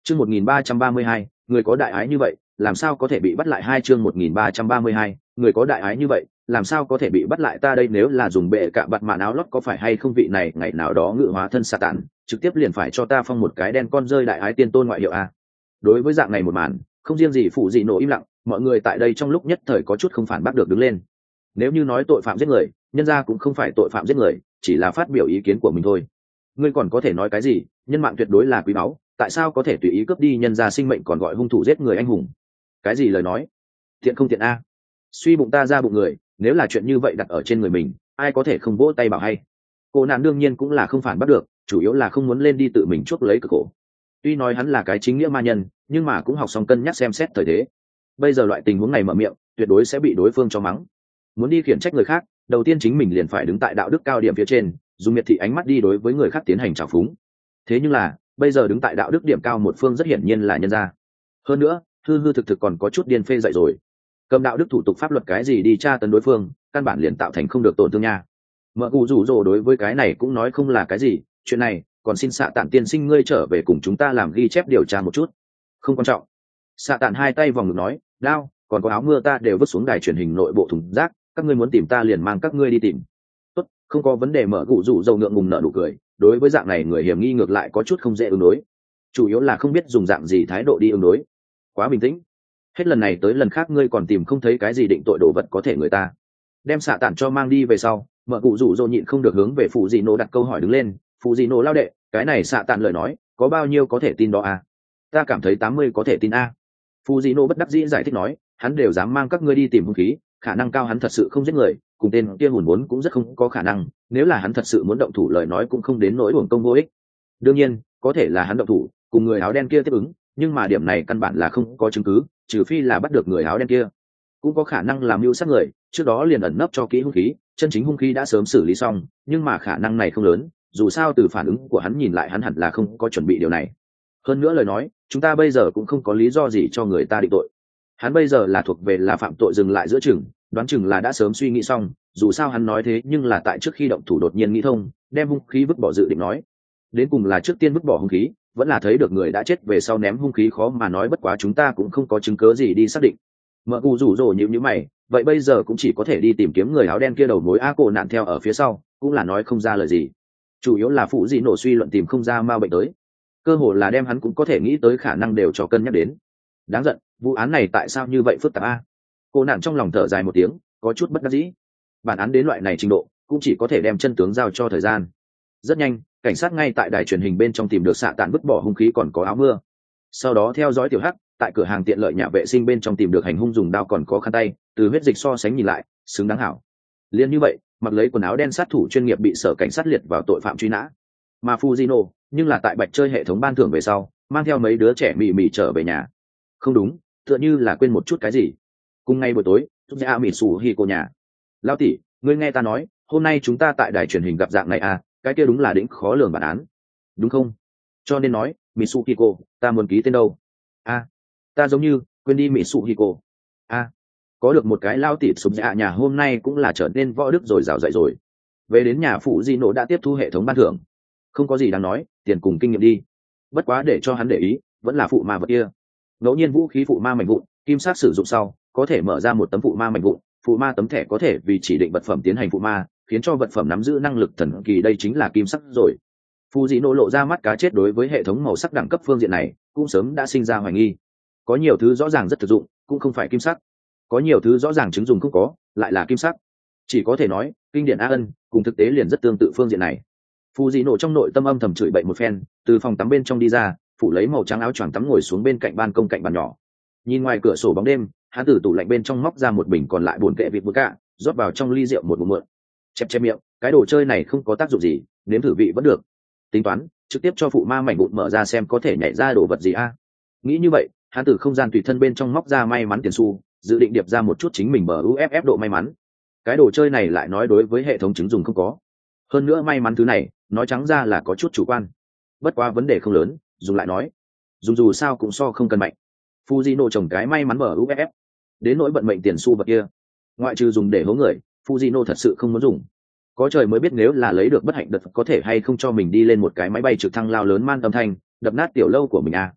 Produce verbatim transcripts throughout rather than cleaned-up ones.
Chương một nghìn ba trăm ba mươi hai, người có đại ái như vậy, làm sao có thể bị bắt lại? Hai chương một nghìn ba trăm ba mươi hai, người có đại ái như vậy, làm sao có thể bị bắt lại? Ta đây nếu là dùng bệ cạ bặt mạn áo lót có phải hay không, vị này ngày nào đó ngự hóa thân sa tản, trực tiếp liền phải cho ta phong một cái đen con rơi đại ái tiên tôn ngoại hiệu a. Đối với dạng này một màn, không riêng gì phụ gì nổ im lặng, mọi người tại đây trong lúc nhất thời có chút không phản bác được đứng lên. Nếu như nói tội phạm giết người, nhân gia cũng không phải tội phạm giết người, chỉ là phát biểu ý kiến của mình thôi. Ngươi còn có thể nói cái gì? Nhân mạng tuyệt đối là quý báu, tại sao có thể tùy ý cướp đi nhân gia sinh mệnh còn gọi hung thủ giết người anh hùng? Cái gì lời nói? Tiện không tiện a? Suy bụng ta ra bụng người, nếu là chuyện như vậy đặt ở trên người mình, ai có thể không vỗ tay bảo hay? Cô nạn đương nhiên cũng là không phản bắt được, chủ yếu là không muốn lên đi tự mình chuốc lấy cực khổ. Tuy nói hắn là cái chính nghĩa ma nhân, nhưng mà cũng học xong cân nhắc xem xét thời thế. Bây giờ loại tình huống này mở miệng, tuyệt đối sẽ bị đối phương cho mắng. Muốn đi khiển trách người khác, đầu tiên chính mình liền phải đứng tại đạo đức cao điểm phía trên, dùng miệt thị ánh mắt đi đối với người khác tiến hành trào phúng. Thế nhưng là bây giờ đứng tại đạo đức điểm cao một phương rất hiển nhiên là nhân gia. Hơn nữa hư hư thực thực còn có chút điên phê dậy rồi, cầm đạo đức thủ tục pháp luật cái gì đi tra tấn đối phương, căn bản liền tạo thành không được tổn thương nha. Mợ cụ rủ rồ đối với cái này cũng nói không là cái gì, chuyện này còn xin xạ tản tiên sinh ngươi trở về cùng chúng ta làm ghi chép điều tra một chút. Không quan trọng. Xạ tản hai tay vòng ngực nói, đao còn có áo mưa ta đều vứt xuống đài truyền hình nội bộ thùng rác, các ngươi muốn tìm ta liền mang các ngươi đi tìm. Tốt, không có vấn đề. Mở cụ rủ dầu ngượng ngùng nở nụ cười, đối với dạng này người hiểm nghi ngược lại có chút không dễ ứng đối, chủ yếu là không biết dùng dạng gì thái độ đi ứng đối. Quá bình tĩnh, hết lần này tới lần khác ngươi còn tìm không thấy cái gì định tội đồ vật có thể người ta đem xạ tản cho mang đi về sau, mở cụ rủ dầu nhịn không được hướng về phụ dị nổ đặt câu hỏi đứng lên. Phụ dị nổ lao đệ, cái này xạ tản lời nói có bao nhiêu có thể tin đó à? Ta cảm thấy tám mươi có thể tin a. Phụ dị nổ bất đắc dĩ giải thích nói, hắn đều dám mang các ngươi đi tìm hung khí, khả năng cao hắn thật sự không giết người, cùng tên kia hùn vốn cũng rất không có khả năng, nếu là hắn thật sự muốn động thủ lời nói cũng không đến nỗi uổng công vô ích. Đương nhiên có thể là hắn động thủ cùng người áo đen kia tiếp ứng, nhưng mà điểm này căn bản là không có chứng cứ, trừ phi là bắt được người áo đen kia. Cũng có khả năng làm mưu sát người, trước đó liền ẩn nấp cho kỹ hung khí, chân chính hung khí đã sớm xử lý xong, nhưng mà khả năng này không lớn, dù sao từ phản ứng của hắn nhìn lại hắn hẳn là không có chuẩn bị điều này. Hơn nữa lời nói, chúng ta bây giờ cũng không có lý do gì cho người ta định tội. Hắn bây giờ là thuộc về là phạm tội dừng lại giữa chừng, đoán chừng là đã sớm suy nghĩ xong, dù sao hắn nói thế nhưng là tại trước khi động thủ đột nhiên nghĩ thông, đem hung khí vứt bỏ dự định nói. Đến cùng là trước tiên vứt bỏ hung khí, vẫn là thấy được người đã chết về sau ném hung khí khó mà nói, bất quá chúng ta cũng không có chứng cứ gì đi xác định. Mợ cụ rủ rồ nhíu nhíu mày, vậy bây giờ cũng chỉ có thể đi tìm kiếm người áo đen kia đầu mối. A cổ nạn theo ở phía sau, cũng là nói không ra lời gì. Chủ yếu là phụ dị nổ suy luận tìm không ra ma bệnh tới, cơ hồ là đem hắn cũng có thể nghĩ tới khả năng đều cho cân nhắc đến. Đáng giận, vụ án này tại sao như vậy phức tạp a? Cô nạn trong lòng thở dài một tiếng, có chút bất đắc dĩ. Bản án đến loại này trình độ, cũng chỉ có thể đem chân tướng giao cho thời gian. Rất nhanh, cảnh sát ngay tại đài truyền hình bên trong tìm được xạ tản vứt bỏ hung khí còn có áo mưa. Sau đó theo dõi tiểu hắc, tại cửa hàng tiện lợi nhà vệ sinh bên trong tìm được hành hung dùng đao còn có khăn tay, từ huyết dịch so sánh nhìn lại, xứng đáng hảo. Liên như vậy, mặc lấy quần áo đen sát thủ chuyên nghiệp bị sở cảnh sát liệt vào tội phạm truy nã. Mà Fujino, nhưng là tại bạch chơi hệ thống ban thưởng về sau, mang theo mấy đứa trẻ mỉ mỉ trở về nhà. Không đúng, tựa như là quên một chút cái gì. Cùng ngay buổi tối, giúp ra mỉ sủ hi cô nhà. Lao tỷ, ngươi nghe ta nói, hôm nay chúng ta tại đài truyền hình gặp dạng này à, cái kia đúng là đỉnh khó lường bản án, đúng không? Cho nên nói, Mitsuhiko, ta muốn ký tên đâu? A, ta giống như quên đi Mitsuhiko. A, có được một cái lao tỷ sụp dạ nhà hôm nay cũng là trở nên võ đức rồi rào dậy rồi. Về đến nhà phụ di nổ đã tiếp thu hệ thống ban thưởng, không có gì đáng nói, tiền cùng kinh nghiệm đi. Bất quá để cho hắn để ý, vẫn là phụ ma vật kia. Ngẫu nhiên vũ khí phụ ma mảnh vụn, kim sắc sử dụng sau, có thể mở ra một tấm phụ ma mảnh vụn, phụ ma tấm thẻ có thể vì chỉ định vật phẩm tiến hành phụ ma, khiến cho vật phẩm nắm giữ năng lực thần kỳ, đây chính là kim sắc rồi. Phù dị nổ lộ ra mắt cá chết, đối với hệ thống màu sắc đẳng cấp phương diện này cũng sớm đã sinh ra hoài nghi. Có nhiều thứ rõ ràng rất thực dụng, cũng không phải kim sắc, có nhiều thứ rõ ràng chứng dùng không có, lại là kim sắc. Chỉ có thể nói kinh điển a ân cùng thực tế liền rất tương tự phương diện này. Phù dị nổ trong nội tâm âm thầm chửi bậy một phen, từ phòng tắm bên trong đi ra, phủ lấy màu trắng áo choàng tắm ngồi xuống bên cạnh ban công cạnh bàn nhỏ, nhìn ngoài cửa sổ bóng đêm. Hắn từ tủ lạnh bên trong móc ra một bình còn lại buồn kệ vịt bơ cạ, rót vào trong ly rượu một ngụm mượn. Chép chép miệng, cái đồ chơi này không có tác dụng gì, nếm thử vị vẫn được. Tính toán trực tiếp cho phụ ma mảnh vụn mở ra xem có thể nhảy ra đồ vật gì a. Nghĩ như vậy, hắn từ không gian tùy thân bên trong móc ra may mắn tiền xu, dự định điệp ra một chút chính mình bờ u ép ép độ may mắn. Cái đồ chơi này lại nói đối với hệ thống chứng dùng không có, hơn nữa may mắn thứ này nói trắng ra là có chút chủ quan. Bất quá vấn đề không lớn, dùng lại nói dùng dù sao cũng so không cần mạnh. Fujino trồng cái may mắn bờ u ép ép, đến nỗi vận mệnh tiền xu vật kia, ngoại trừ dùng để hố người, Fujino thật sự không muốn dùng. Có trời mới biết nếu là lấy được bất hạnh đợt có thể hay không cho mình đi lên một cái máy bay trực thăng lao lớn man âm thanh đập nát tiểu lâu của mình à.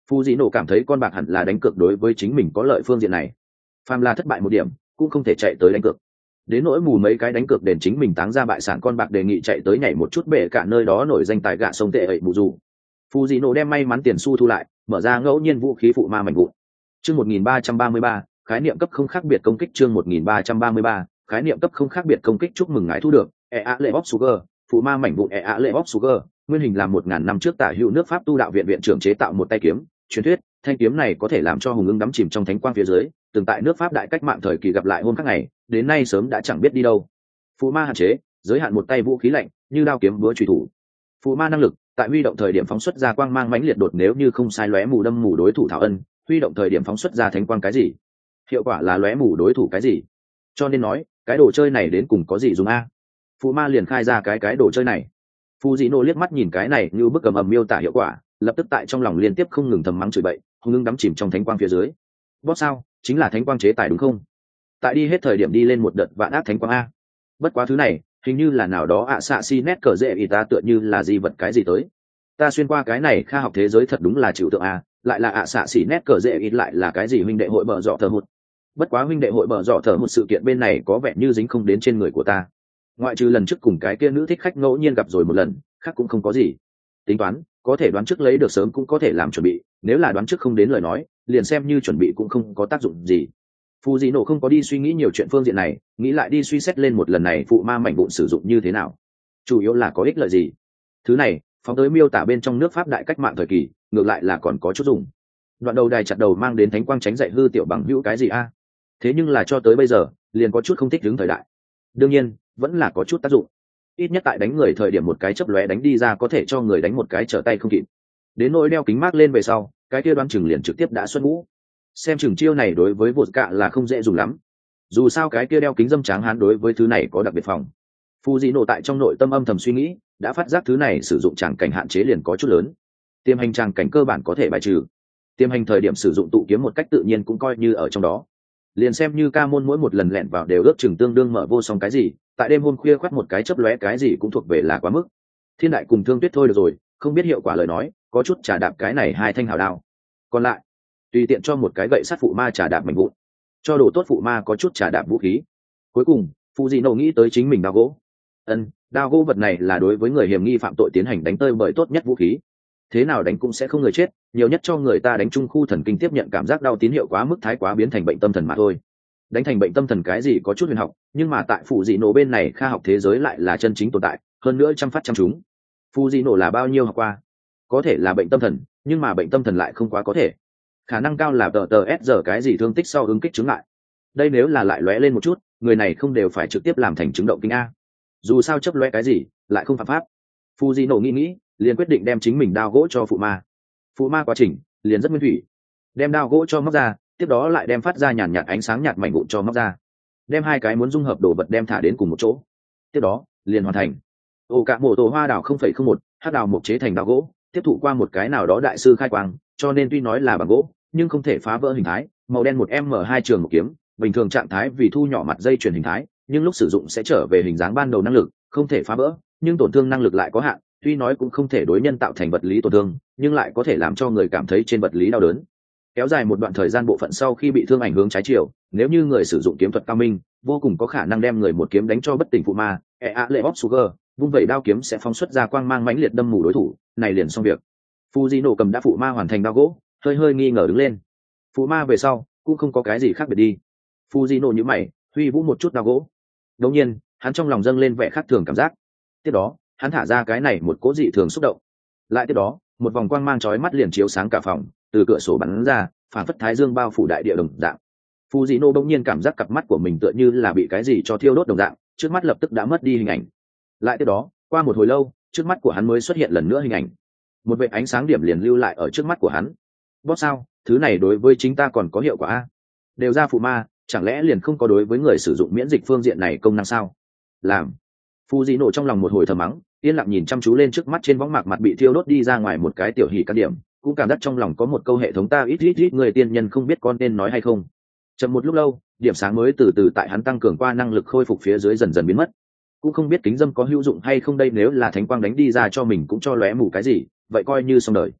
Phu Dĩ Nổ cảm thấy con bạc hẳn là đánh cược đối với chính mình có lợi phương diện này, phàm là thất bại một điểm cũng không thể chạy tới đánh cược. Đến nỗi mù mấy cái đánh cược đền chính mình táng ra bại sản con bạc đề nghị chạy tới nhảy một chút bể cả nơi đó nổi danh tài gạ sông tệ ậy mù dù. Phu Dĩ Nổ đem may mắn tiền xu thu lại, mở ra ngẫu nhiên vũ khí phụ ma mảnh vụn. Chương một nghìn ba trăm ba mươi ba, khái niệm cấp không khác biệt công kích. Chương một nghìn ba trăm ba mươi ba, khái niệm cấp không khác biệt công kích. Chúc mừng ngài thu được e a lệ bóc sugar, phụ ma mảnh vụn e a lệ bóc sugar, nguyên hình làm một ngàn năm trước tả hữu nước Pháp tu đạo viện viện trưởng chế tạo một tay kiếm. Truyền thuyết thanh kiếm này có thể làm cho hùng ưng đắm chìm trong thánh quang phía dưới, từng tại nước Pháp đại cách mạng thời kỳ gặp lại hôm khác ngày, đến nay sớm đã chẳng biết đi đâu. Phụ ma hạn chế, giới hạn một tay vũ khí lạnh như đao kiếm búa chùy thủ. Phụ ma năng lực, tại huy động thời điểm phóng xuất ra quang mang mãnh liệt đột, nếu như không sai lóe mù đâm mù đối thủ thảo ân, huy động thời điểm phóng xuất ra thánh quang cái gì, hiệu quả là lóe mù đối thủ cái gì. Cho nên nói cái đồ chơi này đến cùng có gì dùng a? Phụ ma liền khai ra cái cái đồ chơi này. Phu Dĩ Nô liếc mắt nhìn cái này như bức cầm ầm miêu tả hiệu quả, lập tức tại trong lòng liên tiếp không ngừng thầm mắng chửi bậy, hung ngưng đắm chìm trong thánh quang phía dưới. Bóp sao, chính là thánh quang chế tài đúng không? Tại đi hết thời điểm đi lên một đợt vạn ác thánh quang a. Bất quá thứ này hình như là nào đó ạ xạ si nét cờ dễ y ta tựa như là gì vật cái gì tới. Ta xuyên qua cái này kha học thế giới thật đúng là chịu tượng a, lại là ạ xạ xỉ nét cờ dễ ít, lại là cái gì huynh đệ hội bờ dọ thờ hụt. Bất quá huynh đệ hội bờ dọ thờ một sự kiện bên này có vẻ như dính không đến trên người của ta, ngoại trừ lần trước cùng cái kia nữ thích khách ngẫu nhiên gặp rồi một lần, khác cũng không có gì. Tính toán có thể đoán trước lấy được sớm cũng có thể làm chuẩn bị, nếu là đoán trước không đến lời nói liền xem như chuẩn bị cũng không có tác dụng gì. Phu Dĩ Nổ không có đi suy nghĩ nhiều chuyện phương diện này, nghĩ lại đi suy xét lên một lần này phụ ma mảnh vụn sử dụng như thế nào, chủ yếu là có ích lợi gì. Thứ này phóng tới miêu tả bên trong nước Pháp đại cách mạng thời kỳ ngược lại là còn có chút dùng. Đoạn đầu đài chặt đầu mang đến thánh quang tránh dạy hư tiểu bằng hữu cái gì a? Thế nhưng là cho tới bây giờ liền có chút không thích đứng thời đại. Đương nhiên vẫn là có chút tác dụng, ít nhất tại đánh người thời điểm một cái chớp lóe đánh đi ra có thể cho người đánh một cái trở tay không kịp. Đến nỗi đeo kính mát lên về sau, cái kia đoán chừng liền trực tiếp đã xuất ngũ. Xem chừng chiêu này đối với vột cạ là không dễ dùng lắm, dù sao cái kia đeo kính dâm tráng hán đối với thứ này có đặc biệt phòng. Phu Dĩ Nổ tại trong nội tâm âm thầm suy nghĩ, đã phát giác thứ này sử dụng tràng cảnh hạn chế liền có chút lớn. Tiềm hành tràng cảnh cơ bản có thể bài trừ, tiềm hành thời điểm sử dụng tụ kiếm một cách tự nhiên cũng coi như ở trong đó. Liền xem như ca môn mỗi một lần lẹn vào đều ước chừng tương đương mở vô song cái gì, tại đêm hôm khuya khoắt một cái chớp lóe cái gì cũng thuộc về là quá mức. Thiên đại cùng thương tuyết thôi được rồi, không biết hiệu quả lời nói có chút trả đạp cái này hai thanh hào đao, còn lại tùy tiện cho một cái gậy sắt phụ ma trả đạp mảnh vụn, cho đồ tốt phụ ma có chút trả đạp vũ khí. Cuối cùng Phu Dĩ Nổ nghĩ tới chính mình đao gỗ. ân đao gỗ vật này là đối với người hiểm nghi phạm tội tiến hành đánh tơi bởi tốt nhất vũ khí. Thế nào đánh cũng sẽ không người chết, nhiều nhất cho người ta đánh trung khu thần kinh tiếp nhận cảm giác đau tín hiệu quá mức thái quá biến thành bệnh tâm thần mà thôi. Đánh thành bệnh tâm thần cái gì có chút huyền học, nhưng mà tại Phu Dĩ Nổ bên này kha học thế giới lại là chân chính tồn tại, hơn nữa chăm phát chăm chúng. Phu Dĩ Nổ là bao nhiêu học qua, có thể là bệnh tâm thần, nhưng mà bệnh tâm thần lại không quá có thể, khả năng cao là tờ tờ s giờ cái gì thương tích sau ứng kích chứng lại. Đây nếu là lại lóe lên một chút, người này không đều phải trực tiếp làm thành chứng động kinh a. Dù sao chấp lóe cái gì lại không phạm pháp. Phu Dĩ Nổ nghĩ nghĩ liền quyết định đem chính mình đao gỗ cho phụ ma. Phụ ma quá trình liền rất nguyên thủy, đem đao gỗ cho móc ra, tiếp đó lại đem phát ra nhàn nhạt ánh sáng nhạt mảnh vụn cho móc ra, đem hai cái muốn dung hợp đồ vật đem thả đến cùng một chỗ, tiếp đó liền hoàn thành. Ồ cả mổ tổ hoa đào không phẩy không một hát đào mộc chế thành đao gỗ, tiếp thụ qua một cái nào đó đại sư khai quang, cho nên tuy nói là bằng gỗ nhưng không thể phá vỡ hình thái. Màu đen một m hai trường một kiếm, bình thường trạng thái vì thu nhỏ mặt dây chuyển hình thái, nhưng lúc sử dụng sẽ trở về hình dáng ban đầu năng lực, không thể phá vỡ, nhưng tổn thương năng lực lại có hạn. Tuy nói cũng không thể đối nhân tạo thành vật lý tổn thương, nhưng lại có thể làm cho người cảm thấy trên vật lý đau đớn. Kéo dài một đoạn thời gian bộ phận sau khi bị thương ảnh hướng trái chiều, nếu như người sử dụng kiếm thuật cao minh, vô cùng có khả năng đem người một kiếm đánh cho bất tỉnh phụ ma. E a lệ bóc sugar, vung vẩy đao kiếm sẽ phóng xuất ra quang mang mãnh liệt đâm mù đối thủ, này liền xong việc. Phu Dĩ Nổ cầm đã phụ ma hoàn thành đao gỗ, hơi hơi nghi ngờ đứng lên. Phụ ma về sau cũng không có cái gì khác biệt đi. Phu Dĩ Nổ nhíu mày, huy vũ một chút đao gỗ. Đột nhiên, hắn trong lòng dâng lên vẻ khác thường cảm giác. Tiếp đó, hắn thả ra cái này một cố dị thường xúc động. Lại tiếp đó, một vòng quang mang chói mắt liền chiếu sáng cả phòng, từ cửa sổ bắn ra, phản phất thái dương bao phủ đại địa đồng dạng. Phu Dĩ Nổ bỗng nhiên cảm giác cặp mắt của mình tựa như là bị cái gì cho thiêu đốt đồng dạng, trước mắt lập tức đã mất đi hình ảnh. Lại tiếp đó, qua một hồi lâu, trước mắt của hắn mới xuất hiện lần nữa hình ảnh. Một vệt ánh sáng điểm liền lưu lại ở trước mắt của hắn. Bóp sao, thứ này đối với chính ta còn có hiệu quả a? Đều ra phụ ma, chẳng lẽ liền không có đối với người sử dụng miễn dịch phương diện này công năng sao? Làm. Phu Dĩ Nổ trong lòng một hồi thầm mắng, yên lặng nhìn chăm chú lên trước mắt trên võng mạc mặt bị thiêu đốt đi ra ngoài một cái tiểu hỉ các điểm, cũng cảm giác trong lòng có một câu hệ thống ta ít ít ít người tiên nhân không biết con nên nói hay không. Chậm một lúc lâu, điểm sáng mới từ từ tại hắn tăng cường qua năng lực khôi phục phía dưới dần dần biến mất. Cũng không biết kính dâm có hữu dụng hay không đây, nếu là thánh quang đánh đi ra cho mình cũng cho lóe mù cái gì, vậy coi như xong đời.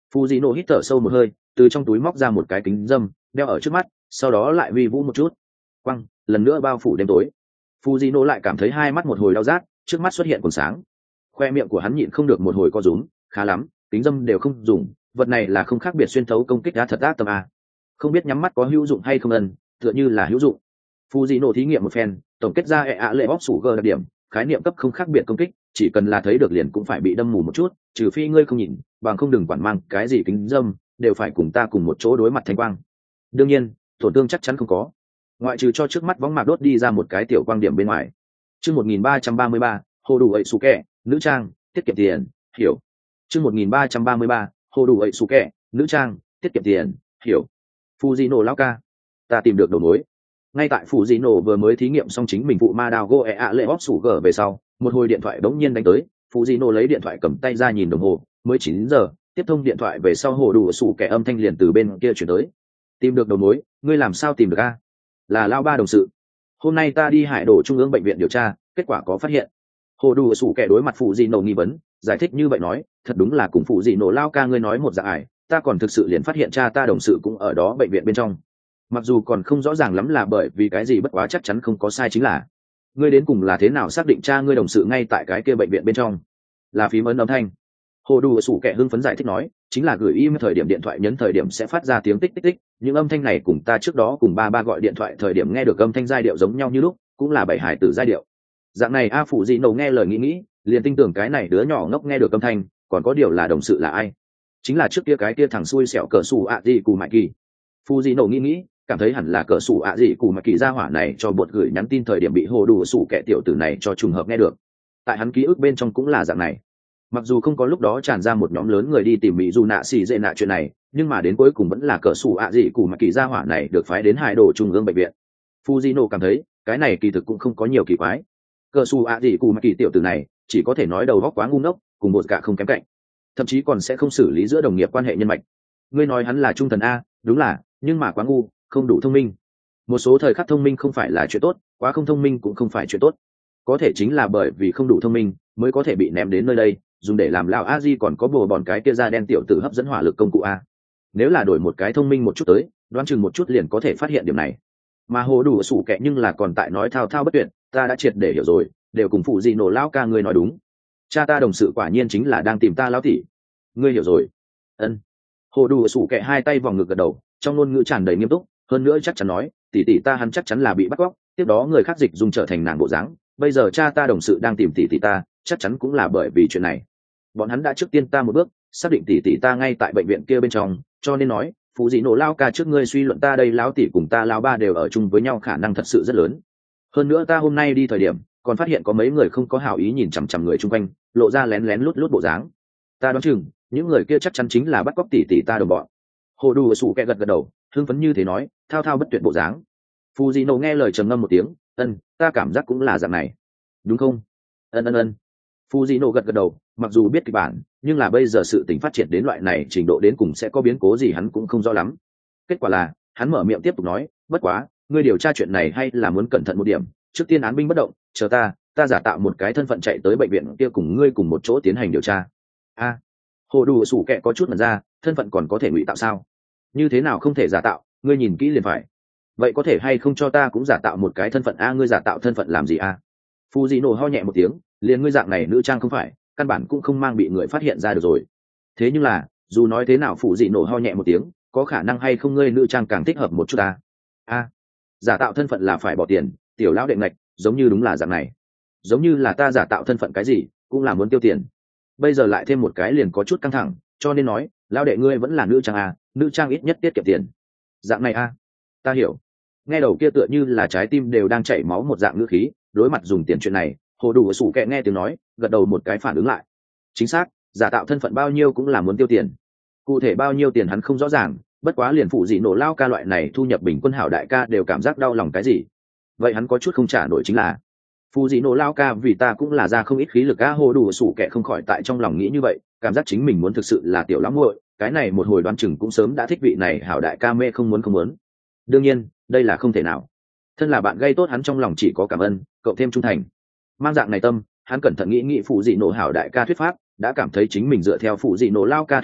Phù dị nổ hít thở sâu một hơi, từ trong túi móc ra một cái kính dâm đeo ở trước mắt, sau đó lại uy vũ một chút, quăng lần nữa bao phủ đêm tối. Phù dị nổ lại cảm thấy hai mắt một hồi đau rát, trước mắt xuất hiện quần sáng, khoe miệng của hắn nhịn không được một hồi co rúm. Khá lắm, kính dâm đều không dùng, vật này là không khác biệt xuyên thấu công kích đã thật ác tâm a. Không biết nhắm mắt có hữu dụng hay không ân, tựa như là hữu dụng. Phù dị nổ thí nghiệm một phen, tổng kết ra e ạ lệ bóp sủ gờ đặc điểm, khái niệm cấp không khác biệt công kích, chỉ cần là thấy được liền cũng phải bị đâm mù một chút, trừ phi ngươi không nhìn, bằng không đừng quản mang cái gì kính dâm, đều phải cùng ta cùng một chỗ đối mặt thanh quang. Đương nhiên, tổn thương chắc chắn không có, ngoại trừ cho trước mắt võng mạc đốt đi ra một cái tiểu quang điểm bên ngoài. Chương một nghìn ba trăm ba mươi ba, hồ đủ ậy sủ kẹ, nữ trang, tiết kiệm tiền, hiểu. Chương một nghìn ba trăm ba mươi ba, hồ đủ ậy sủ kẹ, nữ trang, tiết kiệm tiền, hiểu. Fujino lão ca, ta tìm được đầu mối. Ngay tại Fujino vừa mới thí nghiệm xong chính mình vụ ma đào go e ạ lệ bóp sủ gờ về sau, một hồi điện thoại bỗng nhiên đánh tới. Fujino lấy điện thoại cầm tay ra nhìn đồng hồ, mới chín giờ, tiếp thông điện thoại về sau hồ đủ sủ kẹ âm thanh liền từ bên kia chuyển tới. Tìm được đầu mối, ngươi làm sao tìm được a? Là lao ba đồng sự. Hôm nay ta đi hải đổ trung ương bệnh viện điều tra, kết quả có phát hiện. Hồ đủ sủ kẹ đối mặt Fujino nghi vấn, giải thích như vậy nói, thật đúng là cùng Fujino lao ca ngươi nói một dạng ải, ta còn thực sự liền phát hiện cha ta đồng sự cũng ở đó bệnh viện bên trong. Mặc dù còn không rõ ràng lắm là bởi vì cái gì, bất quá chắc chắn không có sai chính là ngươi đến cùng là thế nào xác định cha ngươi đồng sự ngay tại cái kia bệnh viện bên trong. Là phím ấn âm thanh. Hồ đủ sủ kẹ hưng phấn giải thích nói, chính là gửi email thời điểm điện thoại nhấn thời điểm sẽ phát ra tiếng tích tích tích, những âm thanh này cùng ta trước đó cùng ba ba gọi điện thoại thời điểm nghe được âm thanh giai điệu giống nhau như lúc, cũng là bảy hải tử giai điệu. Dạng này a phụ dị nổ nghe lời nghĩ nghĩ, liền tin tưởng cái này đứa nhỏ ngốc nghe được âm thanh, còn có điều là đồng sự là ai? Chính là trước kia cái kia thằng xui xẻo cờ sủ ạ gì cù mại kỳ. Phụ dị nổ nghĩ nghĩ, cảm thấy hẳn là cờ sủ ạ gì cù mại kỳ ra hỏa này cho bột gửi nhắn tin thời điểm bị hồ đủ sủ kẹ tiểu tử này cho trùng hợp nghe được. Tại hắn ký ức bên trong cũng là dạng này. Mặc dù không có lúc đó tràn ra một nhóm lớn người đi tìm mỹ dù nạ xì dệ nạ chuyện này, nhưng mà đến cuối cùng vẫn là cờ sủ ạ gì cù mại kỳ ra hỏa này được phái đến hải đồ trung ương bệnh viện. Fujino cảm thấy cái này kỳ thực cũng không có nhiều kỳ quái. Cờ sủ ạ gì cù mại kỳ tiểu tử này chỉ có thể nói đầu óc quá ngu ngốc, cùng một cả không kém cạnh, thậm chí còn sẽ không xử lý giữa đồng nghiệp quan hệ nhân mạch. Ngươi nói hắn là trung thần a, đúng là, nhưng mà quá ngu, không đủ thông minh. Một số thời khắc thông minh không phải là chuyện tốt, quá không thông minh cũng không phải chuyện tốt. Có thể chính là bởi vì không đủ thông minh mới có thể bị ném đến nơi đây, dùng để làm lão a di còn có bồ bọn cái kia da đen tiểu tử hấp dẫn hỏa lực công cụ a. Nếu là đổi một cái thông minh một chút tới, đoán chừng một chút liền có thể phát hiện điểm này. Mà hồ đủ sủ kẹ nhưng là còn tại nói thao thao bất tuyệt, ta đã triệt để hiểu rồi, đều cùng phụ gì nổ lão ca ngươi nói đúng. Cha ta đồng sự quả nhiên chính là đang tìm ta lão tỷ. Ngươi hiểu rồi. Ân. Hồ đủ sủ kẹ hai tay vòng ngực gật đầu, trong ngôn ngữ tràn đầy nghiêm túc, hơn nữa chắc chắn nói, tỷ tỷ ta hắn chắc chắn là bị bắt cóc, tiếp đó người khác dịch dùng trở thành nàng bộ dáng, bây giờ cha ta đồng sự đang tìm tỷ tỷ ta, chắc chắn cũng là bởi vì chuyện này. Bọn hắn đã trước tiên ta một bước, xác định tỷ tỷ ta ngay tại bệnh viện kia bên trong, cho nên nói, phụ dị nổ lao ca trước ngươi suy luận ta đây lão tỷ cùng ta lão ba đều ở chung với nhau khả năng thật sự rất lớn. Hơn nữa ta hôm nay đi thời điểm, còn phát hiện có mấy người không có hảo ý nhìn chằm chằm người chung quanh, lộ ra lén lén lút lút bộ dáng. Ta đoán chừng, những người kia chắc chắn chính là bắt cóc tỷ tỷ ta đồng bọn. Hồ đủ sủ kẹ gật gật đầu, hưng phấn như thế nói, thao thao bất tuyệt bộ dáng. Fujino nghe lời trầm ngâm một tiếng, ân, ta cảm giác cũng là dạng này, đúng không? Ân ân ân. Fujino gật gật đầu, mặc dù biết kịch bản, nhưng là bây giờ sự tình phát triển đến loại này trình độ đến cùng sẽ có biến cố gì hắn cũng không rõ lắm. Kết quả là, hắn mở miệng tiếp tục nói, bất quá, ngươi điều tra chuyện này hay là muốn cẩn thận một điểm, trước tiên án binh bất động, chờ ta, ta giả tạo một cái thân phận chạy tới bệnh viện kia cùng ngươi cùng một chỗ tiến hành điều tra. A. Hồ đủ sủ kẹ có chút mẩn ra, thân phận còn có thể ngụy tạo sao? Như thế nào không thể giả tạo, ngươi nhìn kỹ liền phải. Vậy có thể hay không cho ta cũng giả tạo một cái thân phận a? Ngươi giả tạo thân phận làm gì a? Fujino ho nhẹ một tiếng, liền ngươi dạng này nữ trang không phải, căn bản cũng không mang bị người phát hiện ra được rồi. Thế nhưng là, dù nói thế nào Fujino ho nhẹ một tiếng, có khả năng hay không ngươi nữ trang càng thích hợp một chút ta? A, giả tạo thân phận là phải bỏ tiền, tiểu lão đệ ngạch, giống như đúng là dạng này. Giống như là ta giả tạo thân phận cái gì, cũng là muốn tiêu tiền. Bây giờ lại thêm một cái liền có chút căng thẳng, cho nên nói, lão đệ ngươi vẫn là nữ trang a, nữ trang ít nhất tiết kiệm tiền. Dạng này a, ta hiểu. Nghe đầu kia tựa như là trái tim đều đang chảy máu một dạng ngữ khí, đối mặt dùng tiền chuyện này, hồ đủ sủ kẹ nghe tiếng nói, gật đầu một cái phản ứng lại. Chính xác, giả tạo thân phận bao nhiêu cũng là muốn tiêu tiền. Cụ thể bao nhiêu tiền hắn không rõ ràng, bất quá liền phụ dị nổ lao ca loại này thu nhập bình quân hảo đại ca đều cảm giác đau lòng cái gì. Vậy hắn có chút không trả nổi chính là phụ dị nổ lao ca vì ta cũng là ra không ít khí lực a. Hồ đủ sủ kẹ không khỏi tại trong lòng nghĩ như vậy, cảm giác chính mình muốn thực sự là tiểu lắm muội, cái này một hồi đoán chừng cũng sớm đã thích vị này hảo đại ca mê không muốn không muốn. Đương nhiên, đây là không thể nào. Thân là bạn gây tốt hắn trong lòng chỉ có cảm ơn, cậu thêm trung thành. Mang dạng này tâm, hắn cẩn thận nghĩ nghĩ phụ dị nổ hảo đại ca thuyết pháp, đã cảm thấy chính mình dựa theo phụ dị nổ lao ca thuyết pháp,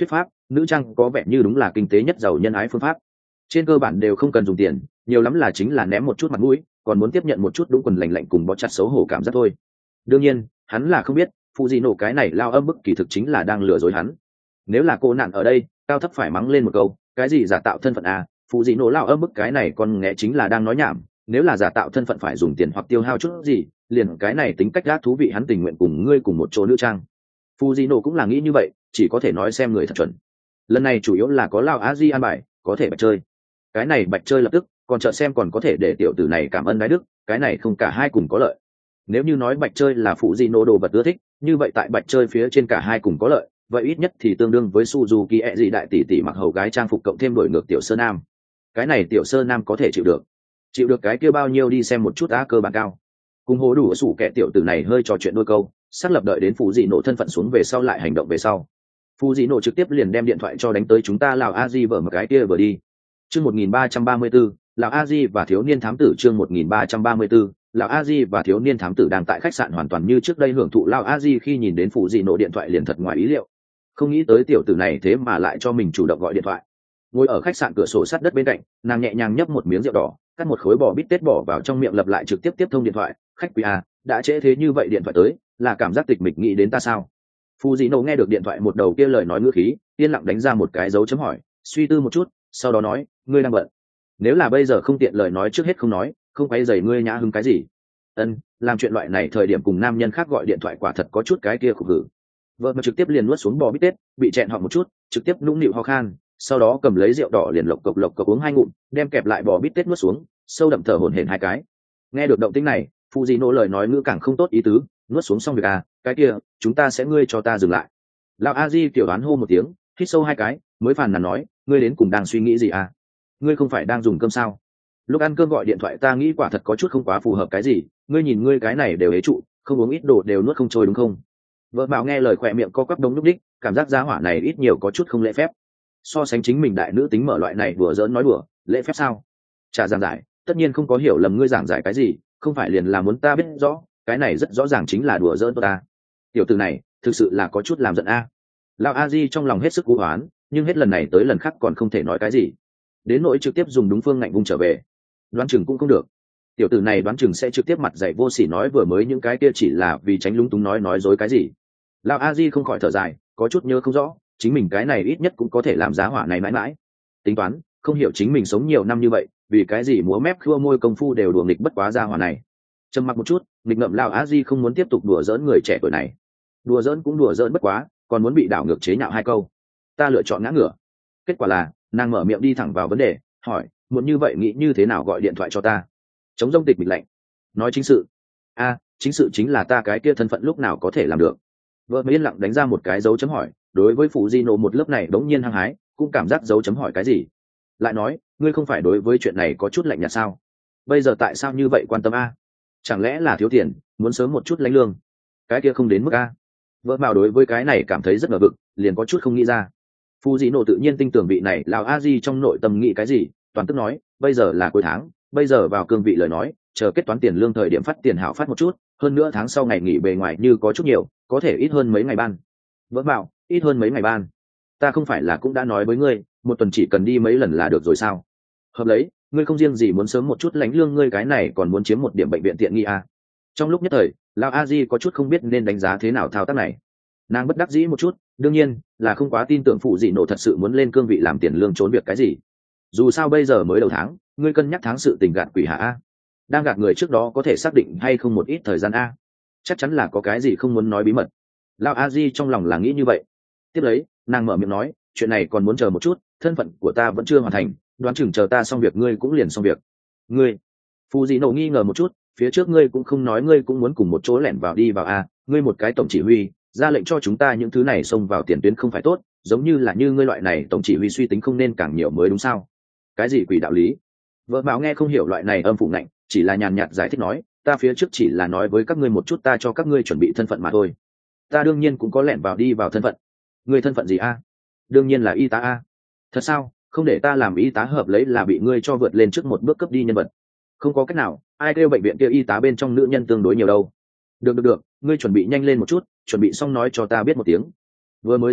nữ trang có vẻ như đúng là kinh tế nhất giàu nhân ái phương pháp. Trên cơ bản đều không cần dùng tiền, nhiều lắm là chính là ném một chút mặt mũi, còn muốn tiếp nhận một chút đúng quần lành lạnh cùng bó chặt xấu hổ cảm giác thôi. Đương nhiên hắn là không biết phụ gì nổ cái này lao âm bức kỳ thực chính là đang lừa dối hắn. Nếu là cô nạn ở đây, cao thấp phải mắng lên một câu, cái gì giả tạo thân phận à, phụ gì nổ lao âm bức cái này con nghe chính là đang nói nhảm. Nếu là giả tạo thân phận phải dùng tiền hoặc tiêu hao chút gì, liền cái này tính cách gác thú vị hắn tình nguyện cùng ngươi cùng một chỗ nữ trang. Fujino cũng là nghĩ như vậy, chỉ có thể nói xem người thật chuẩn. Lần này chủ yếu là có Lao A Di an bài, có thể bạch chơi. Cái này bạch chơi lập tức, còn chợt xem còn có thể để tiểu tử này cảm ơn đái đức, cái này không cả hai cùng có lợi. Nếu như nói bạch chơi là Fujino đồ vật ưa thích, như vậy tại bạch chơi phía trên cả hai cùng có lợi, vậy ít nhất thì tương đương với Suzuki e gì đại tỷ tỷ mặc hầu gái trang phục cộng thêm đổi ngược tiểu sơ nam. Cái này tiểu sơ nam có thể chịu được. Chịu được cái kia bao nhiêu đi xem một chút á cơ bản cao. Cùng hố đủ sủ kẻ tiểu tử này hơi trò chuyện đôi câu, xác lập đợi đến phụ dị nổ thân phận xuống về sau lại hành động về sau. Phụ dị nổ trực tiếp liền đem điện thoại cho đánh tới chúng ta Lào A Di vợ một cái kia vừa đi. Chương một nghìn ba trăm ba mươi tư, Lào A Di và thiếu niên thám tử chương một nghìn ba trăm ba mươi tư, Lào A Di và thiếu niên thám tử đang tại khách sạn hoàn toàn như trước đây hưởng thụ. Lào A Di khi nhìn đến phụ dị nổ điện thoại liền thật ngoài ý liệu. Không nghĩ tới tiểu tử này thế mà lại cho mình chủ động gọi điện thoại. Ngồi ở khách sạn cửa sổ sát đất bên cạnh, nàng nhẹ nhàng nhấp một miếng rượu đỏ, cắt một khối bò bít tết bỏ vào trong miệng, lập lại trực tiếp tiếp thông điện thoại. Khách quý à, đã trễ thế như vậy điện thoại tới, là cảm giác tịch mịch nghĩ đến ta sao? Fujino nghe được điện thoại một đầu kia lời nói ngữ khí, yên lặng đánh ra một cái dấu chấm hỏi, suy tư một chút, sau đó nói, ngươi đang bận. Nếu là bây giờ không tiện lời nói trước hết không nói, không quấy rầy ngươi nhã hứng cái gì. Ân, làm chuyện loại này thời điểm cùng nam nhân khác gọi điện thoại quả thật có chút cái kia khục hử. Vợ mà trực tiếp liền nuốt xuống bò bít tết, bị chẹn họng một chút, trực tiếp nũng nịu ho khan, sau đó cầm lấy rượu đỏ liền lộc cộc lộc cộc uống hai ngụm, đem kẹp lại bò bít tết nuốt xuống, sâu đậm thở hổn hển hai cái. Nghe được động tĩnh này, Fujino lời nói ngữ càng không tốt ý tứ, nuốt xuống xong việc à, cái kia, chúng ta sẽ ngươi cho ta dừng lại. Lão A-di kiểu đoán hô một tiếng, hít sâu hai cái, mới phàn nàn nói, ngươi đến cùng đang suy nghĩ gì à? Ngươi không phải đang dùng cơm sao? Lúc ăn cơm gọi điện thoại ta nghĩ quả thật có chút không quá phù hợp cái gì, ngươi nhìn ngươi cái này đều hế trụ, không uống ít đồ đều nuốt không trôi đúng không? Vợ Bảo nghe lời khỏe miệng co quắp đông núc đích, cảm giác giá hỏa này ít nhiều có chút không lễ phép. So sánh chính mình đại nữ tính mở loại này vừa giỡn nói đùa, lễ phép sao? Chả giảng giải, tất nhiên không có hiểu lầm ngươi giảng giải cái gì, không phải liền là muốn ta biết rõ, cái này rất rõ ràng chính là đùa giỡn ta. Tiểu tử này, thực sự là có chút làm giận a. Lão A Di trong lòng hết sức cú hoán, nhưng hết lần này tới lần khác còn không thể nói cái gì. Đến nỗi trực tiếp dùng đúng phương ngạnh vung trở về, đoán chừng cũng không được. Tiểu tử này đoán chừng sẽ trực tiếp mặt dày vô sỉ nói vừa mới những cái kia chỉ là vì tránh lúng túng nói nói dối cái gì. Lão A Di không khỏi thở dài, có chút nhớ không rõ, chính mình cái này ít nhất cũng có thể làm giá hỏa này mãi mãi. Tính toán, không hiểu chính mình sống nhiều năm như vậy, vì cái gì múa mép khua môi công phu đều đùa nghịch bất quá giá hỏa này. Trầm mặc một chút, nghịch ngợm Lão A Di không muốn tiếp tục đùa giỡn người trẻ tuổi này. Đùa giỡn cũng đùa giỡn bất quá, còn muốn bị đảo ngược chế nhạo hai câu. Ta lựa chọn ngã ngửa. Kết quả là, nàng mở miệng đi thẳng vào vấn đề, hỏi, muốn như vậy nghĩ như thế nào gọi điện thoại cho ta? Chống rông tịch mịch lạnh. Nói chính sự. A, chính sự chính là ta cái kia thân phận lúc nào có thể làm được. Vợ mới yên lặng đánh ra một cái dấu chấm hỏi, đối với phụ di nổ một lớp này đống nhiên hăng hái, cũng cảm giác dấu chấm hỏi cái gì. Lại nói, ngươi không phải đối với chuyện này có chút lạnh nhạt sao? Bây giờ tại sao như vậy quan tâm a? Chẳng lẽ là thiếu tiền, muốn sớm một chút lãnh lương? Cái kia không đến mức a. Vợ bảo đối với cái này cảm thấy rất ngờ vực, liền có chút không nghĩ ra. Phụ di nổ tự nhiên tin tưởng vị này lão a di trong nội tâm nghĩ cái gì, toàn tức nói, bây giờ là cuối tháng, bây giờ vào cương vị lời nói, chờ kết toán tiền lương thời điểm phát tiền hảo phát một chút, hơn nữa tháng sau ngày nghỉ bề ngoài như có chút nhiều, có thể ít hơn mấy ngày ban. Vỡ bảo, ít hơn mấy ngày ban. Ta không phải là cũng đã nói với ngươi, một tuần chỉ cần đi mấy lần là được rồi sao? Hợp lấy, ngươi không riêng gì muốn sớm một chút lãnh lương, ngươi cái này còn muốn chiếm một điểm bệnh viện tiện nghi à? Trong lúc nhất thời, lão a di có chút không biết nên đánh giá thế nào thao tác này. Nàng bất đắc dĩ một chút, đương nhiên là không quá tin tưởng phụ dị nổ thật sự muốn lên cương vị làm tiền lương trốn việc cái gì. Dù sao bây giờ mới đầu tháng, ngươi cân nhắc tháng sự tình gạt quỷ hạ a. Đang gạt người trước đó có thể xác định hay không một ít thời gian a. Chắc chắn là có cái gì không muốn nói bí mật. Lão a di trong lòng là nghĩ như vậy. Tiếp lấy, nàng mở miệng nói, chuyện này còn muốn chờ một chút, thân phận của ta vẫn chưa hoàn thành, đoán chừng chờ ta xong việc ngươi cũng liền xong việc. Ngươi? Phụ dị nổ nghi ngờ một chút, phía trước ngươi cũng không nói ngươi cũng muốn cùng một chỗ lẻn vào đi vào a, ngươi một cái tổng chỉ huy, ra lệnh cho chúng ta những thứ này xông vào tiền tuyến không phải tốt, giống như là như ngươi loại này tổng chỉ huy suy tính không nên càng nhiều mới đúng sao? Cái gì quỷ đạo lý? Vợ Bảo nghe không hiểu loại này âm phủ ngạnh, chỉ là nhàn nhạt giải thích nói, ta phía trước chỉ là nói với các ngươi một chút ta cho các ngươi chuẩn bị thân phận mà thôi. Ta đương nhiên cũng có lẻn vào đi vào thân phận. Ngươi thân phận gì a? Đương nhiên là y tá a. Thật sao? Không để ta làm y tá hợp lấy là bị ngươi cho vượt lên trước một bước cấp đi nhân vật. Không có cách nào, ai kêu bệnh viện kia y tá bên trong nữ nhân tương đối nhiều đâu. Được được được, ngươi chuẩn bị nhanh lên một chút, chuẩn bị xong nói cho ta biết một tiếng. Vừa mới dứt lời,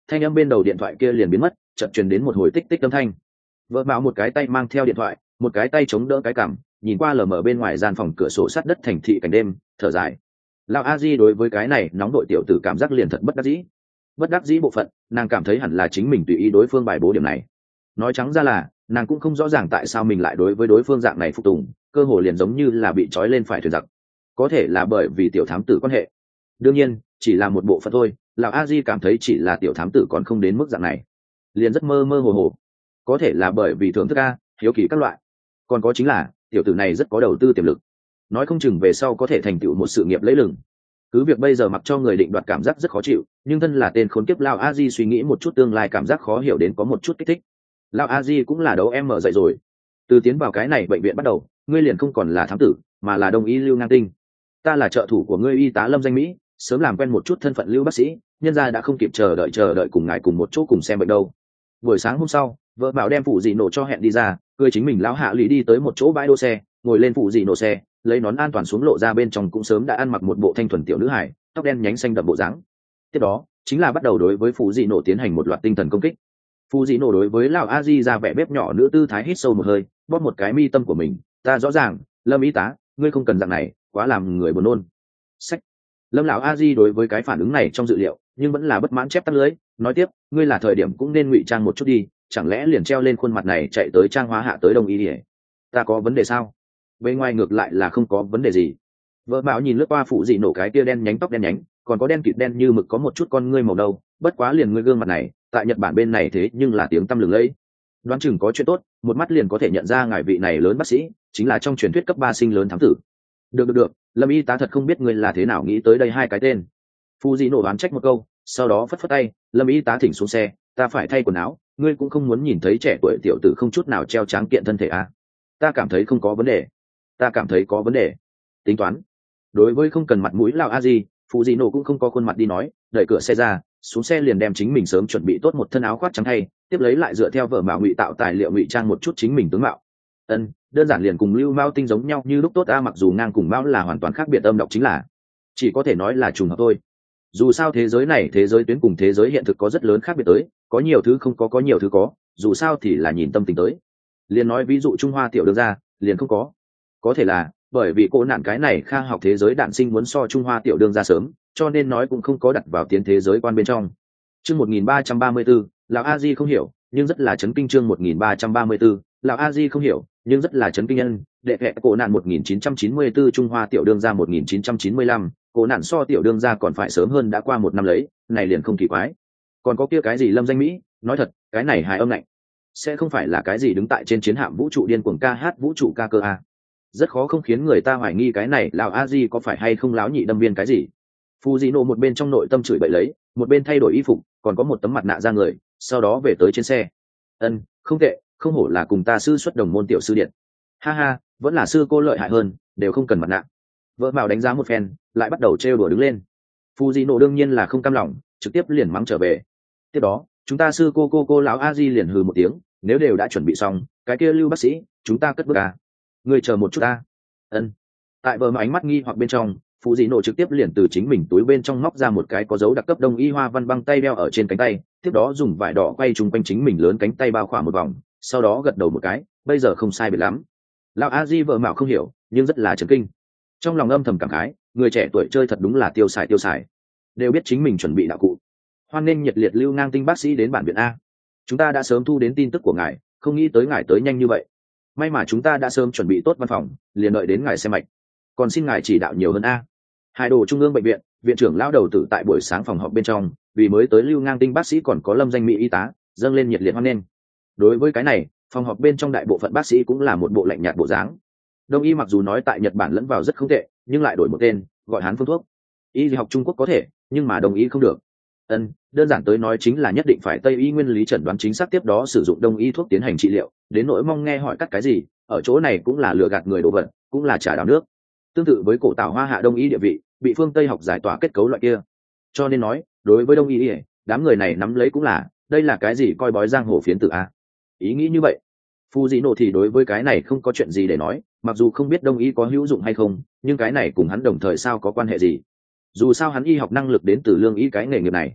thanh âm bên đầu điện thoại kia liền biến mất, chợt truyền đến một hồi tích tích âm thanh. Vợ Mạo một cái tay mang theo điện thoại, một cái tay chống đỡ cái cằm, nhìn qua lờ mờ bên ngoài gian phòng cửa sổ sắt đất thành thị cảnh đêm, thở dài. Lão A Di đối với cái này nóng đội tiểu tử cảm giác liền thật bất đắc dĩ. Bất đắc dĩ bộ phận, nàng cảm thấy hẳn là chính mình tùy ý đối phương bài bố điểm này. Nói trắng ra là, nàng cũng không rõ ràng tại sao mình lại đối với đối phương dạng này phục tùng, cơ hồ liền giống như là bị trói lên phải thuyền giặc. Có thể là bởi vì tiểu thám tử quan hệ. Đương nhiên, chỉ là một bộ phận thôi, lão A Di cảm thấy chỉ là tiểu thám tử còn không đến mức dạng này. Liền rất mơ mơ hồ hồ. Có thể là bởi vì thưởng thức a, hiếu kỳ các loại. Còn có chính là, tiểu tử này rất có đầu tư tiềm lực. Nói không chừng về sau có thể thành tựu một sự nghiệp lẫy lừng. Cứ việc bây giờ mặc cho người định đoạt cảm giác rất khó chịu, nhưng thân là tên khốn kiếp lão A Di suy nghĩ một chút tương lai cảm giác khó hiểu đến có một chút kích thích. Lão A Di cũng là đấu em mở dậy rồi. Từ tiến vào cái này bệnh viện bắt đầu, ngươi liền không còn là thám tử, mà là đông y Lưu Ngang Tinh. Ta là trợ thủ của ngươi y tá Lâm Danh Mỹ, sớm làm quen một chút thân phận Lưu bác sĩ, nhân gia đã không kịp chờ đợi chờ đợi cùng ngài cùng một chỗ cùng xem bệnh đâu. Buổi sáng hôm sau, vợ bảo đem phụ dị nổ cho hẹn đi ra, cười chính mình lão hạ lý đi tới một chỗ bãi đỗ xe, ngồi lên phụ dị nổ xe, lấy nón an toàn xuống lộ ra bên trong cũng sớm đã ăn mặc một bộ thanh thuần tiểu nữ hải, tóc đen nhánh xanh đậm bộ dáng. Tiếp đó, chính là bắt đầu đối với phụ dị nổ tiến hành một loạt tinh thần công kích. Phụ dị nổ đối với lão a di ra vẻ bếp nhỏ nữ tư thái hít sâu một hơi, bóp một cái mi tâm của mình, ta rõ ràng, Lâm y tá, ngươi không cần dạng này, quá làm người buồn nôn. Sách. Lâm lão a di đối với cái phản ứng này trong dự liệu, nhưng vẫn là bất mãn chép tắt lưới, nói tiếp, ngươi là thời điểm cũng nên ngụy trang một chút đi, chẳng lẽ liền treo lên khuôn mặt này chạy tới trang hóa hạ tới đông y đi. Ta có vấn đề sao? Bên ngoài ngược lại là không có vấn đề gì. Vợ Bảo nhìn lướt qua phụ dị nổ cái tia đen nhánh tóc đen nhánh, còn có đen kịt đen như mực có một chút con ngươi màu đâu, bất quá liền ngươi gương mặt này, tại Nhật Bản bên này thế nhưng là tiếng tăm lừng lẫy. Đoán chừng có chuyện tốt, một mắt liền có thể nhận ra ngài vị này lớn bác sĩ, chính là trong truyền thuyết cấp ba sinh lớn thám tử. Được được được, Lâm y tá thật không biết ngươi là thế nào nghĩ tới đây hai cái tên. Phụ dị nổ đoán trách một câu, sau đó phất phất tay, Lâm y tá thỉnh xuống xe, ta phải thay quần áo, ngươi cũng không muốn nhìn thấy trẻ tuổi tiểu tử không chút nào treo tráng kiện thân thể à? Ta cảm thấy không có vấn đề. Ta cảm thấy có vấn đề. Tính toán. Đối với không cần mặt mũi lão a di, phụ dị nổ cũng không có khuôn mặt đi nói, đẩy cửa xe ra, xuống xe liền đem chính mình sớm chuẩn bị tốt một thân áo khoác trắng thay, tiếp lấy lại dựa theo vở mạo ngụy tạo tài liệu ngụy trang một chút chính mình tướng mạo. Ân, đơn giản liền cùng Lưu Mao Tinh giống nhau như lúc tốt a, mặc dù ngang cùng Mao là hoàn toàn khác biệt âm độc chính là, chỉ có thể nói là trùng hợp thôi. Dù sao thế giới này thế giới tuyến cùng thế giới hiện thực có rất lớn khác biệt tới, có nhiều thứ không có có nhiều thứ có, dù sao thì là nhìn tâm tình tới. Liền nói ví dụ Trung Hoa tiểu đường ra, liền không có. Có thể là bởi vì cô nạn cái này khoa học thế giới đạn sinh muốn so Trung Hoa tiểu đường ra sớm, cho nên nói cũng không có đặt vào tiến thế giới quan bên trong. Chương một nghìn ba trăm ba mươi tư, lão A Di không hiểu, nhưng rất là chấn kinh. Chương một nghìn ba trăm ba mươi tư, lão A Di không hiểu, nhưng rất là chấn kinh nhân. Đệ kệ cổ nạn một nghìn chín trăm chín mươi tư, Trung Hoa tiểu đương gia một nghìn chín trăm chín mươi lăm, cổ nạn so tiểu đương gia còn phải sớm hơn đã qua một năm lấy, này liền không kỳ quái. Còn có kia cái gì Lâm Danh Mỹ, nói thật, cái này hài âm lạnh, sẽ không phải là cái gì đứng tại trên chiến hạm vũ trụ điên cuồng ca hát vũ trụ ca cơ a. Rất khó không khiến người ta hoài nghi cái này lão A Di có phải hay không láo nhị đâm viên cái gì. Fujino một bên trong nội tâm chửi bậy lấy, một bên thay đổi y phục, còn có một tấm mặt nạ ra người, sau đó về tới trên xe. Ân, không tệ, không hổ là cùng ta sư xuất đồng môn tiểu sư điện. Ha ha, vẫn là sư cô lợi hại hơn, đều không cần mặt nạ. Vợ Mạo đánh giá một phen, lại bắt đầu trêu đùa đứng lên. Fujino đương nhiên là không cam lòng, trực tiếp liền mắng trở về. Tiếp đó, chúng ta sư cô cô cô lão A Di liền hừ một tiếng, nếu đều đã chuẩn bị xong, cái kia Lưu bác sĩ, chúng ta cất bước à? Người chờ một chút ta. Ân. Tại vợ Mạo ánh mắt nghi hoặc bên trong, Phụ dị nổ trực tiếp liền từ chính mình túi bên trong móc ra một cái có dấu đặc cấp đông y hoa văn băng tay đeo ở trên cánh tay, tiếp đó dùng vải đỏ quay trùng quanh chính mình lớn cánh tay bao khỏa một vòng, sau đó gật đầu một cái, bây giờ không sai biệt lắm. Lão A Di vợ Mạo không hiểu, nhưng rất là chấn kinh. Trong lòng âm thầm cảm khái, người trẻ tuổi chơi thật đúng là tiêu xài tiêu xài, đều biết chính mình chuẩn bị đạo cụ. Hoan nghênh nhiệt liệt Lưu Ngang Tinh bác sĩ đến bản viện a. Chúng ta đã sớm thu đến tin tức của ngài, không nghĩ tới ngài tới nhanh như vậy. May mà chúng ta đã sớm chuẩn bị tốt văn phòng, liền đợi đến ngài xem mạch. Còn xin ngài chỉ đạo nhiều hơn a. Hai đồ trung ương bệnh viện, viện trưởng lão đầu tử tại buổi sáng phòng họp bên trong, vì mới tới Lưu Ngang Tinh bác sĩ còn có Lâm Danh Mỹ y tá, dâng lên nhiệt liệt hoan nghênh. Đối với cái này, phòng họp bên trong đại bộ phận bác sĩ cũng là một bộ lạnh nhạt bộ dáng. Đông y mặc dù nói tại Nhật Bản lẫn vào rất không tệ, nhưng lại đổi một tên, gọi Hán phương thuốc. Y học Trung Quốc có thể, nhưng mà Đông y không được. Ân, đơn giản tới nói chính là nhất định phải Tây y nguyên lý chẩn đoán chính xác, tiếp đó sử dụng Đông y thuốc tiến hành trị liệu, đến nỗi mong nghe hỏi cắt cái gì, ở chỗ này cũng là lừa gạt người đồ vật, cũng là trả đào nước. Tương tự với cổ tảo Hoa Hạ Đông y địa vị, bị phương Tây học giải tỏa kết cấu loại kia. Cho nên nói, đối với Đông y, đám người này nắm lấy cũng là, đây là cái gì coi bói giang hồ phiến tử a. Ý nghĩ như vậy. Fujino thì đối với cái này không có chuyện gì để nói, mặc dù không biết Đông y có hữu dụng hay không, nhưng cái này cùng hắn đồng thời sao có quan hệ gì? Dù sao hắn y học năng lực đến từ lương y cái nghề nghiệp này.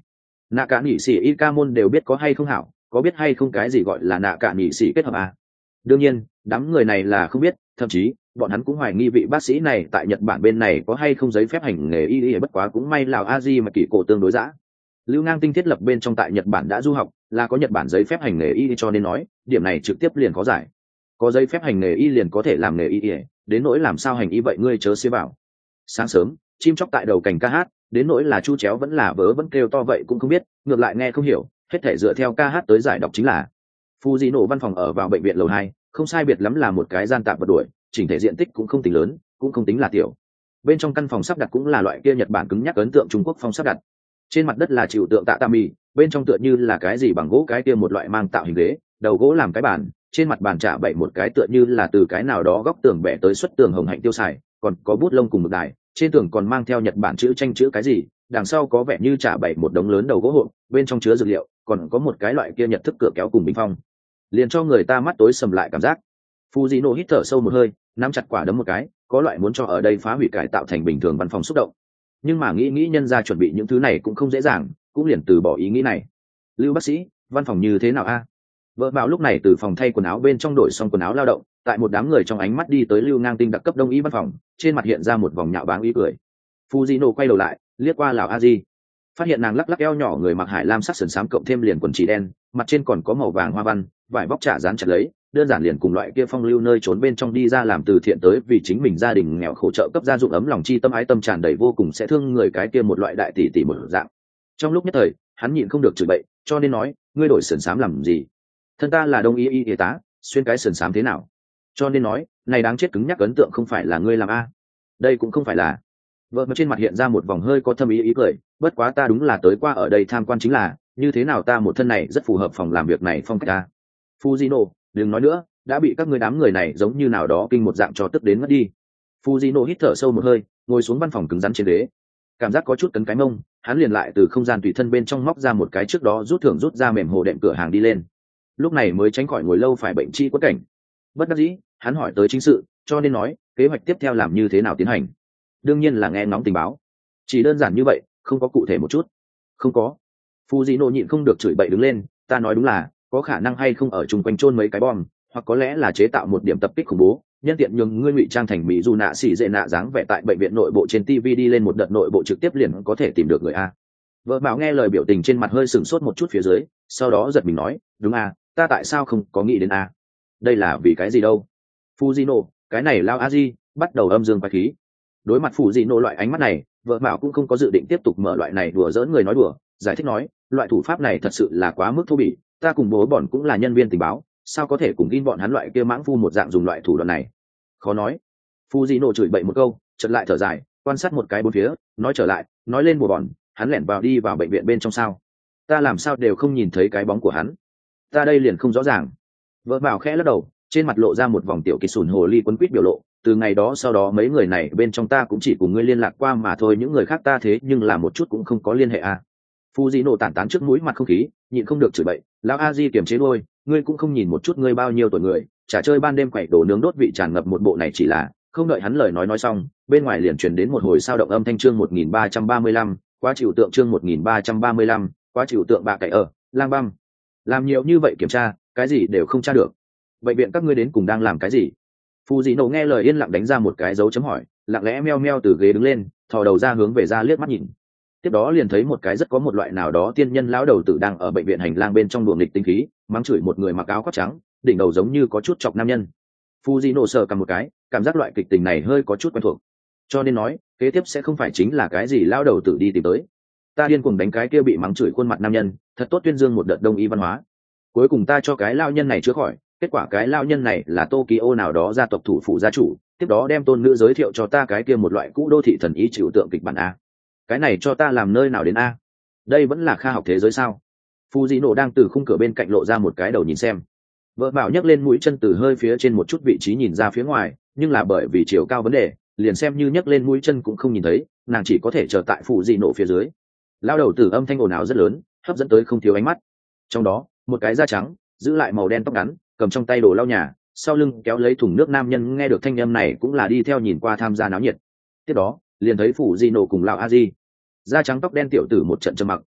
nạ cả nhị sĩ y ca môn đều biết có hay không hảo, có biết hay không cái gì gọi là nạ cả nhị sĩ kết hợp à? Đương nhiên đám người này là không biết, thậm chí bọn hắn cũng hoài nghi vị bác sĩ này tại Nhật Bản bên này có hay không giấy phép hành nghề y y, bất quá cũng may lào a di mà kỳ cổ tương đối dã. Lưu Ngang Tinh thiết lập bên trong tại Nhật Bản đã du học, là có Nhật Bản giấy phép hành nghề y, cho nên nói điểm này trực tiếp liền có giải. Có giấy phép hành nghề y liền có thể làm nghề y, đến nỗi làm sao hành y vậy ngươi chớ xía vào. Sáng sớm chim chóc tại đầu cành ca hát, đến nỗi là chu chéo vẫn là vớ vẫn kêu to vậy cũng không biết, ngược lại nghe không hiểu, hết thể dựa theo ca hát tới giải đọc chính là. Fujino văn phòng ở vào bệnh viện lầu hai, không sai biệt lắm là một cái gian tạm vật đuổi, chỉnh thể diện tích cũng không tính lớn, cũng không tính là tiểu. Bên trong căn phòng sắp đặt cũng là loại kia Nhật Bản cứng nhắc ấn tượng Trung Quốc phong sắp đặt. Trên mặt đất là chịu tượng tạ tami, bên trong tựa như là cái gì bằng gỗ cái kia một loại mang tạo hình ghế, đầu gỗ làm cái bàn, trên mặt bàn trả bảy một cái tựa như là từ cái nào đó góc tường bẻ tới xuất tường hồng hạnh tiêu xài, còn có bút lông cùng một đài, trên tường còn mang theo Nhật Bản chữ tranh chữ cái gì, đằng sau có vẻ như trả bảy một đống lớn đầu gỗ hộp, bên trong chứa dược liệu, còn có một cái loại kia Nhật thức cửa kéo cùng bình phong, liền cho người ta mắt tối sầm lại cảm giác. Fujino hít thở sâu một hơi, nắm chặt quả đấm một cái, có loại muốn cho ở đây phá hủy cải tạo thành bình thường văn phòng xúc động. Nhưng mà nghĩ nghĩ nhân ra chuẩn bị những thứ này cũng không dễ dàng, cũng liền từ bỏ ý nghĩ này. Lưu bác sĩ, văn phòng như thế nào a? Vợ Bảo lúc này từ phòng thay quần áo bên trong đổi xong quần áo lao động, tại một đám người trong ánh mắt đi tới Lưu Ngang Tinh đặc cấp đông y văn phòng, trên mặt hiện ra một vòng nhạo báng ý cười. Fujino quay đầu lại, liếc qua Lào A Di, phát hiện nàng lắc lắc eo nhỏ người mặc hải lam sắc sườn xám cộng thêm liền quần chỉ đen, mặt trên còn có màu vàng hoa văn, vải bóc trả dán chặt lấy, đơn giản liền cùng loại kia phong lưu nơi trốn bên trong đi ra làm từ thiện tới vì chính mình gia đình nghèo khổ trợ cấp gia dụng ấm lòng chi tâm ái tâm tràn đầy vô cùng sẽ thương người cái kia một loại đại tỷ tỷ một dạng. Trong lúc nhất thời hắn nhịn không được chửi bậy, cho nên nói ngươi đổi sườn xám làm gì? Thân ta là đông y y y tá, xuyên cái sườn xám thế nào? Cho nên nói này đáng chết cứng nhắc ấn tượng không phải là ngươi làm a? Đây cũng không phải là. Vợ mà trên mặt hiện ra một vòng hơi có thâm ý ý cười, bất quá ta đúng là tới qua ở đây tham quan chính là, như thế nào ta một thân này rất phù hợp phòng làm việc này phong cách ta. Fujino, đừng nói nữa, đã bị các ngươi đám người này giống như nào đó kinh một dạng cho tức đến mất đi. Fujino hít thở sâu một hơi, ngồi xuống văn phòng cứng rắn trên ghế, cảm giác có chút cấn cái mông, hắn liền lại từ không gian tùy thân bên trong móc ra một cái trước đó rút thưởng rút ra mềm hồ đệm cửa hàng đi lên. Lúc này mới tránh khỏi ngồi lâu phải bệnh chi quất cảnh. Bất đắc dĩ, hắn hỏi tới chính sự, cho nên nói kế hoạch tiếp theo làm như thế nào tiến hành. Đương nhiên là nghe ngóng tình báo, chỉ đơn giản như vậy, không có cụ thể một chút. Không có. Fujino nhịn không được chửi bậy đứng lên, ta nói đúng là có khả năng hay không ở chung quanh chôn mấy cái bom, hoặc có lẽ là chế tạo một điểm tập kích khủng bố, nhân tiện nhường ngươi ngụy trang thành mỹ dù nạ xỉ dệ nạ dáng vẻ tại bệnh viện nội bộ trên ti vi đi lên một đợt nội bộ trực tiếp liền có thể tìm được người a. Vợ Bảo nghe lời biểu tình trên mặt hơi sửng sốt một chút phía dưới, sau đó giật mình nói, đúng a, ta tại sao không có nghĩ đến a? Đây là vì cái gì đâu? Fujino, cái này lao a di bắt đầu âm dương quái khí. Đối mặt Fujino loại ánh mắt này, vợ Bảo cũng không có dự định tiếp tục mở loại này đùa giỡn người nói đùa, giải thích nói, loại thủ pháp này thật sự là quá mức thô bỉ, ta cùng bố bọn cũng là nhân viên tình báo, sao có thể cùng gin bọn hắn loại kia mãng phu một dạng dùng loại thủ đoạn này. Khó nói. Fujino chửi bậy một câu, chợt lại thở dài, quan sát một cái bốn phía, nói trở lại, nói lên bố bọn, hắn lẻn vào đi vào bệnh viện bên trong sao? Ta làm sao đều không nhìn thấy cái bóng của hắn. Ta đây liền không rõ ràng. Vợ Bảo khẽ lắc đầu, trên mặt lộ ra một vòng tiểu kỳ sùn hồ ly quấn quýt biểu lộ, từ ngày đó sau đó mấy người này bên trong ta cũng chỉ cùng ngươi liên lạc qua mà thôi, những người khác ta thế nhưng là một chút cũng không có liên hệ à. Fujino tản tán trước mũi mặt không khí, nhịn không được chửi bậy, lão a di kiềm chế đôi, ngươi cũng không nhìn một chút ngươi bao nhiêu tuổi người, chả chơi ban đêm quậy đổ nướng đốt vị tràn ngập một bộ này chỉ là. Không đợi hắn lời nói nói xong, bên ngoài liền truyền đến một hồi sao động âm thanh chương một nghìn ba trăm ba mươi lăm, quá chịu tượng chương một nghìn ba trăm ba mươi lăm, quá chịu tượng bà cậy ở, lang băm. Làm nhiều như vậy kiểm tra, cái gì đều không tra được. Bệnh viện các ngươi đến cùng đang làm cái gì? Fujino nghe lời yên lặng đánh ra một cái dấu chấm hỏi, lặng lẽ meo meo từ ghế đứng lên, thò đầu ra hướng về ra liếc mắt nhìn. Tiếp đó liền thấy một cái rất có một loại nào đó tiên nhân lão đầu tử đang ở bệnh viện hành lang bên trong đùa nghịch tinh khí, mắng chửi một người mặc áo khoác trắng, đỉnh đầu giống như có chút chọc nam nhân. Fujino sờ cầm một cái, cảm giác loại kịch tình này hơi có chút quen thuộc, cho nên nói kế tiếp sẽ không phải chính là cái gì lão đầu tử đi tìm tới. Ta điên cuồng đánh cái kia bị mắng chửi khuôn mặt nam nhân, thật tốt tuyên dương một đợt đông y văn hóa. Cuối cùng ta cho cái lão nhân này chữa khỏi, kết quả cái lão nhân này là Tokyo nào đó gia tộc thủ phủ gia chủ, tiếp đó đem tôn nữ giới thiệu cho ta cái kia một loại cũ đô thị thần ý chịu tượng kịch bản a. Cái này cho ta làm nơi nào đến a? Đây vẫn là kha học thế giới sao? Fujino đang từ khung cửa bên cạnh lộ ra một cái đầu nhìn xem. Vợ Bảo nhấc lên mũi chân từ hơi phía trên một chút vị trí nhìn ra phía ngoài, nhưng là bởi vì chiều cao vấn đề, liền xem như nhấc lên mũi chân cũng không nhìn thấy, nàng chỉ có thể chờ tại Fujino phía dưới. Lao đầu tử âm thanh ồn ào rất lớn, hấp dẫn tới không thiếu ánh mắt. Trong đó, một cái da trắng, giữ lại màu đen tóc ngắn, cầm trong tay đồ lau nhà, sau lưng kéo lấy thùng nước nam nhân nghe được thanh âm này cũng là đi theo nhìn qua tham gia náo nhiệt. Tiếp đó, liền thấy Fujino cùng lão A Di, da trắng tóc đen tiểu tử một trận trầm mặc,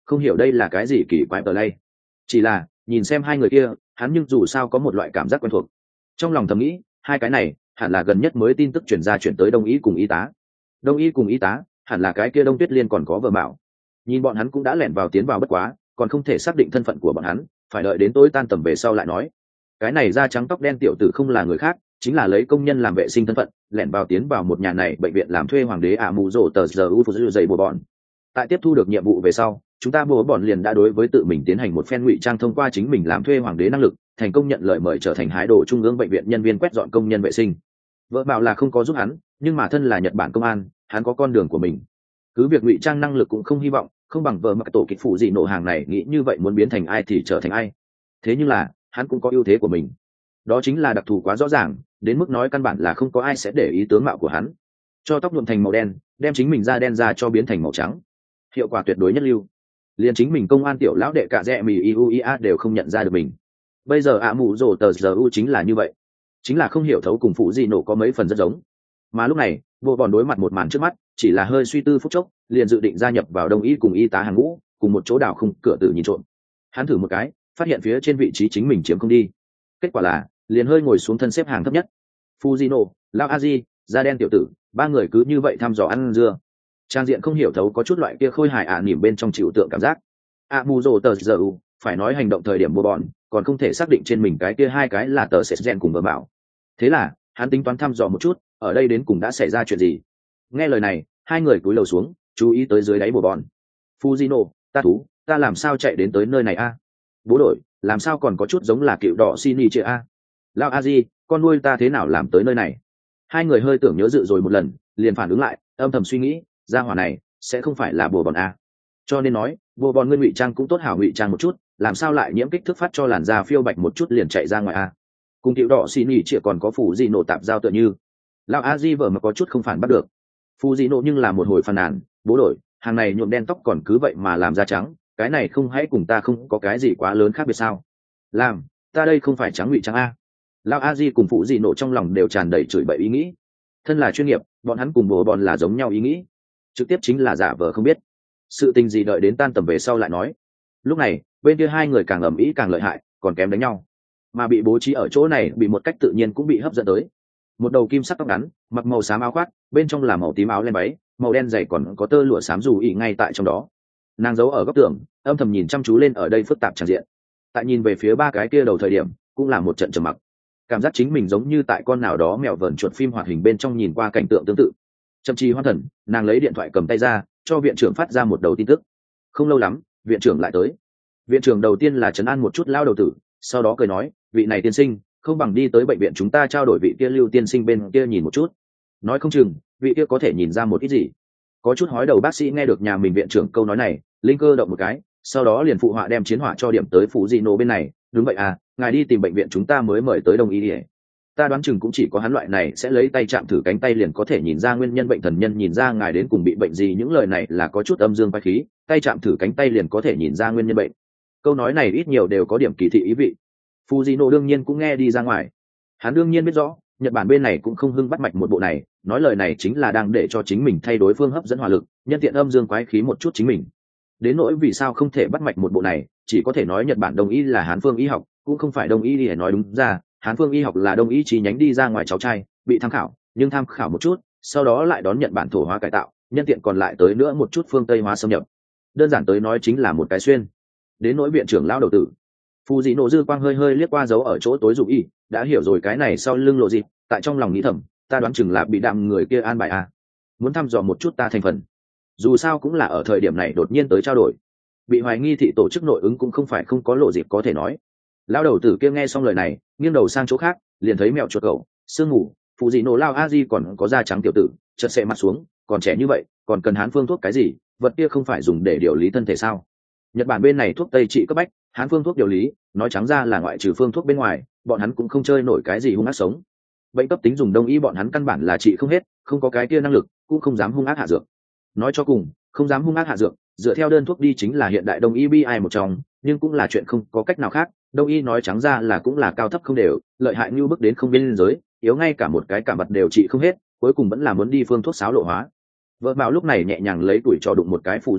không hiểu đây là cái gì kỳ quái ở đây. Chỉ là nhìn xem hai người kia, hắn nhưng dù sao có một loại cảm giác quen thuộc. Trong lòng thầm nghĩ, hai cái này hẳn là gần nhất mới tin tức chuyển ra chuyển tới đông y cùng y tá. Đông y cùng y tá hẳn là cái kia Đông Tuyết Liên còn có vợ Mạo. Nhìn bọn hắn cũng đã lẻn vào tiến vào bất quá, còn không thể xác định thân phận của bọn hắn, phải đợi đến tối tan tầm về sau lại nói. Cái này da trắng tóc đen tiểu tử không là người khác, chính là lấy công nhân làm vệ sinh thân phận, lẻn vào tiến vào một nhà này bệnh viện làm thuê hoàng đế ả mù rổ tờ giờ u phụ dày bùa bọn. Tại tiếp thu được nhiệm vụ về sau, chúng ta bùa bọn liền đã đối với tự mình tiến hành một phen ngụy trang thông qua chính mình làm thuê hoàng đế năng lực, thành công nhận lời mời trở thành hái đồ trung ương bệnh viện nhân viên quét dọn công nhân vệ sinh. Vợ Mạo là không có giúp hắn, nhưng mà thân là Nhật Bản công an, hắn có con đường của mình. Cứ việc ngụy trang năng lực cũng không hy vọng, không bằng vợ mặc tổ kịch phụ gì nổ hàng này nghĩ như vậy muốn biến thành ai thì trở thành ai. Thế nhưng là hắn cũng có ưu thế của mình, đó chính là đặc thù quá rõ ràng, đến mức nói căn bản là không có ai sẽ để ý tướng mạo của hắn. Cho tóc nhuộm thành màu đen, đem chính mình da đen ra cho biến thành màu trắng, hiệu quả tuyệt đối nhất lưu. Liền chính mình công an tiểu lão đệ cả rẽ mì iuia đều không nhận ra được mình. Bây giờ ạ mù rồ tờ giờ u chính là như vậy, chính là không hiểu thấu cùng phụ gì nổ có mấy phần rất giống. Mà lúc này vô bọn đối mặt một màn trước mắt, chỉ là hơi suy tư phút chốc, liền dự định gia nhập vào đông y cùng y tá hàng ngũ, cùng một chỗ đảo khung cửa tử nhìn trộm. Hắn thử một cái, phát hiện phía trên vị trí chính mình chiếm không đi. Kết quả là liền hơi ngồi xuống thân xếp hàng thấp nhất. Fujino, Lao Aji, da đen tiểu tử, ba người cứ như vậy thăm dò ăn dưa. Trang diện không hiểu thấu có chút loại kia khôi hài ả à nỉm bên trong chịu tượng cảm giác. A mù rồ tờ giờ u, phải nói hành động thời điểm mua bọn, còn không thể xác định trên mình cái kia hai cái là tờ sét gen cùng vợ Bảo. Thế là hắn tính toán thăm dò một chút, ở đây đến cùng đã xảy ra chuyện gì. Nghe lời này, hai người cúi đầu xuống, chú ý tới dưới đáy bồ bọn. Fujino, ta thú, ta làm sao chạy đến tới nơi này a? Bố đội, làm sao còn có chút giống là cựu đỏ Sini chưa a? Lao Aji, con nuôi ta thế nào làm tới nơi này? Hai người hơi tưởng nhớ dự rồi một lần, liền phản ứng lại, âm thầm suy nghĩ, gia hỏa này sẽ không phải là bồ bọn a. Cho nên nói, bồ bọn ngươi ngụy trang cũng tốt hảo ngụy trang một chút, làm sao lại nhiễm kích thước phát cho làn da phiêu bạch một chút liền chạy ra ngoài a? Cùng cựu đỏ Sini chưa còn có phủ gì nổ tạp giao tựa như. Lao Aji vợ mà có chút không phản bắt được. Phu gì nổ nhưng là một hồi phàn nàn, bố đổi, hàng này nhuộm đen tóc còn cứ vậy mà làm da trắng, cái này không hãy cùng ta không có cái gì quá lớn khác biệt sao? Làm, ta đây không phải trắng ngụy trắng a. Lao Aji cùng phụ gì nổ trong lòng đều tràn đầy chửi bậy ý nghĩ. Thân là chuyên nghiệp, bọn hắn cùng bố bọn là giống nhau ý nghĩ, trực tiếp chính là giả vờ không biết. Sự tình gì đợi đến tan tầm về sau lại nói. Lúc này bên kia hai người càng ầm ĩ càng lợi hại, còn kém đánh nhau, mà bị bố trí ở chỗ này bị một cách tự nhiên cũng bị hấp dẫn tới. Một đầu kim sắc tóc ngắn, mặc màu xám áo khoác, bên trong là màu tím áo len váy, màu đen dày còn có tơ lụa xám dù ỉ ngay tại trong đó. Nàng giấu ở góc tường, âm thầm nhìn chăm chú lên ở đây phức tạp tràn diện. Tại nhìn về phía ba cái kia đầu thời điểm, cũng là một trận trầm mặc. Cảm giác chính mình giống như tại con nào đó mèo vờn chuột phim hoạt hình bên trong nhìn qua cảnh tượng tương tự. Chậm chi hoan thần, nàng lấy điện thoại cầm tay ra, cho viện trưởng phát ra một đầu tin tức. Không lâu lắm, viện trưởng lại tới. Viện trưởng đầu tiên là trấn an một chút lao đầu tử, sau đó cười nói, vị này tiên sinh, không bằng đi tới bệnh viện chúng ta trao đổi vị kia Lưu tiên sinh bên kia nhìn một chút. Nói không chừng vị kia có thể nhìn ra một ít gì. Có chút hói đầu bác sĩ nghe được nhà mình viện trưởng câu nói này, linh cơ động một cái, sau đó liền phụ họa đem chiến họa cho điểm tới phụ dị nổ bên này. Đúng vậy à, ngài đi tìm bệnh viện chúng ta mới mời tới đồng ý đi. Ta đoán chừng cũng chỉ có hắn loại này sẽ lấy tay chạm thử cánh tay liền có thể nhìn ra nguyên nhân bệnh, thần nhân nhìn ra ngài đến cùng bị bệnh gì. Những lời này là có chút âm dương quái khí, tay chạm thử cánh tay liền có thể nhìn ra nguyên nhân bệnh. Câu nói này ít nhiều đều có điểm kỳ thị ý vị. Fujino đương nhiên cũng nghe đi ra ngoài. Hắn đương nhiên biết rõ, Nhật Bản bên này cũng không hưng bắt mạch một bộ này, nói lời này chính là đang để cho chính mình thay đối phương hấp dẫn hỏa lực, nhân tiện âm dương quái khí một chút chính mình. Đến nỗi vì sao không thể bắt mạch một bộ này, chỉ có thể nói Nhật Bản Đông y là Hán phương y học, cũng không phải Đông y để nói đúng ra, Hán phương y học là Đông y chi nhánh đi ra ngoài cháu trai, bị tham khảo, nhưng tham khảo một chút, sau đó lại đón Nhật Bản thổ hóa cải tạo, nhân tiện còn lại tới nữa một chút phương Tây hóa xâm nhập. Đơn giản tới nói chính là một cái xuyên. Đến nỗi viện trưởng lão đầu tử, Phù dị nổ dư quang hơi hơi liếc qua dấu ở chỗ tối dụ y, đã hiểu rồi cái này sau lưng lộ gì, tại trong lòng nghĩ thầm, ta đoán chừng là bị đạm người kia an bài à. Muốn thăm dò một chút ta thành phần. Dù sao cũng là ở thời điểm này đột nhiên tới trao đổi. Bị hoài nghi thị tổ chức nội ứng cũng không phải không có lộ dịp có thể nói. Lão đầu tử kia nghe xong lời này, nghiêng đầu sang chỗ khác, liền thấy mèo chuột cậu, sương ngủ, Phù dị nổ lao a di còn có da trắng tiểu tử, chợt xệ mặt xuống, còn trẻ như vậy, còn cần Hán phương thuốc cái gì, vật kia không phải dùng để điều lý thân thể sao? Nhật Bản bên này thuốc tây trị cấp bách, Hán phương thuốc điều lý, nói trắng ra là ngoại trừ phương thuốc bên ngoài, bọn hắn cũng không chơi nổi cái gì hung ác sống. Bệnh cấp tính dùng đông y bọn hắn căn bản là trị không hết, không có cái kia năng lực, cũng không dám hung ác hạ dược. Nói cho cùng, không dám hung ác hạ dược, dựa theo đơn thuốc đi chính là hiện đại đông y bi ai một trong, nhưng cũng là chuyện không có cách nào khác. Đông y nói trắng ra là cũng là cao thấp không đều, lợi hại như bước đến không biên giới, yếu ngay cả một cái cả mặt đều trị không hết, cuối cùng vẫn là muốn đi phương thuốc sáo lộ hóa. Vợ Mạo lúc này nhẹ nhàng lấy tuổi trò đụng một cái phụ gì nổ,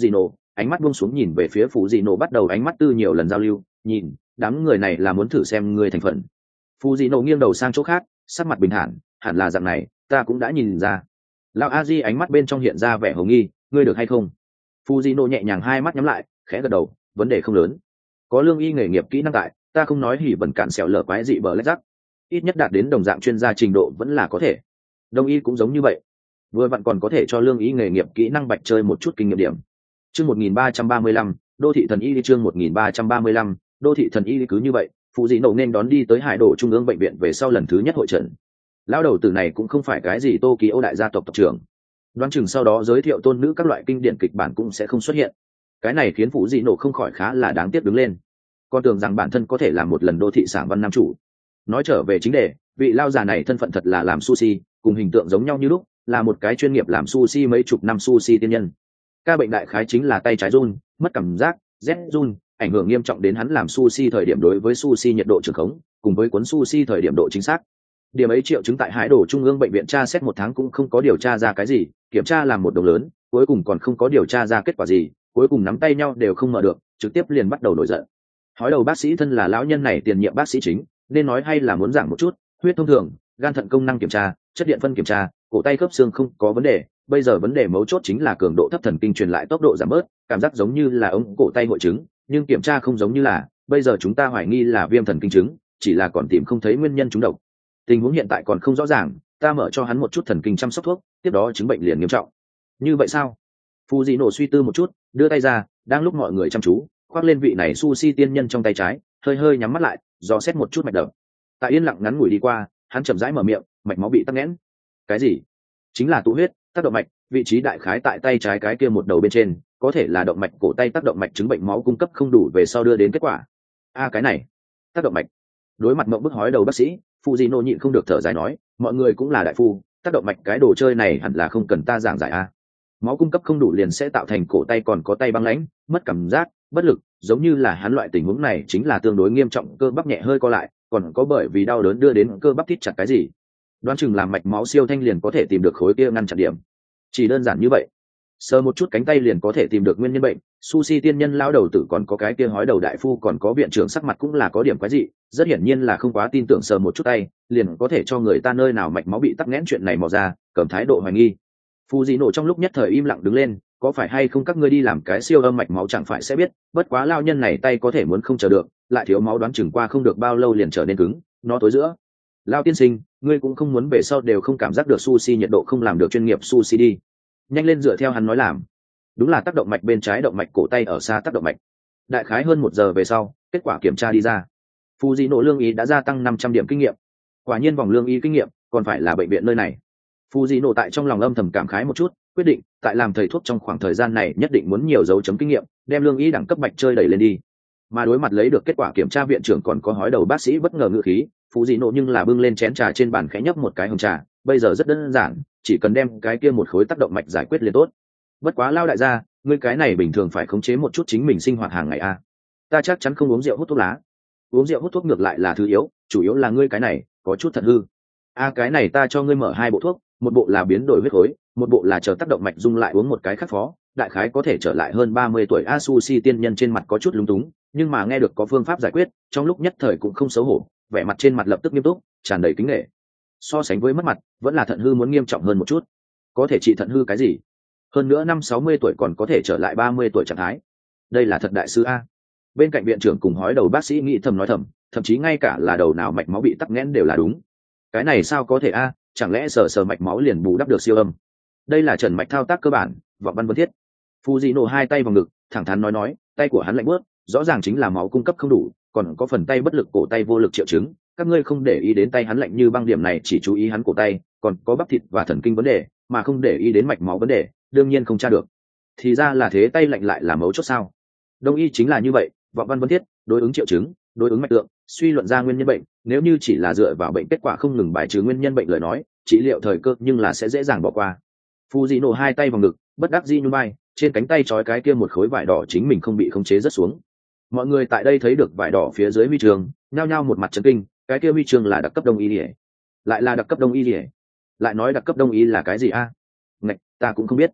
ánh mắt buông xuống nhìn về phía phụ dị nổ, bắt đầu ánh mắt tư nhiều lần giao lưu. Nhìn, đám người này là muốn thử xem người thành phần. Phụ dị nổ nghiêng đầu sang chỗ khác, sắc mặt bình thản, hẳn là dạng này, ta cũng đã nhìn ra. Lão a di ánh mắt bên trong hiện ra vẻ hồ nghi, ngươi được hay không? Phụ dị nổ nhẹ nhàng hai mắt nhắm lại, khẽ gật đầu, vấn đề không lớn. Có lương y nghề nghiệp kỹ năng tại, ta không nói hỉ bẩn cạn sẹo lở quái dị bờ lách rắc, ít nhất đạt đến đồng dạng chuyên gia trình độ vẫn là có thể. Đông y cũng giống như vậy, vừa vặn còn có thể cho lương y nghề nghiệp kỹ năng bạch chơi một chút kinh nghiệm điểm. Chương một nghìn ba trăm ba mươi lăm, đô thị thần y đi. Chương một nghìn ba trăm ba mươi lăm, đô thị thần y. Cứ như vậy, phụ dị nổ nên đón đi tới hải đồ trung ương bệnh viện về sau lần thứ nhất hội trận. Lão đầu tử này cũng không phải cái gì Tokyo đại gia tộc tộc trưởng, đoán chừng sau đó giới thiệu tôn nữ các loại kinh điển kịch bản cũng sẽ không xuất hiện. Cái này khiến phụ dị nổ không khỏi khá là đáng tiếc đứng lên, con tưởng rằng bản thân có thể làm một lần đô thị sảng văn nam chủ. Nói trở về chính đề, vị lao già này thân phận thật là làm sushi, cùng hình tượng giống nhau như lúc, là một cái chuyên nghiệp làm sushi mấy chục năm sushi tiên nhân. Ca bệnh đại khái chính là tay trái run, mất cảm giác, rét run, ảnh hưởng nghiêm trọng đến hắn làm sushi thời điểm đối với sushi nhiệt độ trường khống, cùng với cuốn sushi thời điểm độ chính xác. Điểm ấy triệu chứng tại Hải Đồ Trung ương bệnh viện tra xét một tháng cũng không có điều tra ra cái gì, kiểm tra làm một đồng lớn, cuối cùng còn không có điều tra ra kết quả gì, cuối cùng nắm tay nhau đều không mở được, trực tiếp liền bắt đầu nổi giận. Hói đầu bác sĩ thân là lão nhân này tiền nhiệm bác sĩ chính, nên nói hay là muốn giảng một chút, huyết thông thường, gan thận công năng kiểm tra, chất điện phân kiểm tra, cổ tay khớp xương không có vấn đề, bây giờ vấn đề mấu chốt chính là cường độ thấp thần kinh truyền lại tốc độ giảm bớt, cảm giác giống như là ống cổ tay hội chứng, nhưng kiểm tra không giống như là, bây giờ chúng ta hoài nghi là viêm thần kinh chứng, chỉ là còn tìm không thấy nguyên nhân trúng độc. Tình huống hiện tại còn không rõ ràng, ta mở cho hắn một chút thần kinh chăm sóc thuốc, tiếp đó chứng bệnh liền nghiêm trọng. Như vậy sao? Fujino suy tư một chút, đưa tay ra, đang lúc mọi người chăm chú, khoác lên vị này sushi tiên nhân trong tay trái, hơi hơi nhắm mắt lại, dò xét một chút mạch đập. Tại yên lặng ngắn ngủi đi qua, hắn chậm rãi mở miệng, mạch máu bị tắc nghẽn. Cái gì? Chính là tụ huyết, tác động mạch, vị trí đại khái tại tay trái cái kia một đầu bên trên, có thể là động mạch cổ tay tác động mạch chứng bệnh máu cung cấp không đủ về sau đưa đến kết quả. A cái này, tác động mạch. Đối mặt mộng bức hói đầu bác sĩ, Fujino nhịn không được thở dài nói, mọi người cũng là đại phu, tác động mạch cái đồ chơi này hẳn là không cần ta giảng giải a. Máu cung cấp không đủ liền sẽ tạo thành cổ tay còn có tay băng lãnh, mất cảm giác, bất lực, giống như là hắn loại tình huống này chính là tương đối nghiêm trọng, cơ bắp nhẹ hơi co lại, còn có bởi vì đau đớn đưa đến cơ bắp thít chặt cái gì. Đoán chừng làm mạch máu siêu thanh liền có thể tìm được khối kia ngăn chặn điểm. Chỉ đơn giản như vậy. Sờ một chút cánh tay liền có thể tìm được nguyên nhân bệnh, sushi tiên nhân lao đầu tử còn có cái kia hói đầu đại phu còn có viện trưởng sắc mặt cũng là có điểm quái dị, rất hiển nhiên là không quá tin tưởng sờ một chút tay, liền có thể cho người ta nơi nào mạch máu bị tắc nghẽn chuyện này mò ra, cầm thái độ hoài nghi. Fujino trong lúc nhất thời im lặng đứng lên, có phải hay không các ngươi đi làm cái siêu âm mạch máu chẳng phải sẽ biết, bất quá lao nhân này tay có thể muốn không chờ được, lại thiếu máu đoán chừng qua không được bao lâu liền trở nên cứng, nó tối giữa. Lao tiên sinh, ngươi cũng không muốn về sau đều không cảm giác được sushi nhiệt độ không làm được chuyên nghiệp sushi đi. Nhanh lên dựa theo hắn nói làm. Đúng là tác động mạch bên trái động mạch cổ tay ở xa tác động mạch. Đại khái hơn một giờ về sau, kết quả kiểm tra đi ra. Fujino lương y đã gia tăng năm trăm điểm kinh nghiệm. Quả nhiên vòng lương y kinh nghiệm, còn phải là bệnh viện nơi này. Fujino tại trong lòng âm thầm cảm khái một chút, quyết định tại làm thầy thuốc trong khoảng thời gian này nhất định muốn nhiều dấu chấm kinh nghiệm, đem lương y đẳng cấp bạch chơi đẩy lên đi. Mà đối mặt lấy được kết quả kiểm tra viện trưởng còn có hói đầu bác sĩ bất ngờ ngự khí, Fujino nhưng là bưng lên chén trà trên bàn khẽ nhấp một cái hồng trà, bây giờ rất đơn giản, chỉ cần đem cái kia một khối tác động mạch giải quyết liền tốt. Bất quá lao đại gia, ngươi cái này bình thường phải khống chế một chút chính mình sinh hoạt hàng ngày a. À. Ta chắc chắn không uống rượu hút thuốc lá. Uống rượu hút thuốc ngược lại là thứ yếu, chủ yếu là ngươi cái này có chút thật hư. A à, cái này ta cho ngươi mở hai bộ thuốc, một bộ là biến đổi huyết khối, một bộ là chờ tác động mạch dung lại uống một cái khác phó, đại khái có thể trở lại hơn ba mươi tuổi. A Sushi tiên nhân trên mặt có chút lúng túng, nhưng mà nghe được có phương pháp giải quyết, trong lúc nhất thời cũng không xấu hổ, vẻ mặt trên mặt lập tức nghiêm túc, tràn đầy kính nể. So sánh với mất mặt, vẫn là thận hư muốn nghiêm trọng hơn một chút. Có thể trị thận hư cái gì? Hơn nữa năm sáu mươi tuổi còn có thể trở lại ba mươi tuổi trạng thái. Đây là thật đại sư a. Bên cạnh viện trưởng cùng hói đầu bác sĩ nghĩ thầm nói thầm, thậm chí ngay cả là đầu nào mạch máu bị tắc nghẽn đều là đúng. Cái này sao có thể a, chẳng lẽ sờ sờ mạch máu liền bù đắp được siêu âm? Đây là trần mạch thao tác cơ bản, vọng văn vân thiết. Fujino hai tay vào ngực, thẳng thắn nói nói, tay của hắn lạnh buốt, rõ ràng chính là máu cung cấp không đủ, còn có phần tay bất lực cổ tay vô lực triệu chứng, các ngươi không để ý đến tay hắn lạnh như băng điểm này, chỉ chú ý hắn cổ tay, còn có bắp thịt và thần kinh vấn đề, mà không để ý đến mạch máu vấn đề, đương nhiên không tra được. Thì ra là thế, tay lạnh lại là mấu chốt sao? Đông y chính là như vậy, vọng văn vân thiết, đối ứng triệu chứng, đối ứng mạch tượng, suy luận ra nguyên nhân bệnh, nếu như chỉ là dựa vào bệnh kết quả không ngừng bài trừ nguyên nhân bệnh lời nói, trị liệu thời cơ nhưng là sẽ dễ dàng bỏ qua. Fujino hai tay vào ngực, bất đắc dĩ nhún vai, trên cánh tay trói cái kia một khối vải đỏ chính mình không bị khống chế rớt xuống. Mọi người tại đây thấy được vải đỏ phía dưới huy chương, nhao nhao một mặt chấn kinh, cái kia huy chương là đặc cấp đông y liễu, lại là đặc cấp đông y liễu, lại nói đặc cấp đông y là cái gì a? À? Ngạch, ta cũng không biết.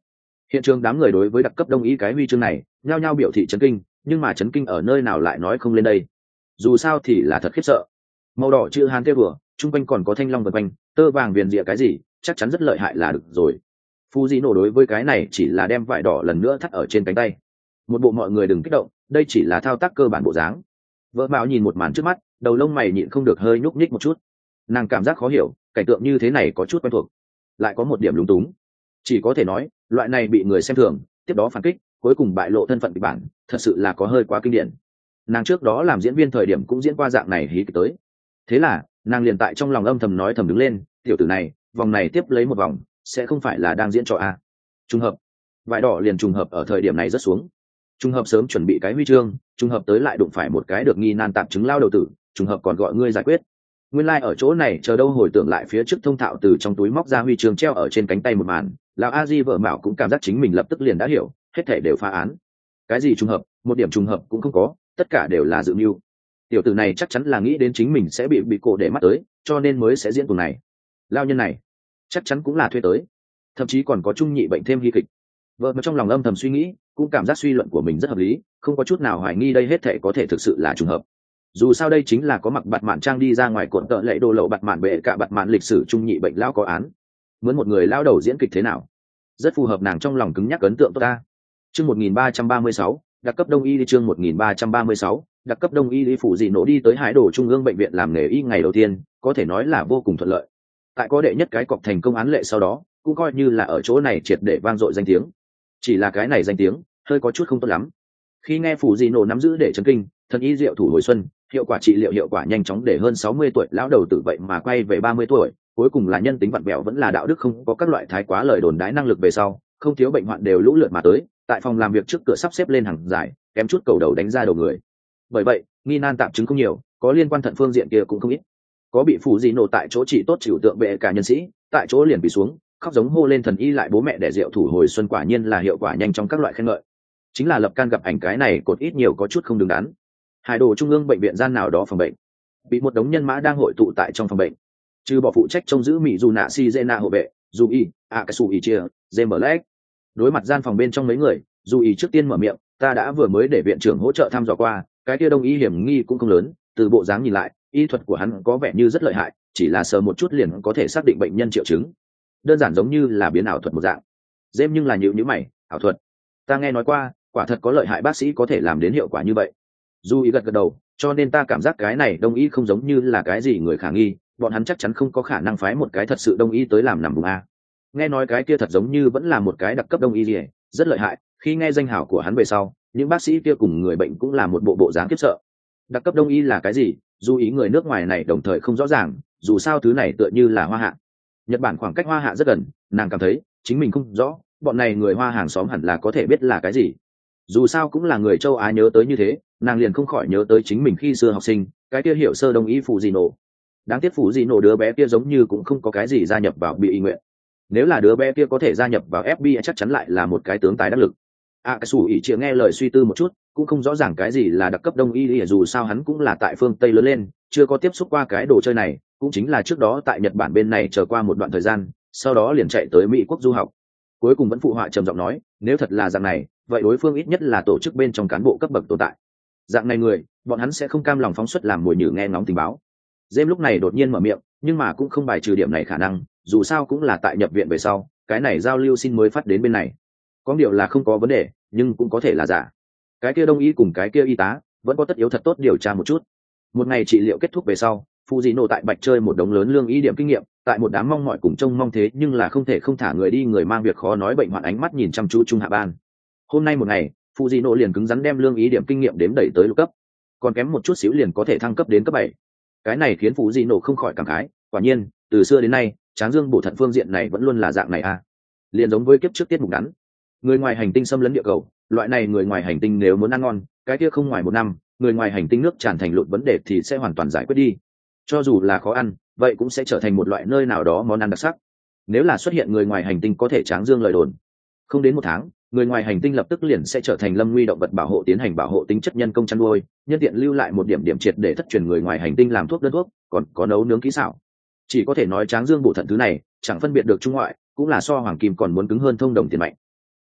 Hiện trường đám người đối với đặc cấp đông y cái huy chương này nhao nhao biểu thị chấn kinh, nhưng mà chấn kinh ở nơi nào lại nói không lên đây. Dù sao thì là thật khiếp sợ. Màu đỏ chữ hán theo vừa, chung quanh còn có thanh long vần quanh, tơ vàng viền rịa cái gì, chắc chắn rất lợi hại là được rồi. Phu Di nổ đối với cái này chỉ là đem vải đỏ lần nữa thắt ở trên cánh tay. Một bộ mọi người đừng kích động, đây chỉ là thao tác cơ bản bộ dáng. Vợ Mạo nhìn một màn trước mắt, đầu lông mày nhịn không được hơi nhúc nhích một chút. Nàng cảm giác khó hiểu, cảnh tượng như thế này có chút quen thuộc, lại có một điểm lúng túng. Chỉ có thể nói, loại này bị người xem thường, tiếp đó phản kích, cuối cùng bại lộ thân phận kịch bản, thật sự là có hơi quá kinh điển. Nàng trước đó làm diễn viên thời điểm cũng diễn qua dạng này hí kịch tới. Thế là, nàng liền tại trong lòng âm thầm nói thầm đứng lên, tiểu tử này, vòng này tiếp lấy một vòng, sẽ không phải là đang diễn trò a. Trùng hợp, vải đỏ liền trùng hợp ở thời điểm này rất xuống. Trùng hợp sớm chuẩn bị cái huy chương, trùng hợp tới lại đụng phải một cái được nghi nan tạm chứng lao đầu tử, trùng hợp còn gọi ngươi giải quyết. Nguyên lai like ở chỗ này chờ đâu hồi tưởng lại phía trước thông thạo từ trong túi móc ra huy chương treo ở trên cánh tay một màn, lão a di vợ Mạo cũng cảm giác chính mình lập tức liền đã hiểu, hết thể đều phá án. Cái gì trùng hợp, một điểm trùng hợp cũng không có, tất cả đều là dự mưu. Tiểu tử này chắc chắn là nghĩ đến chính mình sẽ bị bị cổ để mắt tới, cho nên mới sẽ diễn tuồng này. Lao nhân này chắc chắn cũng là thuê tới, thậm chí còn có trung nhị bệnh thêm hy kịch. Vợ mà trong lòng âm thầm suy nghĩ, cũng cảm giác suy luận của mình rất hợp lý, không có chút nào hoài nghi đây hết thể có thể thực sự là trùng hợp. Dù sao đây chính là có mặc bạt mạn trang đi ra ngoài cuộn tợ lệ đồ lậu bạt mạn bệ cả bạt mạn lịch sử trung nhị bệnh lao có án, muốn một người lao đầu diễn kịch thế nào, rất phù hợp nàng trong lòng cứng nhắc ấn tượng tốt ta. Chương một nghìn ba trăm ba mươi sáu, đặc cấp đông y đi chương một nghìn ba trăm ba mươi sáu, đặc cấp đông y đi Phủ Dị Nổ đi tới Hải Đồ Trung ương bệnh viện làm nghề y ngày đầu tiên, có thể nói là vô cùng thuận lợi. Tại có đệ nhất cái cọc thành công án lệ sau đó, cũng coi như là ở chỗ này triệt để vang dội danh tiếng. Chỉ là cái này danh tiếng hơi có chút không tốt lắm. Khi nghe Phủ Dị Nổ nắm giữ để chấn kinh, thần y diệu thủ hồi xuân, hiệu quả trị liệu hiệu quả nhanh chóng để hơn sáu mươi tuổi lão đầu tử vậy mà quay về ba mươi tuổi, cuối cùng là nhân tính vặn vẹo vẫn là đạo đức không có các loại thái quá lời đồn đái năng lực về sau, không thiếu bệnh hoạn đều lũ lượt mà tới, tại phòng làm việc trước cửa sắp xếp lên hàng dài, kém chút cầu đầu đánh ra đầu người. Bởi vậy, nghi nan tạm chứng không nhiều, có liên quan thận phương diện kia cũng không ít. Có bị Phủ Dị Nổ tại chỗ trị tốt chịu tượng bệ cả nhân sĩ, tại chỗ liền bị xuống, khóc giống hô lên thần y lại bố mẹ để rượu thủ hồi xuân quả nhiên là hiệu quả nhanh trong các loại khen ngợi. Chính là lập can gặp ảnh cái này cột ít nhiều có chút không đứng đắn. Hải Đồ Trung ương bệnh viện gian nào đó phòng bệnh, bị một đống nhân mã đang hội tụ tại trong phòng bệnh, trừ bỏ phụ trách trông giữ mỹ dù nạ si zena hộ vệ, dù y, a cái su y chia, james đối mặt gian phòng bên trong mấy người, dù y trước tiên mở miệng, ta đã vừa mới để viện trưởng hỗ trợ thăm dò qua, cái kia đông y hiểm nghi cũng không lớn, từ bộ dáng nhìn lại, y thuật của hắn có vẻ như rất lợi hại, chỉ là sờ một chút liền có thể xác định bệnh nhân triệu chứng, đơn giản giống như là biến ảo thuật một dạng. James nhưng là nhịu nhữ mày, ảo thuật? Ta nghe nói qua, quả thật có lợi hại bác sĩ có thể làm đến hiệu quả như vậy. Dù ý gật gật đầu, cho nên ta cảm giác cái này đông y không giống như là cái gì người khả nghi, bọn hắn chắc chắn không có khả năng phái một cái thật sự đông y tới làm nằm vùng a. Nghe nói cái kia thật giống như vẫn là một cái đặc cấp đông y gì, rất lợi hại. Khi nghe danh hào của hắn về sau, những bác sĩ kia cùng người bệnh cũng là một bộ bộ dáng khiếp sợ. Đặc cấp đông y là cái gì? Dù ý người nước ngoài này đồng thời không rõ ràng, dù sao thứ này tựa như là Hoa Hạ. Nhật Bản khoảng cách Hoa Hạ rất gần, nàng cảm thấy chính mình không rõ, bọn này người Hoa hàng xóm hẳn là có thể biết là cái gì. Dù sao cũng là người châu Á nhớ tới như thế, nàng liền không khỏi nhớ tới chính mình khi xưa học sinh, cái kia hiểu sơ đông y Phủ Dị Nổ. Đáng tiếc Phủ Dị Nổ đứa bé kia giống như cũng không có cái gì gia nhập vào bị y nguyện. Nếu là đứa bé kia có thể gia nhập vào ép bê i chắc chắn lại là một cái tướng tài đắc lực. À, cái Sủ ỉ chịu nghe lời suy tư một chút, cũng không rõ ràng cái gì là đặc cấp đông y, dù sao hắn cũng là tại phương Tây lớn lên, chưa có tiếp xúc qua cái đồ chơi này, cũng chính là trước đó tại Nhật Bản bên này chờ qua một đoạn thời gian, sau đó liền chạy tới Mỹ quốc du học. Cuối cùng vẫn phụ họa trầm giọng nói, nếu thật là dạng này, vậy đối phương ít nhất là tổ chức bên trong cán bộ cấp bậc tồn tại. Dạng này người, bọn hắn sẽ không cam lòng phóng xuất làm mồi nhử nghe ngóng tình báo. James lúc này đột nhiên mở miệng, nhưng mà cũng không bài trừ điểm này khả năng, dù sao cũng là tại nhập viện về sau, cái này giao lưu xin mới phát đến bên này. Có điều là không có vấn đề, nhưng cũng có thể là giả. Cái kia đông y cùng cái kia y tá, vẫn có tất yếu thật tốt điều tra một chút. Một ngày trị liệu kết thúc về sau, Phủ Dị Nổ tại Bạch chơi một đống lớn lương y điểm kinh nghiệm, tại một đám mong mỏi cùng trông mong thế nhưng là không thể không thả người đi người mang việc khó nói bệnh hoạn ánh mắt nhìn chăm chú Trung Hạ Ban. Hôm nay một ngày, Phủ Dị Nổ liền cứng rắn đem lương y điểm kinh nghiệm đếm đẩy tới lục cấp, còn kém một chút xíu liền có thể thăng cấp đến cấp bảy. Cái này khiến Phủ Dị Nổ không khỏi cảm khái, quả nhiên, từ xưa đến nay, Tráng Dương bổ thận phương diện này vẫn luôn là dạng này à? Liền giống với kiếp trước tiết mục ngắn, người ngoài hành tinh xâm lấn địa cầu, loại này người ngoài hành tinh nếu muốn ăn ngon, cái kia không ngoài một năm, người ngoài hành tinh nước tràn thành lụt vấn đề thì sẽ hoàn toàn giải quyết đi. Cho dù là khó ăn, vậy cũng sẽ trở thành một loại nơi nào đó món ăn đặc sắc. Nếu là xuất hiện người ngoài hành tinh có thể Tráng Dương lời đồn, không đến một tháng, người ngoài hành tinh lập tức liền sẽ trở thành lâm nguy động vật bảo hộ tiến hành bảo hộ tính chất nhân công chăn nuôi, nhân tiện lưu lại một điểm điểm triệt để thất truyền người ngoài hành tinh làm thuốc đơn thuốc, còn có nấu nướng kỹ xảo. Chỉ có thể nói Tráng Dương bổ thận thứ này, chẳng phân biệt được trung ngoại, cũng là so hoàng kim còn muốn cứng hơn thông đồng tiền mạnh.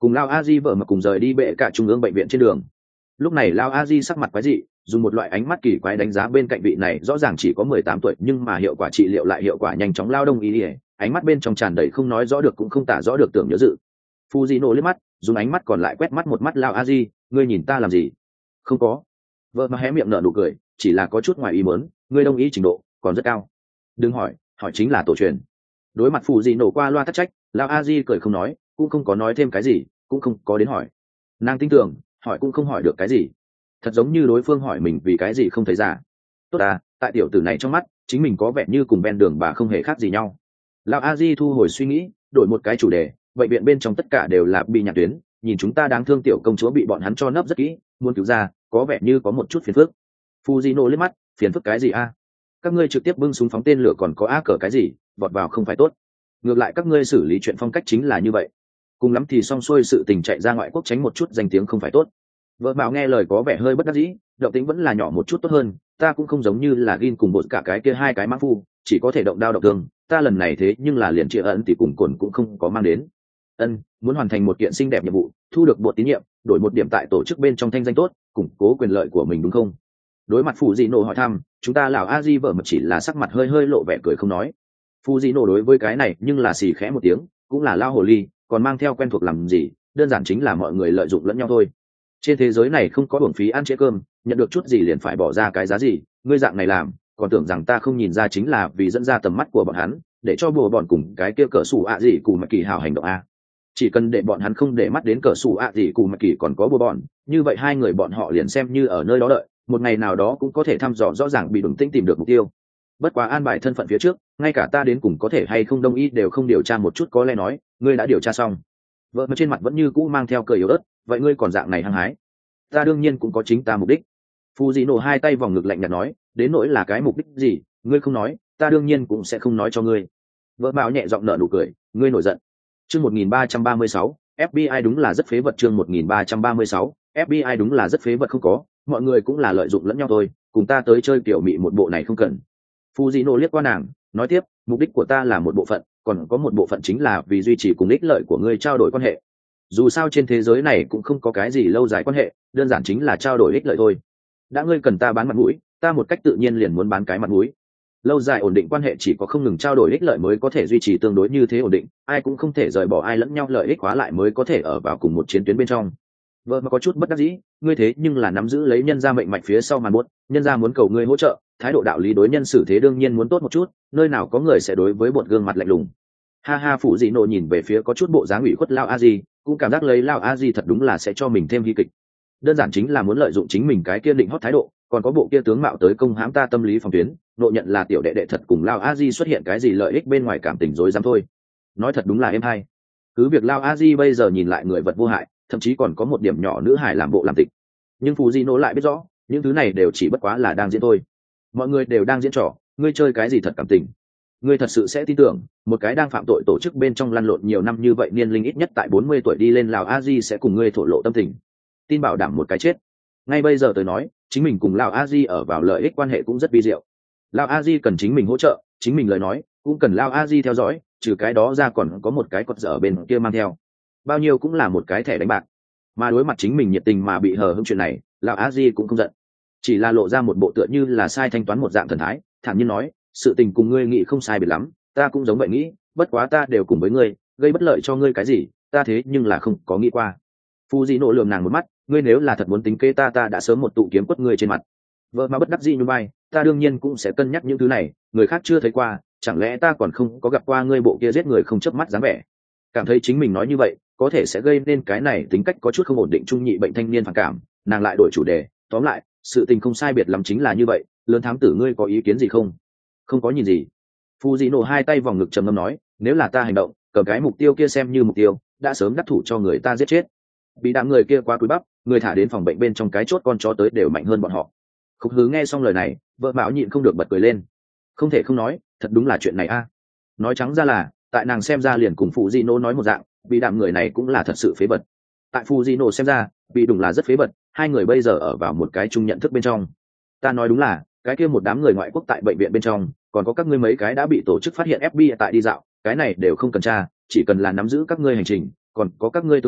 cùng lao a di vợ mà cùng rời đi bệ cả trung ương bệnh viện trên đường. Lúc này lao a di sắc mặt quái dị, dùng một loại ánh mắt kỳ quái đánh giá bên cạnh vị này rõ ràng chỉ có mười tám tuổi nhưng mà hiệu quả trị liệu lại hiệu quả nhanh chóng lao đông y, ánh mắt bên trong tràn đầy không nói rõ được cũng không tả rõ được tưởng nhớ dự. Fujino liếc mắt, dùng ánh mắt còn lại quét mắt một mắt lao a di, ngươi nhìn ta làm gì? Không có. Vợ mà hé miệng nở nụ cười, chỉ là có chút ngoài ý muốn, ngươi đồng ý trình độ còn rất cao. Đừng hỏi, hỏi chính là tổ truyền. Đối mặt Fujino qua loa tắc trách, lao a di cười không nói, cũng không có nói thêm cái gì, cũng không có đến hỏi. Nàng tin tưởng, hỏi cũng không hỏi được cái gì, thật giống như đối phương hỏi mình vì cái gì không thấy ra. Tốt à, tại tiểu tử này trong mắt chính mình có vẻ như cùng ven đường bà không hề khác gì nhau. Lão a di thu hồi suy nghĩ, đổi một cái chủ đề, bệnh viện bên trong tất cả đều là bị nhạc tuyến, nhìn chúng ta đáng thương tiểu công chúa bị bọn hắn cho nấp rất kỹ, muốn cứu ra có vẻ như có một chút phiền phức. Fujino liếc mắt, phiền phức cái gì a? Các ngươi trực tiếp bưng súng phóng tên lửa còn có á cờ cái gì, vọt vào không phải tốt. Ngược lại các ngươi xử lý chuyện phong cách chính là như vậy, cùng lắm thì xong xuôi sự tình chạy ra ngoại quốc tránh một chút danh tiếng không phải tốt. Vợ bảo nghe lời có vẻ hơi bất đắc dĩ, động tính vẫn là nhỏ một chút tốt hơn, ta cũng không giống như là gin cùng bột cả cái kia hai cái mã phu, chỉ có thể động đao động thương, ta lần này thế nhưng là liền chia ẩn thì cùng cồn cũng không có mang đến. Ân, muốn hoàn thành một kiện xinh đẹp nhiệm vụ, thu được bột tín nhiệm, đổi một điểm tại tổ chức bên trong thanh danh tốt, củng cố quyền lợi của mình đúng không? Đối mặt Phù Dị Nổ hỏi thăm, chúng ta lão a di vợ mật chỉ là sắc mặt hơi hơi lộ vẻ cười không nói. Phù Dị Nổ đối với cái này nhưng là xì khẽ một tiếng, cũng là lao hồ ly, còn mang theo quen thuộc làm gì, đơn giản chính là mọi người lợi dụng lẫn nhau thôi. Trên thế giới này không có uổng phí ăn trễ cơm, nhận được chút gì liền phải bỏ ra cái giá gì, ngươi dạng này làm còn tưởng rằng ta không nhìn ra chính là vì dẫn ra tầm mắt của bọn hắn, để cho bùa bọn cùng cái kia cỡ sủ ạ gì cùng mà kỳ hào hành động a. Chỉ cần để bọn hắn không để mắt đến cỡ sủ ạ gì cùng mà kỳ còn có bùa bọn, như vậy hai người bọn họ liền xem như ở nơi đó đợi, một ngày nào đó cũng có thể thăm dò rõ ràng bị đủng tĩnh tìm được mục tiêu. Bất quá an bài thân phận phía trước, ngay cả ta đến cùng có thể hay không đông y đều không điều tra một chút có lẽ nói, ngươi đã điều tra xong. Vợ mà trên mặt vẫn như cũ mang theo cười yếu ớt, vậy ngươi còn dạng này hăng hái? Ta đương nhiên cũng có chính ta mục đích. Fujino hai tay vòng ngực lạnh nhạt nói, đến nỗi là cái mục đích gì, ngươi không nói, ta đương nhiên cũng sẽ không nói cho ngươi. Vợ Mạo nhẹ giọng nở nụ cười, ngươi nổi giận. Chương một nghìn ba trăm ba mươi sáu, ép bê i đúng là rất phế vật. Chương một nghìn ba trăm ba mươi sáu, ép bê i đúng là rất phế vật. Không có, mọi người cũng là lợi dụng lẫn nhau thôi, cùng ta tới chơi kiểu mị một bộ này không cần. Fujino liếc qua nàng, nói tiếp, mục đích của ta là một bộ phận, còn có một bộ phận chính là vì duy trì cùng ích lợi của ngươi trao đổi quan hệ. Dù sao trên thế giới này cũng không có cái gì lâu dài quan hệ, đơn giản chính là trao đổi ích lợi thôi. Đã ngươi cần ta bán mặt mũi, ta một cách tự nhiên liền muốn bán cái mặt mũi. Lâu dài ổn định quan hệ chỉ có không ngừng trao đổi ích lợi mới có thể duy trì tương đối như thế ổn định, ai cũng không thể rời bỏ ai lẫn nhau, lợi ích hóa lại mới có thể ở vào cùng một chiến tuyến bên trong. Vợ mà có chút bất đắc dĩ, ngươi thế nhưng là nắm giữ lấy nhân gia mệnh mạch phía sau màn buốt, nhân gia muốn cầu ngươi hỗ trợ, thái độ đạo lý đối nhân xử thế đương nhiên muốn tốt một chút, nơi nào có người sẽ đối với bột gương mặt lạnh lùng. Ha ha, Phụ Dị Nộ nhìn về phía có chút bộ dáng ủy khuất lao a di, cũng cảm giác lấy lao a di thật đúng là sẽ cho mình thêm hy kịch, đơn giản chính là muốn lợi dụng chính mình cái kia định hót thái độ, còn có bộ kia tướng mạo tới công hãm ta tâm lý phòng tuyến, nộ nhận là tiểu đệ đệ thật cùng lao a di xuất hiện cái gì lợi ích bên ngoài cảm tình rối rắm thôi. Nói thật đúng là êm hay. Cứ việc lao a di bây giờ nhìn lại người vật vô hại, thậm chí còn có một điểm nhỏ nữ hài làm bộ làm tịch, nhưng Phù Di Nỗ lại biết rõ những thứ này đều chỉ bất quá là đang diễn thôi. Mọi người đều đang diễn trò, ngươi chơi cái gì thật cảm tình? Ngươi thật sự sẽ tin tưởng một cái đang phạm tội tổ chức bên trong lăn lộn nhiều năm như vậy niên linh ít nhất tại bốn mươi tuổi đi lên lào a di sẽ cùng ngươi thổ lộ tâm tình? Tin bảo đảm một cái chết. Ngay bây giờ tôi nói chính mình cùng lào a di ở vào lợi ích quan hệ cũng rất vi diệu. Lào a di cần chính mình hỗ trợ, chính mình lời nói cũng cần Lao a di theo dõi, trừ cái đó ra còn có một cái cột dở bên kia mang theo, bao nhiêu cũng là một cái thẻ đánh bạc. Mà đối mặt chính mình nhiệt tình mà bị hờ hững chuyện này, Lão a di cũng không giận, chỉ là lộ ra một bộ tựa như là sai thanh toán một dạng thần thái, thản nhiên nói, sự tình cùng ngươi nghĩ không sai biệt lắm, ta cũng giống vậy nghĩ, bất quá ta đều cùng với ngươi, gây bất lợi cho ngươi cái gì, ta thế nhưng là không có nghĩ qua. Phu Di nộ lườm nàng một mắt, ngươi nếu là thật muốn tính kế ta, ta đã sớm một tụ kiếm quất ngươi trên mặt. Vợ mà bất đắc dĩ như bay, ta đương nhiên cũng sẽ cân nhắc những thứ này, người khác chưa thấy qua, chẳng lẽ ta còn không có gặp qua ngươi bộ kia giết người không chớp mắt dáng vẻ. Cảm thấy chính mình nói như vậy có thể sẽ gây nên cái này tính cách có chút không ổn định trung nhị bệnh thanh niên phản cảm, nàng lại đổi chủ đề, tóm lại sự tình không sai biệt lắm chính là như vậy, lớn thám tử ngươi có ý kiến gì không? Không có nhìn gì. Phu Di nổ hai tay vòng ngực trầm ngâm nói, nếu là ta hành động cầm cái mục tiêu kia xem như mục tiêu, đã sớm đắc thủ cho người ta giết chết. Bị đám người kia quá cúi bắp, người thả đến phòng bệnh bên trong cái chốt con chó tới đều mạnh hơn bọn họ. Khúc Hứ nghe xong lời này, vợ Mão nhịn không được bật cười lên. Không thể không nói, thật đúng là chuyện này a. Nói trắng ra là, tại nàng xem ra liền cùng Phụ Di nổ nói một dạng, bị đám người này cũng là thật sự phế vật. Tại Phụ Di nổ xem ra, bị đùng là rất phế vật, hai người bây giờ ở vào một cái chung nhận thức bên trong. Ta nói đúng là, cái kia một đám người ngoại quốc tại bệnh viện bên trong, còn có các ngươi mấy cái đã bị tổ chức phát hiện ép bê i tại đi dạo, cái này đều không cần tra, chỉ cần là nắm giữ các ngươi hành trình, còn có các ngươi tướng mạo,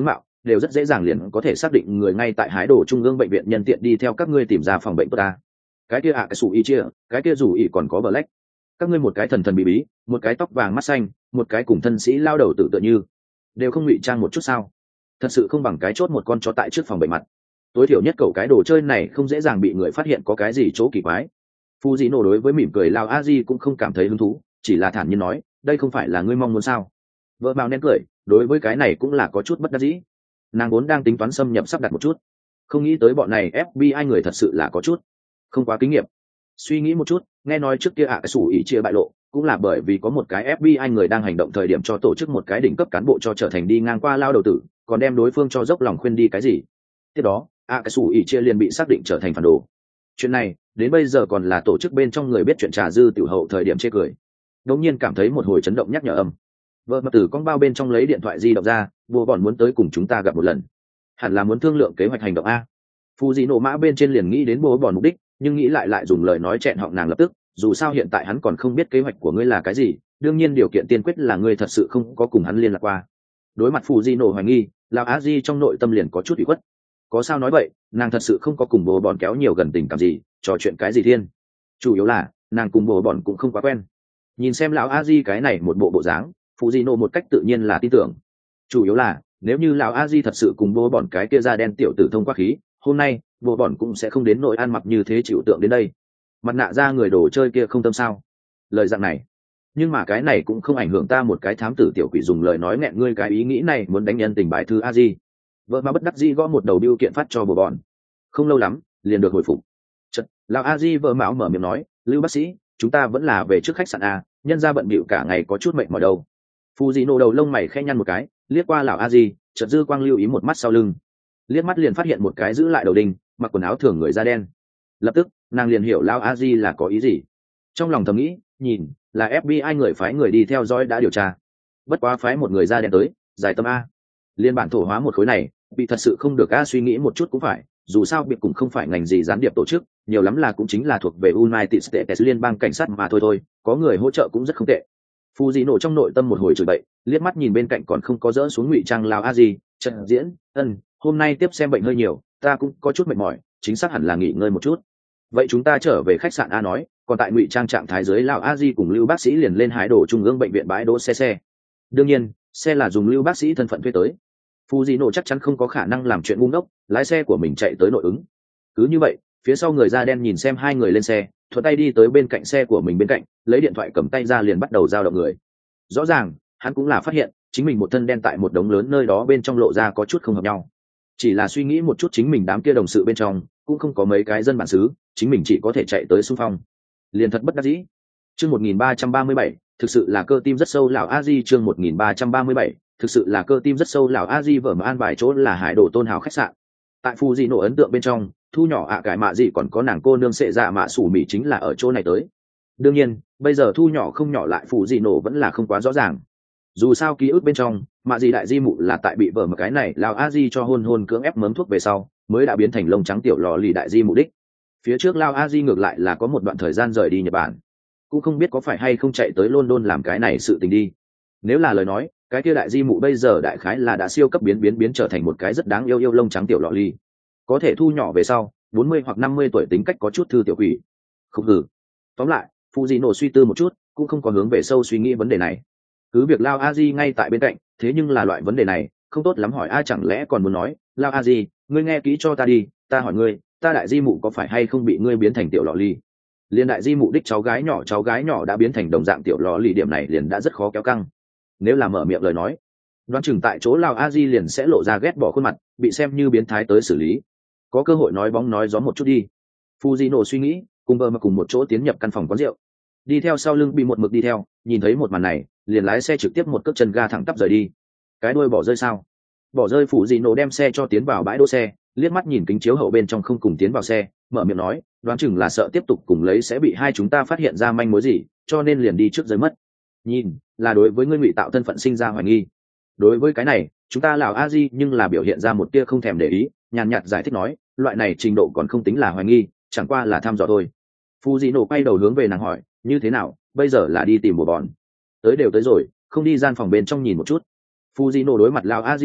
đều rất dễ dàng liền có thể xác định người ngay tại hái đồ trung ương bệnh viện, nhân tiện đi theo các ngươi tìm ra phòng bệnh của ta. Cái kia ạ à, cái sủ y chia, cái kia rủ y còn có Black. Các ngươi một cái thần thần bí bí, một cái tóc vàng mắt xanh, một cái cùng thân sĩ lao đầu tự tự như, đều không ngụy trang một chút sao? Thật sự không bằng cái chốt một con chó tại trước phòng bệnh mặt. Tối thiểu nhất cậu cái đồ chơi này không dễ dàng bị người phát hiện có cái gì chỗ kỳ quái. Phu Dĩ Nổ đối với mỉm cười Lão A Di cũng không cảm thấy hứng thú, chỉ là thản nhiên nói, đây không phải là ngươi mong muốn sao? Vợ Mạo nén cười, đối với cái này cũng là có chút bất đắc dĩ. Nàng vốn đang tính toán xâm nhập sắp đặt một chút, không nghĩ tới bọn này ép bê i người thật sự là có chút không quá kinh nghiệm. Suy nghĩ một chút, nghe nói trước kia ạ à, sủ ỉ chia bại lộ, cũng là bởi vì có một cái ép bê i người đang hành động thời điểm cho tổ chức một cái đỉnh cấp cán bộ cho trở thành đi ngang qua lao đầu tử, còn đem đối phương cho dốc lòng khuyên đi cái gì. Tiếp đó, ạ à, sủ ỉ chia liền bị xác định trở thành phản đồ. Chuyện này, đến bây giờ còn là tổ chức bên trong người biết chuyện trà dư tiểu hậu thời điểm chê cười. Đột nhiên cảm thấy một hồi chấn động nhắc nhở âm. Vợ mặt tử con bao bên trong lấy điện thoại di động ra, bố bọn muốn tới cùng chúng ta gặp một lần. Hẳn là muốn thương lượng kế hoạch hành động a. Phu Dĩ Nổ mã bên trên liền nghĩ đến bố bọn mục đích, nhưng nghĩ lại lại dùng lời nói chẹn họng nàng lập tức, dù sao hiện tại hắn còn không biết kế hoạch của ngươi là cái gì, đương nhiên điều kiện tiên quyết là ngươi thật sự không có cùng hắn liên lạc qua. Đối mặt Phu Dĩ Nổ hoài nghi, lão Á Di trong nội tâm liền có chút ủy khuất. Có sao nói vậy, nàng thật sự không có cùng bố bọn kéo nhiều gần tình cảm gì, trò chuyện cái gì thiên. Chủ yếu là, nàng cùng bố bọn cũng không quá quen. Nhìn xem lão A Di cái này một bộ bộ dáng, Phụ Di Nô một cách tự nhiên là tin tưởng. Chủ yếu là, nếu như lão A Di thật sự cùng bố bọn cái kia da đen tiểu tử thông qua khí, hôm nay bố bọn cũng sẽ không đến nỗi ăn mặc như thế chịu tượng đến đây. Mặt nạ ra người đồ chơi kia không tâm sao? Lời dạng này, nhưng mà cái này cũng không ảnh hưởng ta một cái thám tử tiểu quỷ dùng lời nói nghẹn ngươi cái ý nghĩ này muốn đánh nhân tình bại thư A Di. Vợ mà bất đắc dĩ gõ một đầu biêu kiện phát cho bố bọn. Không lâu lắm, liền được hồi phục. Chật, lão A Di vợ mão mở miệng nói, Lưu bác sĩ, chúng ta vẫn là về trước khách sạn a, nhân ra bận bịu cả ngày có chút mệt mỏi đâu. Phu Dĩ Nô đầu lông mày khẽ nhăn một cái, liếc qua lão A Di, chợt dư quang lưu ý một mắt sau lưng, liếc mắt liền phát hiện một cái giữ lại đầu đinh, mặc quần áo thường người da đen. Lập tức, nàng liền hiểu lão A Di là có ý gì. Trong lòng thầm nghĩ, nhìn, là ép bê i người phái người đi theo dõi đã điều tra. Bất quá phái một người da đen tới, giải tâm a. Liên bản thổ hóa một khối này, bị thật sự không được a suy nghĩ một chút cũng phải, dù sao biệt cũng không phải ngành gì gián điệp tổ chức, nhiều lắm là cũng chính là thuộc về United States liên bang cảnh sát mà thôi thôi, có người hỗ trợ cũng rất không tệ. Phu Dĩ Nổ trong nội tâm một hồi chửi bậy, liếc mắt nhìn bên cạnh còn không có dỡ xuống ngụy trang lão A Di, trận diễn, ân, hôm nay tiếp xem bệnh hơi nhiều, ta cũng có chút mệt mỏi, chính xác hẳn là nghỉ ngơi một chút. Vậy chúng ta trở về khách sạn a nói, còn tại ngụy trang trạng thái dưới lão A Di cùng Lưu bác sĩ liền lên hái đổ trung ương bệnh viện bãi đỗ xe xe. Đương nhiên, xe là dùng Lưu bác sĩ thân phận thuê tới. Phu Dĩ Nổ chắc chắn không có khả năng làm chuyện ngu ngốc, lái xe của mình chạy tới nội ứng. Cứ như vậy, phía sau người da đen nhìn xem hai người lên xe, thuận tay đi tới bên cạnh xe của mình bên cạnh, lấy điện thoại cầm tay ra liền bắt đầu giao động người. Rõ ràng, hắn cũng là phát hiện, chính mình một thân đen tại một đống lớn nơi đó bên trong lộ ra có chút không hợp nhau. Chỉ là suy nghĩ một chút chính mình đám kia đồng sự bên trong, cũng không có mấy cái dân bản xứ, chính mình chỉ có thể chạy tới xung phong. Liền thật bất đắc dĩ. Chương một nghìn ba trăm ba mươi bảy, thực sự là cơ tim rất sâu lão A Di chương một nghìn ba trăm ba mươi bảy, thực sự là cơ tim rất sâu lão A Di vợ mà an bài chỗ là Hải Đồ Tôn Hào khách sạn. Tại Phu Dĩ Nổ ấn tượng bên trong, thu nhỏ ạ à cải mạ gì còn có nàng cô nương sệ dạ mạ sủ mị chính là ở chỗ này tới. Đương nhiên, bây giờ thu nhỏ không nhỏ lại Phu Dĩ Nổ vẫn là không quá rõ ràng. Dù sao ký ức bên trong, mạ gì đại di mụ là tại bị vợ một cái này lão A Di cho hôn hôn cưỡng ép mớm thuốc về sau, mới đã biến thành lông trắng tiểu lò lì đại di mụ đích. Phía trước lão A Di ngược lại là có một đoạn thời gian rời đi Nhật Bản, cũng không biết có phải hay không chạy tới London làm cái này sự tình đi. Nếu là lời nói, cái kia đại di mụ bây giờ đại khái là đã siêu cấp biến biến biến trở thành một cái rất đáng yêu yêu lông trắng tiểu lọ ly, có thể thu nhỏ về sau bốn mươi hoặc năm mươi tuổi tính cách có chút thư tiểu quỷ không hử. Tóm lại, Phu Dĩ Nổ suy tư một chút, cũng không có hướng về sâu suy nghĩ vấn đề này. Cứ việc Lao A Di ngay tại bên cạnh, thế nhưng là loại vấn đề này không tốt lắm hỏi a, chẳng lẽ còn muốn nói, Lao A Di, ngươi nghe kỹ cho ta đi, ta hỏi ngươi, ta đại di mụ có phải hay không bị ngươi biến thành tiểu lọ ly? Liên đại di mụ đích cháu gái nhỏ cháu gái nhỏ đã biến thành đồng dạng tiểu lọ ly, điểm này liền đã rất khó kéo căng. Nếu là mở miệng lời nói, đoán chừng tại chỗ Lào A Di liền sẽ lộ ra ghét bỏ khuôn mặt, bị xem như biến thái tới xử lý. Có cơ hội nói bóng nói gió một chút đi. Phu Dĩ Nổ suy nghĩ, cùng vợ mà cùng một chỗ tiến nhập căn phòng quán rượu. Đi theo sau lưng bị một mực đi theo, nhìn thấy một màn này, liền lái xe trực tiếp một cước chân ga thẳng tắp rời đi. Cái đuôi bỏ rơi sao? Bỏ rơi Phu Dĩ Nổ đem xe cho tiến vào bãi đỗ xe, liếc mắt nhìn kính chiếu hậu bên trong không cùng tiến vào xe, mở miệng nói, đoán chừng là sợ tiếp tục cùng lấy sẽ bị hai chúng ta phát hiện ra manh mối gì, cho nên liền đi trước rơi mất. Nhìn, là đối với ngươi ngụy tạo thân phận sinh ra hoài nghi. Đối với cái này, chúng ta lão A Di nhưng là biểu hiện ra một tia không thèm để ý, nhàn nhạt giải thích nói, loại này trình độ còn không tính là hoài nghi, chẳng qua là thăm dò thôi. Phu Dĩ Nổ quay đầu hướng về nàng hỏi, như thế nào, bây giờ là đi tìm bồ bọn? Tới đều tới rồi, không đi gian phòng bên trong nhìn một chút. Phu Dĩ Nổ đối mặt lão A Di mời,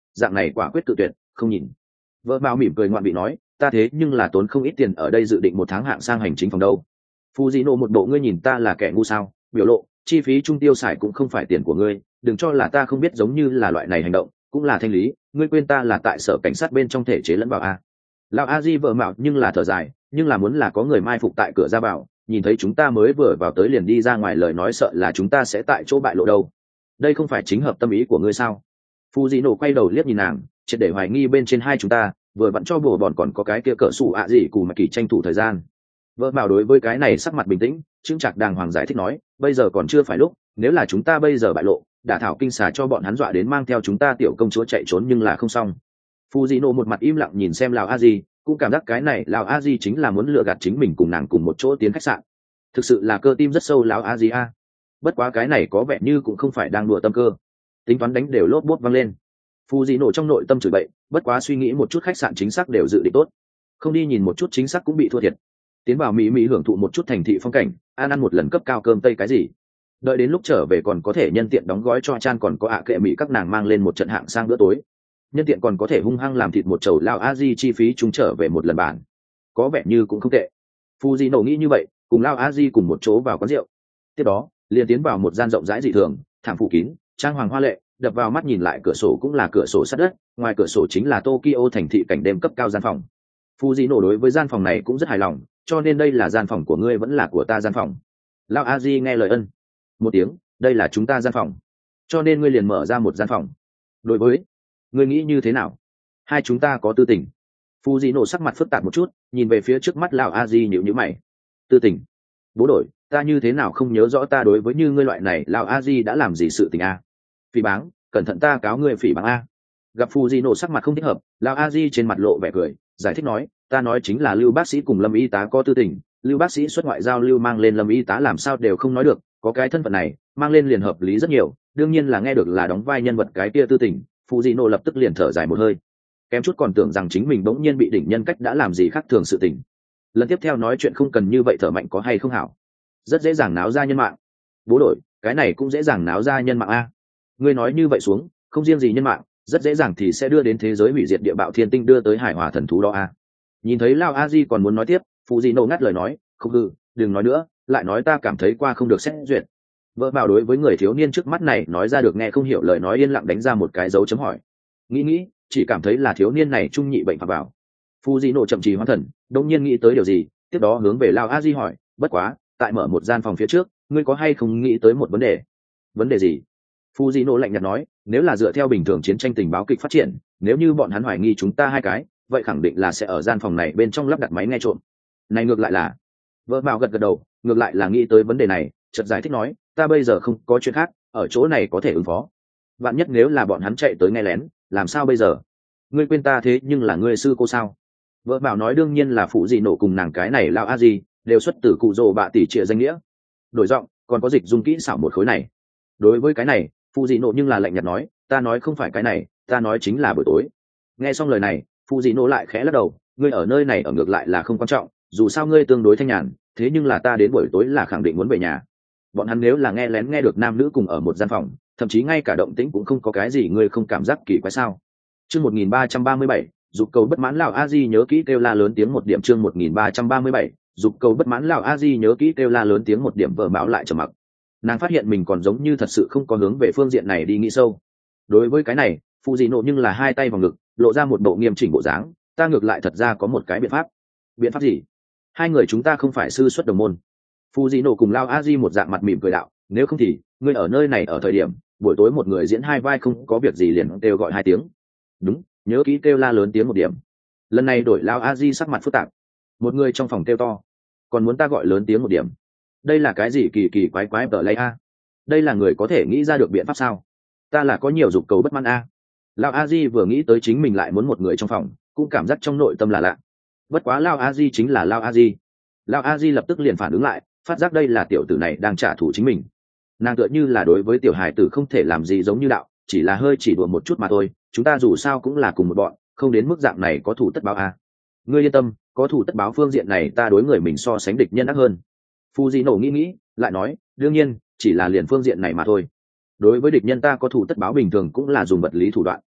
dạng này quả quyết tự tuyệt không nhìn. Vợ mạo mỉm cười ngoạn vị nói, ta thế nhưng là tốn không ít tiền ở đây dự định một tháng hạng sang hành chính phòng đâu. Fujino một bộ ngươi nhìn ta là kẻ ngu sao biểu lộ, chi phí trung tiêu xài cũng không phải tiền của ngươi, đừng cho là ta không biết, giống như là loại này hành động cũng là thanh lý, ngươi quên ta là tại sở cảnh sát bên trong thể chế lẫn vào a. Lão a di vợ mạo nhưng là thở dài, nhưng là muốn là có người mai phục tại cửa ra vào, nhìn thấy chúng ta mới vừa vào tới liền đi ra ngoài, lời nói sợ là chúng ta sẽ tại chỗ bại lộ đâu. Đây không phải chính hợp tâm ý của ngươi sao? Fujino quay đầu liếc nhìn nàng, triệt để hoài nghi bên trên hai chúng ta, vừa vặn cho bồ bọn còn có cái kia cỡ sủ ạ gì cùng mà kỳ tranh thủ thời gian. Vợ bảo đối với cái này sắc mặt bình tĩnh, chững chạc đàng hoàng giải thích nói, bây giờ còn chưa phải lúc, nếu là chúng ta bây giờ bại lộ, đả thảo kinh xà cho bọn hắn dọa đến mang theo chúng ta tiểu công chúa chạy trốn nhưng là không xong. Fujino một mặt im lặng nhìn xem Lào Aji, cũng cảm giác cái này Lào Aji chính là muốn lừa gạt chính mình cùng nàng cùng một chỗ tiến khách sạn. Thực sự là cơ tim rất sâu Lào Aji a. Bất quá cái này có vẻ như cũng không phải đang đùa tâm cơ. Tính toán đánh đều lốp bốt văng lên. Fujino trong nội tâm chửi bậy, bất quá suy nghĩ một chút khách sạn chính xác đều dự định tốt, không đi nhìn một chút chính xác cũng bị thua thiệt. Tiến vào mỹ mỹ hưởng thụ một chút thành thị phong cảnh, ăn ăn một lần cấp cao cơm tây cái gì, đợi đến lúc trở về còn có thể nhân tiện đóng gói cho Chan còn có ạ kệ mỹ các nàng mang lên một trận hạng sang bữa tối, nhân tiện còn có thể hung hăng làm thịt một chầu lao a di, chi phí chúng trở về một lần bản, có vẻ như cũng không tệ. Fujino nghĩ như vậy, cùng lao a di cùng một chỗ vào quán rượu, tiếp đó liền tiến vào một gian rộng rãi dị thường, thảm phủ kín, trang hoàng hoa lệ, đập vào mắt nhìn lại cửa sổ cũng là cửa sổ sắt đất, ngoài cửa sổ chính là Tokyo thành thị cảnh đêm cấp cao gian phòng. Fujino đối với gian phòng này cũng rất hài lòng, cho nên đây là gian phòng của ngươi vẫn là của ta gian phòng. Lao Aji nghe lời ân một tiếng, đây là chúng ta gian phòng, cho nên ngươi liền mở ra một gian phòng. Đối với ngươi nghĩ như thế nào, hai chúng ta có tư tình? Fujino sắc mặt phức tạp một chút, nhìn về phía trước mắt Lao Aji nhíu nhíu mày. Tư tình? Bố đổi, ta như thế nào không nhớ rõ ta đối với như ngươi loại này Lao Aji đã làm gì sự tình a? Phỉ báng, cẩn thận ta cáo ngươi phỉ báng a. Gặp Fujino sắc mặt không thích hợp, Lao Aji trên mặt lộ vẻ cười, giải thích nói, ta nói chính là Lưu bác sĩ cùng Lâm y tá có tư tình, Lưu bác sĩ xuất ngoại giao lưu mang lên Lâm y tá làm sao đều không nói được, có cái thân phận này mang lên liền hợp lý rất nhiều, đương nhiên là nghe được là đóng vai nhân vật cái kia tư tình. Fujino lập tức liền thở dài một hơi, kém chút còn tưởng rằng chính mình bỗng nhiên bị đỉnh nhân cách đã làm gì khác thường sự tình. Lần tiếp theo nói chuyện không cần như vậy thở mạnh có hay không hảo, rất dễ dàng náo ra nhân mạng. Bố đổi, cái này cũng dễ dàng náo ra nhân mạng a. Ngươi nói như vậy xuống, không riêng gì nhân mạng, rất dễ dàng thì sẽ đưa đến thế giới hủy diệt địa bạo thiên tinh, đưa tới hải hòa thần thú đó a. Nhìn thấy Lao Aji còn muốn nói tiếp, Fujino ngắt lời nói, không hư, đừng nói nữa, lại nói ta cảm thấy qua không được xét duyệt. Vợ bảo đối với người thiếu niên trước mắt này nói ra được nghe không hiểu lời nói, yên lặng đánh ra một cái dấu chấm hỏi. Nghĩ nghĩ, chỉ cảm thấy là thiếu niên này trung nhị bệnh phạm vào. Fujino chậm trì hoãn thần, đột nhiên nghĩ tới điều gì, tiếp đó hướng về Lao Aji hỏi, bất quá, tại mở một gian phòng phía trước, ngươi có hay không nghĩ tới một vấn đề? Vấn đề gì? Fujino lạnh nhạt nói, nếu là dựa theo bình thường chiến tranh tình báo kịch phát triển, nếu như bọn hắn hoài nghi chúng ta hai cái, vậy khẳng định là sẽ ở gian phòng này bên trong lắp đặt máy nghe trộm. Này ngược lại là, vợ bảo gật gật đầu, ngược lại là nghĩ tới vấn đề này, chợt giải thích nói, ta bây giờ không có chuyện khác, ở chỗ này có thể ứng phó. Vạn nhất nếu là bọn hắn chạy tới nghe lén, làm sao bây giờ? Ngươi quên ta thế nhưng là ngươi sư cô sao? Vợ bảo nói đương nhiên là phụ gì nổ cùng nàng cái này Lao Aji đều xuất từ cụ rồ bạ tỷ trịa danh nghĩa. Đổi giọng, còn có dịch dung kỹ xảo một khối này. Đối với cái này, phụ gì nổ nhưng là lạnh nhạt nói, ta nói không phải cái này, ta nói chính là buổi tối. Nghe xong lời này, phụ dị nổ lại khẽ lắc đầu, ngươi ở nơi này ở ngược lại là không quan trọng, dù sao ngươi tương đối thanh nhàn, thế nhưng là ta đến buổi tối là khẳng định muốn về nhà. Bọn hắn nếu là nghe lén nghe được nam nữ cùng ở một gian phòng, thậm chí ngay cả động tĩnh cũng không có, cái gì ngươi không cảm giác kỳ quái sao? Chương một nghìn ba trăm ba mươi bảy, dục cầu bất mãn Lão Aji nhớ kỹ kêu la lớn tiếng một điểm. Chương một nghìn ba trăm ba mươi bảy, dục cầu bất mãn Lão Aji nhớ kỹ kêu la lớn tiếng một điểm. Vợ Mão lại trầm mặc. Nàng phát hiện mình còn giống như thật sự không có hướng về phương diện này đi nghĩ sâu. Đối với cái này, phụ dị nộ nhưng là hai tay vào ngực, lộ ra một bộ nghiêm chỉnh bộ dáng, ta ngược lại thật ra có một cái biện pháp. Biện pháp gì? Hai người chúng ta không phải sư xuất đồng môn. Phụ dị nộ cùng Lao Aji một dạng mặt mỉm cười đạo, nếu không thì ngươi ở nơi này ở thời điểm buổi tối một người diễn hai vai không có việc gì liền kêu gọi hai tiếng. Đúng, nhớ kỹ kêu la lớn tiếng một điểm. Lần này đổi Lao Aji sắc mặt phức tạp, một người trong phòng kêu to, còn muốn ta gọi lớn tiếng một điểm. Đây là cái gì kỳ kỳ quái quái tờ lay a? Đây là người có thể nghĩ ra được biện pháp sao? Ta là có nhiều dục cầu bất mãn a. Lao Aji vừa nghĩ tới chính mình lại muốn một người trong phòng, cũng cảm giác trong nội tâm là lạ. Bất quá Lao Aji chính là Lao Aji. Lao Aji lập tức liền phản ứng lại, phát giác đây là tiểu tử này đang trả thù chính mình. Nàng tựa như là đối với tiểu hài tử không thể làm gì giống như đạo, chỉ là hơi chỉ đùa một chút mà thôi, chúng ta dù sao cũng là cùng một bọn, không đến mức dạng này có thủ tất báo a. Ngươi yên tâm, có thủ tất báo phương diện này ta đối người mình so sánh địch nhân ác hơn. Fujino nghĩ nghĩ, lại nói, đương nhiên, chỉ là liền phương diện này mà thôi. Đối với địch nhân ta có thủ tất báo bình thường cũng là dùng vật lý thủ đoạn.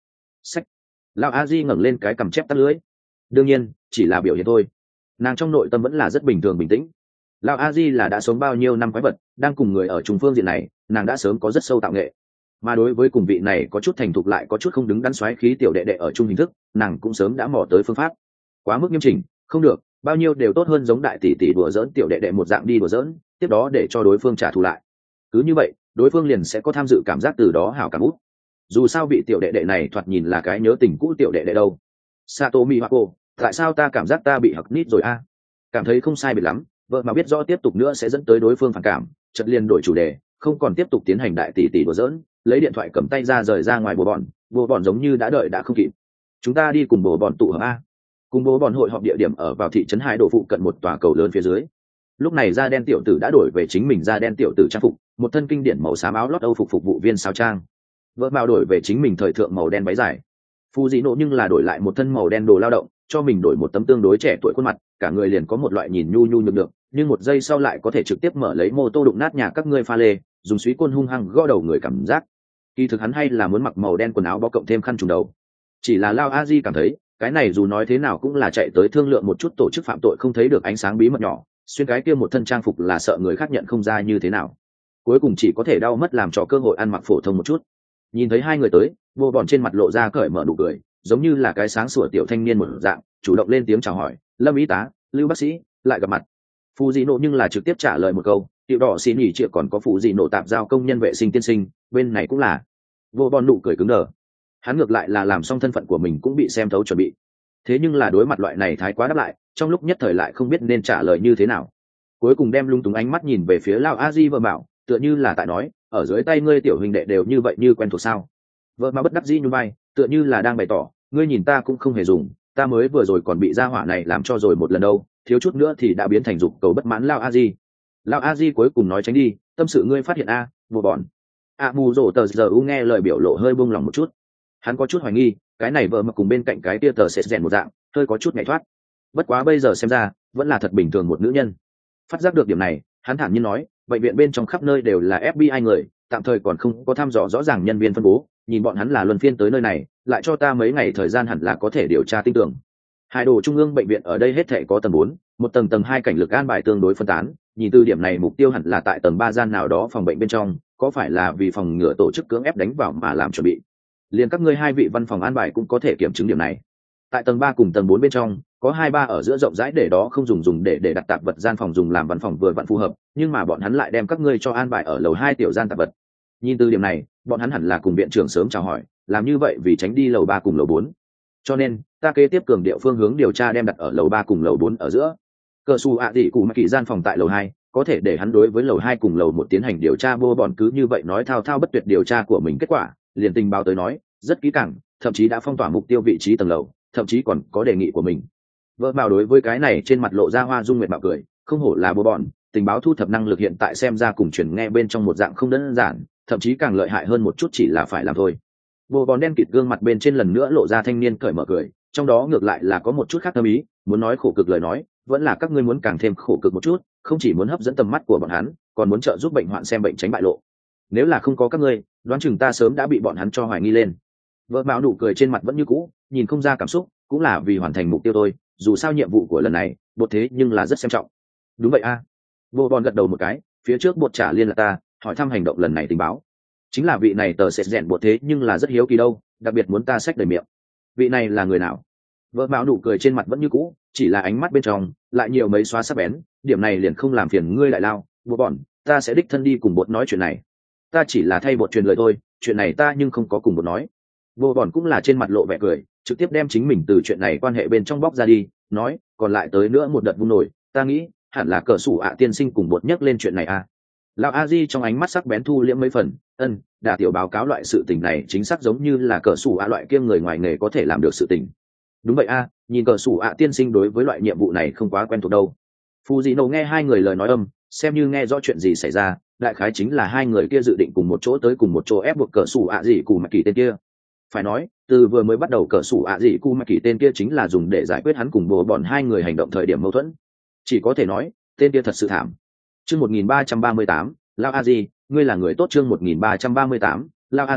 sách. Lão a di ngẩng lên cái cằm chép tắt lưỡi. Đương nhiên chỉ là biểu hiện thôi, nàng trong nội tâm vẫn là rất bình thường bình tĩnh. Lão a di là đã sống bao nhiêu năm quái vật, đang cùng người ở trung phương diện này nàng đã sớm có rất sâu tạo nghệ, mà đối với cùng vị này có chút thành thục lại có chút không đứng đắn xoáy khí tiểu đệ đệ ở chung hình thức, nàng cũng sớm đã mò tới phương pháp. Quá mức nghiêm chỉnh không được, bao nhiêu đều tốt hơn giống đại tỷ tỷ đùa giỡn tiểu đệ đệ một dạng đi đùa giỡn, tiếp đó để cho đối phương trả thù lại. Cứ như vậy đối phương liền sẽ có tham dự cảm giác, từ đó hảo cảm út. Dù sao vị tiểu đệ đệ này thoạt nhìn là cái nhớ tình cũ tiểu đệ đệ đâu. Satomi Hako, tại sao ta cảm giác ta bị hặc nít rồi a? Cảm thấy không sai biệt lắm, vợ mà biết rõ tiếp tục nữa sẽ dẫn tới đối phương phản cảm, chợt liền đổi chủ đề, không còn tiếp tục tiến hành đại tỷ tỷ đùa giỡn, lấy điện thoại cầm tay ra rời ra ngoài bồ bọn, bồ bọn giống như đã đợi đã không kịp. Chúng ta đi cùng bồ bọn tụ hợp a. Cùng bồ bọn hội họp địa điểm ở vào thị trấn Hải Đồ phụ cận một tòa cầu lớn phía dưới. Lúc này da đen tiểu tử đã đổi về chính mình da đen tiểu tử trang phục, một thân kinh điển màu xám áo lót Âu phục phục vụ viên sao trang. Vợ mạo đổi về chính mình thời thượng màu đen váy dài. Phu dị nộ nhưng là đổi lại một thân màu đen đồ lao động, cho mình đổi một tấm tương đối trẻ tuổi khuôn mặt, cả người liền có một loại nhìn nhu nhu nhược được, nhưng một giây sau lại có thể trực tiếp mở lấy mô tô đụng nát nhà các ngươi pha lê, dùng suý côn hung hăng gõ đầu người cảm giác. Kỳ thực hắn hay là muốn mặc màu đen quần áo bó cộng thêm khăn trùm đầu. Chỉ là Lao A Di cảm thấy, cái này dù nói thế nào cũng là chạy tới thương lượng một chút tổ chức phạm tội không thấy được ánh sáng bí mật nhỏ, xuyên cái kia một thân trang phục là sợ người khác nhận không ra như thế nào. Cuối cùng chỉ có thể đau mất làm cho cơ hội ăn mặc phổ thông một chút. Nhìn thấy hai người tới, vô bọn trên mặt lộ ra cởi mở nụ cười, giống như là cái sáng sủa tiểu thanh niên một dạng, chủ động lên tiếng chào hỏi, Lâm y tá, Lưu bác sĩ, lại gặp mặt. Phù dị nộ nhưng là trực tiếp trả lời một câu, tiểu đỏ xin nghỉ chuyện, còn có phù dị nộ tạp giao công nhân vệ sinh tiên sinh, bên này cũng là. Vô bọn nụ cười cứng đờ. Hắn ngược lại là làm xong thân phận của mình cũng bị xem thấu chuẩn bị. Thế nhưng là đối mặt loại này thái quá đáp lại, trong lúc nhất thời lại không biết nên trả lời như thế nào. Cuối cùng đem lung túng ánh mắt nhìn về phía Lao A Di vợ bảo, tựa như là tại nói, ở dưới tay ngươi tiểu huynh đệ đều như vậy như quen thuộc sao? Vợ mà bất đắc dĩ như bay, tựa như là đang bày tỏ, ngươi nhìn ta cũng không hề dùng, ta mới vừa rồi còn bị gia hỏa này làm cho rồi một lần đâu, thiếu chút nữa thì đã biến thành dục cầu bất mãn Lao A Di. Lao A Di cuối cùng nói tránh đi, tâm sự ngươi phát hiện a, vô bọn. A mù rổ tờ giờ u nghe lời biểu lộ hơi buông lòng một chút. Hắn có chút hoài nghi, cái này vợ mà cùng bên cạnh cái tia tờ sẽ rèn một dạng, hơi có chút nhảy thoát. Bất quá bây giờ xem ra, vẫn là thật bình thường một nữ nhân. Phát giác được điểm này, hắn thản nhiên nói, bệnh viện bên trong khắp nơi đều là ép bê i người, tạm thời còn không có thăm dò rõ ràng nhân viên phân bố, nhìn bọn hắn là luân phiên tới nơi này, lại cho ta mấy ngày thời gian hẳn là có thể điều tra tin tưởng. Hải Đồ Trung ương bệnh viện ở đây hết thảy có tầng bốn, một tầng tầng hai cảnh lực an bài tương đối phân tán, nhìn từ điểm này mục tiêu hẳn là tại tầng ba gian nào đó phòng bệnh bên trong, có phải là vì phòng ngừa tổ chức cưỡng ép đánh vào mà làm chuẩn bị. Liền các ngươi hai vị văn phòng an bài cũng có thể kiểm chứng điểm này. Tại tầng ba cùng tầng bốn bên trong, có hai ba ở giữa rộng rãi để đó không dùng dùng để để đặt tạp vật gian phòng dùng làm văn phòng vừa vặn phù hợp, nhưng mà bọn hắn lại đem các ngươi cho an bài ở lầu hai tiểu gian tạp vật. Nhìn từ điểm này, bọn hắn hẳn là cùng viện trưởng sớm chào hỏi, làm như vậy vì tránh đi lầu ba cùng lầu bốn. Cho nên, ta kế tiếp cường địa phương hướng điều tra đem đặt ở lầu ba cùng lầu bốn ở giữa. Cơ su ạ dị cụ mà kỳ gian phòng tại lầu hai, có thể để hắn đối với lầu hai cùng lầu một tiến hành điều tra, vô bọn cứ như vậy nói thao thao bất tuyệt điều tra của mình kết quả, liền tình báo tới nói, rất kỹ càng, thậm chí đã phong tỏa mục tiêu vị trí tầng lầu, thậm chí còn có đề nghị của mình. Vợ bảo đối với cái này trên mặt lộ ra hoa dung nguyệt mạo cười, không hổ là bố bọn, tình báo thu thập năng lực hiện tại xem ra cùng truyền nghe bên trong một dạng không đơn giản, thậm chí càng lợi hại hơn một chút, chỉ là phải làm thôi. Bố bọn đen kịt gương mặt bên trên lần nữa lộ ra thanh niên cởi mở cười, trong đó ngược lại là có một chút khác thâm ý, muốn nói khổ cực lời nói, vẫn là các ngươi muốn càng thêm khổ cực một chút, không chỉ muốn hấp dẫn tầm mắt của bọn hắn, còn muốn trợ giúp bệnh hoạn xem bệnh tránh bại lộ. Nếu là không có các ngươi, đoán chừng ta sớm đã bị bọn hắn cho hoài nghi lên. Vợ Mạo nụ cười trên mặt vẫn như cũ, nhìn không ra cảm xúc, cũng là vì hoàn thành mục tiêu thôi, dù sao nhiệm vụ của lần này bột thế nhưng là rất xem trọng. Đúng vậy a. À. Vô Bon gật đầu một cái, phía trước bột trả liên là ta hỏi thăm hành động lần này tình báo, chính là vị này tờ sẽ rèn bột thế nhưng là rất hiếu kỳ đâu, đặc biệt muốn ta xách đầy miệng. Vị này là người nào? Vợ Mạo nụ cười trên mặt vẫn như cũ, chỉ là ánh mắt bên trong lại nhiều mấy xóa sắc bén, điểm này liền không làm phiền ngươi lại lao, Vô Bon, ta sẽ đích thân đi cùng bột nói chuyện này. Ta chỉ là thay bột truyền lời thôi, chuyện này ta nhưng không có cùng bột nói. Vô Bon cũng là trên mặt lộ vẻ cười, trực tiếp đem chính mình từ chuyện này quan hệ bên trong bóc ra đi, nói, còn lại tới nữa một đợt vung nổi, ta nghĩ hẳn là cờ sủ ạ tiên sinh cùng bột nhắc lên chuyện này à. Lão a di trong ánh mắt sắc bén thu liễm mấy phần, ân, đã tiểu báo cáo loại sự tình này chính xác giống như là cờ sủ ạ loại kia người ngoài nghề có thể làm được sự tình. Đúng vậy a, à, nhìn cờ sủ ạ tiên sinh đối với loại nhiệm vụ này không quá quen thuộc đâu. Phù dị nổ nghe hai người lời nói âm, xem như nghe rõ chuyện gì xảy ra, đại khái chính là hai người kia dự định cùng một chỗ tới cùng một chỗ ép buộc cờ sủ ạ gì cùng mạch kỳ tên kia. Phải nói, từ vừa mới bắt đầu cờ sủ ạ gì cu mạch kỳ tên kia chính là dùng để giải quyết hắn cùng bố bọn hai người hành động thời điểm mâu thuẫn. Chỉ có thể nói, tên kia thật sự thảm. Chương một nghìn ba trăm ba mươi tám, Lao A Di, ngươi là người tốt. Chương một nghìn ba trăm ba mươi tám, Lao A Di,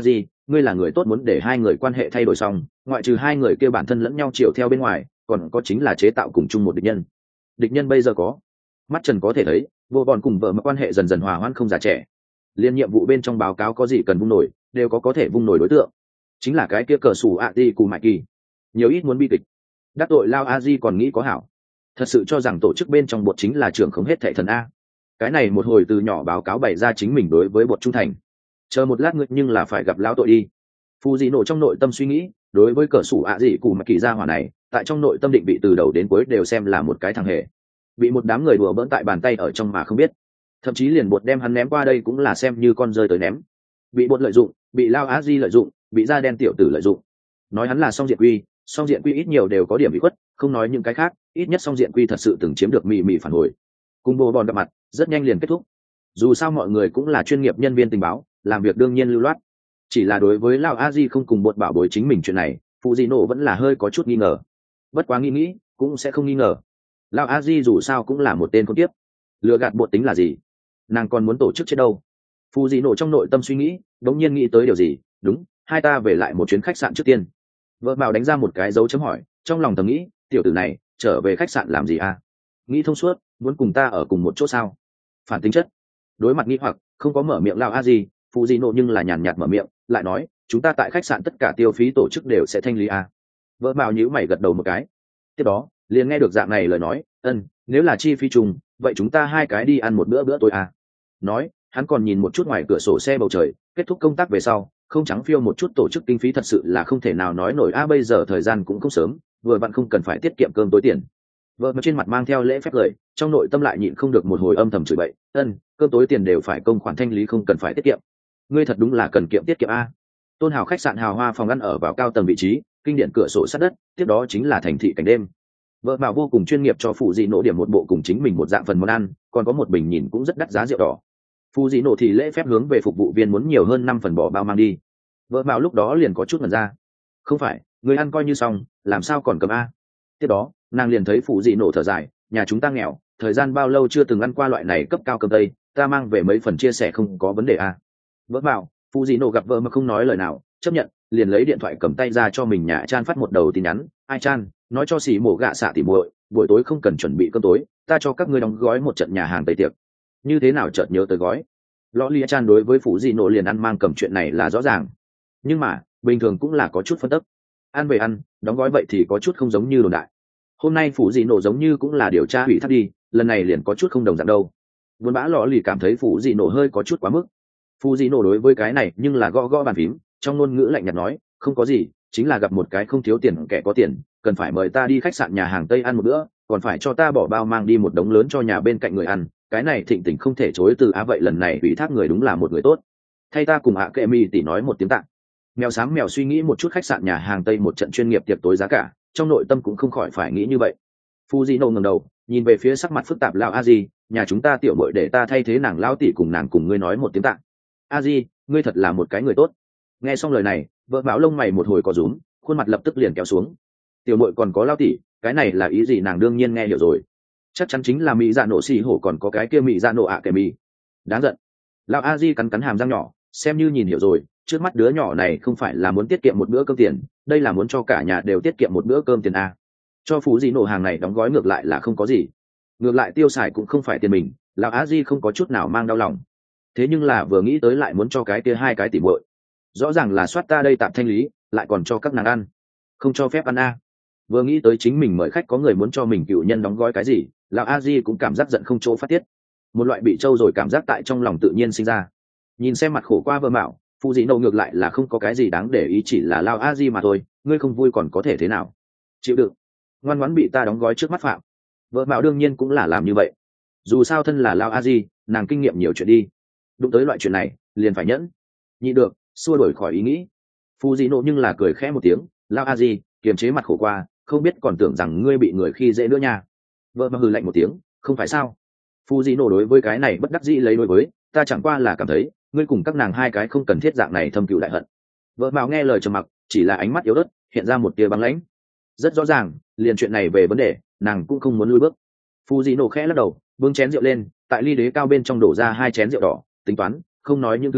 ngươi là người tốt muốn để hai người quan hệ thay đổi xong, ngoại trừ hai người kia bản thân lẫn nhau chiều theo bên ngoài, còn có chính là chế tạo cùng chung một địch nhân. Địch nhân bây giờ có, mắt trần có thể thấy, vô bọn cùng vợ mà quan hệ dần dần hòa hoãn không già trẻ. Liên nhiệm vụ bên trong báo cáo có gì cần vung nổi, đều có có thể vung nổi đối tượng. Chính là cái kia cờ sủ ạ đi cù mại kỳ, nhiều ít muốn bi kịch. Đắc tội lao a di còn nghĩ có hảo, thật sự cho rằng tổ chức bên trong bột chính là trưởng không hết thệ thần a. Cái này một hồi từ nhỏ báo cáo bày ra chính mình đối với bột trung thành. Chờ một lát ngươi nhưng là phải gặp lão tội đi. Phù dị nổ trong nội tâm suy nghĩ, đối với cờ sủ ạ dị cù mại kỳ gia hỏa này, tại trong nội tâm định vị từ đầu đến cuối đều xem là một cái thằng hề, bị một đám người đùa bỡn tại bàn tay ở trong mà không biết, thậm chí liền bột đem hắn ném qua đây cũng là xem như con rơi tới ném. Bị bột lợi dụng, bị lao á di lợi dụng, bị da đen tiểu tử lợi dụng. Nói hắn là song diện quy, song diện quy ít nhiều đều có điểm bị khuất, không nói những cái khác, ít nhất song diện quy thật sự từng chiếm được mị mị phản hồi. Cùng bồ bòn gặp mặt rất nhanh liền kết thúc. Dù sao mọi người cũng là chuyên nghiệp nhân viên tình báo, làm việc đương nhiên lưu loát. Chỉ là đối với lao a di không cùng bột bảo bối chính mình chuyện này, phụ dị nổ vẫn là hơi có chút nghi ngờ. Bất quá nghĩ nghĩ cũng sẽ không nghi ngờ, lao a di dù sao cũng là một tên con tiếp, lừa gạt bột tính là gì, nàng còn muốn tổ chức chết đâu. Phụ dị nổ trong nội tâm suy nghĩ, đống nhiên nghĩ tới điều gì. Đúng, hai ta về lại một chuyến khách sạn trước tiên. Vợ bảo đánh ra một cái dấu chấm hỏi, trong lòng thầm nghĩ, tiểu tử này trở về khách sạn làm gì à? Nghĩ thông suốt, muốn cùng ta ở cùng một chỗ sao? Phản tính chất. Đối mặt nghi hoặc, không có mở miệng lao a di, phụ dị nổ nhưng là nhàn nhạt mở miệng, lại nói, chúng ta tại khách sạn tất cả tiêu phí tổ chức đều sẽ thanh lý à? Vợ bảo nhíu mày gật đầu một cái. Tiếp đó liền nghe được dạng này lời nói, ân, nếu là chi phí chung, vậy chúng ta hai cái đi ăn một bữa bữa tối à? Nói hắn còn nhìn một chút ngoài cửa sổ xe bầu trời, kết thúc công tác về sau không trắng phiêu một chút tổ chức kinh phí thật sự là không thể nào nói nổi a. À, bây giờ thời gian cũng không sớm, vừa vặn không cần phải tiết kiệm cơm tối tiền. Vợ mà trên mặt mang theo lễ phép cười, trong nội tâm lại nhịn không được một hồi âm thầm chửi bậy, ân, cơm tối tiền đều phải công khoản thanh lý không cần phải tiết kiệm, ngươi thật đúng là cần kiệm tiết kiệm a. Tôn hào khách sạn hào hoa phòng ăn ở vào cao tầng vị trí, kinh điển cửa sổ sát đất, tiếp đó chính là thành thị cảnh đêm. Vợ bảo vô cùng chuyên nghiệp cho phụ dị nổ điểm một bộ cùng chính mình một dạng phần món ăn, còn có một bình nhìn cũng rất đắt giá rượu đỏ. Phụ dị nổ thì lễ phép hướng về phục vụ viên muốn nhiều hơn năm phần bò bao mang đi. Vợ bảo lúc đó liền có chút ngần ra, không phải người ăn coi như xong, làm sao còn cầm a. Tiếp đó nàng liền thấy phụ dị nổ thở dài, nhà chúng ta nghèo, thời gian bao lâu chưa từng ăn qua loại này cấp cao cơm tây, ta mang về mấy phần chia sẻ không có vấn đề a. Vợ bảo phụ dị nổ gặp vợ mà không nói lời nào, chấp nhận, liền lấy điện thoại cầm tay ra cho mình nhà Chan phát một đầu tin nhắn, ai Chan, nói cho xì mổ gạ xạ tỉ muội, buổi tối không cần chuẩn bị cơm tối, ta cho các ngươi đóng gói một trận nhà hàng tây tiệc. Như thế nào chợt nhớ tới gói. Lõ Lia Chan đối với phụ dị nổ liền ăn mang cầm chuyện này là rõ ràng, nhưng mà bình thường cũng là có chút phân tích, ăn về ăn, đóng gói vậy thì có chút không giống như đồn đại. Hôm nay phụ dị nổ giống như cũng là điều tra hủy thác đi, lần này liền có chút không đồng dạng đâu. Vốn bã Lõ Lì cảm thấy phụ dị nổ hơi có chút quá mức. Phụ dị nổ đối với cái này nhưng là gõ gõ bàn phím, trong ngôn ngữ lạnh nhạt nói, không có gì, chính là gặp một cái không thiếu tiền kẻ có tiền, cần phải mời ta đi khách sạn nhà hàng tây ăn một bữa, còn phải cho ta bỏ bao mang đi một đống lớn cho nhà bên cạnh người ăn, cái này thịnh tình không thể chối từ. Á vậy lần này ủy thác người đúng là một người tốt, thay ta cùng ạ kệ mi tỷ nói một tiếng tạng. Mèo xám mèo suy nghĩ một chút khách sạn nhà hàng tây một trận chuyên nghiệp tiệc tối giá cả, trong nội tâm cũng không khỏi phải nghĩ như vậy. Fujino ngẩng đầu nhìn về phía sắc mặt phức tạp lão Aji, nhà chúng ta tiểu muội để ta thay thế nàng lão tỷ cùng nàng cùng ngươi nói một tiếng tạng. Aji, ngươi thật là một cái người tốt. Nghe xong lời này, vợ bảo lông mày một hồi có rúm, khuôn mặt lập tức liền kéo xuống. Tiểu muội còn có lão tỷ, cái này là ý gì? Nàng đương nhiên nghe hiểu rồi, chắc chắn chính là mỹ dạ nổ xì hổ còn có cái kia mỹ dạ nổ ạ kệ mi. Đáng giận. Lão Aji cắn cắn hàm răng nhỏ, xem như nhìn hiểu rồi, trước mắt đứa nhỏ này không phải là muốn tiết kiệm một bữa cơm tiền, đây là muốn cho cả nhà đều tiết kiệm một bữa cơm tiền a. Cho phú gì nổ hàng này đóng gói ngược lại là không có gì, ngược lại tiêu xài cũng không phải tiền mình, lão á di không có chút nào mang đau lòng. Thế nhưng là vừa nghĩ tới lại muốn cho cái kia hai cái tỉ muội, rõ ràng là soát ta đây tạm thanh lý, lại còn cho các nàng ăn, không cho phép ăn a. Vừa nghĩ tới chính mình mời khách có người muốn cho mình cựu nhân đóng gói cái gì, lão a di cũng cảm giác giận không chỗ phát tiết, một loại bị trâu rồi cảm giác tại trong lòng tự nhiên sinh ra. Nhìn xem mặt khổ qua vợ mạo, phụ dị nổ ngược lại là không có cái gì đáng để ý, chỉ là lao a di mà thôi, ngươi không vui còn có thể thế nào, chịu đựng, ngoan ngoãn bị ta đóng gói trước mắt phạm. Vợ mạo đương nhiên cũng là làm như vậy, dù sao thân là lao a di, nàng kinh nghiệm nhiều chuyện đi, đụng tới loại chuyện này liền phải nhẫn nhị được, xua đổi khỏi ý nghĩ. Phụ dị nổ nhưng là cười khẽ một tiếng, lao a di kiềm chế mặt khổ qua, không biết còn tưởng rằng ngươi bị người khi dễ nữa nha. Vợ mà hừ lạnh một tiếng, không phải sao. Phụ dị nổ đối với cái này bất đắc dĩ lấy đối với, ta chẳng qua là cảm thấy ngươi cùng các nàng hai cái không cần thiết dạng này thâm cựu đại hận. Vợ mạo nghe lời trầm mặc, chỉ là ánh mắt yếu ớt hiện ra một tia băng lãnh. Rất rõ ràng liền chuyện này về vấn đề nàng cũng không muốn lùi bước. Phù dị nổ khẽ lắc đầu, bưng chén rượu lên, tại ly đế cao bên trong đổ ra hai chén rượu đỏ, tính toán không nói những thứ này,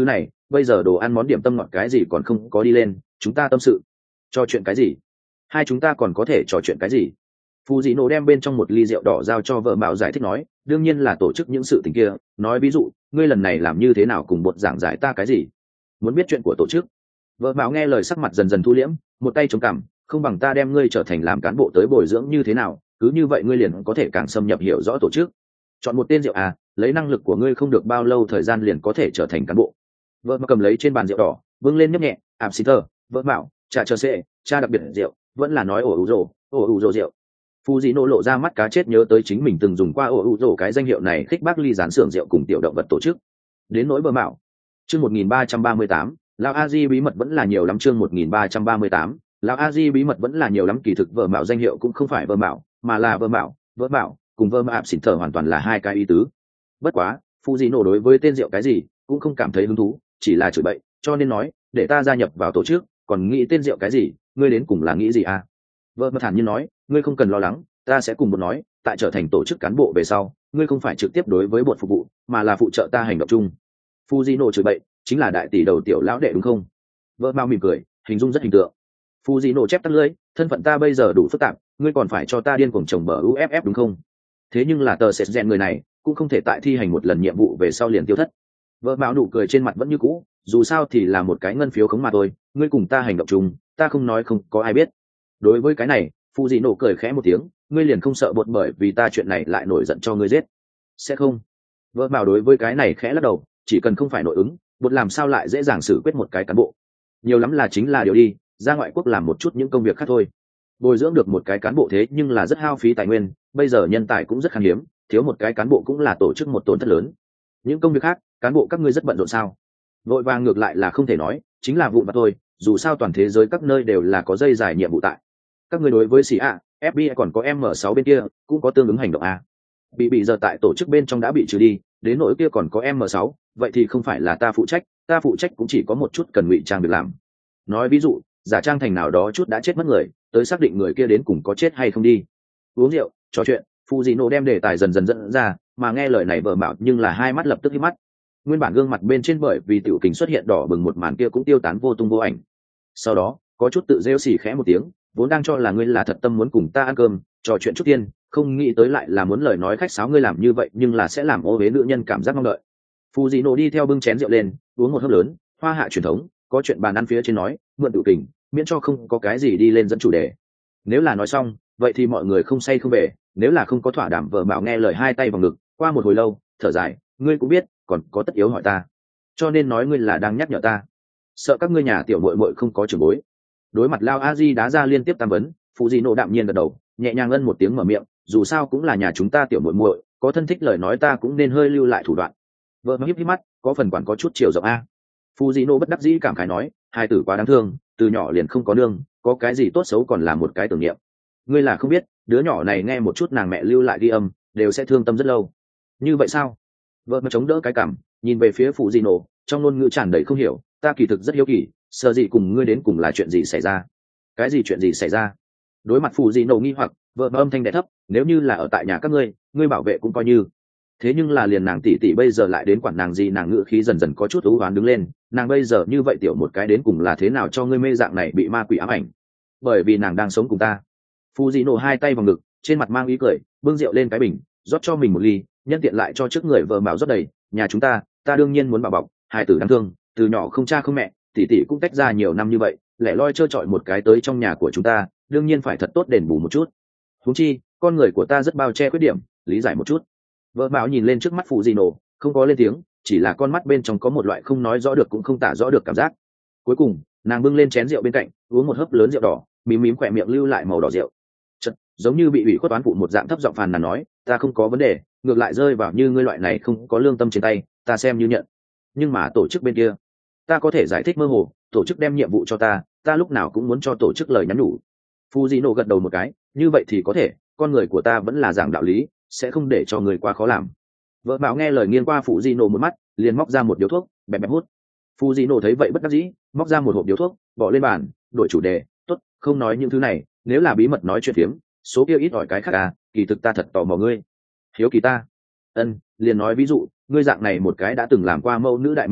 bây giờ đồ ăn món điểm tâm ngọt cái gì còn không có đi lên, chúng ta tâm sự trò chuyện cái gì? Hai chúng ta còn có thể trò chuyện cái gì? Phù dị nổ đem bên trong một ly rượu đỏ giao cho vợ mạo giải thích nói, đương nhiên là tổ chức những sự tình kia, nói ví dụ ngươi lần này làm như thế nào cùng bột giảng giải ta cái gì? Muốn biết chuyện của tổ chức? Vợ mạo nghe lời sắc mặt dần dần thu liễm, một tay chống cằm, không bằng ta đem ngươi trở thành làm cán bộ tới bồi dưỡng như thế nào, cứ như vậy ngươi liền có thể càng xâm nhập hiểu rõ tổ chức. Chọn một tên rượu à, lấy năng lực của ngươi không được bao lâu thời gian liền có thể trở thành cán bộ. Vợ mạo cầm lấy trên bàn rượu đỏ, vâng lên nhấp nhẹ, ảm xì tơ, vợ mạo, trà chờ xệ, cha đặc biệt rượu, vẫn là nói ổ ủ rồ, ổ ủ rồ rượu. Phù dị nổ lộ ra mắt cá chết nhớ tới chính mình từng dùng qua ổ ủ rồ cái danh hiệu này khích bác ly gián xưởng rượu cùng tiểu động vật tổ chức. Đến nỗi vợ mạo, chương một nghìn ba trăm ba mươi tám, lão a di bí mật vẫn là nhiều lắm. Chương một nghìn ba trăm ba mươi tám, lão a di bí mật vẫn là nhiều lắm. Kỳ thực vợ mạo danh hiệu cũng không phải vợ mạo, mà là vợ mạo, vợ mạo cùng vợ mạo xỉn thở hoàn toàn là hai cái ý tứ. Bất quá Phù dị nổ đối với tên rượu cái gì cũng không cảm thấy hứng thú, chỉ là chửi bậy, cho nên nói để ta gia nhập vào tổ chức, còn nghĩ tên rượu cái gì, ngươi đến cùng là nghĩ gì à? Vợ mà thản nhiên nói, ngươi không cần lo lắng, ta sẽ cùng một nói, tại trở thành tổ chức cán bộ về sau, ngươi không phải trực tiếp đối với bột phục vụ, mà là phụ trợ ta hành động chung. Fujino chửi bậy, chính là đại tỷ đầu tiểu lão đệ đúng không? Vợ mau mỉm cười, hình dung rất hình tượng. Fujino chép tắt lưỡi, thân phận ta bây giờ đủ phức tạp, ngươi còn phải cho ta điên cuồng chồng bờ u ép ép đúng không? Thế nhưng là tờ sệt rèn người này, cũng không thể tại thi hành một lần nhiệm vụ về sau liền tiêu thất. Vợ mạo nụ cười trên mặt vẫn như cũ, dù sao thì là một cái ngân phiếu khống mà thôi, ngươi cùng ta hành động chung, ta không nói không có ai biết. Đối với cái này, Phụ dị nổ cười khẽ một tiếng, ngươi liền không sợ bột bởi vì ta chuyện này lại nổi giận cho ngươi giết? Sẽ không. Vợ mạo đối với cái này khẽ lắc đầu, chỉ cần không phải nội ứng, bột làm sao lại dễ dàng xử quyết một cái cán bộ? Nhiều lắm là chính là điều đi ra ngoại quốc làm một chút những công việc khác thôi. Bồi dưỡng được một cái cán bộ thế nhưng là rất hao phí tài nguyên, bây giờ nhân tài cũng rất khan hiếm, thiếu một cái cán bộ cũng là tổ chức một tổn thất lớn. Những công việc khác, cán bộ các ngươi rất bận rộn sao? Vội vàng ngược lại là không thể nói, chính là vụn vặt thôi, dù sao toàn thế giới các nơi đều là có dây dài nhiệm vụ tại. Các ngươi đối với xì a, ép bê i còn có em sáu bên kia cũng có tương ứng hành động a. Bị bị giờ tại tổ chức bên trong đã bị trừ đi, đến nỗi kia còn có em sáu, vậy thì không phải là ta phụ trách, ta phụ trách cũng chỉ có một chút cần ngụy trang việc làm. Nói ví dụ, giả trang thành nào đó chút đã chết mất người, tới xác định người kia đến cùng có chết hay không đi. Uống rượu, trò chuyện, Fujino đem đề tài dần dần dẫn ra, mà nghe lời này vợ mạo nhưng là hai mắt lập tức hí mắt. Nguyên bản gương mặt bên trên bởi vì tiểu kình xuất hiện đỏ bừng một màn kia cũng tiêu tán vô tung vô ảnh. Sau đó, có chút tự rêu xì khẽ một tiếng, vốn đang cho là ngươi là thật tâm muốn cùng ta ăn cơm, trò chuyện chút tiên, không nghĩ tới lại là muốn lời nói khách sáo ngươi làm như vậy nhưng là sẽ làm ô uế nữ nhân cảm giác mong đợi. Fujino đi theo bưng chén rượu lên, uống một hớp lớn, hoa hạ truyền thống, có chuyện bàn ăn phía trên nói, mượn tự kình, miễn cho không có cái gì đi lên dẫn chủ đề. Nếu là nói xong, vậy thì mọi người không say không về, nếu là không có thỏa đảm vợ mạo nghe lời hai tay vào ngực, qua một hồi lâu, thở dài, ngươi cũng biết, còn có tất yếu hỏi ta, cho nên nói ngươi là đang nhắc nhở ta, sợ các ngươi nhà tiểu muội muội không có trưởng bối. Đối mặt lao a di đá ra liên tiếp tam vấn, phụ dị nộ đạm nhiên gật đầu, nhẹ nhàng ân một tiếng mở miệng, dù sao cũng là nhà chúng ta tiểu muội muội, có thân thích lời nói ta cũng nên hơi lưu lại thủ đoạn. Vợ nó híp híp mắt, có phần quản có chút chiều rộng a. Phụ dị nộ bất đắc dĩ cảm khái nói, hai tử quá đáng thương, từ nhỏ liền không có nương, có cái gì tốt xấu còn là một cái tưởng niệm. Ngươi là không biết, đứa nhỏ này nghe một chút nàng mẹ lưu lại ghi âm, đều sẽ thương tâm rất lâu. Như vậy sao? Vợ nó chống đỡ cái cảm, nhìn về phía phụ dị nộ, trong ngôn ngữ tràn đầy không hiểu, ta kỳ thực rất hiếu kỳ, sợ gì cùng ngươi đến cùng là chuyện gì xảy ra? Cái gì chuyện gì xảy ra? Đối mặt phụ dị nộ nghi hoặc, vợ âm thanh đẻ thấp, nếu như là ở tại nhà các ngươi, ngươi bảo vệ cũng coi như. Thế nhưng là liền nàng tỷ tỷ bây giờ lại đến quản nàng gì, nàng ngữ khí dần dần có chút u uất đứng lên, nàng bây giờ như vậy tiểu một cái đến cùng là thế nào cho ngươi mê dạng này bị ma quỷ ám ảnh? Bởi vì nàng đang sống cùng ta. Phụ dị nộ hai tay vào ngực, trên mặt mang ý cười, bưng rượu lên cái bình, rót cho mình một ly, nhân tiện lại cho trước người vợ mạo rót đầy, nhà chúng ta, ta đương nhiên muốn bảo bọc, hai tử đáng thương, từ nhỏ không cha không mẹ, tỷ tỷ cũng tách ra nhiều năm như vậy, lẻ loi trơ trọi một cái tới trong nhà của chúng ta, đương nhiên phải thật tốt đền bù một chút. Huống chi, con người của ta rất bao che khuyết điểm, lý giải một chút. Vợ mạo nhìn lên trước mắt phụ dị nổ, không có lên tiếng, chỉ là con mắt bên trong có một loại không nói rõ được cũng không tả rõ được cảm giác. Cuối cùng, nàng bưng lên chén rượu bên cạnh, uống một hớp lớn rượu đỏ, mím mím khỏe miệng lưu lại màu đỏ rượu. Chật, giống như bị ủy khuất toán phụ một dạng thấp giọng phàn nàn nói, ta không có vấn đề, ngược lại rơi vào như ngươi loại này không có lương tâm trên tay, ta xem như nhận. Nhưng mà tổ chức bên kia, ta có thể giải thích mơ hồ, tổ chức đem nhiệm vụ cho ta, ta lúc nào cũng muốn cho tổ chức lời nhắn nhủ. Fujino gật đầu một cái, như vậy thì có thể, con người của ta vẫn là giảng đạo lý, sẽ không để cho người quá khó làm. Vợ Mạo nghe lời nghiêng qua Fujino một mắt, liền móc ra một điếu thuốc, bẹp bẹp hút. Fujino thấy vậy bất đắc dĩ, móc ra một hộp điếu thuốc, bỏ lên bàn, đổi chủ đề, tốt, không nói những thứ này, nếu là bí mật nói chuyện phiếm, số kia ít ỏi cái khác à, kỳ thực ta thật tò mò ngươi. Hiếu kỳ ta? Ân, liền nói ví dụ, ngươi dạng này một cái đã từng làm qua mẫu nữ đại minh tinh,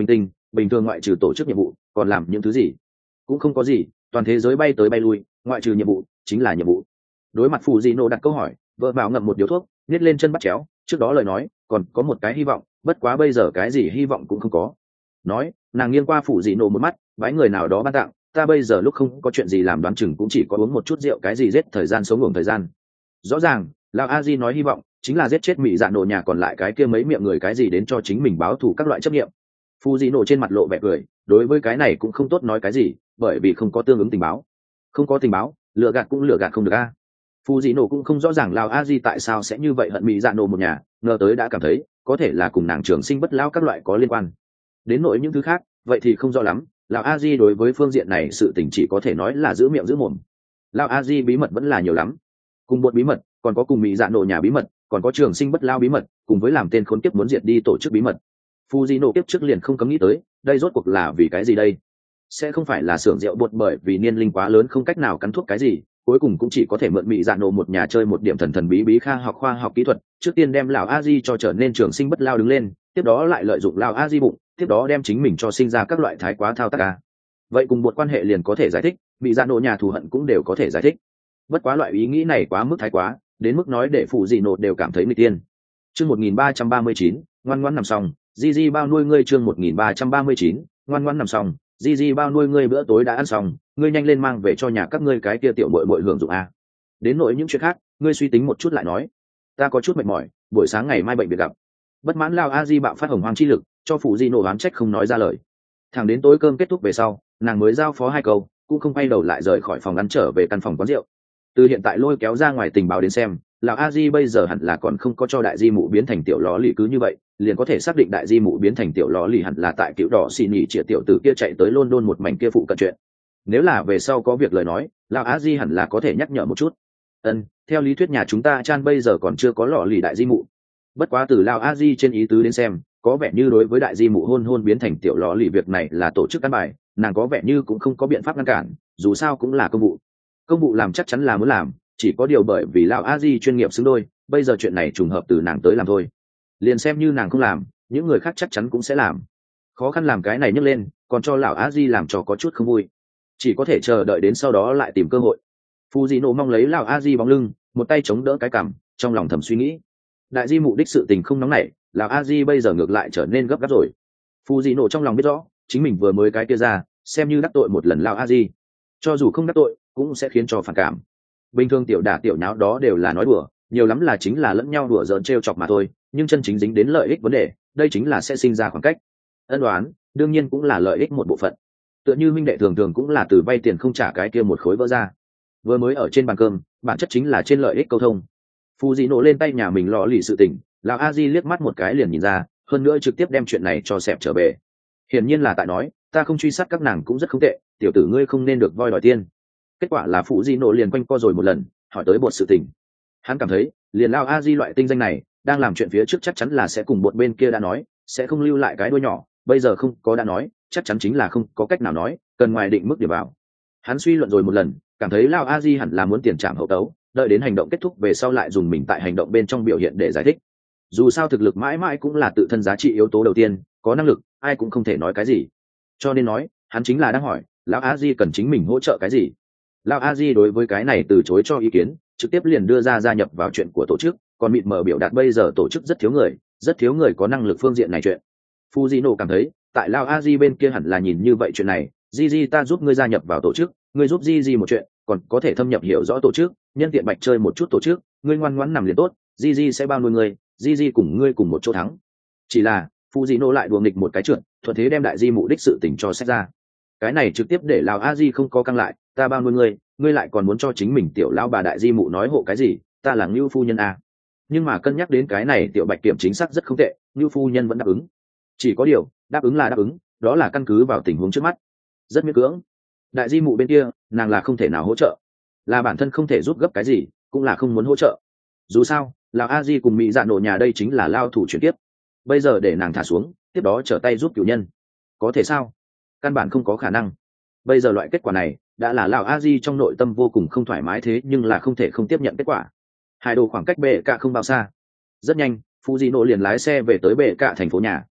bình thường ngoại trừ tổ chức nhiệm vụ còn làm những thứ gì? Cũng không có gì, toàn thế giới bay tới bay lui, ngoại trừ nhiệm vụ chính là nhiệm vụ. Đối mặt phù dị nổ đặt câu hỏi, vợ bảo ngậm một điếu thuốc, nhét lên chân bắt chéo, trước đó lời nói còn có một cái hy vọng, bất quá bây giờ cái gì hy vọng cũng không có. Nói, nàng nghiêng qua phù dị nổ một mắt, vái người nào đó ban tặng, ta bây giờ lúc không có chuyện gì làm đoán chừng cũng chỉ có uống một chút rượu cái gì giết thời gian sống ngủ thời gian. Rõ ràng lão a di nói hy vọng chính là giết chết mỹ dạ nổ nhà còn lại cái kia mấy miệng người cái gì đến cho chính mình báo thù các loại chấp nghiệm. Phù dị nổ trên mặt lộ vẻ cười, đối với cái này cũng không tốt nói cái gì, bởi vì không có tương ứng tình báo. Không có tình báo, lừa gạt cũng lừa gạt không được a. Phù dị nổ cũng không rõ ràng lão a di tại sao sẽ như vậy hận mỹ dạ nổ một nhà, ngờ tới đã cảm thấy có thể là cùng nàng trường sinh bất lão các loại có liên quan. Đến nỗi những thứ khác vậy thì không rõ lắm. Lão a di đối với phương diện này sự tình chỉ có thể nói là giữ miệng giữ mồm. Lão a di bí mật vẫn là nhiều lắm, cùng bột bí mật, còn có cùng mỹ dạ nổ nhà bí mật, còn có trường sinh bất lao bí mật, cùng với làm tên khốn kiếp muốn diệt đi tổ chức bí mật. Phù dị nổ kiếp trước liền không cấm nghĩ tới, đây rốt cuộc là vì cái gì đây? Sẽ không phải là xưởng rượu bột bởi vì niên linh quá lớn không cách nào cắn thuốc cái gì, cuối cùng cũng chỉ có thể mượn mỹ dạ nổ một nhà chơi một điểm thần thần bí bí kha học khoa học kỹ thuật, trước tiên đem lão a di cho trở nên trường sinh bất lao đứng lên, tiếp đó lại lợi dụng lão a di bụng, tiếp đó đem chính mình cho sinh ra các loại thái quá thao tác a. Vậy cùng bột quan hệ liền có thể giải thích, mỹ dạ nổ nhà thù hận cũng đều có thể giải thích. Bất quá loại ý nghĩ này quá mức thái quá, đến mức nói để phụ dị nổ đều cảm thấy nguy tiên. Chương một nghìn ba trăm ba mươi chín, ngoan ngoãn nằm xong, di di bao nuôi ngươi. Chương một nghìn ba trăm ba mươi chín, ngoan ngoãn nằm xong, di di bao nuôi ngươi. Bữa tối đã ăn xong, ngươi nhanh lên mang về cho nhà các ngươi cái kia tiểu muội muội hưởng dụng a. Đến nỗi những chuyện khác, ngươi suy tính một chút lại nói. Ta có chút mệt mỏi, buổi sáng ngày mai bệnh viện gặp. Bất mãn lao a di bạo phát hồng hoang chi lực, cho phụ dị nổ oán trách không nói ra lời. Thẳng đến tối cơm kết thúc về sau, nàng mới giao phó hai câu, cũng không quay đầu lại rời khỏi phòng ăn trở về căn phòng quán rượu. Từ hiện tại lôi kéo ra ngoài tình báo đến xem, lão a di bây giờ hẳn là còn không có cho đại di mụ biến thành tiểu ló lì, cứ như vậy liền có thể xác định đại di mụ biến thành tiểu ló lì hẳn là tại cựu đỏ xì nhì chĩa tiểu tử kia chạy tới London một mảnh kia phụ cận chuyện. Nếu là về sau có việc lời nói, lão a di hẳn là có thể nhắc nhở một chút. Ân, theo lý thuyết nhà chúng ta chan bây giờ còn chưa có lọ lì đại di mụ. Bất quá từ lão a di trên ý tứ đến xem, có vẻ như đối với đại di mụ hôn hôn biến thành tiểu lọ lì việc này là tổ chức căn bài, nàng có vẻ như cũng không có biện pháp ngăn cản, dù sao cũng là công vụ. Công vụ làm chắc chắn là muốn làm, chỉ có điều bởi vì lão a di chuyên nghiệp xứng đôi, bây giờ chuyện này trùng hợp từ nàng tới làm thôi. Liền xem như nàng không làm, những người khác chắc chắn cũng sẽ làm. Khó khăn làm cái này nhấc lên, còn cho lão a di làm cho có chút không vui, chỉ có thể chờ đợi đến sau đó lại tìm cơ hội. Phù dị nổ mong lấy lão a di bóng lưng, một tay chống đỡ cái cằm, trong lòng thầm suy nghĩ. Đại di mụ đích sự tình không nóng nảy, lão a di bây giờ ngược lại trở nên gấp gáp rồi. Phù dị nổ trong lòng biết rõ, chính mình vừa mới cái kia ra, xem như đắc tội một lần lão a di, cho dù không đắc tội cũng sẽ khiến cho phản cảm. Bình thường tiểu đả tiểu nháo đó đều là nói đùa, nhiều lắm là chính là lẫn nhau đùa giỡn trêu chọc mà thôi, nhưng chân chính dính đến lợi ích vấn đề, đây chính là sẽ sinh ra khoảng cách. Ân đoán đương nhiên cũng là lợi ích một bộ phận, tựa như minh đệ thường thường cũng là từ vay tiền không trả cái kia một khối vỡ ra. Vừa mới ở trên bàn cơm, bản chất chính là trên lợi ích câu thông. Phù dị nổ lên tay nhà mình lò lì sự tình, lão a di liếc mắt một cái liền nhìn ra, hơn nữa trực tiếp đem chuyện này cho xẹp trở về. Hiển nhiên là tại nói, ta không truy sát các nàng cũng rất không tệ, tiểu tử ngươi không nên được voi đòi tiên. Kết quả là phụ di nổ liền quanh co rồi một lần, hỏi tới bột sự tình. Hắn cảm thấy liền lao a di loại tinh danh này đang làm chuyện phía trước chắc chắn là sẽ cùng bột bên kia đã nói, sẽ không lưu lại cái đuôi nhỏ, bây giờ không có đã nói, chắc chắn chính là không có cách nào nói, cần ngoài định mức điểm vào. Hắn suy luận rồi một lần, cảm thấy lao a di hẳn là muốn tiền trảm hậu tấu, đợi đến hành động kết thúc về sau lại dùng mình tại hành động bên trong biểu hiện để giải thích. Dù sao thực lực mãi mãi cũng là tự thân giá trị yếu tố đầu tiên, có năng lực ai cũng không thể nói cái gì. Cho nên nói hắn chính là đang hỏi lão a di cần chính mình hỗ trợ cái gì. Lão a di đối với cái này từ chối cho ý kiến, trực tiếp liền đưa ra gia nhập vào chuyện của tổ chức, còn mịt mờ biểu đạt bây giờ tổ chức rất thiếu người, rất thiếu người có năng lực phương diện này chuyện. Fujino cảm thấy tại lão a di bên kia hẳn là nhìn như vậy chuyện này, di di ta giúp ngươi gia nhập vào tổ chức, ngươi giúp di di một chuyện, còn có thể thâm nhập hiểu rõ tổ chức, nhân tiện bạch chơi một chút tổ chức, ngươi ngoan ngoãn nằm liền tốt, di di sẽ bao nuôi ngươi, di di cùng ngươi cùng một chỗ thắng. Chỉ là Fujino lại đùa nghịch một cái trượt, thuận thế đem đại di mục đích sự tình cho xét ra. Cái này trực tiếp để lão a di không có căng lại, ta bao nuôi ngươi, ngươi lại còn muốn cho chính mình tiểu lão bà đại di mụ nói hộ cái gì, ta là Ngưu phu nhân à. Nhưng mà cân nhắc đến cái này tiểu bạch kiểm chính xác rất không tệ, Ngưu phu nhân vẫn đáp ứng. Chỉ có điều đáp ứng là đáp ứng, đó là căn cứ vào tình huống trước mắt, rất miễn cưỡng. Đại di mụ bên kia nàng là không thể nào hỗ trợ, là bản thân không thể giúp gấp cái gì, cũng là không muốn hỗ trợ. Dù sao lão a di cùng mỹ dạ nổ nhà đây chính là lao thủ chuyển tiếp, bây giờ để nàng thả xuống, tiếp đó trở tay giúp cựu nhân, có thể sao? Căn bản không có khả năng. Bây giờ loại kết quả này đã là lão a di trong nội tâm vô cùng không thoải mái, thế nhưng là không thể không tiếp nhận kết quả. Hai đồ khoảng cách bệ cạ không bao xa, rất nhanh Fujino liền lái xe về tới bệ cạ thành phố nhà.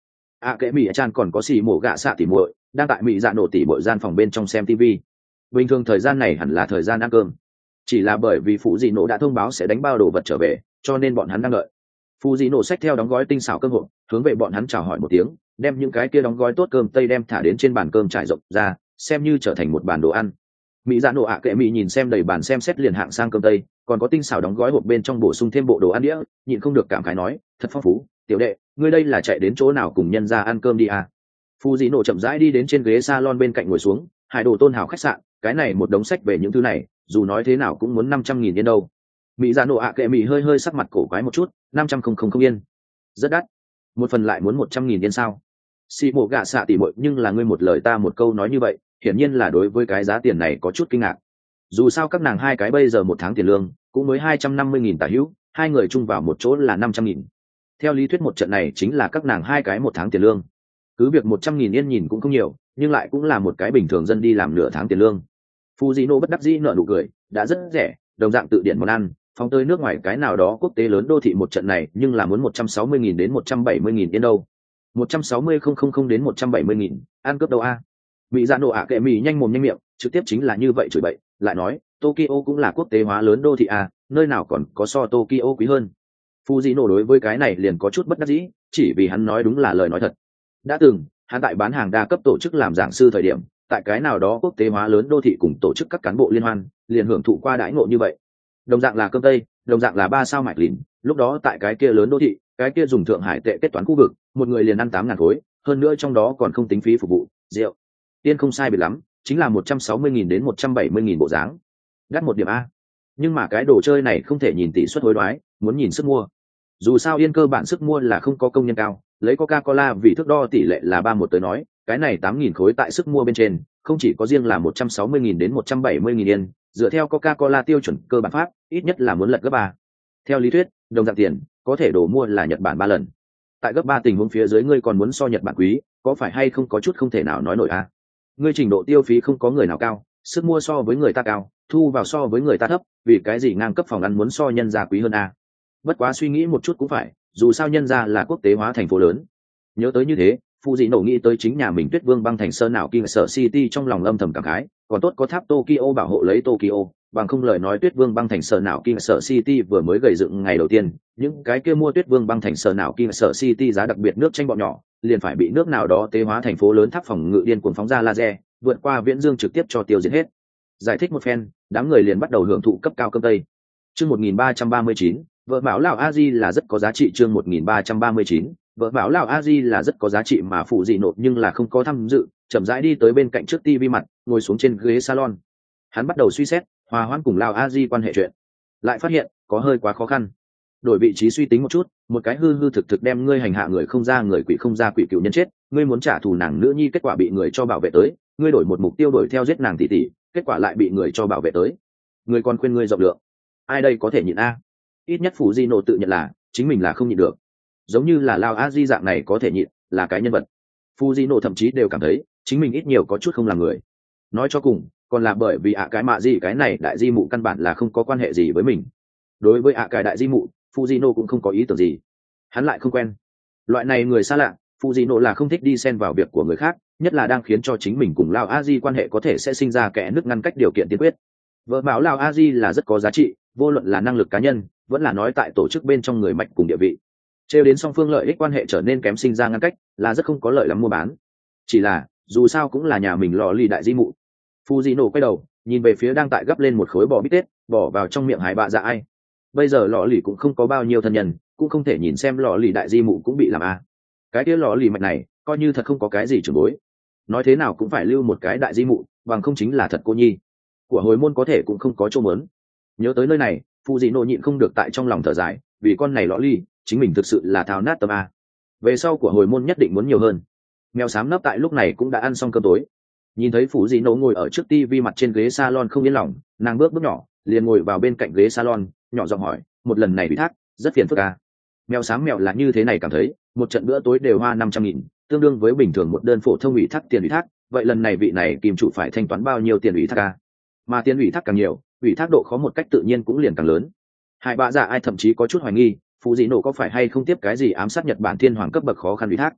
ạ kệ mỹ chan còn có xì mổ gạ xạ tỉ muội đang tại mỹ dạ nổ tỉ muội gian phòng bên trong xem tv. Bình thường thời gian này hẳn là thời gian ăn cơm, chỉ là bởi vì phụ dị nổ đã thông báo sẽ đánh bao đồ vật trở về, cho nên bọn hắn đang đợi. Phụ dị nổ xách theo đóng gói tinh xảo cơm hộp, hướng về bọn hắn chào hỏi một tiếng, đem những cái kia đóng gói tốt cơm tây đem thả đến trên bàn cơm trải rộng ra, xem như trở thành một bàn đồ ăn. Mỹ dạ nổ ạ kệ mỹ nhìn xem đầy bàn xem xét liền hạng sang cơm tây, còn có tinh xảo đóng gói hộp bên trong bổ sung thêm bộ đồ ăn đĩa, nhịn không được cảm khái nói, thật phong phú. Tiểu đệ, ngươi đây là chạy đến chỗ nào cùng nhân ra ăn cơm đi à? Phụ dị nổ chậm rãi đi đến trên ghế salon bên cạnh ngồi xuống. Hải đồ tôn hào khách sạn, cái này một đống sách về những thứ này, dù nói thế nào cũng muốn năm trăm nghìn yên đâu. Mỹ dạ nổ ạ kệ mỹ hơi hơi sắc mặt cổ quái một chút, năm trăm không không không yên, rất đắt. Một phần lại muốn một trăm nghìn yên sao? Xì mổ gạ xạ tỉ muội, nhưng là ngươi một lời ta một câu nói như vậy, hiển nhiên là đối với cái giá tiền này có chút kinh ngạc. Dù sao các nàng hai cái bây giờ một tháng tiền lương cũng mới hai trăm năm mươi nghìn tả hữu, hai người chung vào một chỗ là năm trăm nghìn. Theo lý thuyết một trận này chính là các nàng hai cái một tháng tiền lương. Cứ việc một trăm nghìn yên nhìn cũng không nhiều, nhưng lại cũng là một cái bình thường dân đi làm nửa tháng tiền lương. Fujino bất đắc dĩ nở nụ cười, đã rất rẻ, đồng dạng tự điển món ăn, phóng tới nước ngoài cái nào đó quốc tế lớn đô thị một trận này, nhưng là muốn một trăm sáu mươi nghìn đến một trăm bảy mươi nghìn yên đâu. một trăm sáu mươi nghìn đến một trăm bảy mươi nghìn, ăn cướp đâu a. Mỹ dạ nổ ạ kệ mì nhanh mồm nhanh miệng, trực tiếp chính là như vậy chửi bậy, lại nói, Tokyo cũng là quốc tế hóa lớn đô thị a, nơi nào còn có so Tokyo quý hơn. Fujino đối với cái này liền có chút bất đắc dĩ, chỉ vì hắn nói đúng là lời nói thật. Đã từng, hắn tại bán hàng đa cấp tổ chức làm giảng sư thời điểm, tại cái nào đó quốc tế hóa lớn đô thị cùng tổ chức các cán bộ liên hoan, liền hưởng thụ qua đãi ngộ như vậy. Đồng dạng là cơm tây, đồng dạng là ba sao mạch lìn, lúc đó tại cái kia lớn đô thị, cái kia dùng Thượng Hải tệ kết toán khu vực, một người liền ăn tám ngàn khối, hơn nữa trong đó còn không tính phí phục vụ, rượu. Tiên không sai biệt lắm, chính là một trăm sáu mươi nghìn đến một trăm bảy mươi nghìn bộ dáng. Đắt một điểm a. Nhưng mà cái đồ chơi này không thể nhìn tỷ suất hối đoái, muốn nhìn sức mua. Dù sao yên cơ bản sức mua là không có công nhân cao, lấy Coca-Cola vì thước đo tỷ lệ là ba một tới nói, cái này tám nghìn khối tại sức mua bên trên, không chỉ có riêng là một trăm sáu mươi nghìn đến một trăm bảy mươi nghìn yên, dựa theo Coca-Cola tiêu chuẩn cơ bản pháp, ít nhất là muốn lật gấp ba. Theo lý thuyết, đồng dạng tiền, có thể đổ mua là Nhật Bản ba lần. Tại gấp ba tình huống phía dưới ngươi còn muốn so Nhật Bản quý, có phải hay không có chút không thể nào nói nổi a. Ngươi trình độ tiêu phí không có người nào cao, sức mua so với người ta cao, thu vào so với người ta thấp, vì cái gì ngang cấp phòng ăn muốn so nhân gia quý hơn a? Bất quá suy nghĩ một chút cũng phải, dù sao nhân gia là quốc tế hóa thành phố lớn. Nhớ tới như thế, phụ dị nổ nghĩ tới chính nhà mình Tuyết Vương băng thành sơn nào King sở City trong lòng âm thầm cảm khái, còn tốt có tháp Tokyo bảo hộ lấy Tokyo, bằng không lời nói Tuyết Vương băng thành sơn nào King sở City vừa mới gầy dựng ngày đầu tiên, những cái kia mua Tuyết Vương băng thành sơn nào King sở City giá đặc biệt nước tranh bọn nhỏ, liền phải bị nước nào đó tế hóa thành phố lớn tháp phòng ngự điên cuồng phóng ra laser, vượt qua viễn dương trực tiếp cho tiêu diệt hết. Giải thích một phen, đám người liền bắt đầu hưởng thụ cấp cao cơm tây. Chương một nghìn ba trăm ba mươi chín, vợ bảo lão a di là rất có giá trị. Chương một nghìn ba trăm ba mươi chín, vợ bảo lão a di là rất có giá trị mà phụ dị nộp nhưng là không có tham dự, chậm rãi đi tới bên cạnh trước tivi mặt, ngồi xuống trên ghế salon. Hắn bắt đầu suy xét hòa hoãn cùng lão a di quan hệ chuyện, lại phát hiện có hơi quá khó khăn. Đổi vị trí suy tính một chút, một cái hư hư thực thực đem ngươi hành hạ người không ra người quỷ không ra quỷ cựu nhân chết, ngươi muốn trả thù nàng nữ nhi, kết quả bị người cho bảo vệ tới, ngươi đổi một mục tiêu đuổi theo giết nàng tỷ tỷ, kết quả lại bị người cho bảo vệ tới, ngươi còn khuyên ngươi rộng lượng, ai đây có thể nhịn a? Ít nhất phủ di nổ tự nhận là chính mình là không nhịn được, giống như là lao a di dạng này có thể nhịn, là cái nhân vật. Phu di nổ thậm chí đều cảm thấy chính mình ít nhiều có chút không làm người. Nói cho cùng còn là bởi vì ạ cái mạ gì cái này đại di mụ căn bản là không có quan hệ gì với mình. Đối với ạ cái đại di mụ, Fujino cũng không có ý tưởng gì, hắn lại không quen loại này người xa lạ. Fujino là không thích đi xen vào việc của người khác, nhất là đang khiến cho chính mình cùng Lao A Di quan hệ có thể sẽ sinh ra kẽ nứt ngăn cách điều kiện tiên quyết. Vợ bảo Lao A Di là rất có giá trị, vô luận là năng lực cá nhân, vẫn là nói tại tổ chức bên trong người mạnh cùng địa vị. Trêu đến song phương lợi ích quan hệ trở nên kém, sinh ra ngăn cách, là rất không có lợi lắm mua bán. Chỉ là dù sao cũng là nhà mình lò lì đại di mụ. Fujino quay đầu nhìn về phía đang tại gấp lên một khối bò bít tết, bỏ vào trong miệng hải bạ dạ ai. Bây giờ lò lì cũng không có bao nhiêu thân nhân, cũng không thể nhìn xem lò lì đại di mụ cũng bị làm a. Cái kia lò lì mạch này coi như thật không có cái gì trưởng bối, nói thế nào cũng phải lưu một cái đại di mụ, bằng không chính là thật cô nhi của hồi môn có thể cũng không có chỗ mớn. Nhớ tới nơi này, Fujino nhịn không được tại trong lòng thở dài, vì con này lò lì chính mình thực sự là thao nát tâm a. Về sau của hồi môn nhất định muốn nhiều hơn. Mèo xám nấp tại lúc này cũng đã ăn xong cơm tối, nhìn thấy Fujino ngồi ở trước tivi mặt trên ghế salon không yên lòng, nàng bước bước nhỏ liền ngồi vào bên cạnh ghế salon, nhỏ giọng hỏi, một lần này ủy thác rất phiền phức à? Mèo xám mèo là như thế này cảm thấy, một trận bữa tối đều hoa năm trăm nghìn, tương đương với bình thường một đơn phổ thông ủy thác tiền ủy thác, vậy lần này vị này kim chủ phải thanh toán bao nhiêu tiền ủy thác à? Mà tiền ủy thác càng nhiều, ủy thác độ khó một cách tự nhiên cũng liền càng lớn. Hai bạ dạ ai thậm chí có chút hoài nghi, Fujino có phải hay không tiếp cái gì ám sát Nhật Bản thiên hoàng cấp bậc khó khăn ủy thác.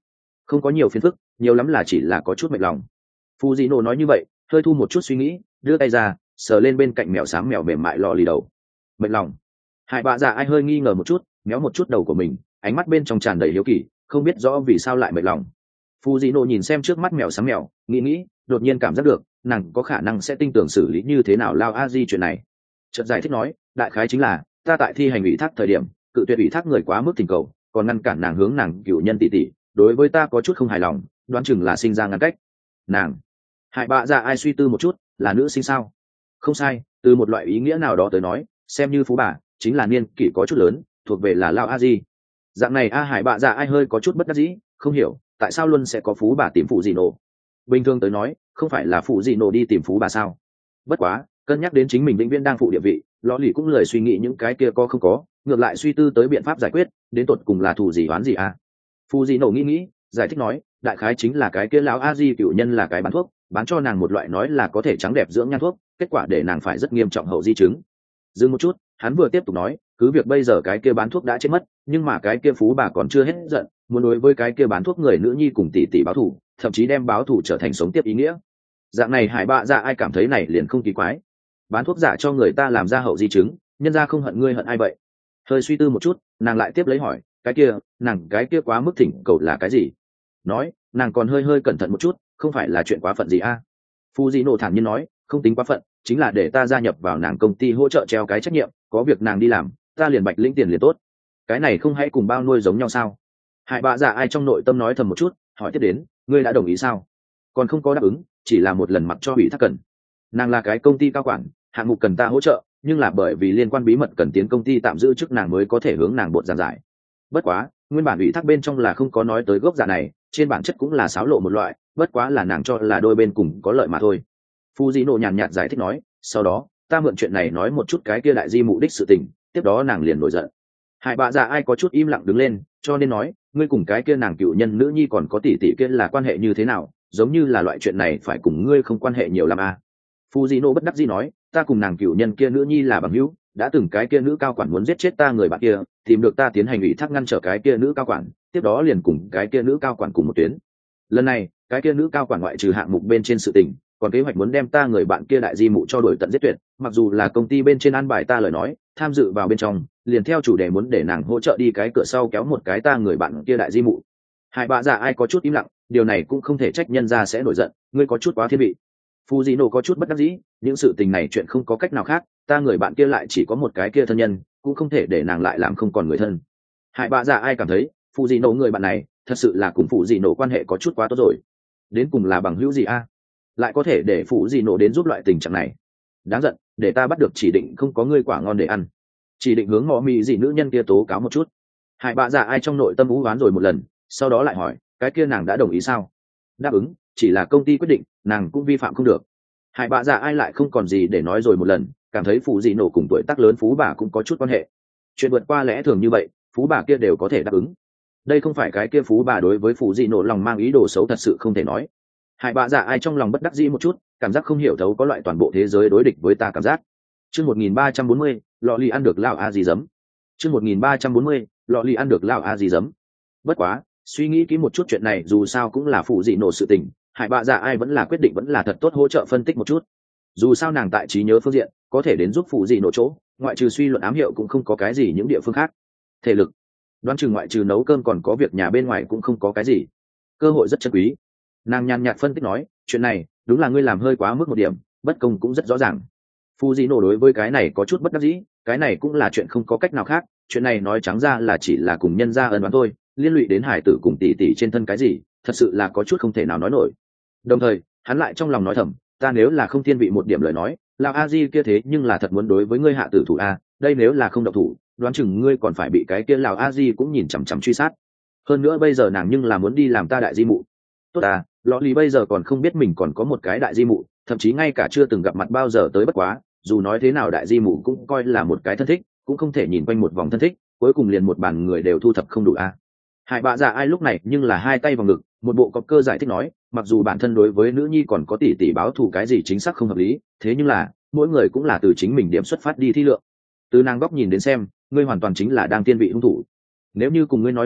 không có nhiều phiền phức, nhiều lắm là chỉ là có chút mệt lòng. Phù dị nổ nói như vậy, hơi thu một chút suy nghĩ, đưa tay ra sờ lên bên cạnh mèo xám mèo mềm mại lò lì đầu. Mệt lòng? Hải bạ dạ ai hơi nghi ngờ một chút, méo một chút đầu của mình, ánh mắt bên trong tràn đầy hiếu kỳ, không biết rõ vì sao lại mệt lòng. Phù dị nổ nhìn xem trước mắt mèo xám mèo, nghĩ nghĩ, đột nhiên cảm giác được nàng có khả năng sẽ tinh tưởng xử lý như thế nào lao a di chuyện này. Chợt giải thích nói, đại khái chính là ta tại thi hành ủy thác thời điểm cự tuyệt ủy thác người quá mức tình cầu, còn ngăn cản nàng hướng nàng cựu nhân tỷ tỷ đối với ta có chút không hài lòng, đoán chừng là sinh ra ngăn cách. Nàng? Hải bạ dạ ai suy tư một chút, là nữ sinh sao? Không sai, từ một loại ý nghĩa nào đó tới nói, xem như phú bà chính là niên kỷ có chút lớn, thuộc về là lao a di. Dạng này a hải bạ dạ ai hơi có chút bất đắc dĩ, không hiểu tại sao luôn sẽ có phú bà tìm phụ gì nổ. Bình thường tới nói, không phải là phụ gì nổ đi tìm phú bà sao? Bất quá cân nhắc đến chính mình vĩnh viễn đang phụ địa vị, lõ lì cũng lời suy nghĩ những cái kia có không có, ngược lại suy tư tới biện pháp giải quyết, đến tột cùng là thù gì oán gì à. Phù dị nổ nghĩ nghĩ, giải thích nói, đại khái chính là cái kia lão a di cựu nhân là cái bán thuốc, bán cho nàng một loại nói là có thể trắng đẹp dưỡng nhan thuốc, kết quả để nàng phải rất nghiêm trọng hậu di chứng. Dừng một chút, hắn vừa tiếp tục nói, cứ việc bây giờ cái kia bán thuốc đã chết mất, nhưng mà cái kia phú bà còn chưa hết giận, muốn đối với cái kia bán thuốc người nữ nhi cùng tỷ tỷ báo thù, thậm chí đem báo thù trở thành sống tiếp ý nghĩa. Dạng này hải bạ dạ ai cảm thấy này liền không kỳ quái. Bán thuốc giả cho người ta làm ra hậu di chứng, nhân ra không hận ngươi hận ai vậy? Hơi suy tư một chút, nàng lại tiếp lấy hỏi, cái kia nàng cái kia quá mức thỉnh cầu là cái gì? Nói nàng còn hơi hơi cẩn thận một chút, không phải là chuyện quá phận gì a à? Phu di nổ thản nhiên nói, không tính quá phận, chính là để ta gia nhập vào nàng công ty hỗ trợ treo cái trách nhiệm, có việc nàng đi làm ta liền bạch lĩnh tiền liền tốt. Cái này không hãy cùng bao nuôi giống nhau sao? Hải bạ dạ ai trong nội tâm nói thầm một chút, hỏi tiếp đến, ngươi đã đồng ý sao? Còn không có đáp ứng, chỉ là một lần mặc cho ủy thác cần. Nàng là cái công ty cao quản, hạng mục cần ta hỗ trợ, nhưng là bởi vì liên quan bí mật cần tiến công ty tạm giữ chức nàng mới có thể hướng nàng bột giảng giải. Bất quá nguyên bản ủy thác bên trong là không có nói tới gốc dạ này, trên bản chất cũng là xáo lộ một loại, bất quá là nàng cho là đôi bên cùng có lợi mà thôi. Fujino nhàn nhạt giải thích nói, sau đó ta mượn chuyện này nói một chút cái kia đại di mục đích sự tình, tiếp đó nàng liền nổi giận. Hải bạ dạ ai có chút im lặng đứng lên, cho nên nói, ngươi cùng cái kia nàng cựu nhân nữ nhi còn có tỷ tỷ kia là quan hệ như thế nào, giống như là loại chuyện này phải cùng ngươi không quan hệ nhiều lắm à. Fujino bất đắc dĩ nói, ta cùng nàng cựu nhân kia nữ nhi là bằng hữu, đã từng cái kia nữ cao quản muốn giết chết ta người bạn kia, tìm được ta tiến hành ủy thác ngăn trở cái kia nữ cao quản, tiếp đó liền cùng cái kia nữ cao quản cùng một tuyến. Lần này cái kia nữ cao quản ngoại trừ hạng mục bên trên sự tình, còn kế hoạch muốn đem ta người bạn kia đại di mụ cho đuổi tận giết tuyệt, mặc dù là công ty bên trên an bài ta lời nói tham dự vào bên trong, liền theo chủ đề muốn để nàng hỗ trợ đi cái cửa sau kéo một cái ta người bạn kia đại di mụ. Hai bạ dạ ai có chút im lặng, điều này cũng không thể trách nhân ra sẽ nổi giận, ngươi có chút quá thiên vị. Fujino có chút bất đắc dĩ, những sự tình này chuyện không có cách nào khác, ta người bạn kia lại chỉ có một cái kia thân nhân, cũng không thể để nàng lại làm không còn người thân. Hải bạ dạ ai cảm thấy Fujino người bạn này thật sự là cùng Fujino quan hệ có chút quá tốt rồi, đến cùng là bằng hữu gì a, lại có thể để Fujino đến giúp loại tình trạng này. Đáng giận, để ta bắt được chỉ định không có ngươi quả ngon để ăn, chỉ định hướng ngõ mì gì nữ nhân kia tố cáo một chút. Hải bạ dạ ai trong nội tâm ú oán rồi một lần, sau đó lại hỏi, cái kia nàng đã đồng ý sao? Đáp ứng, chỉ là công ty quyết định, nàng cũng vi phạm không được. Hải bạ dạ ai lại không còn gì để nói rồi một lần, cảm thấy phú dị nổ cùng tuổi tác lớn phú bà cũng có chút quan hệ, chuyện vượt qua lẽ thường như vậy phú bà kia đều có thể đáp ứng. Đây không phải cái kia phú bà đối với phú dị nổ lòng mang ý đồ xấu thật sự không thể nói. Hải bạ dạ ai trong lòng bất đắc dĩ một chút, cảm giác không hiểu thấu có loại toàn bộ thế giới đối địch với ta cảm giác. Chương một nghìn ba trăm bốn mươi, lọ lì ăn được lao a gì giấm. Chương một nghìn ba trăm bốn mươi, lọ lì ăn được lao a gì giấm. Bất quá suy nghĩ kỹ một chút chuyện này dù sao cũng là phụ dị nổ sự tình, Hải bạ dạ ai vẫn là quyết định vẫn là thật tốt hỗ trợ phân tích một chút. Dù sao nàng tại trí nhớ phương diện có thể đến giúp phụ dị nổ chỗ, ngoại trừ suy luận ám hiệu cũng không có cái gì những địa phương khác. Thể lực đoán chừng ngoại trừ nấu cơm còn có việc nhà bên ngoài cũng không có cái gì, cơ hội rất chân quý. Nàng nhàn nhạt phân tích nói, chuyện này đúng là ngươi làm hơi quá mức một điểm, bất công cũng rất rõ ràng. Phụ dị nổ đối với cái này có chút bất đắc dĩ, cái này cũng là chuyện không có cách nào khác, chuyện này nói trắng ra là chỉ là cùng nhân ra ân oán thôi, liên lụy đến hải tử cùng tỷ tỷ trên thân cái gì, thật sự là có chút không thể nào nói nổi. Đồng thời hắn lại trong lòng nói thầm, ta nếu là không thiên vị một điểm lời nói, lão a di kia thế nhưng là thật muốn đối với ngươi hạ tử thủ a, đây nếu là không động thủ, đoán chừng ngươi còn phải bị cái kia lão a di cũng nhìn chằm chằm truy sát. Hơn nữa bây giờ nàng nhưng là muốn đi làm ta đại di mụ. Tốt à, lọ lì bây giờ còn không biết mình còn có một cái đại di mụ, thậm chí ngay cả chưa từng gặp mặt bao giờ tới bất quá, dù nói thế nào đại di mụ cũng coi là một cái thân thích, cũng không thể nhìn quanh một vòng thân thích, cuối cùng liền một bàn người đều thu thập không đủ a. Hải bạ dạ ai lúc này nhưng là hai tay vào ngực, một bộ cọp cơ giải thích nói, mặc dù bản thân đối với nữ nhi còn có tỷ tỷ báo thù cái gì chính xác không hợp lý, thế nhưng là mỗi người cũng là từ chính mình điểm xuất phát đi thi lượng. Từ nàng góc nhìn đến xem, ngươi hoàn toàn chính là đang tiên vị hung thủ. Nếu như cùng ngươi nói một dạng,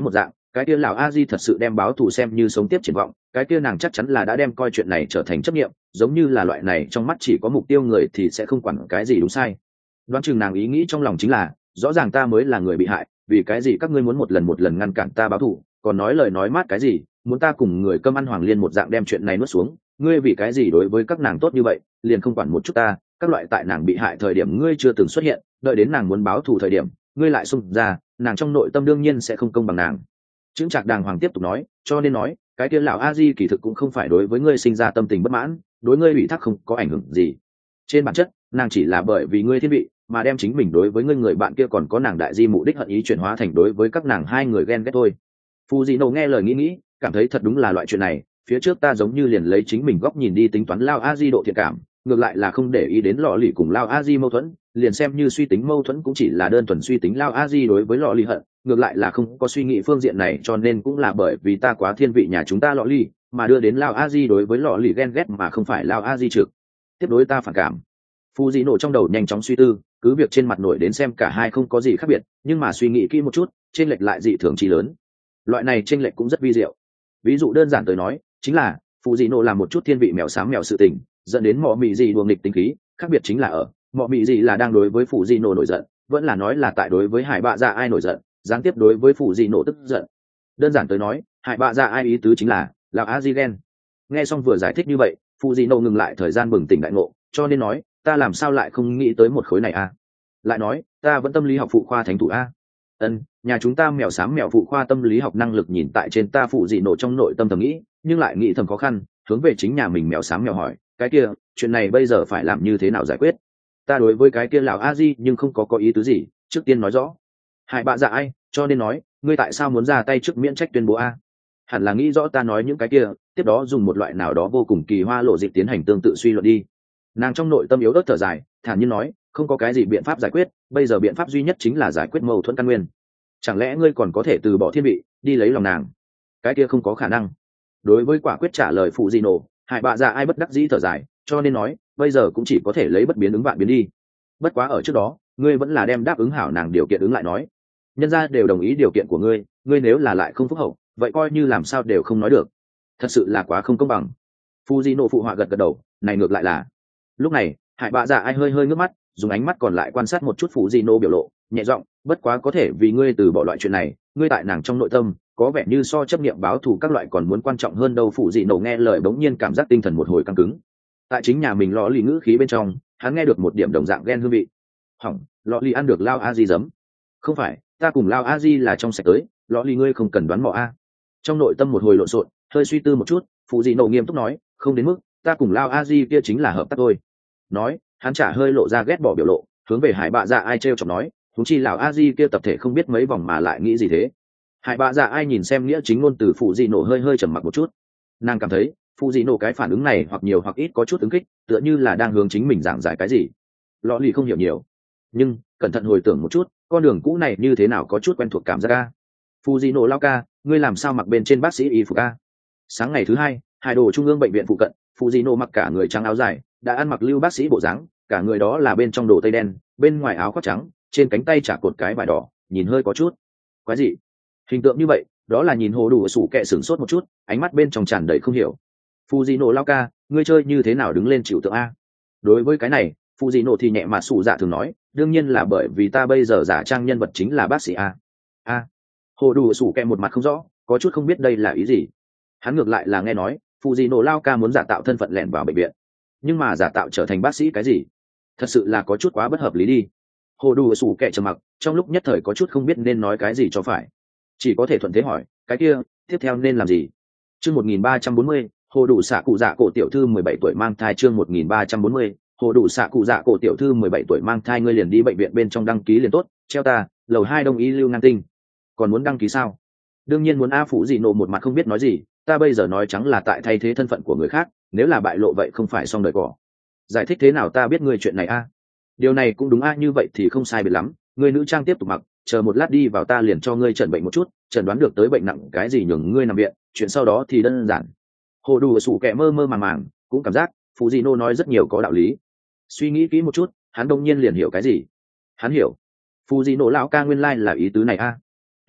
cái kia lão a di thật sự đem báo thù xem như sống tiếp triển vọng, cái kia nàng chắc chắn là đã đem coi chuyện này trở thành chấp nghiệm, giống như là loại này trong mắt chỉ có mục tiêu người thì sẽ không quản cái gì đúng sai. Đoán chừng nàng ý nghĩ trong lòng chính là rõ ràng ta mới là người bị hại, vì cái gì các ngươi muốn một lần một lần ngăn cản ta báo thù, còn nói lời nói mát cái gì, muốn ta cùng người cơm ăn hoàng liên một dạng đem chuyện này nuốt xuống, ngươi vì cái gì đối với các nàng tốt như vậy, liền không quản một chút ta, các loại tại nàng bị hại thời điểm ngươi chưa từng xuất hiện, đợi đến nàng muốn báo thù thời điểm ngươi lại xung ra, nàng trong nội tâm đương nhiên sẽ không công bằng nàng. Chững Trạc đàng hoàng tiếp tục nói, cho nên nói cái kia lão a di kỳ thực cũng không phải đối với ngươi sinh ra tâm tình bất mãn, đối ngươi ủy thác không có ảnh hưởng gì. Trên bản chất nàng chỉ là bởi vì ngươi thiên vị mà đem chính mình đối với ngươi người bạn kia còn có nàng đại di mục đích hận ý chuyển hóa thành đối với các nàng hai người ghen ghét thôi. Phù Dị Nổ nghe lời nghĩ nghĩ, cảm thấy thật đúng là loại chuyện này, phía trước ta giống như liền lấy chính mình góc nhìn đi tính toán lao a di độ thiện cảm, ngược lại là không để ý đến lọ lì cùng lao a di mâu thuẫn, liền xem như suy tính mâu thuẫn cũng chỉ là đơn thuần suy tính lao a di đối với lọ lì hận, ngược lại là không có suy nghĩ phương diện này, cho nên cũng là bởi vì ta quá thiên vị nhà chúng ta lọ lì mà đưa đến lao a di đối với lọ lì ghen ghét mà không phải lao a di trực tiếp đối ta phản cảm. Phù Dị Nổ trong đầu nhanh chóng suy tư, cứ việc trên mặt nổi đến xem cả hai không có gì khác biệt, nhưng mà suy nghĩ kỹ một chút, chênh lệch lại dị thường chi lớn. Loại này chênh lệch cũng rất vi diệu. Ví dụ đơn giản tới nói, chính là Phù Dị Nổ làm một chút thiên vị mèo xám mèo sự tình, dẫn đến Mọ Mị Dị đuồng nghịch tính khí, khác biệt chính là ở Mọ Mị Dị là đang đối với Phù Dị Nổ nổi giận, vẫn là nói là tại đối với Hải Bạ Dạ ai nổi giận, gián tiếp đối với Phù Dị Nổ tức giận. Đơn giản tới nói, Hải Bạ Dạ ai ý tứ chính là lão a di ghen. Nghe xong vừa giải thích như vậy, Phù Dị Nổ ngừng lại thời gian bừng tỉnh đại ngộ, cho nên nói ta làm sao lại không nghĩ tới một khối này a? Lại nói ta vẫn tâm lý học phụ khoa thánh thủ a. Ân, nhà chúng ta mèo xám mèo phụ khoa tâm lý học năng lực nhìn tại trên ta Phù Dị Nổ trong nội tâm thầm nghĩ, nhưng lại nghĩ thầm khó khăn, hướng về chính nhà mình mèo xám mèo hỏi, cái kia chuyện này bây giờ phải làm như thế nào giải quyết? Ta đối với cái kia lão a di nhưng không có có ý tứ gì, trước tiên nói rõ. Hải Bạ Dạ ai, cho nên nói ngươi tại sao muốn ra tay trước miễn trách tuyên bố a? Hẳn là nghĩ rõ ta nói những cái kia, tiếp đó dùng một loại nào đó vô cùng kỳ hoa lộ dịch tiến hành tương tự suy luận đi. Nàng trong nội tâm yếu ớt thở dài, thản nhiên nói, không có cái gì biện pháp giải quyết, bây giờ biện pháp duy nhất chính là giải quyết mâu thuẫn căn nguyên. Chẳng lẽ ngươi còn có thể từ bỏ thiên vị đi lấy lòng nàng? Cái kia không có khả năng. Đối với quả quyết trả lời Phù Dị Nổ, Hải Bạ Dạ ai bất đắc dĩ thở dài, cho nên nói bây giờ cũng chỉ có thể lấy bất biến ứng vạn biến đi. Bất quá ở trước đó ngươi vẫn là đem đáp ứng hảo nàng điều kiện ứng lại nói, nhân gia đều đồng ý điều kiện của ngươi, ngươi nếu là lại không phúc hậu, vậy coi như làm sao đều không nói được. Thật sự là quá không công bằng. Phù Dị Nổ phụ họa gật gật đầu, này ngược lại là. Lúc này Hải Bạ Dạ ai hơi hơi ngước mắt, dùng ánh mắt còn lại quan sát một chút Phù Dị Nổ biểu lộ, nhẹ giọng, bất quá có thể vì ngươi từ bỏ loại chuyện này, ngươi tại nàng trong nội tâm có vẻ như so chấp niệm báo thù các loại còn muốn quan trọng hơn đâu. Phù Dị Nổ nghe lời bỗng nhiên cảm giác tinh thần một hồi căng cứng. Tại chính nhà mình lọ lì ngữ khí bên trong, hắn nghe được một điểm đồng dạng ghen hương vị. Hỏng, lọ lì ăn được lao a di giấm. Không phải, ta cùng lao a di là trong sạch tới, lọ lì ngươi không cần đoán mò a. Trong nội tâm một hồi lộn xộn, hơi suy tư một chút, Phù Dị Nổ nghiêm túc nói, không đến mức, ta cùng lao a di kia chính là hợp tác thôi. Nói, hắn trả hơi lộ ra ghét bỏ biểu lộ, hướng về Hải Bạ Dạ ai trêu chọc nói, huống chi lão a di kia tập thể không biết mấy vòng mà lại nghĩ gì thế. Hải Bạ Dạ ai nhìn xem nghĩa chính ngôn từ Phù Dị Nổ hơi hơi trầm mặc một chút, nàng cảm thấy Phù Dị Nổ cái phản ứng này hoặc nhiều hoặc ít có chút ứng kích, tựa như là đang hướng chính mình giảng giải cái gì. Lọ lì không hiểu nhiều, nhưng cẩn thận hồi tưởng một chút, con đường cũ này như thế nào có chút quen thuộc cảm giác a. Phù Dị Nổ lao ca, ngươi làm sao mặc bên trên bác sĩ y phục a? Sáng ngày thứ hai, Hải Đồ Trung ương bệnh viện phụ cận, Phù Dị Nổ mặc cả người trắng áo dài, đã ăn mặc lưu bác sĩ bộ dáng, cả người đó là bên trong đồ tây đen, bên ngoài áo khoác trắng, trên cánh tay chả cột cái vải đỏ, nhìn hơi có chút quái dị. Hình tượng như vậy, đó là nhìn Hồ Đủ sủ kẹ sửng sốt một chút, ánh mắt bên trong tràn đầy không hiểu. Phù Dị Nổ lao ca, ngươi chơi như thế nào đứng lên chịu tượng a? Đối với cái này, Phù Dị Nổ thì nhẹ mà sủ dạ thường nói, đương nhiên là bởi vì ta bây giờ giả trang nhân vật chính là bác sĩ a. A. Hồ Đủ sủ kẹ một mặt không rõ, có chút không biết đây là ý gì. Hắn ngược lại là nghe nói Phù Dị Nổ lao ca muốn giả tạo thân phận lẻn vào bệnh viện, nhưng mà giả tạo trở thành bác sĩ cái gì, thật sự là có chút quá bất hợp lý đi. Hồ Đủ sủ kẹ trầm mặc, trong lúc nhất thời có chút không biết nên nói cái gì cho phải, chỉ có thể thuận thế hỏi, cái kia tiếp theo nên làm gì? Chương một nghìn ba trăm bốn mươi, Hồ Đủ xạ cụ dạ cổ tiểu thư mười bảy tuổi mang thai. Chương một nghìn ba trăm bốn mươi, Hồ Đủ xạ cụ dạ cổ tiểu thư mười bảy tuổi mang thai. Ngươi liền đi bệnh viện bên trong đăng ký liền tốt, treo ta lầu hai đông y lưu ngang tinh. Còn muốn đăng ký sao? Đương nhiên muốn a. Phù Dị Nổ một mặt không biết nói gì, ta bây giờ nói trắng là tại thay thế thân phận của người khác, nếu là bại lộ vậy không phải xong đời cỏ. Giải thích thế nào ta biết ngươi chuyện này a? Điều này cũng đúng a, như vậy thì không sai biệt lắm, ngươi nữ trang tiếp tục mặc, chờ một lát đi vào ta liền cho ngươi chẩn bệnh một chút, chẩn đoán được tới bệnh nặng cái gì nhường ngươi nằm viện, chuyện sau đó thì đơn giản. Hồ Đủ sủ kẹ mơ mơ màng màng, cũng cảm giác Phù Dị Nổ nói rất nhiều có đạo lý. Suy nghĩ kỹ một chút, hắn đông nhiên liền hiểu cái gì. Hắn hiểu Phù Dị Nổ lão ca nguyên lai là ý tứ này a.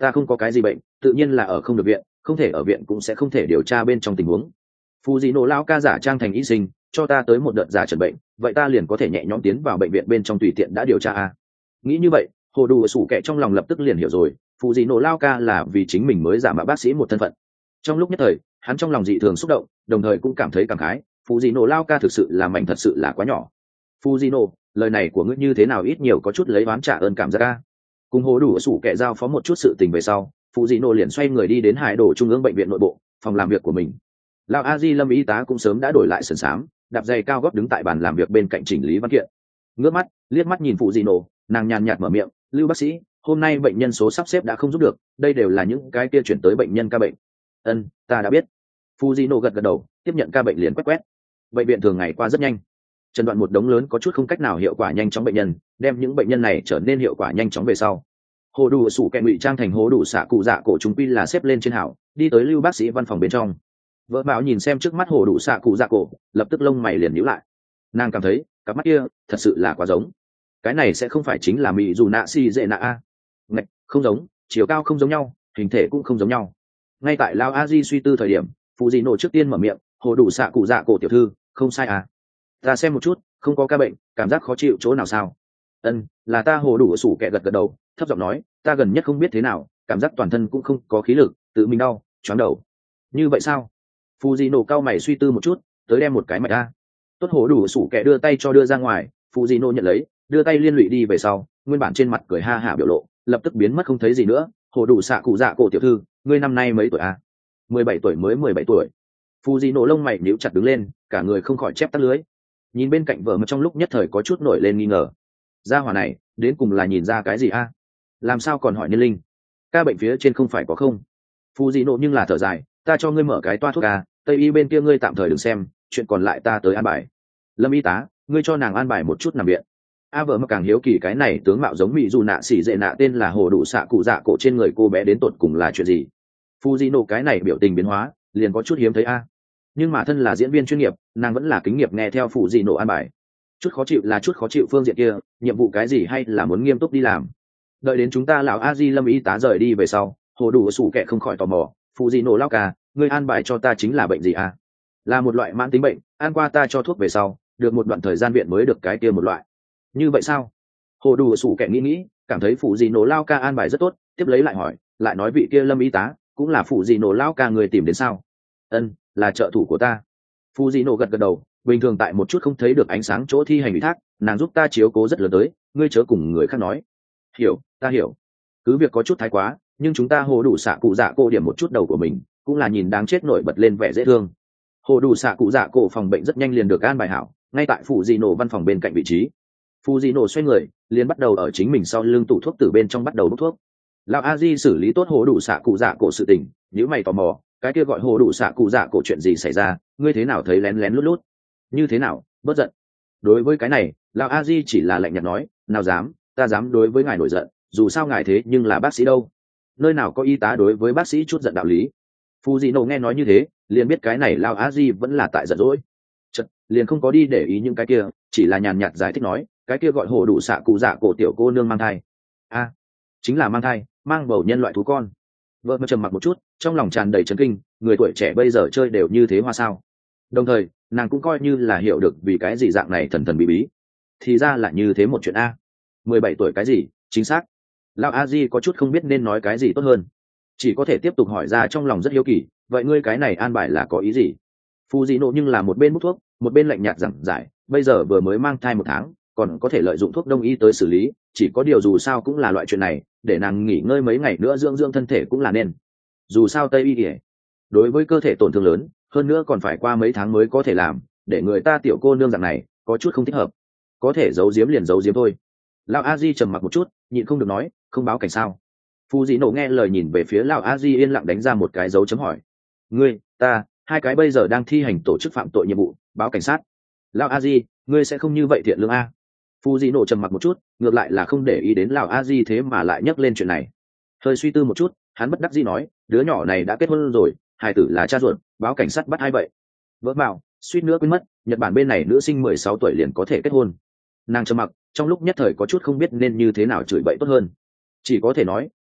ta không có cái gì bệnh, tự nhiên là ở không được viện, không thể ở viện cũng sẽ không thể điều tra bên trong tình huống. Phù dị nổ lao ca giả trang thành y sinh, cho ta tới một đợt giả trần bệnh, vậy ta liền có thể nhẹ nhõm tiến vào bệnh viện bên trong tùy tiện đã điều tra a. Nghĩ như vậy, hồ đủ sủ kẹ trong lòng lập tức liền hiểu rồi, phù dị nổ lao ca là vì chính mình mới giả mạo bác sĩ một thân phận. Trong lúc nhất thời, hắn trong lòng dị thường xúc động, đồng thời cũng cảm thấy cảm khái, phù dị nổ lao ca thực sự là mạnh thật sự là quá nhỏ. Phù dị nổ, lời này của ngươi như thế nào ít nhiều có chút lấy oán trả ơn cảm giác ca. Cùng hồ đủ sủ kẹ giao phó một chút sự tình về sau, phù dị nổ liền xoay người đi đến hải đồ trung ương bệnh viện nội bộ, phòng làm việc của mình. Lão a di lâm y tá cũng sớm đã đổi lại sườn xám, đạp giày cao gót đứng tại bàn làm việc bên cạnh chỉnh lý văn kiện. Ngước mắt liếc mắt nhìn phụ dị nổ, nàng nhàn nhạt mở miệng, Lưu bác sĩ, hôm nay bệnh nhân số sắp xếp đã không giúp được, đây đều là những cái kia chuyển tới bệnh nhân ca bệnh. Ân, ta đã biết. Phụ dị nổ gật gật đầu, tiếp nhận ca bệnh liền quét quét. Bệnh viện thường ngày qua rất nhanh, trần đoạn một đống lớn có chút không cách nào hiệu quả nhanh chóng bệnh nhân, đem những bệnh nhân này trở nên hiệu quả nhanh chóng về sau. Hồ đủ sủ kẹ ngụy trang thành hồ đủ xạ cụ dạ cổ chúng quy là xếp lên trên hảo, đi tới Lưu bác sĩ văn phòng bên trong. Vợ Bảo nhìn xem trước mắt hồ đủ xạ cụ dạ cổ, lập tức lông mày liền nhíu lại. Nàng cảm thấy cặp mắt kia thật sự là quá giống. Cái này sẽ không phải chính là mỹ dù nạ si dễ nạ a? Ngạch, không giống, chiều cao không giống nhau, hình thể cũng không giống nhau. Ngay tại Lao A Di suy tư thời điểm, phụ dị nổ trước tiên mở miệng, hồ đủ xạ cụ dạ cổ tiểu thư, không sai à? Ta xem một chút, không có ca bệnh, cảm giác khó chịu chỗ nào sao? Ân, là ta hồ đủ sủ kẹ gật gật đầu, thấp giọng nói, ta gần nhất không biết thế nào, cảm giác toàn thân cũng không có khí lực, tự mình đau, choáng đầu. Như vậy sao? Phù dị nổ cao mày suy tư một chút, tới đem một cái mạch ra. Tốt hổ đủ sủ kẻ đưa tay cho đưa ra ngoài, Phù dị nổ nhận lấy, đưa tay liên lụy đi về sau, nguyên bản trên mặt cười ha hả biểu lộ, lập tức biến mất không thấy gì nữa. Hổ đủ xạ cụ dạ cổ tiểu thư, ngươi năm nay mấy tuổi à? Mười bảy tuổi mới mười bảy tuổi. Phù dị nổ lông mày níu chặt đứng lên, cả người không khỏi chép tắt lưới. Nhìn bên cạnh vợ mà trong lúc nhất thời có chút nổi lên nghi ngờ. Gia hỏa này, đến cùng là nhìn ra cái gì a? Làm sao còn hỏi niên linh? Ca bệnh phía trên không phải có không? Phù dị nổ nhưng là thở dài, ta cho ngươi mở cái toa thuốc à, tây y bên kia ngươi tạm thời đừng xem, chuyện còn lại ta tới an bài. Lâm y tá, ngươi cho nàng an bài một chút nằm viện. A vợ mà càng hiếu kỳ cái này tướng mạo giống mỹ dù nạ xỉ dệ nạ tên là hồ đủ xạ cụ dạ cổ trên người cô bé đến tột cùng là chuyện gì. Phu di nổ cái này biểu tình biến hóa liền có chút hiếm thấy a. Nhưng mà thân là diễn viên chuyên nghiệp, nàng vẫn là kính nghiệp nghe theo phụ di nổ an bài. Chút khó chịu là chút khó chịu phương diện kia, nhiệm vụ cái gì hay là muốn nghiêm túc đi làm. Đợi đến chúng ta lão a di lâm y tá rời đi về sau, hồ đủ sủ kẹ không khỏi tò mò, phụ di nổ lao ca, ngươi an bài cho ta chính là bệnh gì à? Là một loại mãn tính bệnh, ăn qua ta cho thuốc về sau, được một đoạn thời gian viện mới được cái kia một loại. Như vậy sao? Hồ đủ sủ kẹ nghĩ nghĩ, cảm thấy phụ di nổ lao ca an bài rất tốt, tiếp lấy lại hỏi, lại nói vị kia lâm y tá cũng là phụ di nổ lao ca người tìm đến sao? Ân, là trợ thủ của ta. Phụ di nổ gật gật đầu, bình thường tại một chút không thấy được ánh sáng chỗ thi hành ủy thác, nàng giúp ta chiếu cố rất lớn tới, ngươi chớ cùng người khác nói. Hiểu, ta hiểu. Cứ việc có chút thái quá, nhưng chúng ta hồ đủ xạ cụ dạ cô điểm một chút đầu của mình, cũng là nhìn đáng chết nổi bật lên vẻ dễ thương. Hồ đủ xạ cụ dạ cổ phòng bệnh rất nhanh liền được an bài hảo, ngay tại phụ di nổ văn phòng bên cạnh vị trí. Phụ di nổ xoay người, liền bắt đầu ở chính mình sau lưng tủ thuốc từ bên trong bắt đầu đốt thuốc. Lão a di xử lý tốt hồ đủ xạ cụ dạ cổ sự tình, nếu mày tò mò, cái kia gọi hồ đủ xạ cụ dạ cổ chuyện gì xảy ra, ngươi thế nào thấy lén lén lút lút? Như thế nào, bất giận? Đối với cái này, lão a di chỉ là lạnh nhạt nói, nào dám, ta dám đối với ngài nổi giận, dù sao ngài thế nhưng là bác sĩ đâu, nơi nào có y tá đối với bác sĩ chút giận đạo lý. Phù dị nổ nghe nói như thế, liền biết cái này lao a di vẫn là tại giận dỗi, chật liền không có đi để ý những cái kia, chỉ là nhàn nhạt giải thích nói, cái kia gọi hồ đủ xạ cụ dạ cổ tiểu cô nương mang thai. A, à, chính là mang thai, mang bầu nhân loại thú con. Vợ mà trầm mặc một chút, trong lòng tràn đầy chấn kinh, người tuổi trẻ bây giờ chơi đều như thế hoa sao? Đồng thời nàng cũng coi như là hiểu được vì cái gì dạng này thần thần bí bí, thì ra là như thế một chuyện. A, mười bảy tuổi cái gì? Chính xác. Lão a di có chút không biết nên nói cái gì tốt hơn, chỉ có thể tiếp tục hỏi ra trong lòng rất hiếu kỳ, vậy ngươi cái này an bài là có ý gì? Phù dị nộ nhưng là một bên hút thuốc, một bên lạnh nhạt giảng giải, bây giờ vừa mới mang thai một tháng, còn có thể lợi dụng thuốc đông y tới xử lý, chỉ có điều dù sao cũng là loại chuyện này, để nàng nghỉ ngơi mấy ngày nữa dưỡng dưỡng thân thể cũng là nên. Dù sao tây y kìa, đối với cơ thể tổn thương lớn, hơn nữa còn phải qua mấy tháng mới có thể làm, để người ta tiểu cô nương dạng này có chút không thích hợp, có thể giấu giếm liền giấu giếm thôi. Lão a di trầm mặc một chút, nhịn không được nói, không báo cảnh sao? Phù dị nổ nghe lời nhìn về phía lão a di, yên lặng đánh ra một cái dấu chấm hỏi. Ngươi, ta, hai cái bây giờ đang thi hành tổ chức phạm tội nhiệm vụ, báo cảnh sát. Lão a di, ngươi sẽ không như vậy thiện lương a? Phù dị nổ trầm mặc một chút, ngược lại là không để ý đến lão a di thế mà lại nhắc lên chuyện này. Hơi suy tư một chút, hắn bất đắc dĩ nói, đứa nhỏ này đã kết hôn rồi, hài tử là cha ruột, báo cảnh sát bắt ai vậy? Vỡ bảo, suýt nữa quên mất, Nhật Bản bên này nữ sinh mười sáu tuổi liền có thể kết hôn. Nàng trầm mặc, trong lúc nhất thời có chút không biết nên như thế nào chửi bậy tốt hơn, chỉ có thể nói,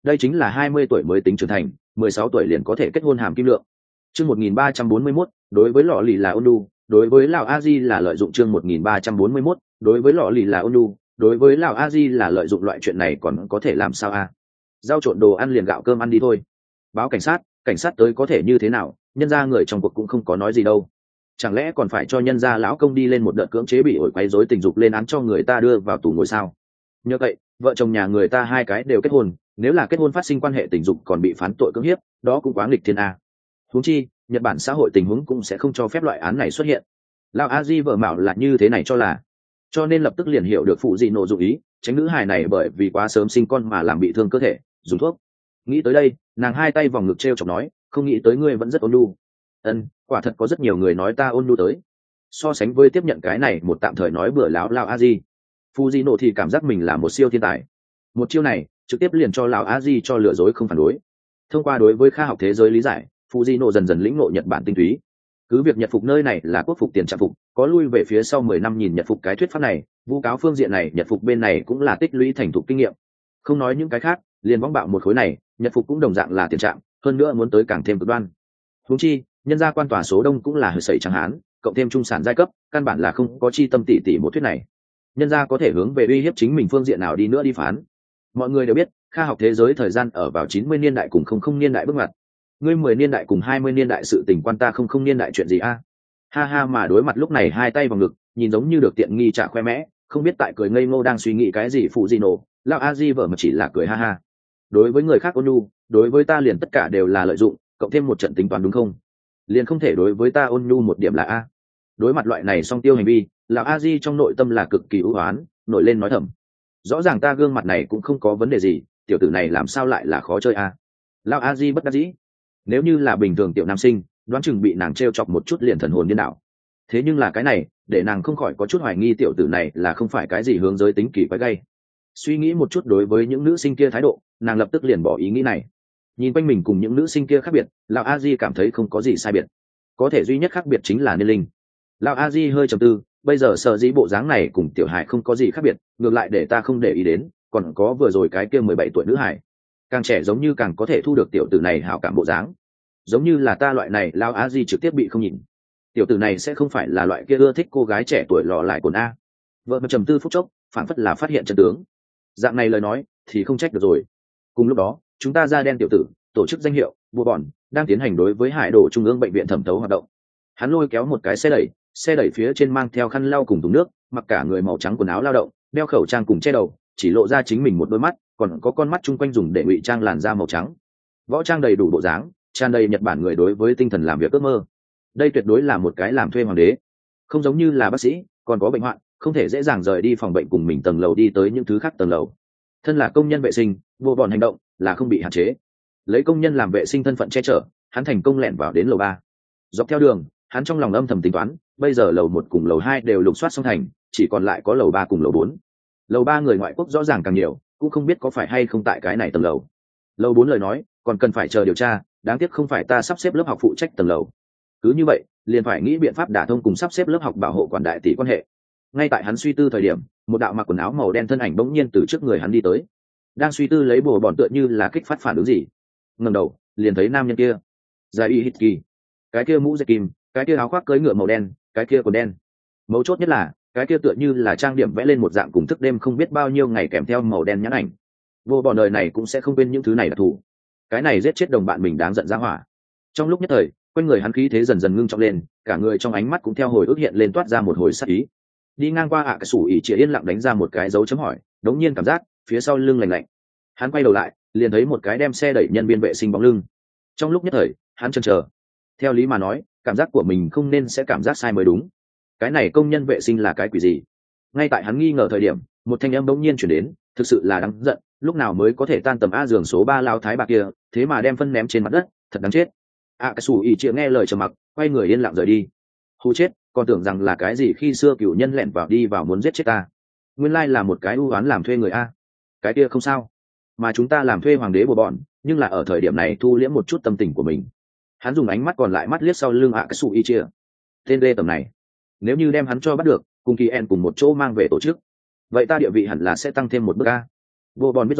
đây chính là hai mươi tuổi mới tính trưởng thành, mười sáu tuổi liền có thể kết hôn hàm kim lượng. Chương một nghìn ba trăm bốn mươi mốt, đối với lọ lì là ôn nhu, đối với lão a di là lợi dụng. Chương một nghìn ba trăm bốn mươi mốt, đối với lọ lì là ôn nhu, đối với lão a di là lợi dụng. Loại chuyện này còn có thể làm sao a? Rau trộn đồ ăn liền gạo cơm ăn đi thôi. Báo cảnh sát, cảnh sát tới có thể như thế nào, nhân gia người trong cuộc cũng không có nói gì đâu. Chẳng lẽ còn phải cho nhân gia lão công đi lên một đợt cưỡng chế bị ổi quấy rối tình dục lên án cho người ta đưa vào tù ngồi sao? Nhờ vậy, vợ chồng nhà người ta hai cái đều kết hôn, nếu là kết hôn phát sinh quan hệ tình dục còn bị phán tội cưỡng hiếp, đó cũng quá nghịch thiên a. Huống chi, Nhật Bản xã hội tình huống cũng sẽ không cho phép loại án này xuất hiện. Lão a di vợ mạo là như thế này cho là, cho nên lập tức liền hiểu được phụ dị nộ dụng ý, tránh nữ hài này bởi vì quá sớm sinh con mà làm bị thương cơ thể, dùng thuốc. Nghĩ tới đây, nàng hai tay vòng ngực treo chọc nói, không nghĩ tới ngươi vẫn rất ôn nhu. Ân, quả thật có rất nhiều người nói ta ôn nhu tới. So sánh với tiếp nhận cái này một tạm thời nói bừa láo lão a di, phụ dị nộ thì cảm giác mình là một siêu thiên tài. Một chiêu này trực tiếp liền cho lão a di cho lừa dối không phản đối. Thông qua đối với khoa học thế giới lý giải, Fujino dần dần lĩnh ngộ Nhật Bản tinh túy. Cứ việc Nhật phục nơi này là quốc phục tiền trạng phục, có lui về phía sau mười năm nhìn Nhật phục cái thuyết pháp này, vu cáo phương diện này Nhật phục bên này cũng là tích lũy thành thục kinh nghiệm. Không nói những cái khác, liền võng bạo một khối này, Nhật phục cũng đồng dạng là tiền trạng, hơn nữa muốn tới càng thêm cực đoan. Huống chi, nhân gia quan tòa số đông cũng là hơi sẩy chẳng hán, cộng thêm trung sản giai cấp, căn bản là không có chi tâm tỉ tỉ một thuyết này. Nhân gia có thể hướng về uy hiếp chính mình phương diện nào đi nữa đi phán. Mọi người đều biết, khoa học thế giới thời gian ở vào chín mươi niên đại cùng không không niên đại bước ngoặt. Ngươi mười niên đại cùng hai mươi niên đại sự tình quan ta không không niên đại chuyện gì a? Ha ha, mà đối mặt lúc này hai tay vào ngực, nhìn giống như được tiện nghi trả khoe mẽ, không biết tại cười ngây ngô đang suy nghĩ cái gì phụ gì nổ, lão a di vợ mà chỉ là cười ha ha. Đối với người khác ôn nhu, đối với ta liền tất cả đều là lợi dụng, cộng thêm một trận tính toán đúng không? Liền không thể đối với ta ôn nhu một điểm là a. Đối mặt loại này song tiêu hành vi, lão a di trong nội tâm là cực kỳ ưu oán, nổi lên nói thầm. Rõ ràng ta gương mặt này cũng không có vấn đề gì, tiểu tử này làm sao lại là khó chơi a? Lão a di bất đắc dĩ. Nếu như là bình thường tiểu nam sinh, đoán chừng bị nàng trêu chọc một chút liền thần hồn điên đảo. Thế nhưng là cái này, để nàng không khỏi có chút hoài nghi tiểu tử này là không phải cái gì hướng giới tính kỳ quái gay. Suy nghĩ một chút đối với những nữ sinh kia thái độ, nàng lập tức liền bỏ ý nghĩ này. Nhìn quanh mình cùng những nữ sinh kia khác biệt, lão a di cảm thấy không có gì sai biệt. Có thể duy nhất khác biệt chính là niên linh. Lão a di hơi trầm tư, bây giờ sở dĩ bộ dáng này cùng tiểu hải không có gì khác biệt, ngược lại để ta không để ý đến, còn có vừa rồi cái kia mười bảy tuổi nữ hải, càng trẻ giống như càng có thể thu được tiểu tử này hảo cảm bộ dáng, giống như là ta loại này lao á di trực tiếp bị không nhìn. Tiểu tử này sẽ không phải là loại kia ưa thích cô gái trẻ tuổi lọ lại cồn a. Vợ mà trầm tư phút chốc, phản phất là phát hiện chân tướng. Dạng này lời nói thì không trách được rồi. Cùng lúc đó, chúng ta ra đen tiểu tử, tổ chức danh hiệu vua bòn đang tiến hành đối với hải đồ trung ương bệnh viện thẩm thấu hoạt động. Hắn lôi kéo một cái xe đẩy, xe đẩy phía trên mang theo khăn lau cùng thùng nước, mặc cả người màu trắng quần áo lao động, đeo khẩu trang cùng che đầu, chỉ lộ ra chính mình một đôi mắt, còn có con mắt chung quanh dùng để ngụy trang làn da màu trắng. Võ trang đầy đủ bộ dáng, tràn đầy Nhật Bản người đối với tinh thần làm việc ước mơ. Đây tuyệt đối là một cái làm thuê hoàng đế, không giống như là bác sĩ còn có bệnh hoạn, không thể dễ dàng rời đi phòng bệnh cùng mình tầng lầu đi tới những thứ khác tầng lầu. Thân là công nhân vệ sinh, vô bọn hành động là không bị hạn chế. Lấy công nhân làm vệ sinh thân phận che chở, hắn thành công lẻn vào đến lầu ba. Dọc theo đường, hắn trong lòng âm thầm tính toán, bây giờ lầu một cùng lầu hai đều lục soát xong thành, chỉ còn lại có lầu ba cùng lầu bốn. Lầu ba người ngoại quốc rõ ràng càng nhiều, cũng không biết có phải hay không tại cái này tầng lầu. Lầu bốn lời nói, còn cần phải chờ điều tra, đáng tiếc không phải ta sắp xếp lớp học phụ trách tầng lầu. Cứ như vậy, liền phải nghĩ biện pháp đả thông cùng sắp xếp lớp học bảo hộ quản đại tỷ quan hệ. Ngay tại hắn suy tư thời điểm, một đạo mặc quần áo màu đen thân ảnh bỗng nhiên từ trước người hắn đi tới. Đang suy tư lấy bùa bọn tựa như là kích phát phản ứng gì. Ngẩng đầu, liền thấy nam nhân kia. Dài y hít kỳ. Cái kia mũ dây kim, cái kia áo khoác cưỡi ngựa màu đen, cái kia quần đen. Mấu chốt nhất là, cái kia tựa như là trang điểm vẽ lên một dạng cùng thức đêm không biết bao nhiêu ngày kèm theo màu đen nhãn ảnh. Vô bọn đời này cũng sẽ không quên những thứ này là thủ. Cái này giết chết đồng bạn mình đáng giận ra hỏa. Trong lúc nhất thời, quanh người hắn khí thế dần dần ngưng trọng lên, cả người trong ánh mắt cũng theo hồi ức hiện lên toát ra một hồi sát ý. Đi ngang qua ạ cái sủ ỉ chỉ yên lặng đánh ra một cái dấu chấm hỏi, đống nhiên cảm giác phía sau lưng lạnh lạnh. Hắn quay đầu lại, liền thấy một cái đem xe đẩy nhân viên vệ sinh bóng lưng. Trong lúc nhất thời, hắn chần chờ. Theo lý mà nói, cảm giác của mình không nên sẽ cảm giác sai mới đúng. Cái này công nhân vệ sinh là cái quỷ gì? Ngay tại hắn nghi ngờ thời điểm, một thanh âm bỗng nhiên chuyển đến, thực sự là đáng giận, lúc nào mới có thể tan tầm a giường số ba lao thái bạc kia, thế mà đem phân ném trên mặt đất, thật đáng chết. A cái sủ ỉ chịa nghe lời trầm mặc, quay người yên lặng rời đi. Hù chết, còn tưởng rằng là cái gì khi xưa cửu nhân lẻn vào đi vào muốn giết chết ta. Nguyên lai là một cái ưu oán làm thuê người a. Cái kia không sao, mà chúng ta làm thuê hoàng đế của bọn, nhưng là ở thời điểm này thu liễm một chút tâm tình của mình. Hắn dùng ánh mắt còn lại mắt liếc sau lưng A cái sủ ỉ chịa. Tên lê tầm này, nếu như đem hắn cho bắt được, cùng kỳ en cùng một chỗ mang về tổ chức, vậy ta địa vị hẳn là sẽ tăng thêm một bước a. Vô bọn biết rõ,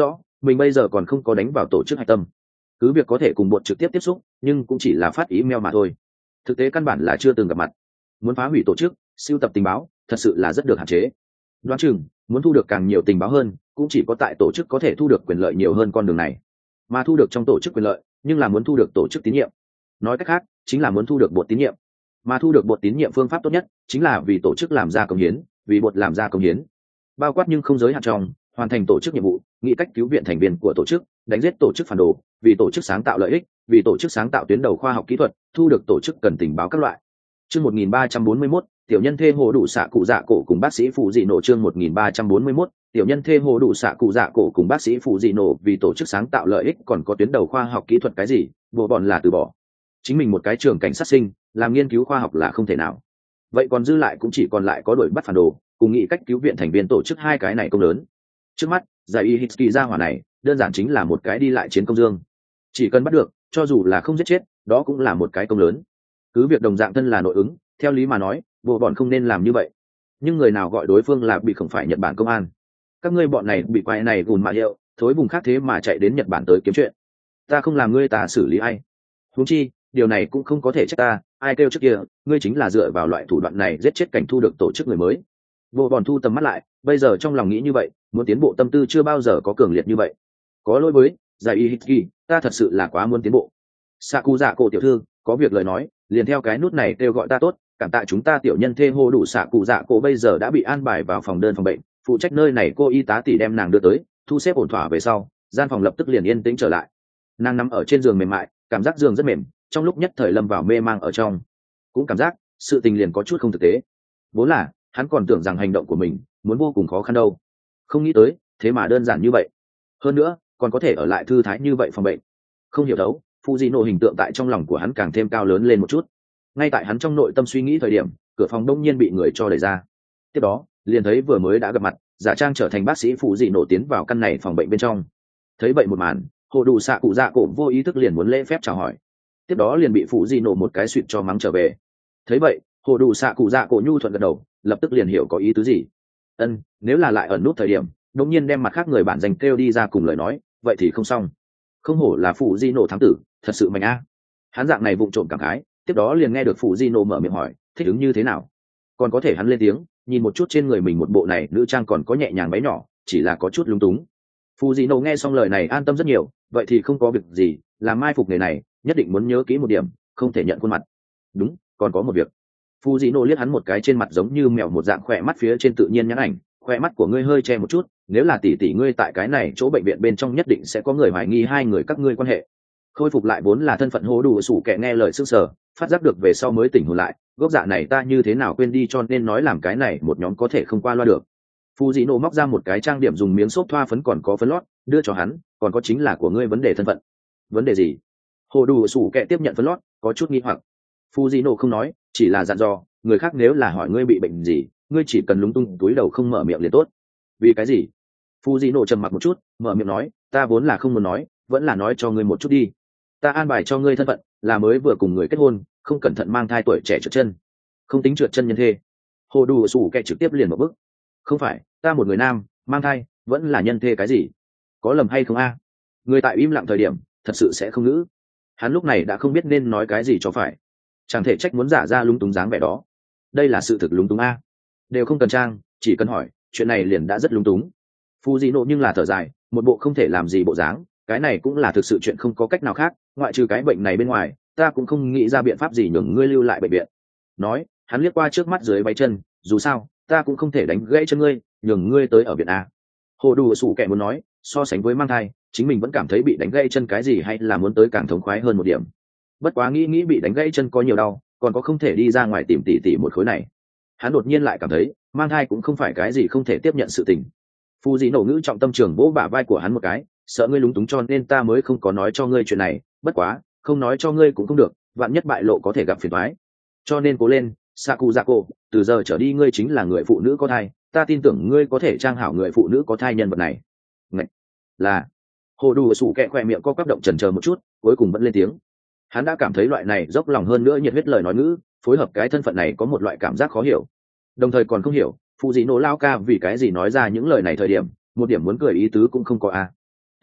mình bây giờ còn không có đánh vào tổ chức hạch tâm, cứ việc có thể cùng bột trực tiếp tiếp xúc nhưng cũng chỉ là phát email mà thôi, thực tế căn bản là chưa từng gặp mặt. Muốn phá hủy tổ chức, sưu tập tình báo thật sự là rất được hạn chế. Đoán chừng muốn thu được càng nhiều tình báo hơn cũng chỉ có tại tổ chức có thể thu được quyền lợi nhiều hơn con đường này, mà thu được trong tổ chức quyền lợi nhưng là muốn thu được tổ chức tín nhiệm, nói cách khác chính là muốn thu được bột tín nhiệm, mà thu được bột tín nhiệm phương pháp tốt nhất chính là vì tổ chức làm ra công hiến, vì bột làm ra công hiến, bao quát nhưng không giới hạn trong hoàn thành tổ chức nhiệm vụ, nghĩ cách cứu viện thành viên của tổ chức, đánh giết tổ chức phản đồ, vì tổ chức sáng tạo lợi ích, vì tổ chức sáng tạo tuyến đầu khoa học kỹ thuật, thu được tổ chức cần tình báo các loại. Chương một nghìn ba trăm bốn mươi mốt, tiểu nhân thê hồ đủ xạ cụ dạ cổ cùng bác sĩ phụ dị nổ. Chương một nghìn ba trăm bốn mươi mốt, tiểu nhân thê hồ đủ xạ cụ dạ cổ cùng bác sĩ phụ dị nổ, vì tổ chức sáng tạo lợi ích còn có tuyến đầu khoa học kỹ thuật cái gì, bộ bọn là từ bỏ. Chính mình một cái trường cảnh sát sinh, làm nghiên cứu khoa học là không thể nào. Vậy còn dư lại cũng chỉ còn lại có đuổi bắt phản đồ, cùng nghĩ cách cứu viện thành viên tổ chức hai cái này công lớn. Trước mắt, giải y Hitsky ra hỏa này, đơn giản chính là một cái đi lại chiến công dương. Chỉ cần bắt được, cho dù là không giết chết, đó cũng là một cái công lớn. Cứ việc đồng dạng thân là nội ứng, theo lý mà nói, bộ bọn không nên làm như vậy. Nhưng người nào gọi đối phương là bị không phải Nhật Bản công an? Các ngươi bọn này bị quái này gùn mạ hiệu, thối vùng khác thế mà chạy đến Nhật Bản tới kiếm chuyện. Ta không làm ngươi ta xử lý ai? Huống chi, điều này cũng không có thể trách ta, ai kêu trước kia, ngươi chính là dựa vào loại thủ đoạn này giết chết cảnh thu được tổ chức người mới. Bộ bọn thu tầm mắt lại, bây giờ trong lòng nghĩ như vậy, muốn tiến bộ tâm tư chưa bao giờ có cường liệt như vậy. Có lỗi với giải y Hitsky, ta thật sự là quá muốn tiến bộ. Saku dạ cổ tiểu thư, có việc lời nói, liền theo cái nút này kêu gọi ta tốt, cảm tạ chúng ta tiểu nhân thê hô đủ xạ cụ dạ cổ bây giờ đã bị an bài vào phòng đơn phòng bệnh, phụ trách nơi này cô y tá tỷ đem nàng đưa tới, thu xếp ổn thỏa về sau, gian phòng lập tức liền yên tĩnh trở lại. Nàng nằm ở trên giường mềm mại, cảm giác giường rất mềm, trong lúc nhất thời lâm vào mê mang ở trong, cũng cảm giác sự tình liền có chút không thực tế. Vốn là hắn còn tưởng rằng hành động của mình muốn vô cùng khó khăn đâu, không nghĩ tới thế mà đơn giản như vậy, hơn nữa còn có thể ở lại thư thái như vậy phòng bệnh. Không hiểu đấu, Fujino hình tượng tại trong lòng của hắn càng thêm cao lớn lên một chút. Ngay tại hắn trong nội tâm suy nghĩ thời điểm, cửa phòng đông nhiên bị người cho đẩy ra. Tiếp đó, liền thấy vừa mới đã gặp mặt, giả trang trở thành bác sĩ Fujino tiến vào căn này phòng bệnh bên trong. Thấy vậy một màn, hồ đủ xạ cụ dạ cổ vô ý thức liền muốn lễ phép chào hỏi. Tiếp đó liền bị Fujino một cái suýt cho mắng trở về. Thấy vậy, hồ đủ xạ cụ dạ cổ nhu thuận gật đầu, lập tức liền hiểu có ý tứ gì. Ân, nếu là lại ẩn nút thời điểm, đột nhiên đem mặt khác người bạn dành kêu đi ra cùng lời nói, vậy thì không xong. Không hổ là Fujino thám tử, thật sự mạnh a. Hắn dạng này vụng trộm cảm khái, tiếp đó liền nghe được Fujino mở miệng hỏi, thích ứng như thế nào? Còn có thể hắn lên tiếng, nhìn một chút trên người mình một bộ này nữ trang còn có nhẹ nhàng váy nhỏ, chỉ là có chút lung túng. Fujino nghe xong lời này an tâm rất nhiều, vậy thì không có việc gì, làm mai phục nghề này, nhất định muốn nhớ kỹ một điểm, không thể nhận khuôn mặt. Đúng, còn có một việc. Fujino liếc hắn một cái trên mặt giống như mèo một dạng khỏe mắt phía trên tự nhiên nhãn ảnh, khỏe mắt của ngươi hơi che một chút, nếu là tỷ tỷ ngươi tại cái này chỗ bệnh viện bên trong nhất định sẽ có người hoài nghi hai người các ngươi quan hệ. Khôi phục lại vốn là thân phận hố đủ sủ kẻ nghe lời sương sờ, phát giác được về sau mới tỉnh hồn lại, gốc dạ này ta như thế nào quên đi cho nên nói làm cái này một nhóm có thể không qua loa được. Fujino móc ra một cái trang điểm dùng miếng xốp thoa phấn còn có phấn lót, đưa cho hắn, còn có chính là của ngươi vấn đề thân phận. Vấn đề gì? Hồ đủ sủ kẻ tiếp nhận phấn lót, có chút nghi hoặc. Fujino không nói, chỉ là dặn dò, người khác nếu là hỏi ngươi bị bệnh gì, ngươi chỉ cần lúng tung túi đầu không mở miệng liền tốt. Vì cái gì? Fujino trầm mặc một chút, mở miệng nói, ta vốn là không muốn nói, vẫn là nói cho ngươi một chút đi. Ta an bài cho ngươi thân phận là mới vừa cùng người kết hôn, không cẩn thận mang thai tuổi trẻ trượt chân. Không tính trượt chân nhân thê. Hồ đủ sủ kẻ trực tiếp liền một bước. Không phải, ta một người nam, mang thai, vẫn là nhân thê cái gì? Có lầm hay không a? Người tại im lặng thời điểm, thật sự sẽ không ngữ. Hắn lúc này đã không biết nên nói cái gì cho phải. Chẳng thể trách muốn giả ra lúng túng dáng vẻ đó. Đây là sự thực lúng túng a. Đều không cần trang, chỉ cần hỏi, chuyện này liền đã rất lúng túng. Fujino nhưng là thở dài, một bộ không thể làm gì bộ dáng, cái này cũng là thực sự chuyện không có cách nào khác, ngoại trừ cái bệnh này bên ngoài, ta cũng không nghĩ ra biện pháp gì nhường ngươi lưu lại bệnh viện. Nói, hắn liếc qua trước mắt dưới váy chân, dù sao, ta cũng không thể đánh gãy chân ngươi, nhường ngươi tới ở viện a. Hồ đủ sủ kẻ muốn nói, so sánh với mang thai, chính mình vẫn cảm thấy bị đánh gãy chân cái gì hay là muốn tới càng thống khoái hơn một điểm. Bất quá nghĩ nghĩ bị đánh gãy chân có nhiều đau, còn có không thể đi ra ngoài tìm tỉ tỉ một khối này. Hắn đột nhiên lại cảm thấy, mang thai cũng không phải cái gì không thể tiếp nhận sự tình. Fujino ngữ trọng tâm trường vỗ bả vai của hắn một cái, sợ ngươi lúng túng cho nên ta mới không có nói cho ngươi chuyện này, bất quá, không nói cho ngươi cũng không được, vạn nhất bại lộ có thể gặp phiền toái. Cho nên cố lên, Sakuzako, từ giờ trở đi ngươi chính là người phụ nữ có thai, ta tin tưởng ngươi có thể trang hảo người phụ nữ có thai nhân vật này. Ngậy! Là... Hồ đủ sủ kẹ khỏe miệng co quắp động chần chờ một chút, cuối cùng vẫn lên tiếng. Hắn đã cảm thấy loại này dốc lòng hơn nữa nhiệt huyết lời nói ngữ, phối hợp cái thân phận này có một loại cảm giác khó hiểu. Đồng thời còn không hiểu, Fujino lao ca vì cái gì nói ra những lời này thời điểm, một điểm muốn cười ý tứ cũng không có a.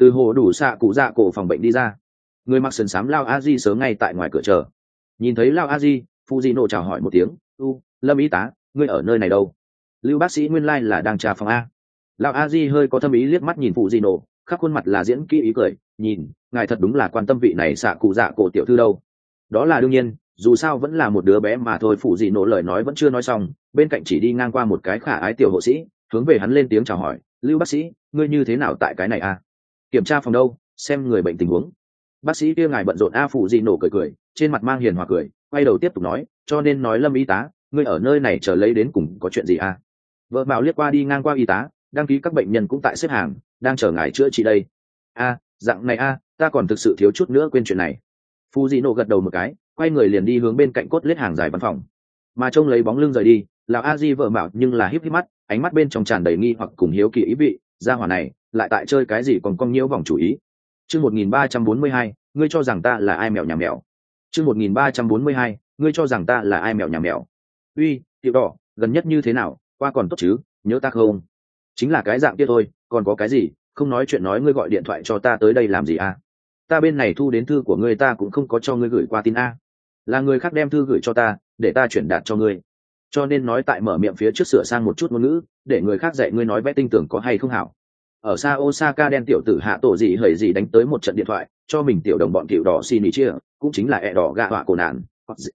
từ hồ đủ xạ cụ dạ cổ phòng bệnh đi ra, người mặc sườn xám lao a di sớm ngay tại ngoài cửa chờ. Nhìn thấy lao a di, phụ di nổ chào hỏi một tiếng. U, Lâm y tá, ngươi ở nơi này đâu? Lưu bác sĩ nguyên lai là đang trà phòng a. Lao a di hơi có thâm ý liếc mắt nhìn phụ di nổ, khắp khuôn mặt là diễn kỹ ý cười. Nhìn, ngài thật đúng là quan tâm vị này xạ cụ dạ cổ tiểu thư đâu. Đó là đương nhiên, dù sao vẫn là một đứa bé mà thôi. Phụ di nổ lời nói vẫn chưa nói xong, bên cạnh chỉ đi ngang qua một cái khả ái tiểu hộ sĩ, hướng về hắn lên tiếng chào hỏi. Lưu bác sĩ, ngươi như thế nào tại cái này a? Kiểm tra phòng đâu, xem người bệnh tình huống. Bác sĩ kia ngài bận rộn a. Phụ di nổ cười cười, trên mặt mang hiền hòa cười, quay đầu tiếp tục nói, cho nên nói Lâm y tá, ngươi ở nơi này chờ lấy đến cùng có chuyện gì a? Vợ Mạo liếc qua đi ngang qua y tá, đăng ký các bệnh nhân cũng tại xếp hàng, đang chờ ngài chữa trị đây. A, dạng này a, ta còn thực sự thiếu chút nữa quên chuyện này. Phụ di nổ gật đầu một cái, quay người liền đi hướng bên cạnh cốt lết hàng dài văn phòng, mà trông lấy bóng lưng rời đi. Lão a di vợ Mạo nhưng là híp híp mắt, ánh mắt bên trong tràn đầy nghi hoặc cùng hiếu kỳ ý vị, gia hỏa này lại tại chơi cái gì còn cong nhiễu vòng chủ ý. Chương một nghìn ba trăm bốn mươi hai, ngươi cho rằng ta là ai mèo nhà mèo. Chương một nghìn ba trăm bốn mươi hai, ngươi cho rằng ta là ai mèo nhà mèo. Uy, tiểu đỏ, gần nhất như thế nào, qua còn tốt chứ, nhớ ta không? Chính là cái dạng kia thôi, còn có cái gì, không nói chuyện nói ngươi gọi điện thoại cho ta tới đây làm gì à? Ta bên này thu đến thư của ngươi ta cũng không có cho ngươi gửi qua tin a. Là người khác đem thư gửi cho ta, để ta chuyển đạt cho ngươi. Cho nên nói tại mở miệng phía trước sửa sang một chút ngôn ngữ, để người khác dạy ngươi nói vẽ tinh tưởng có hay không hảo. Ở xa Osaka đen tiểu tử hạ tổ gì hời gì đánh tới một trận điện thoại cho mình tiểu đồng bọn tiểu đỏ xin ý chia, cũng chính là ẹ đỏ gạ họa cổ nạn.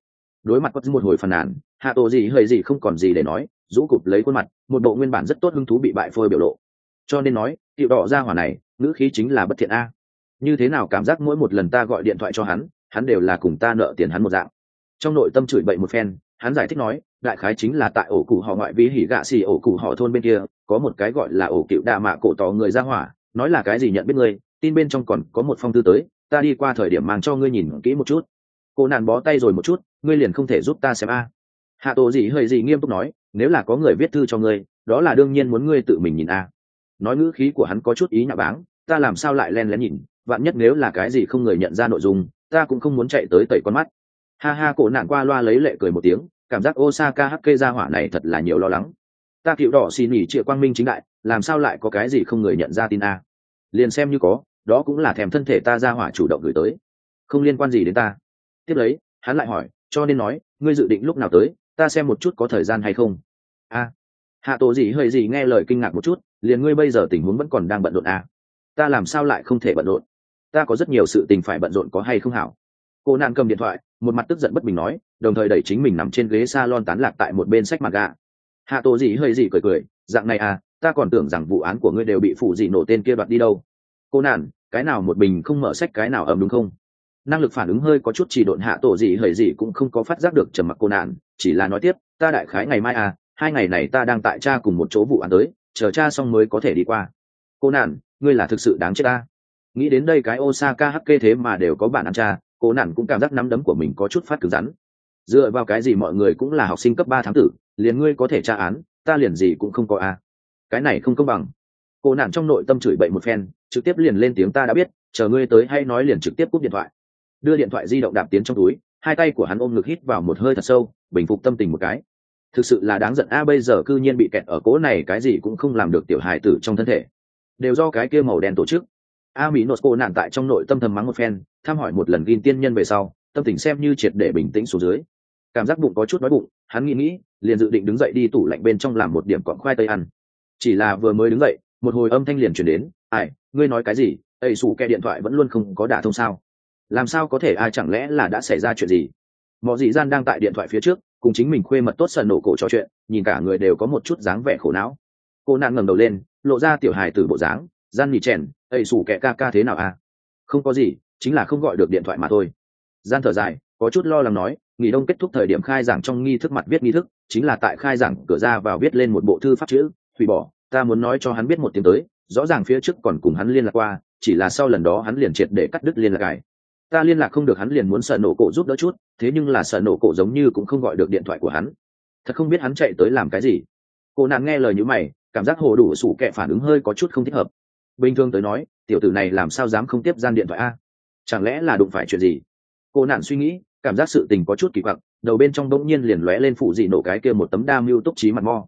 Đối mặt có một hồi phàn nàn, hạ tổ gì hời gì không còn gì để nói, rũ cụp lấy khuôn mặt, một bộ nguyên bản rất tốt hứng thú bị bại phôi biểu lộ. Cho nên nói tiểu đỏ ra hỏa này ngữ khí chính là bất thiện a. Như thế nào cảm giác mỗi một lần ta gọi điện thoại cho hắn, hắn đều là cùng ta nợ tiền hắn một dạng. Trong nội tâm chửi bậy một phen, hắn giải thích nói, đại khái chính là tại ổ cụ họ ngoại vi hỉ gạ xì ổ cụ họ thôn bên kia có một cái gọi là ổ cựu đạ mạ cổ tỏ người ra hỏa, nói là cái gì nhận biết ngươi, tin bên trong còn có một phong thư tới, ta đi qua thời điểm mang cho ngươi nhìn kỹ một chút. Cô nạn bó tay rồi một chút, ngươi liền không thể giúp ta xem a. Hạ tổ gì hơi gì nghiêm túc nói, nếu là có người viết thư cho ngươi, đó là đương nhiên muốn ngươi tự mình nhìn a. Nói ngữ khí của hắn có chút ý nhạ báng, ta làm sao lại len lén nhìn, vạn nhất nếu là cái gì không người nhận ra nội dung, ta cũng không muốn chạy tới tẩy con mắt. Ha ha, cổ nạn qua loa lấy lệ cười một tiếng, cảm giác Osaka hắc kê gia hỏa này thật là nhiều lo lắng. Ta cựu đỏ xin nghỉ triệu quang minh chính đại, làm sao lại có cái gì không người nhận ra tin a? Liền xem như có, đó cũng là thèm thân thể ta gia hỏa chủ động gửi tới, không liên quan gì đến ta. Tiếp lấy, hắn lại hỏi, cho nên nói, ngươi dự định lúc nào tới, ta xem một chút có thời gian hay không. A, hạ tổ gì hơi gì nghe lời kinh ngạc một chút, liền ngươi bây giờ tình huống vẫn còn đang bận rộn a? Ta làm sao lại không thể bận rộn? Ta có rất nhiều sự tình phải bận rộn có hay không hảo? Cô nạn cầm điện thoại, một mặt tức giận bất bình nói, đồng thời đẩy chính mình nằm trên ghế salon tán lạc tại một bên sách mặt gạ. Hạ tổ gì hơi gì cười cười, dạng này à, ta còn tưởng rằng vụ án của ngươi đều bị phụ gì nổ tên kia đoạt đi đâu. Cô nạn, cái nào một bình không mở sách cái nào ấm đúng không? Năng lực phản ứng hơi có chút trì độn, hạ tổ gì hơi gì cũng không có phát giác được trầm mặc cô nạn, chỉ là nói tiếp, ta đại khái ngày mai à, hai ngày này ta đang tại cha cùng một chỗ vụ án tới, chờ cha xong mới có thể đi qua. Cô nạn, ngươi là thực sự đáng chết ta. Nghĩ đến đây cái Osaka hắc kê thế mà đều có bản án cha, cô nạn cũng cảm giác nắm đấm của mình có chút phát cứng rắn. Dựa vào cái gì mọi người cũng là học sinh cấp ba tháng tử, liền ngươi có thể tra án, ta liền gì cũng không có a. Cái này không công bằng. Cô nạn trong nội tâm chửi bậy một phen, trực tiếp liền lên tiếng, ta đã biết, chờ ngươi tới hay nói liền trực tiếp cúp điện thoại. Đưa điện thoại di động đạp tiến trong túi, hai tay của hắn ôm ngực hít vào một hơi thật sâu, bình phục tâm tình một cái. Thực sự là đáng giận a, bây giờ cư nhiên bị kẹt ở cố này, cái gì cũng không làm được tiểu hài tử trong thân thể, đều do cái kia màu đen tổ chức. A Mỹ nốt cô nạn tại trong nội tâm thầm mắng một phen, thăm hỏi một lần gin tiên nhân về sau, tâm tình xem như triệt để bình tĩnh xuống dưới. Cảm giác bụng có chút đói bụng, hắn nghĩ nghĩ, liền dự định đứng dậy đi tủ lạnh bên trong làm một điểm cọng khoai tây ăn. Chỉ là vừa mới đứng dậy, một hồi âm thanh liền truyền đến, ai, ngươi nói cái gì? Ây sủ kẹ điện thoại vẫn luôn không có đả thông sao? Làm sao có thể, ai chẳng lẽ là đã xảy ra chuyện gì? Mọ dị gian đang tại điện thoại phía trước, cùng chính mình khuê mật tốt sần nổ cổ trò chuyện, nhìn cả người đều có một chút dáng vẻ khổ não. Cô nạn ngẩng đầu lên, lộ ra tiểu hài tử bộ dáng, gian nhì chèn, Ây sủ kẹ ca ca thế nào à? Không có gì, chính là không gọi được điện thoại mà thôi. Gian thở dài, có chút lo lắng nói, nghỉ đông kết thúc thời điểm khai giảng trong nghi thức mặt viết nghi thức, chính là tại khai giảng cửa ra vào viết lên một bộ thư pháp chữ, hủy bỏ, ta muốn nói cho hắn biết một tiếng tới, rõ ràng phía trước còn cùng hắn liên lạc qua, chỉ là sau lần đó hắn liền triệt để cắt đứt liên lạc cải. Ta liên lạc không được hắn liền muốn sợ nổ cổ giúp đỡ chút, thế nhưng là sợ nổ cổ giống như cũng không gọi được điện thoại của hắn. Thật không biết hắn chạy tới làm cái gì. Cô nàng nghe lời như mày, cảm giác hồ đủ sủ kẹ phản ứng hơi có chút không thích hợp. Bình thường tới nói, tiểu tử này làm sao dám không tiếp gian điện thoại a? Chẳng lẽ là đụng phải chuyện gì? Cô nạn suy nghĩ, cảm giác sự tình có chút kỳ quặc, đầu bên trong bỗng nhiên liền lóe lên phụ dị nổ cái kia một tấm đa mưu túc trí mặt mo.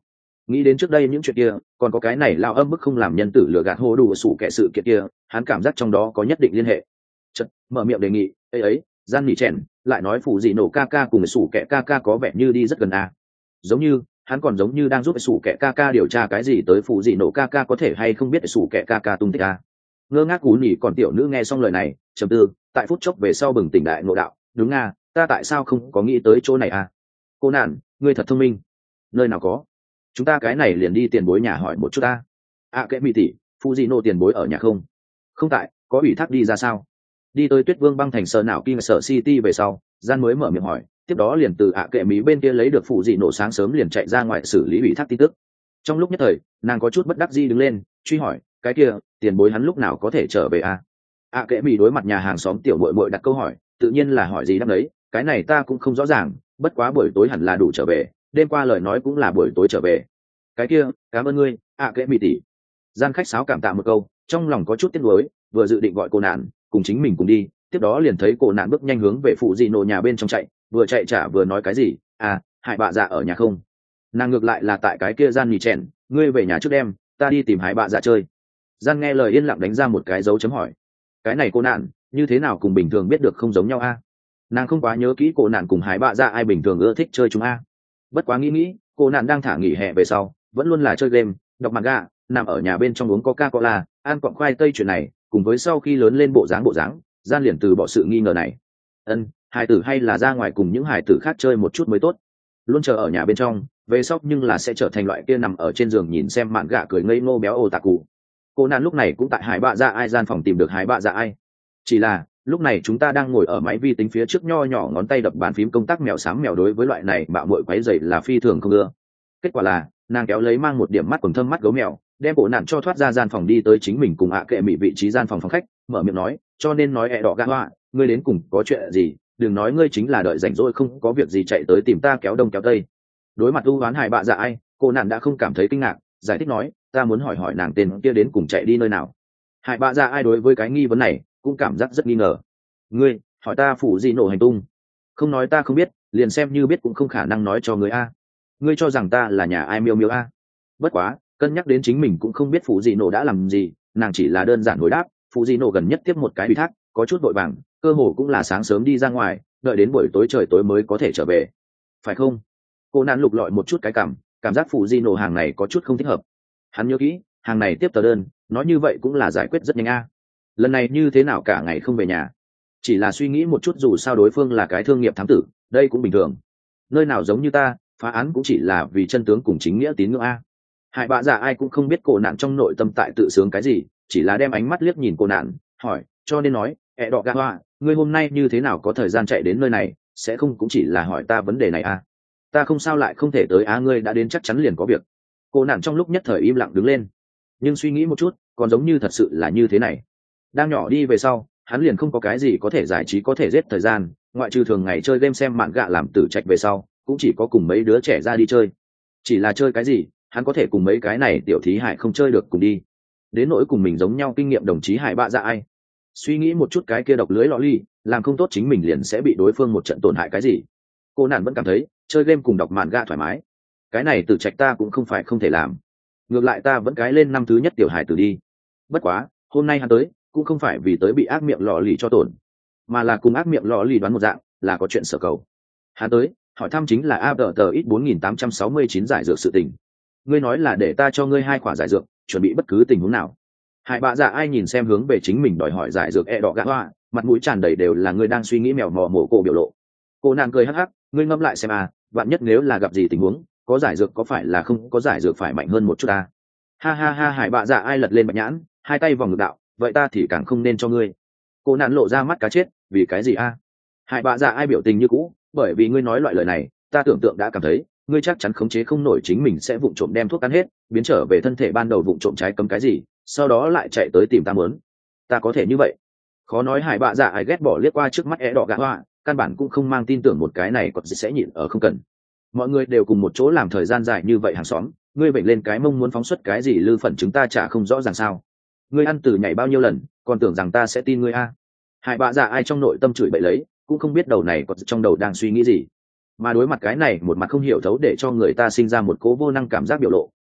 nghĩ đến trước đây những chuyện kia, còn có cái này lao âm bức không làm nhân tử lừa gạt hô đủ sủ kẻ sự kiện kia, hắn cảm giác trong đó có nhất định liên hệ. Chợt mở miệng đề nghị, ấy ấy, gian nỉ chèn lại nói phụ gì nổ ca ca cùng sủ kẻ ca ca có vẻ như đi rất gần à. Giống như hắn còn giống như đang giúp sủ kẻ ca ca điều tra cái gì tới phụ gì nổ ca ca có thể hay không biết sủ kẻ ca ca tung tích à. Ngơ ngác cú nhỉ, còn tiểu nữ nghe xong lời này trầm tư, tại phút chốc về sau bừng tỉnh đại ngộ đạo, đúng à, ta tại sao không có nghĩ tới chỗ này à. Cô nạn, ngươi thật thông minh. Nơi nào có, chúng ta cái này liền đi tiền bối nhà hỏi một chút ta. À kệ mỹ tỷ, phụ gì nổ tiền bối ở nhà không? Không tại, có ủy thác đi ra sao? Đi tới Tuyết Vương băng thành sở nào kinh sở city về sau, gian mới mở miệng hỏi, tiếp đó liền từ ạ kệ mỹ bên kia lấy được phụ dị nổ sáng sớm liền chạy ra ngoài xử lý ủy thác tin tức. Trong lúc nhất thời nàng có chút bất đắc dĩ đứng lên truy hỏi, cái kia tiền bối hắn lúc nào có thể trở về à? ạ kệ mỹ đối mặt nhà hàng xóm tiểu muội muội đặt câu hỏi, tự nhiên là hỏi gì đáp đấy, cái này ta cũng không rõ ràng, bất quá buổi tối hẳn là đủ trở về, đêm qua lời nói cũng là buổi tối trở về. Cái kia cảm ơn ngươi ạ kệ mỹ tỷ. Gian khách sáo cảm tạ một câu, trong lòng có chút tiếc nuối, vừa dự định gọi cô nạn cùng chính mình cùng đi, tiếp đó liền thấy cô nạn bước nhanh hướng về phụ dị nổ nhà bên trong chạy, vừa chạy trả vừa nói cái gì, à hại bạ dạ ở nhà không? Nàng ngược lại là tại cái kia gian mì chèn, ngươi về nhà trước đêm, ta đi tìm hại bạ dạ chơi. Gian nghe lời yên lặng đánh ra một cái dấu chấm hỏi. Cái này cô nạn như thế nào cùng bình thường biết được không giống nhau a? Nàng không quá nhớ kỹ cô nạn cùng hại bạ dạ ai bình thường ưa thích chơi chúng a. Bất quá nghĩ nghĩ, cô nạn đang thả nghỉ hè về sau vẫn luôn là chơi game, đọc manga, nằm ở nhà bên trong uống coca cola, ăn quặng khoai tây chuyện này, cùng với sau khi lớn lên bộ dáng bộ dáng gian liền từ bỏ sự nghi ngờ này. Ân, hải tử hay là ra ngoài cùng những hải tử khác chơi một chút mới tốt, luôn chờ ở nhà bên trong về sau nhưng là sẽ trở thành loại kia nằm ở trên giường nhìn xem mạn gạ cười ngây ngô béo ô tạc cụ. Cô nạn lúc này cũng tại hải bạ dạ ai gian phòng tìm được hải bạ dạ ai, chỉ là lúc này chúng ta đang ngồi ở máy vi tính phía trước, nho nhỏ ngón tay đập bàn phím công tác mèo xám mèo đối với loại này bạo muội quấy rầy là phi thường không ưa. Kết quả là nàng kéo lấy mang một điểm mắt quần thâm mắt gấu mèo, đem bộ nạn cho thoát ra gian phòng đi tới chính mình cùng ạ kệ mỹ vị trí gian phòng phòng khách, mở miệng nói, cho nên nói ẹ đỏ gạ hoa, ngươi đến cùng có chuyện gì, đừng nói ngươi chính là đợi rảnh rỗi không có việc gì chạy tới tìm ta kéo đông kéo tây. Đối mặt u oán hài bạ dạ ai, cô nạn đã không cảm thấy kinh ngạc, giải thích nói, ta muốn hỏi hỏi nàng tên kia đến cùng chạy đi nơi nào. Hài bạ dạ ai đối với cái nghi vấn này cũng cảm giác rất nghi ngờ. Ngươi hỏi ta phủ gì nổ hành tung? Không nói ta không biết, liền xem như biết cũng không khả năng nói cho ngươi a. Ngươi cho rằng ta là nhà ai miêu miêu a? Bất quá cân nhắc đến chính mình cũng không biết phụ dị nổ đã làm gì, nàng chỉ là đơn giản hồi đáp, phụ dị nổ gần nhất tiếp một cái ủy thác, có chút vội vàng, cơ hồ cũng là sáng sớm đi ra ngoài, đợi đến buổi tối trời tối mới có thể trở về, phải không? Cô nạn lục lọi một chút cái cảm cảm giác phụ dị nổ hàng này có chút không thích hợp. Hắn nhớ kỹ hàng này tiếp tờ đơn, nói như vậy cũng là giải quyết rất nhanh a. Lần này như thế nào cả ngày không về nhà? Chỉ là suy nghĩ một chút, dù sao đối phương là cái thương nghiệp thám tử, đây cũng bình thường. Nơi nào giống như ta, phá án cũng chỉ là vì chân tướng cùng chính nghĩa tín ngưỡng a. Hại bạ dạ ai cũng không biết cô nạn trong nội tâm tại tự sướng cái gì, chỉ là đem ánh mắt liếc nhìn cô nạn, hỏi, cho nên nói, ẹ đỏ gạ hoa, ngươi hôm nay như thế nào có thời gian chạy đến nơi này, sẽ không cũng chỉ là hỏi ta vấn đề này à? Ta không sao lại không thể tới á, ngươi đã đến chắc chắn liền có việc. Cô nạn trong lúc nhất thời im lặng đứng lên, nhưng suy nghĩ một chút, còn giống như thật sự là như thế này. Đang nhỏ đi về sau, hắn liền không có cái gì có thể giải trí có thể giết thời gian, ngoại trừ thường ngày chơi game xem mạn gạ làm tử trạch về sau, cũng chỉ có cùng mấy đứa trẻ ra đi chơi. Chỉ là chơi cái gì, hắn có thể cùng mấy cái này tiểu thí hải không chơi được cùng đi. Đến nỗi cùng mình giống nhau kinh nghiệm đồng chí hải bạ dạ ai, suy nghĩ một chút cái kia độc lưới lọ ly, làm không tốt chính mình liền sẽ bị đối phương một trận tổn hại cái gì. Cô nạn vẫn cảm thấy chơi game cùng đọc mạn gạ thoải mái, cái này tử trạch ta cũng không phải không thể làm, ngược lại ta vẫn cái lên năm thứ nhất tiểu hải tử đi. Bất quá hôm nay hắn tới cũng không phải vì tới bị ác miệng lọ lì cho tổn, mà là cùng ác miệng lọ lì đoán một dạng, là có chuyện sở cầu. Hắn tới hỏi thăm chính là a đờ tờ ít bốn nghìn tám trăm sáu mươi chín giải dược sự tình. Ngươi nói là để ta cho ngươi hai quả giải dược, chuẩn bị bất cứ tình huống nào. Hải bạ dạ ai nhìn xem hướng về chính mình đòi hỏi giải dược e đỏ gạ hoa, mặt mũi tràn đầy đều là ngươi đang suy nghĩ mèo mò mổ cổ biểu lộ. Cô nàng cười hắc hắc, ngươi ngâm lại xem à, vạn nhất nếu là gặp gì tình huống, có giải dược có phải là không có giải dược phải mạnh hơn một chút à? Ha ha ha, hải bạ dạ ai lật lên bạch nhãn, hai tay vòng ngực đạo, vậy ta thì càng không nên cho ngươi. Cô nàng lộ ra mắt cá chết, vì cái gì a? À? Hải bạ dạ ai biểu tình như cũ, bởi vì ngươi nói loại lời này, ta tưởng tượng đã cảm thấy ngươi chắc chắn khống chế không nổi chính mình sẽ vụng trộm đem thuốc ăn hết, biến trở về thân thể ban đầu vụng trộm trái cấm cái gì, sau đó lại chạy tới tìm ta muốn. Ta có thể như vậy? Khó nói. Hải bạ dạ ai ghét bỏ liếc qua trước mắt é đỏ gạ hoa, căn bản cũng không mang tin tưởng một cái này còn sẽ nhịn ở không cần. Mọi người đều cùng một chỗ làm thời gian dài như vậy hàng xóm, ngươi bệnh lên cái mông muốn phóng xuất cái gì lư phần chúng ta chả không rõ ràng sao? Ngươi ăn từ nhảy bao nhiêu lần, còn tưởng rằng ta sẽ tin ngươi a? À? Hải bạ dạ ai trong nội tâm chửi bậy lấy, cũng không biết đầu này còn trong đầu đang suy nghĩ gì. Mà đối mặt cái này một mặt không hiểu thấu để cho người ta sinh ra một cố vô năng cảm giác biểu lộ,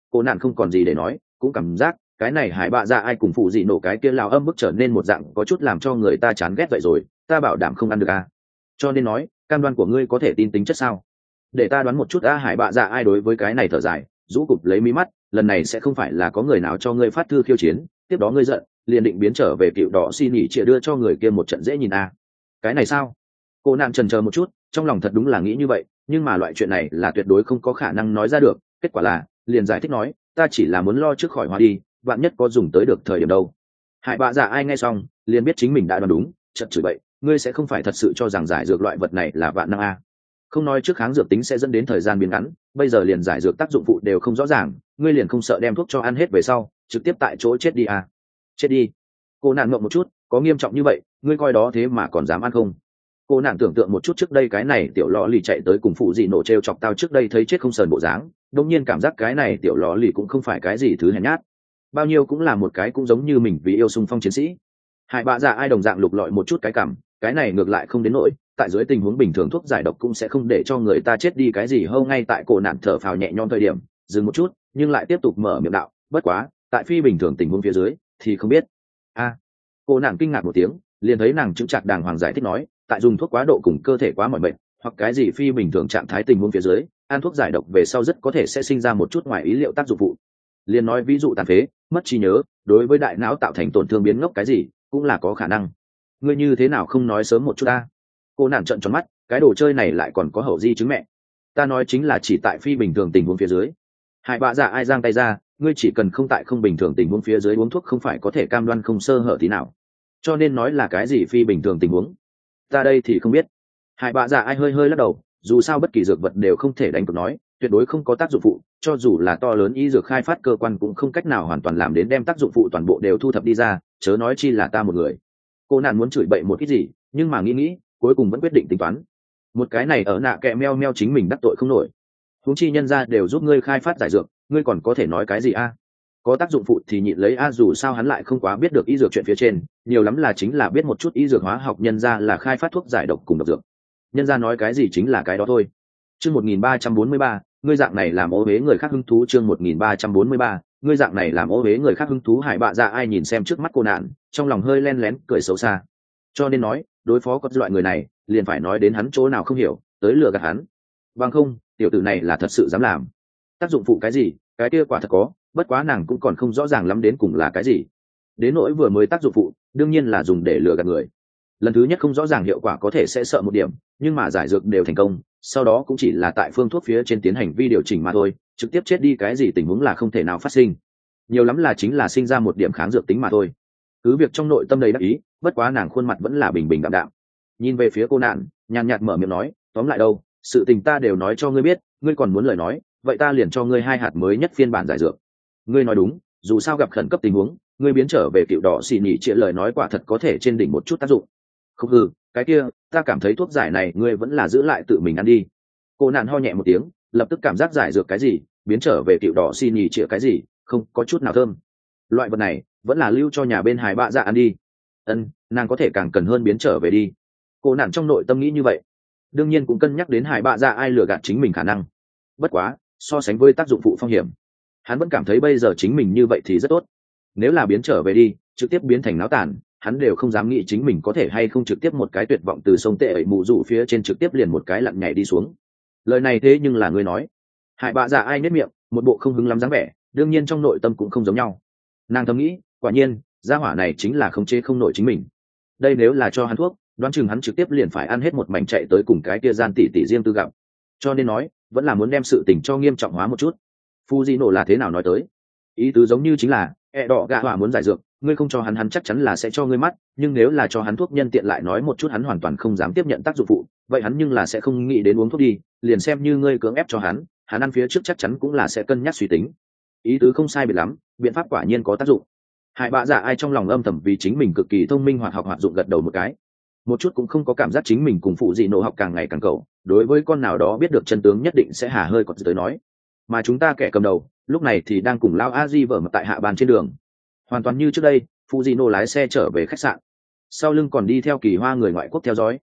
cô nạn không còn gì để nói, cũng cảm giác cái này hải bạ dạ ai cùng phụ dị nổ cái kia lao âm bức trở nên một dạng có chút làm cho người ta chán ghét vậy rồi, ta bảo đảm không ăn được à. Cho nên nói cam đoan của ngươi có thể tin tính chất sao? Để ta đoán một chút a. Hải bạ dạ ai đối với cái này thở dài, rũ cụp lấy mí mắt, lần này sẽ không phải là có người nào cho ngươi phát thư khiêu chiến, tiếp đó ngươi giận liền định biến trở về cựu đỏ xin nghỉ chĩa đưa cho người kia một trận dễ nhìn a. Cái này sao? Cô nạn chần chờ một chút, trong lòng thật đúng là nghĩ như vậy, nhưng mà loại chuyện này là tuyệt đối không có khả năng nói ra được. Kết quả là liền giải thích nói, ta chỉ là muốn lo trước khỏi hoa đi, vạn nhất có dùng tới được thời điểm đâu. Hải bạ dạ ai nghe xong liền biết chính mình đã đoán đúng, chật chửi bậy, ngươi sẽ không phải thật sự cho rằng giải dược loại vật này là vạn năng a? Không nói trước kháng dược tính sẽ dẫn đến thời gian biến ngắn, bây giờ liền giải dược tác dụng phụ đều không rõ ràng, ngươi liền không sợ đem thuốc cho ăn hết về sau trực tiếp tại chỗ chết đi à? Chết đi? Cô nạn ngậm một chút, có nghiêm trọng như vậy ngươi coi đó thế mà còn dám ăn không? Cô nạn tưởng tượng một chút trước đây cái này tiểu lò lì chạy tới cùng phụ dị nổ t r e o chọc tao trước đây thấy chết không sờn bộ dáng, đông nhiên cảm giác cái này tiểu lò lì cũng không phải cái gì thứ hèn nhát, bao nhiêu cũng là một cái cũng giống như mình vì yêu xung phong chiến sĩ. Hải bạ dạ ai đồng dạng lục lọi một chút cái cảm, cái này ngược lại không đến nỗi, tại dưới tình huống bình thường thuốc giải độc cũng sẽ không để cho người ta chết đi cái gì. Hâu ngay tại cổ nạn thở phào nhẹ nhõm thời điểm dừng một chút, nhưng lại tiếp tục mở miệng đạo, bất quá tại phi bình thường tình huống phía dưới thì không biết a. À, cô nạn kinh ngạc một tiếng, liền thấy nàng chững chạc đàng hoàng giải thích nói, tại dùng thuốc quá độ cùng cơ thể quá mỏi mệt hoặc cái gì phi bình thường trạng thái tình huống phía dưới, ăn thuốc giải độc về sau rất có thể sẽ sinh ra một chút ngoài ý liệu tác dụng phụ. Liền nói ví dụ tàn phế, mất trí nhớ, đối với đại não tạo thành tổn thương biến ngốc cái gì cũng là có khả năng. Ngươi như thế nào không nói sớm một chút ta? Cô nàng trợn tròn mắt, cái đồ chơi này lại còn có hậu di chứng mẹ. Ta nói chính là chỉ tại phi bình thường tình huống phía dưới. Hải bạ dạ ai giang tay ra, ngươi chỉ cần không tại không bình thường tình huống phía dưới uống thuốc không phải có thể cam đoan không sơ hở tí nào. Cho nên nói là cái gì phi bình thường tình huống, ta đây thì không biết. Hải bạ dạ ai hơi hơi lắc đầu, dù sao bất kỳ dược vật đều không thể đánh cược nói tuyệt đối không có tác dụng phụ, cho dù là to lớn y dược khai phát cơ quan cũng không cách nào hoàn toàn làm đến đem tác dụng phụ toàn bộ đều thu thập đi ra, chớ nói chi là ta một người. Cô nạn muốn chửi bậy một ít gì, nhưng mà nghĩ nghĩ cuối cùng vẫn quyết định tính toán. Một cái này ở nạ kẹ meo meo chính mình đắc tội không nổi, huống chi nhân ra đều giúp ngươi khai phát giải dược, ngươi còn có thể nói cái gì a? Có tác dụng phụ thì nhịn lấy a, dù sao hắn lại không quá biết được y dược chuyện phía trên, nhiều lắm là chính là biết một chút y dược hóa học, nhân ra là khai phát thuốc giải độc cùng độc dược, nhân ra nói cái gì chính là cái đó thôi. Chương một nghìn ba trăm bốn mươi ba, ngươi dạng này làm ô uế người khác hứng thú. Chương một nghìn ba trăm bốn mươi ba, ngươi dạng này làm ô uế người khác hứng thú. Hải bạ dạ ai nhìn xem trước mắt cô nạn, trong lòng hơi len lén cười xấu xa. Cho nên nói đối phó có loại người này liền phải nói đến hắn chỗ nào không hiểu tới lừa gạt hắn, bằng không tiểu tử này là thật sự dám làm. Tác dụng phụ cái gì, cái kia quả thật có, bất quá nàng cũng còn không rõ ràng lắm đến cùng là cái gì. Đến nỗi vừa mới tác dụng phụ đương nhiên là dùng để lừa gạt người, lần thứ nhất không rõ ràng hiệu quả có thể sẽ sợ một điểm, nhưng mà giải dược đều thành công, sau đó cũng chỉ là tại phương thuốc phía trên tiến hành vi điều chỉnh mà thôi, trực tiếp chết đi cái gì tình huống là không thể nào phát sinh, nhiều lắm là chính là sinh ra một điểm kháng dược tính mà thôi. Cứ việc trong nội tâm đầy đắc ý, bất quá nàng khuôn mặt vẫn là bình bình đạm đạm, nhìn về phía cô nạn nhàn nhạt mở miệng nói, tóm lại đâu sự tình ta đều nói cho ngươi biết, ngươi còn muốn lời nói vậy ta liền cho ngươi hai hạt mới nhất phiên bản giải dược. Ngươi nói đúng, dù sao gặp khẩn cấp tình huống ngươi biến trở về cựu đỏ xì nhị trịa lời nói quả thật có thể trên đỉnh một chút tác dụng. Không hư, cái kia ta cảm thấy thuốc giải này ngươi vẫn là giữ lại tự mình ăn đi. Cô nạn ho nhẹ một tiếng, lập tức cảm giác giải dược cái gì biến trở về cựu đỏ xì nhị trịa cái gì không có chút nào thơm, loại vật này vẫn là lưu cho nhà bên Hải bạ dạ ăn đi. Ân, nàng có thể càng cần hơn biến trở về đi. Cô nạn trong nội tâm nghĩ như vậy, đương nhiên cũng cân nhắc đến Hải bạ dạ ai lừa gạt chính mình khả năng, bất quá so sánh với tác dụng phụ phong hiểm, hắn vẫn cảm thấy bây giờ chính mình như vậy thì rất tốt. Nếu là biến trở về đi trực tiếp biến thành náo tàn, hắn đều không dám nghĩ chính mình có thể hay không trực tiếp một cái tuyệt vọng từ sông tệ ẩy mù rủ phía trên trực tiếp liền một cái lặn nhảy đi xuống. Lời này thế nhưng là ngươi nói. Hải bạ dạ ai nết miệng, một bộ không hứng lắm dáng vẻ, đương nhiên trong nội tâm cũng không giống nhau. Nàng thầm nghĩ, quả nhiên gia hỏa này chính là khống chế không nổi chính mình. Đây nếu là cho hắn thuốc, đoán chừng hắn trực tiếp liền phải ăn hết một mảnh chạy tới cùng cái kia gian tỷ tỷ riêng tư gặp. Cho nên nói vẫn là muốn đem sự tình cho nghiêm trọng hóa một chút. Fujino là thế nào nói tới, ý tứ giống như chính là e đỏ gạ hỏa muốn giải dược, ngươi không cho hắn hắn chắc chắn là sẽ cho ngươi mắt, nhưng nếu là cho hắn thuốc nhân tiện lại nói một chút hắn hoàn toàn không dám tiếp nhận tác dụng phụ, vậy hắn nhưng là sẽ không nghĩ đến uống thuốc đi, liền xem như ngươi cưỡng ép cho hắn, hắn ăn phía trước chắc chắn cũng là sẽ cân nhắc suy tính. Ý tứ không sai biệt lắm, biện pháp quả nhiên có tác dụng. Hải bạ dạ ai trong lòng âm thầm vì chính mình cực kỳ thông minh hoạt học hoạt dụng gật đầu một cái, một chút cũng không có cảm giác chính mình cùng phụ dị nổ học càng ngày càng cầu, đối với con nào đó biết được chân tướng nhất định sẽ hà hơi còn tới nói. Mà chúng ta kẻ cầm đầu lúc này thì đang cùng lao a di vở mặt tại hạ bàn trên đường, hoàn toàn như trước đây. Fujino lái xe trở về khách sạn, sau lưng còn đi theo Kỳ Hoa người ngoại quốc theo dõi.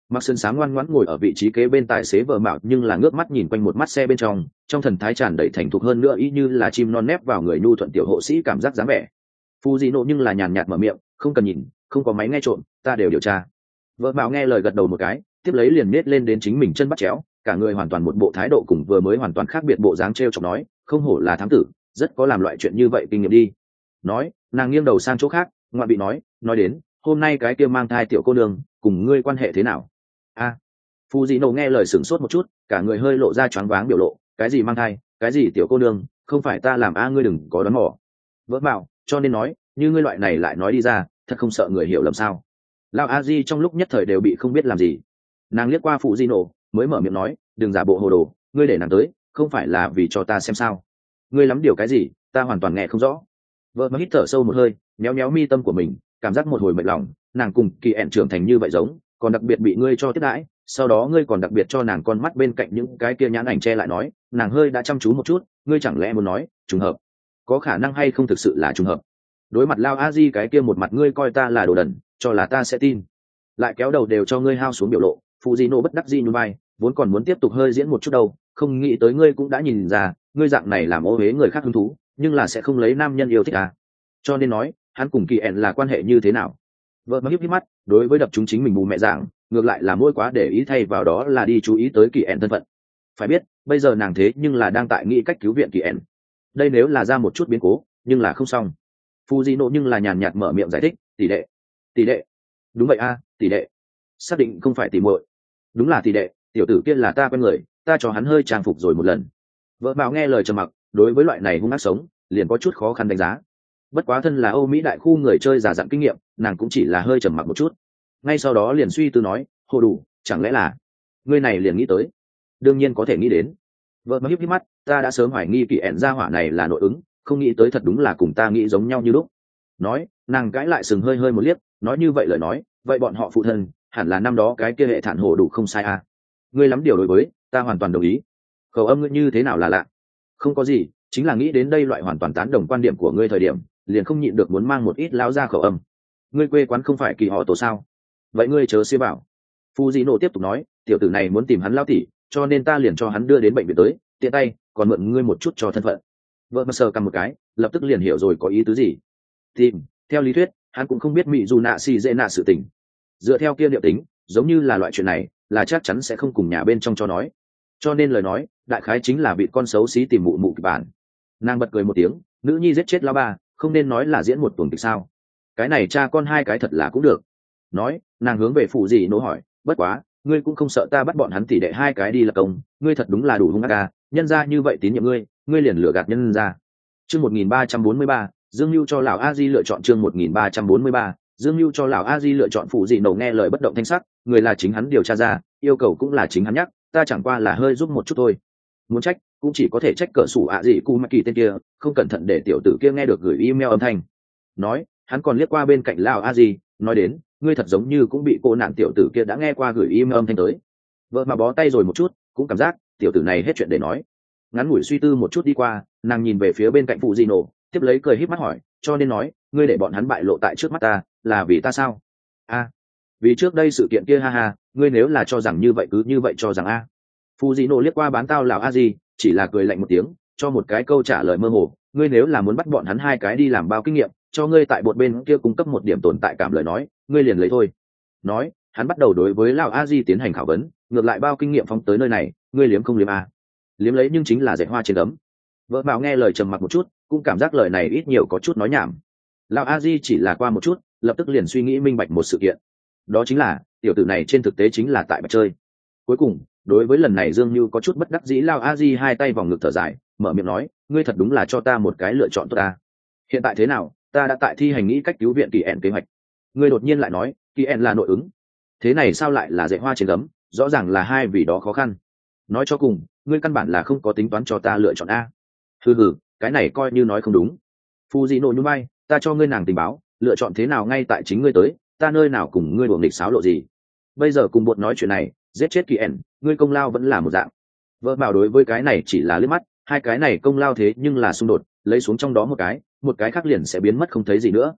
Mặc sơn sáng ngoan ngoãn ngồi ở vị trí kế bên tài xế vợ mạo, nhưng là ngước mắt nhìn quanh một mắt xe bên trong, trong thần thái tràn đầy thành thục hơn nữa, ý như là chim non nép vào người nhu thuận tiểu hộ sĩ cảm giác dáng vẻ. Phu Di nộ nhưng là nhàn nhạt mở miệng, không cần nhìn, không có máy nghe trộm, ta đều điều tra. Vợ mạo nghe lời gật đầu một cái, tiếp lấy liền nết lên đến chính mình chân bắt chéo, cả người hoàn toàn một bộ thái độ cùng vừa mới hoàn toàn khác biệt bộ dáng trêu chọc nói, không hổ là thám tử, rất có làm loại chuyện như vậy kinh nghiệm đi. Nói, nàng nghiêng đầu sang chỗ khác, ngoạn bị nói, nói đến, hôm nay cái kia mang thai tiểu cô nương, cùng ngươi quan hệ thế nào? A, à, Phu Di nộ nghe lời sửng sốt một chút, cả người hơi lộ ra choáng váng biểu lộ, cái gì mang thai, cái gì tiểu cô nương, không phải ta làm a, ngươi đừng có đoán mò. Vỡ bảo, cho nên nói, như ngươi loại này lại nói đi ra, thật không sợ người hiểu lầm sao? Lão a di trong lúc nhất thời đều bị không biết làm gì. Nàng liếc qua Phụ Di nộ, mới mở miệng nói, đừng giả bộ hồ đồ, ngươi để nàng tới, không phải là vì cho ta xem sao? Ngươi lắm điều cái gì, ta hoàn toàn nghe không rõ. Vợ mà hít thở sâu một hơi, méo méo mi tâm của mình, cảm giác một hồi mệt lòng, nàng cùng kỳ ẹn trưởng thành như vậy giống, còn đặc biệt bị ngươi cho tiếp đãi, sau đó ngươi còn đặc biệt cho nàng con mắt bên cạnh những cái kia nhãn ảnh che lại nói, nàng hơi đã chăm chú một chút, ngươi chẳng lẽ muốn nói trùng hợp? Có khả năng hay không thực sự là trùng hợp? Đối mặt Lao A Di cái kia một mặt ngươi coi ta là đồ đần, cho là ta sẽ tin. Lại kéo đầu đều cho ngươi hao xuống biểu lộ, Phụ Di nộ bất đắc dĩ nhún vai, vốn còn muốn tiếp tục hơi diễn một chút đâu, không nghĩ tới ngươi cũng đã nhìn ra, ngươi dạng này làm ô uế người khác hứng thú, nhưng là sẽ không lấy nam nhân yêu thích à? Cho nên nói, hắn cùng kỳ ẹn là quan hệ như thế nào? Vợ mà hiếp hiếp mắt, đối với đập chúng chính mình bù mẹ giảng, ngược lại là mỗi quá để ý thay vào đó là đi chú ý tới kỳ ẹn thân phận. Phải biết, bây giờ nàng thế nhưng là đang tại nghĩ cách cứu viện kỳ ẹn. Đây nếu là ra một chút biến cố, nhưng là không xong. Phu Di nộ nhưng là nhàn nhạt mở miệng giải thích, tỷ đệ, tỷ đệ, đúng vậy a, à, tỷ đệ, xác định không phải tỷ muội, đúng là tỷ đệ, tiểu tử kia là ta quen người, ta cho hắn hơi trang phục rồi một lần. Vợ bảo nghe lời trầm mặc, đối với loại này hung ác sống, liền có chút khó khăn đánh giá. Bất quá thân là Âu Mỹ đại khu người chơi giả dặn kinh nghiệm, nàng cũng chỉ là hơi trầm mặc một chút. Ngay sau đó liền suy tư nói, hồ đủ, chẳng lẽ là ngươi này liền nghĩ tới? Đương nhiên có thể nghĩ đến. Vợ mà híp híp mắt, ta đã sớm hoài nghi kỳ ẹn gia hỏa này là nội ứng, không nghĩ tới thật đúng là cùng ta nghĩ giống nhau như lúc. Nói, nàng cãi lại sừng hơi hơi một liếc, nói như vậy lời nói, vậy bọn họ phụ thân hẳn là năm đó cái kia hệ thản hồ đủ không sai à? Ngươi lắm điều đối với, ta hoàn toàn đồng ý. Khẩu âm ngươi như thế nào là lạ? Không có gì, chính là nghĩ đến đây loại hoàn toàn tán đồng quan điểm của ngươi thời điểm, liền không nhịn được muốn mang một ít lao ra khẩu âm. Ngươi quê quán không phải kỳ họ tổ sao? Vậy ngươi chớ xia bảo. Phu Di nộ tiếp tục nói, tiểu tử này muốn tìm hắn lao tỉ, cho nên ta liền cho hắn đưa đến bệnh viện tới, tiện tay còn mượn ngươi một chút cho thân phận. Vợ mà sờ cầm một cái, lập tức liền hiểu rồi có ý tứ gì. Tìm, theo lý thuyết, hắn cũng không biết mỹ dù nạ xì dễ nạ sự tình. Dựa theo kia liệu tính, giống như là loại chuyện này, là chắc chắn sẽ không cùng nhà bên trong cho nói. Cho nên lời nói, đại khái chính là bị con xấu xí tìm mụ mụ kịch bản. Nàng bật cười một tiếng, nữ nhi giết chết lao ba, không nên nói là diễn một tuần kịch sao? Cái này cha con hai cái thật là cũng được. Nói, nàng hướng về Phụ Di nộ hỏi, bất quá, ngươi cũng không sợ ta bắt bọn hắn tỉ đệ hai cái đi lập công, ngươi thật đúng là đủ hung ác à, nhân ra như vậy tín nhiệm ngươi, ngươi liền lừa gạt nhân ra. Chương một nghìn ba trăm bốn mươi ba, Dương Nưu cho lão A Di lựa chọn chương một nghìn ba trăm bốn mươi ba, Dương Nưu cho lão A Di lựa chọn. Phụ Di nộ nghe lời bất động thanh sắc, người là chính hắn điều tra ra, yêu cầu cũng là chính hắn nhắc, ta chẳng qua là hơi giúp một chút thôi. Muốn trách, cũng chỉ có thể trách cỡ sủ ạ gì cu mắc kỳ tên kia, không cẩn thận để tiểu tử kia nghe được gửi email âm thanh. Nói, hắn còn liếc qua bên cạnh lão A Di, nói đến, ngươi thật giống như cũng bị cô nạn tiểu tử kia đã nghe qua gửi email âm thanh tới. Vợ mà bó tay rồi một chút, cũng cảm giác tiểu tử này hết chuyện để nói. Ngắn ngủi suy tư một chút đi qua, nàng nhìn về phía bên cạnh Phụ Di nộ, tiếp lấy cười híp mắt hỏi, cho nên nói, ngươi để bọn hắn bại lộ tại trước mắt ta, là vì ta sao? A, à, vì trước đây sự kiện kia ha ha, ngươi nếu là cho rằng như vậy cứ như vậy cho rằng a. Phụ Di nộ liếc qua bán tao lão A Di, chỉ là cười lạnh một tiếng, cho một cái câu trả lời mơ hồ, ngươi nếu là muốn bắt bọn hắn hai cái đi làm bao kinh nghiệm, cho ngươi tại bột bên kia cung cấp một điểm tồn tại cảm lời nói, ngươi liền lấy thôi. Nói, hắn bắt đầu đối với lão A Di tiến hành khảo vấn, ngược lại bao kinh nghiệm phóng tới nơi này, ngươi liếm không liếm a? Liếm lấy nhưng chính là dạy hoa trên gấm. Vợ Mạo nghe lời trầm mặc một chút, cũng cảm giác lời này ít nhiều có chút nói nhảm. Lão A Di chỉ là qua một chút, lập tức liền suy nghĩ minh bạch một sự kiện. Đó chính là, tiểu tử này trên thực tế chính là tại bạch chơi. Cuối cùng, đối với lần này Dương Như có chút bất đắc dĩ, Lão A Di hai tay vòng ngực thở dài, mở miệng nói, ngươi thật đúng là cho ta một cái lựa chọn tốt ta. Hiện tại thế nào, ta đã tại thi hành nghĩ cách cứu viện Kỳ ẹn kế hoạch. Ngươi đột nhiên lại nói, Kỳ ẹn là nội ứng. Thế này sao lại là dạy hoa trên gấm, rõ ràng là hai vì đó khó khăn. Nói cho cùng, ngươi căn bản là không có tính toán cho ta lựa chọn a. Hừ hừ, cái này coi như nói không đúng. Phu Di nộ nhún vai, ta cho ngươi nàng tình báo, lựa chọn thế nào ngay tại chính ngươi tới, ta nơi nào cùng ngươi đùa nghịch xáo lộ gì. Bây giờ cùng bột nói chuyện này, giết chết Kỳ ẹn, ngươi công lao vẫn là một dạng. Vợ bảo đối với cái này chỉ là liếc mắt, hai cái này công lao thế nhưng là xung đột, lấy xuống trong đó một cái, một cái khác liền sẽ biến mất không thấy gì nữa.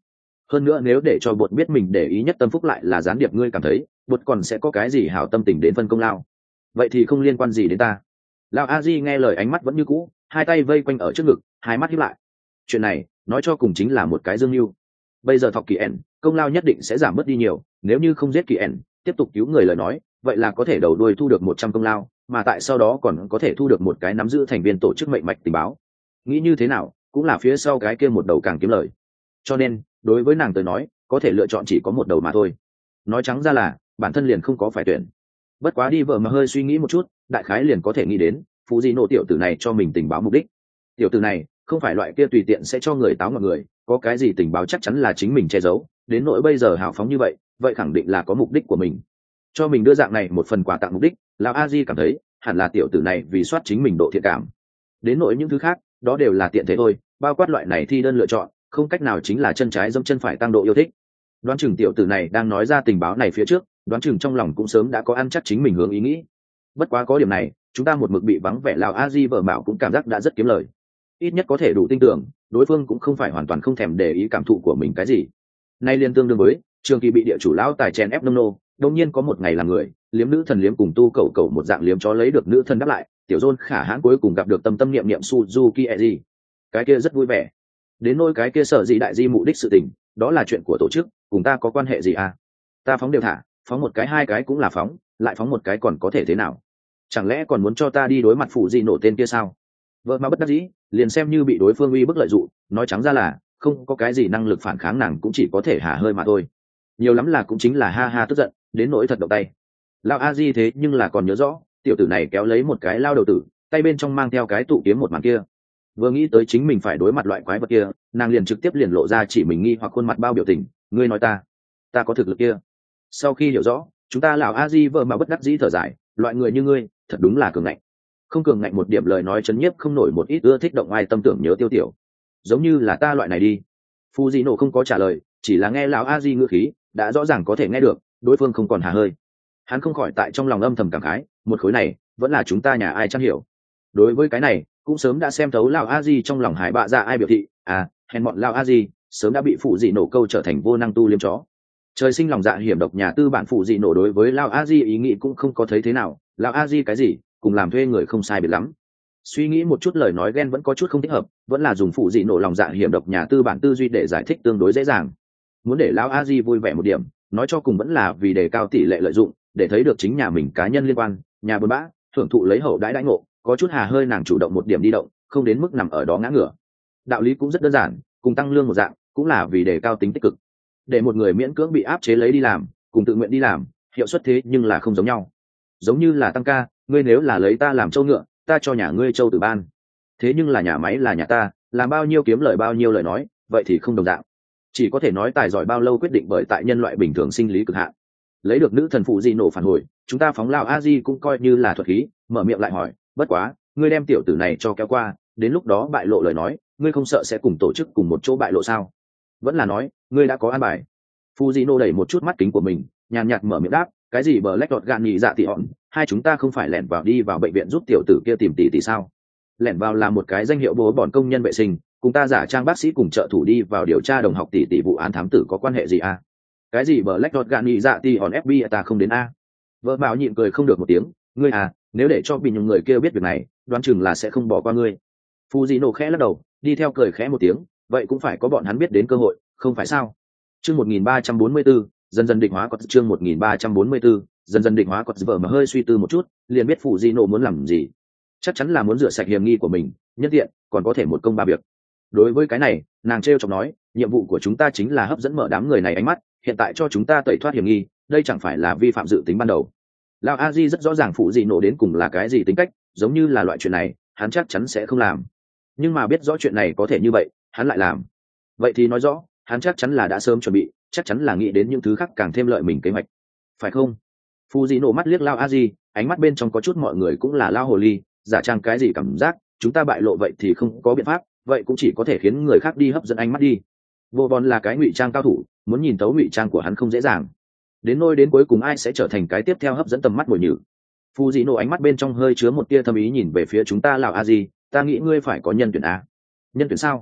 hơn nữa nếu để cho bột biết mình để ý nhất tâm phúc lại là gián điệp, ngươi cảm thấy bột còn sẽ có cái gì hảo tâm tình đến phân công lao? Vậy thì không liên quan gì đến ta. Lão a di nghe lời ánh mắt vẫn như cũ, hai tay vây quanh ở trước ngực, hai mắt híp lại. Chuyện này nói cho cùng chính là một cái dương mưu. Bây giờ thọc kỳ ẻn công lao nhất định sẽ giảm bớt đi nhiều, nếu như không giết kỳ ẻn tiếp tục cứu người lời nói, vậy là có thể đầu đuôi thu được một trăm công lao, mà tại sau đó còn có thể thu được một cái nắm giữ thành viên tổ chức mệnh mạch tình báo. Nghĩ như thế nào cũng là phía sau cái kia một đầu càng kiếm lời, cho nên đối với nàng tới nói có thể lựa chọn chỉ có một đầu mà thôi. Nói trắng ra là bản thân liền không có phải tuyển. Bất quá đi vợ mà hơi suy nghĩ một chút, đại khái liền có thể nghĩ đến phụ gì nộ tiểu tử này cho mình tình báo mục đích. Tiểu tử này không phải loại kia tùy tiện sẽ cho người táo ngọn người, có cái gì tình báo chắc chắn là chính mình che giấu, đến nỗi bây giờ hào phóng như vậy vậy khẳng định là có mục đích của mình. Cho mình đưa dạng này một phần quà tặng mục đích, lão a di cảm thấy hẳn là tiểu tử này vì soát chính mình độ thiện cảm. Đến nỗi những thứ khác đó đều là tiện thế thôi, bao quát loại này thi đơn lựa chọn không cách nào chính là chân trái dẫm chân phải tăng độ yêu thích. Đoán chừng tiểu tử này đang nói ra tình báo này phía trước, đoán chừng trong lòng cũng sớm đã có ăn chắc chính mình hướng ý nghĩ. Bất quá có điểm này chúng ta một mực bị vắng vẻ, lão a di vợ bảo cũng cảm giác đã rất kiếm lời, ít nhất có thể đủ tin tưởng đối phương cũng không phải hoàn toàn không thèm để ý cảm thụ của mình cái gì. Nay liên tương đương với trường kỳ bị địa chủ lão tài chèn ép nông nô, đương nhiên có một ngày làm người liếm nữ thần liếm cùng tu cầu cầu một dạng liếm chó lấy được nữ thần đáp lại, tiểu John khả hãn cuối cùng gặp được tâm tâm niệm niệm Suzuki Eiji, cái kia rất vui vẻ. Đến nôi cái kia sở gì đại di mục đích sự tình, đó là chuyện của tổ chức, cùng ta có quan hệ gì à? Ta phóng đều thả, phóng một cái hai cái cũng là phóng, lại phóng một cái còn có thể thế nào? Chẳng lẽ còn muốn cho ta đi đối mặt phụ gì nổ tên kia sao? Vợ mà bất đắc dĩ, liền xem như bị đối phương uy bức lợi dụng, nói trắng ra là không có cái gì năng lực phản kháng, nàng cũng chỉ có thể hả hơi mà thôi. Nhiều lắm là cũng chính là ha ha tức giận, đến nỗi thật động tay. Lão a di thế nhưng là còn nhớ rõ, tiểu tử này kéo lấy một cái lao đầu tử, tay bên trong mang theo cái tụ kiếm một màn kia. Vừa nghĩ tới chính mình phải đối mặt loại quái vật kia, nàng liền trực tiếp liền lộ ra chỉ mình nghi hoặc khuôn mặt bao biểu tình, ngươi nói ta, ta có thực lực kia? Sau khi hiểu rõ, chúng ta lão a di vợ mà bất đắc dĩ thở dài, loại người như ngươi, thật đúng là cường ngạnh. Không cường ngạnh một điểm lời nói chấn nhiếp không nổi một ít ưa thích động ai tâm tưởng nhớ tiêu tiểu. Giống như là ta loại này đi. Fujino không có trả lời, chỉ là nghe lão a di ngữ khí, đã rõ ràng có thể nghe được, đối phương không còn hà hơi. Hắn không khỏi tại trong lòng âm thầm cảm khái, một khối này vẫn là chúng ta nhà ai chẳng hiểu. Đối với cái này cũng sớm đã xem thấu lão a di trong lòng hải bạ ra ai biểu thị, à hèn bọn lão a di sớm đã bị phụ dị nổ câu trở thành vô năng tu liêm chó. Trời sinh lòng dạ hiểm độc nhà tư bản phụ dị nổ đối với lão a di ý nghĩ cũng không có thấy thế nào, lão a di cái gì cùng làm thuê người không sai biệt lắm. Suy nghĩ một chút lời nói ghen vẫn có chút không thích hợp, vẫn là dùng phụ dị nổ lòng dạ hiểm độc nhà tư bản tư duy để giải thích tương đối dễ dàng. Muốn để lão a di vui vẻ một điểm, nói cho cùng vẫn là vì đề cao tỷ lệ lợi dụng, để thấy được chính nhà mình cá nhân liên quan, nhà buôn bã thưởng thụ lấy hậu đãi đãi ngộ, có chút hà hơi nàng chủ động một điểm đi động, không đến mức nằm ở đó ngã ngửa. Đạo lý cũng rất đơn giản, cùng tăng lương một dạng, cũng là vì đề cao tính tích cực. Để một người miễn cưỡng bị áp chế lấy đi làm, cùng tự nguyện đi làm, hiệu suất thế nhưng là không giống nhau. Giống như là tăng ca, ngươi nếu là lấy ta làm trâu ngựa, ta cho nhà ngươi trâu tử ban. Thế nhưng là nhà máy là nhà ta, làm bao nhiêu kiếm lời bao nhiêu lời nói, vậy thì không đồng dạng. Chỉ có thể nói tài giỏi bao lâu quyết định bởi tại nhân loại bình thường sinh lý cực hạn. Lấy được nữ thần phụ di nổ phản hồi, chúng ta phóng lão a di cũng coi như là thuật khí, mở miệng lại hỏi, bất quá ngươi đem tiểu tử này cho kéo qua, đến lúc đó bại lộ lời nói, ngươi không sợ sẽ cùng tổ chức cùng một chỗ bại lộ sao? Vẫn là nói ngươi đã có an bài? Fujino đẩy một chút mắt kính của mình, nhàn nhạt mở miệng đáp, cái gì bờ lách đọt gạn nhị dạ tỷ hòn, hai chúng ta không phải lẻn vào đi vào bệnh viện giúp tiểu tử kia tìm tỷ tỷ sao? Lẻn vào là một cái danh hiệu bố bọn công nhân vệ sinh, cùng ta giả trang bác sĩ cùng trợ thủ đi vào điều tra đồng học tỷ tỷ vụ án thám tử có quan hệ gì à? Cái gì bờ lách đọt gạn nhị dạ tỷ hòn ép bê i ta không đến a? Vợ bảo nhịn cười không được một tiếng, ngươi à, nếu để cho bị những người kia biết việc này, đoán chừng là sẽ không bỏ qua ngươi. Fujino khẽ lắc đầu, đi theo cười khẽ một tiếng, vậy cũng phải có bọn hắn biết đến cơ hội, không phải sao? Chương một nghìn ba trăm bốn mươi tư, dần dần định hóa quật chương một nghìn ba trăm bốn mươi tư, dần dần định hóa quật vợ mà hơi suy tư một chút, liền biết Fujino muốn làm gì. Chắc chắn là muốn rửa sạch hiểm nghi của mình, nhân tiện còn có thể một công ba việc. Đối với cái này, nàng trêu chọc nói, nhiệm vụ của chúng ta chính là hấp dẫn mở đám người này ánh mắt, hiện tại cho chúng ta tẩy thoát hiểm nghi, đây chẳng phải là vi phạm dự tính ban đầu. Lão a di rất rõ ràng Fujino đến cùng là cái gì tính cách, giống như là loại chuyện này hắn chắc chắn sẽ không làm, nhưng mà biết rõ chuyện này có thể như vậy hắn lại làm, vậy thì nói rõ hắn chắc chắn là đã sớm chuẩn bị, chắc chắn là nghĩ đến những thứ khác càng thêm lợi mình kế hoạch, phải không? Fujino mắt liếc Lão a di, ánh mắt bên trong có chút mọi người cũng là lao hồ ly, giả trang cái gì cảm giác chúng ta bại lộ vậy thì không có biện pháp, vậy cũng chỉ có thể khiến người khác đi hấp dẫn ánh mắt đi. Vô Bon là cái ngụy trang cao thủ, muốn nhìn tấu ngụy trang của hắn không dễ dàng, đến nôi đến cuối cùng ai sẽ trở thành cái tiếp theo hấp dẫn tầm mắt mồi nhử. Fujino ánh mắt bên trong hơi chứa một tia thâm ý nhìn về phía chúng ta. Lão a di, ta nghĩ ngươi phải có nhân tuyển a. Nhân tuyển sao?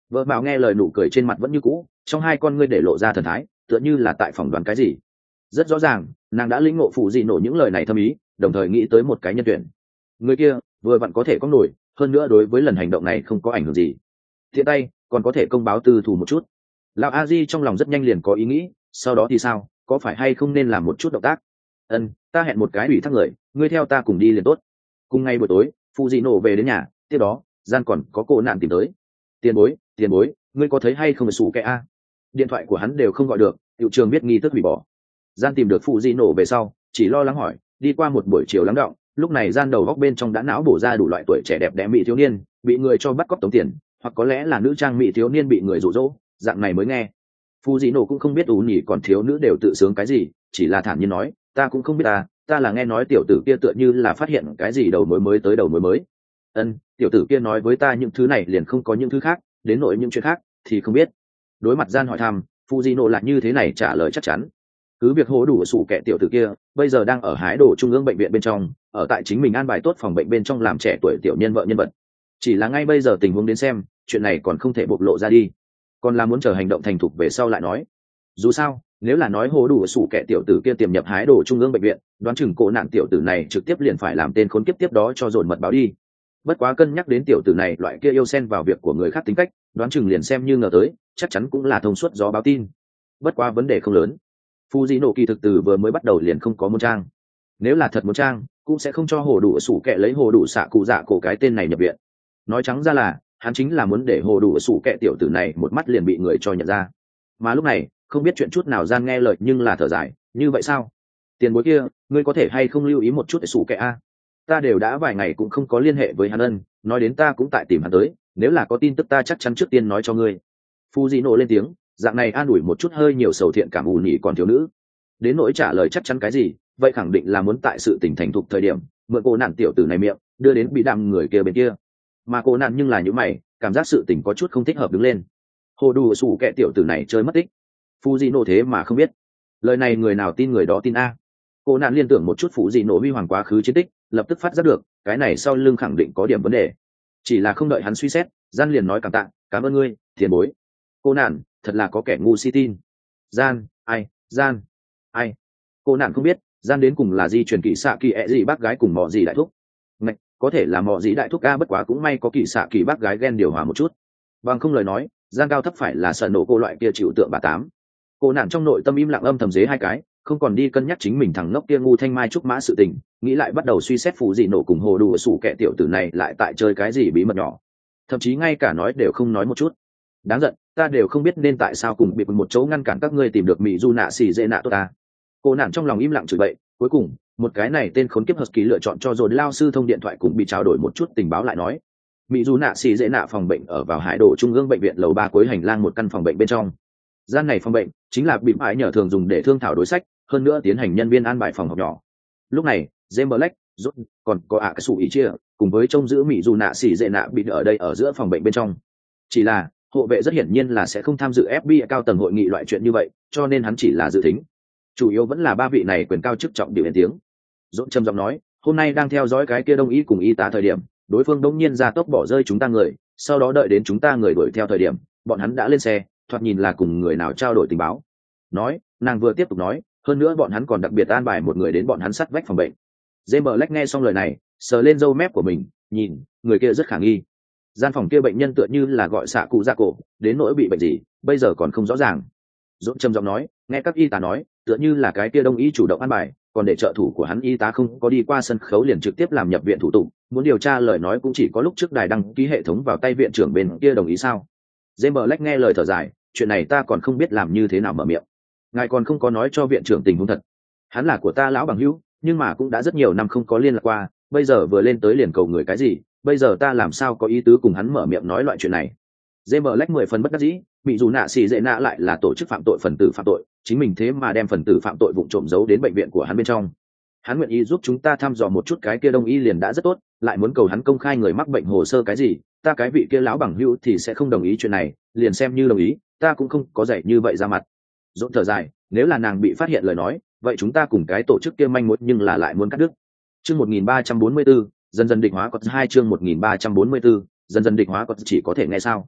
Vợ Mạo nghe lời nụ cười trên mặt vẫn như cũ, trong hai con ngươi để lộ ra thần thái, tựa như là tại phỏng đoán cái gì. Rất rõ ràng, nàng đã lĩnh ngộ phụ dị nổ những lời này thâm ý, đồng thời nghĩ tới một cái nhân tuyển. Người kia vừa vặn có thể có nổi, hơn nữa đối với lần hành động này không có ảnh hưởng gì. Thiện tay còn có thể công báo tư thủ một chút. Lão A Di trong lòng rất nhanh liền có ý nghĩ, sau đó thì sao, có phải hay không nên làm một chút động tác? Ân, ta hẹn một cái ủy thác người, ngươi theo ta cùng đi liền tốt. Cùng ngay buổi tối, phụ dị nổ về đến nhà, tiếp đó gian còn có cô nạn tìm tới. Tiền bối, tiền bối, ngươi có thấy hay không sủ kẻ a? Điện thoại của hắn đều không gọi được, hiệu trường biết nghi thức hủy bỏ. Gian tìm được phụ dị nổ về sau, chỉ lo lắng hỏi, đi qua một buổi chiều lắng đọng, lúc này gian đầu góc bên trong đã não bổ ra đủ loại tuổi trẻ đẹp đẽ mỹ thiếu niên, bị người cho bắt cóc tống tiền, hoặc có lẽ là nữ trang mỹ thiếu niên bị người dụ dỗ, dạng này mới nghe. Phụ dị nổ cũng không biết ú nhỉ còn thiếu nữ đều tự sướng cái gì, chỉ là thản nhiên nói, ta cũng không biết ta, ta là nghe nói tiểu tử kia tựa như là phát hiện cái gì đầu mối mới tới đầu mối mới. Ân, tiểu tử kia nói với ta những thứ này liền không có những thứ khác, đến nỗi những chuyện khác thì không biết. Đối mặt gian hỏi thăm, Fujino là như thế này trả lời chắc chắn. Cứ việc hố đủ sủ kẻ tiểu tử kia bây giờ đang ở hái đồ trung ương bệnh viện bên trong, ở tại chính mình an bài tốt phòng bệnh bên trong làm trẻ tuổi tiểu nhân vợ nhân vật. Chỉ là ngay bây giờ tình huống đến xem, chuyện này còn không thể bộc lộ ra đi, còn là muốn chờ hành động thành thục về sau lại nói. Dù sao, nếu là nói hố đủ sủ kẻ tiểu tử kia tiềm nhập hái đồ trung ương bệnh viện, đoán chừng cổ nạn tiểu tử này trực tiếp liền phải làm tên khốn kiếp tiếp đó cho dồn mật báo đi. Bất quá cân nhắc đến tiểu tử này loại kia yêu xen vào việc của người khác tính cách, đoán chừng liền xem như ngờ tới, chắc chắn cũng là thông suốt gió báo tin. Bất quá vấn đề không lớn. Fujino kỳ thực từ vừa mới bắt đầu liền không có muốn trang. Nếu là thật muốn trang, cũng sẽ không cho hồ đủ sủ kẹ lấy hồ đủ xạ cụ dạ cổ cái tên này nhập viện. Nói trắng ra là, hắn chính là muốn để hồ đủ sủ kẹ tiểu tử này một mắt liền bị người cho nhận ra. Mà lúc này, không biết chuyện chút nào gian nghe lời nhưng là thở dài, như vậy sao? Tiền bối kia, ngươi có thể hay không lưu ý một chút để sủ kẹ a? Ta đều đã vài ngày cũng không có liên hệ với hắn ân, nói đến ta cũng tại tìm hắn tới, nếu là có tin tức ta chắc chắn trước tiên nói cho ngươi. Fujino lên tiếng, dạng này an ủi một chút hơi nhiều sầu thiện cảm ủ nhị còn thiếu nữ. Đến nỗi trả lời chắc chắn cái gì, vậy khẳng định là muốn tại sự tình thành thục thời điểm, mượn cô nạn tiểu tử này miệng, đưa đến bị đạm người kia bên kia. Mà cô nạn nhưng là những mày, cảm giác sự tình có chút không thích hợp đứng lên. Hồ đủ sủ kẹ tiểu tử này chơi mất tích. Fujino thế mà không biết. Lời này người nào tin người đó tin a. Cô nạn liên tưởng một chút Fujino huy hoàng quá khứ chiến tích, lập tức phát giác được, cái này sau lưng khẳng định có điểm vấn đề. Chỉ là không đợi hắn suy xét, gian liền nói cảm tạ, cảm ơn ngươi, tiền bối. Cô nạn, thật là có kẻ ngu si tin. Gian, ai, gian, ai. Cô nạn không biết, gian đến cùng là di truyền kỳ xạ kỳ ẹ gì bác gái cùng mọ gì đại thúc. Ngạch, có thể là mọ gì đại thúc ca, bất quá cũng may có kỳ xạ kỳ bác gái ghen điều hòa một chút. Bằng không lời nói, gian cao thấp phải là sợ nổ cô loại kia chịu tượng bà tám. Cô nạn trong nội tâm im lặng âm thầm dế hai cái, không còn đi cân nhắc chính mình thằng ngốc kia ngu thanh mai trúc mã sự tình, nghĩ lại bắt đầu suy xét phụ gì nổ cùng hồ đủ sủ kẻ tiểu tử này lại tại chơi cái gì bí mật nhỏ, thậm chí ngay cả nói đều không nói một chút. Đáng giận, ta đều không biết nên tại sao cùng bị một chỗ ngăn cản các ngươi tìm được mỹ du nạ xì dễ nạ tốt ta. Cô nạn trong lòng im lặng chửi bậy, cuối cùng một cái này tên khốn kiếp Husky lựa chọn cho rồi lao sư thông điện thoại cùng bị trao đổi một chút tình báo lại nói. Mỹ du nạ xì dễ nạ phòng bệnh ở vào hải đồ trung ương bệnh viện lầu ba cuối hành lang một căn phòng bệnh bên trong. Gian này phòng bệnh chính là bị ái nhờ thường dùng để thương thảo đối sách, hơn nữa tiến hành nhân viên an bài phòng học nhỏ. Lúc này James Black, rút, còn có ạ cái sủ ý chia cùng với trông giữ mỹ dù nạ xỉ dệ nạ bị ở đây ở giữa phòng bệnh bên trong. Chỉ là hộ vệ rất hiển nhiên là sẽ không tham dự ép bê i cao tầng hội nghị loại chuyện như vậy, cho nên hắn chỉ là dự tính. Chủ yếu vẫn là ba vị này quyền cao chức trọng điều đến tiếng. Rút trầm giọng nói, hôm nay đang theo dõi cái kia đông y cùng y tá thời điểm, đối phương đống nhiên ra tốc bỏ rơi chúng ta người, sau đó đợi đến chúng ta người đuổi theo thời điểm, bọn hắn đã lên xe, thoạt nhìn là cùng người nào trao đổi tình báo. Nói, nàng vừa tiếp tục nói, hơn nữa bọn hắn còn đặc biệt an bài một người đến bọn hắn sắt vách phòng bệnh. James Black nghe xong lời này, sờ lên râu mép của mình, nhìn, người kia rất khả nghi. Gian phòng kia bệnh nhân tựa như là gọi xạ cụ ra cổ, đến nỗi bị bệnh gì, bây giờ còn không rõ ràng. Dũng trầm giọng nói, nghe các y tá nói, tựa như là cái kia đông y chủ động an bài, còn để trợ thủ của hắn y tá không có đi qua sân khấu liền trực tiếp làm nhập viện thủ tục, muốn điều tra lời nói cũng chỉ có lúc trước đài đăng ký hệ thống vào tay viện trưởng bên kia đồng ý sao? James Black nghe lời thở dài, chuyện này ta còn không biết làm như thế nào mở miệng. Ngài còn không có nói cho viện trưởng tình huống thật. Hắn là của ta lão bằng hữu, nhưng mà cũng đã rất nhiều năm không có liên lạc qua, bây giờ vừa lên tới liền cầu người cái gì, bây giờ ta làm sao có ý tứ cùng hắn mở miệng nói loại chuyện này. James Black mười phần bất đắc dĩ, bị dù nạ xì dễ nạ lại là tổ chức phạm tội phần tử phạm tội, chính mình thế mà đem phần tử phạm tội vụng trộm giấu đến bệnh viện của hắn bên trong. Hắn nguyện ý giúp chúng ta thăm dò một chút cái kia đông y liền đã rất tốt, lại muốn cầu hắn công khai người mắc bệnh hồ sơ cái gì, ta cái vị kia lão bằng hữu thì sẽ không đồng ý chuyện này, liền xem như đồng ý, ta cũng không có dạy như vậy ra mặt. Dũng thở dài, nếu là nàng bị phát hiện lời nói, vậy chúng ta cùng cái tổ chức kia manh mối nhưng là lại muốn cắt đứt. Chương một nghìn ba trăm bốn mươi bốn, dần dần địch hóa có hai chương một nghìn ba trăm bốn mươi bốn, dần dần địch hóa có chỉ có thể nghe sao?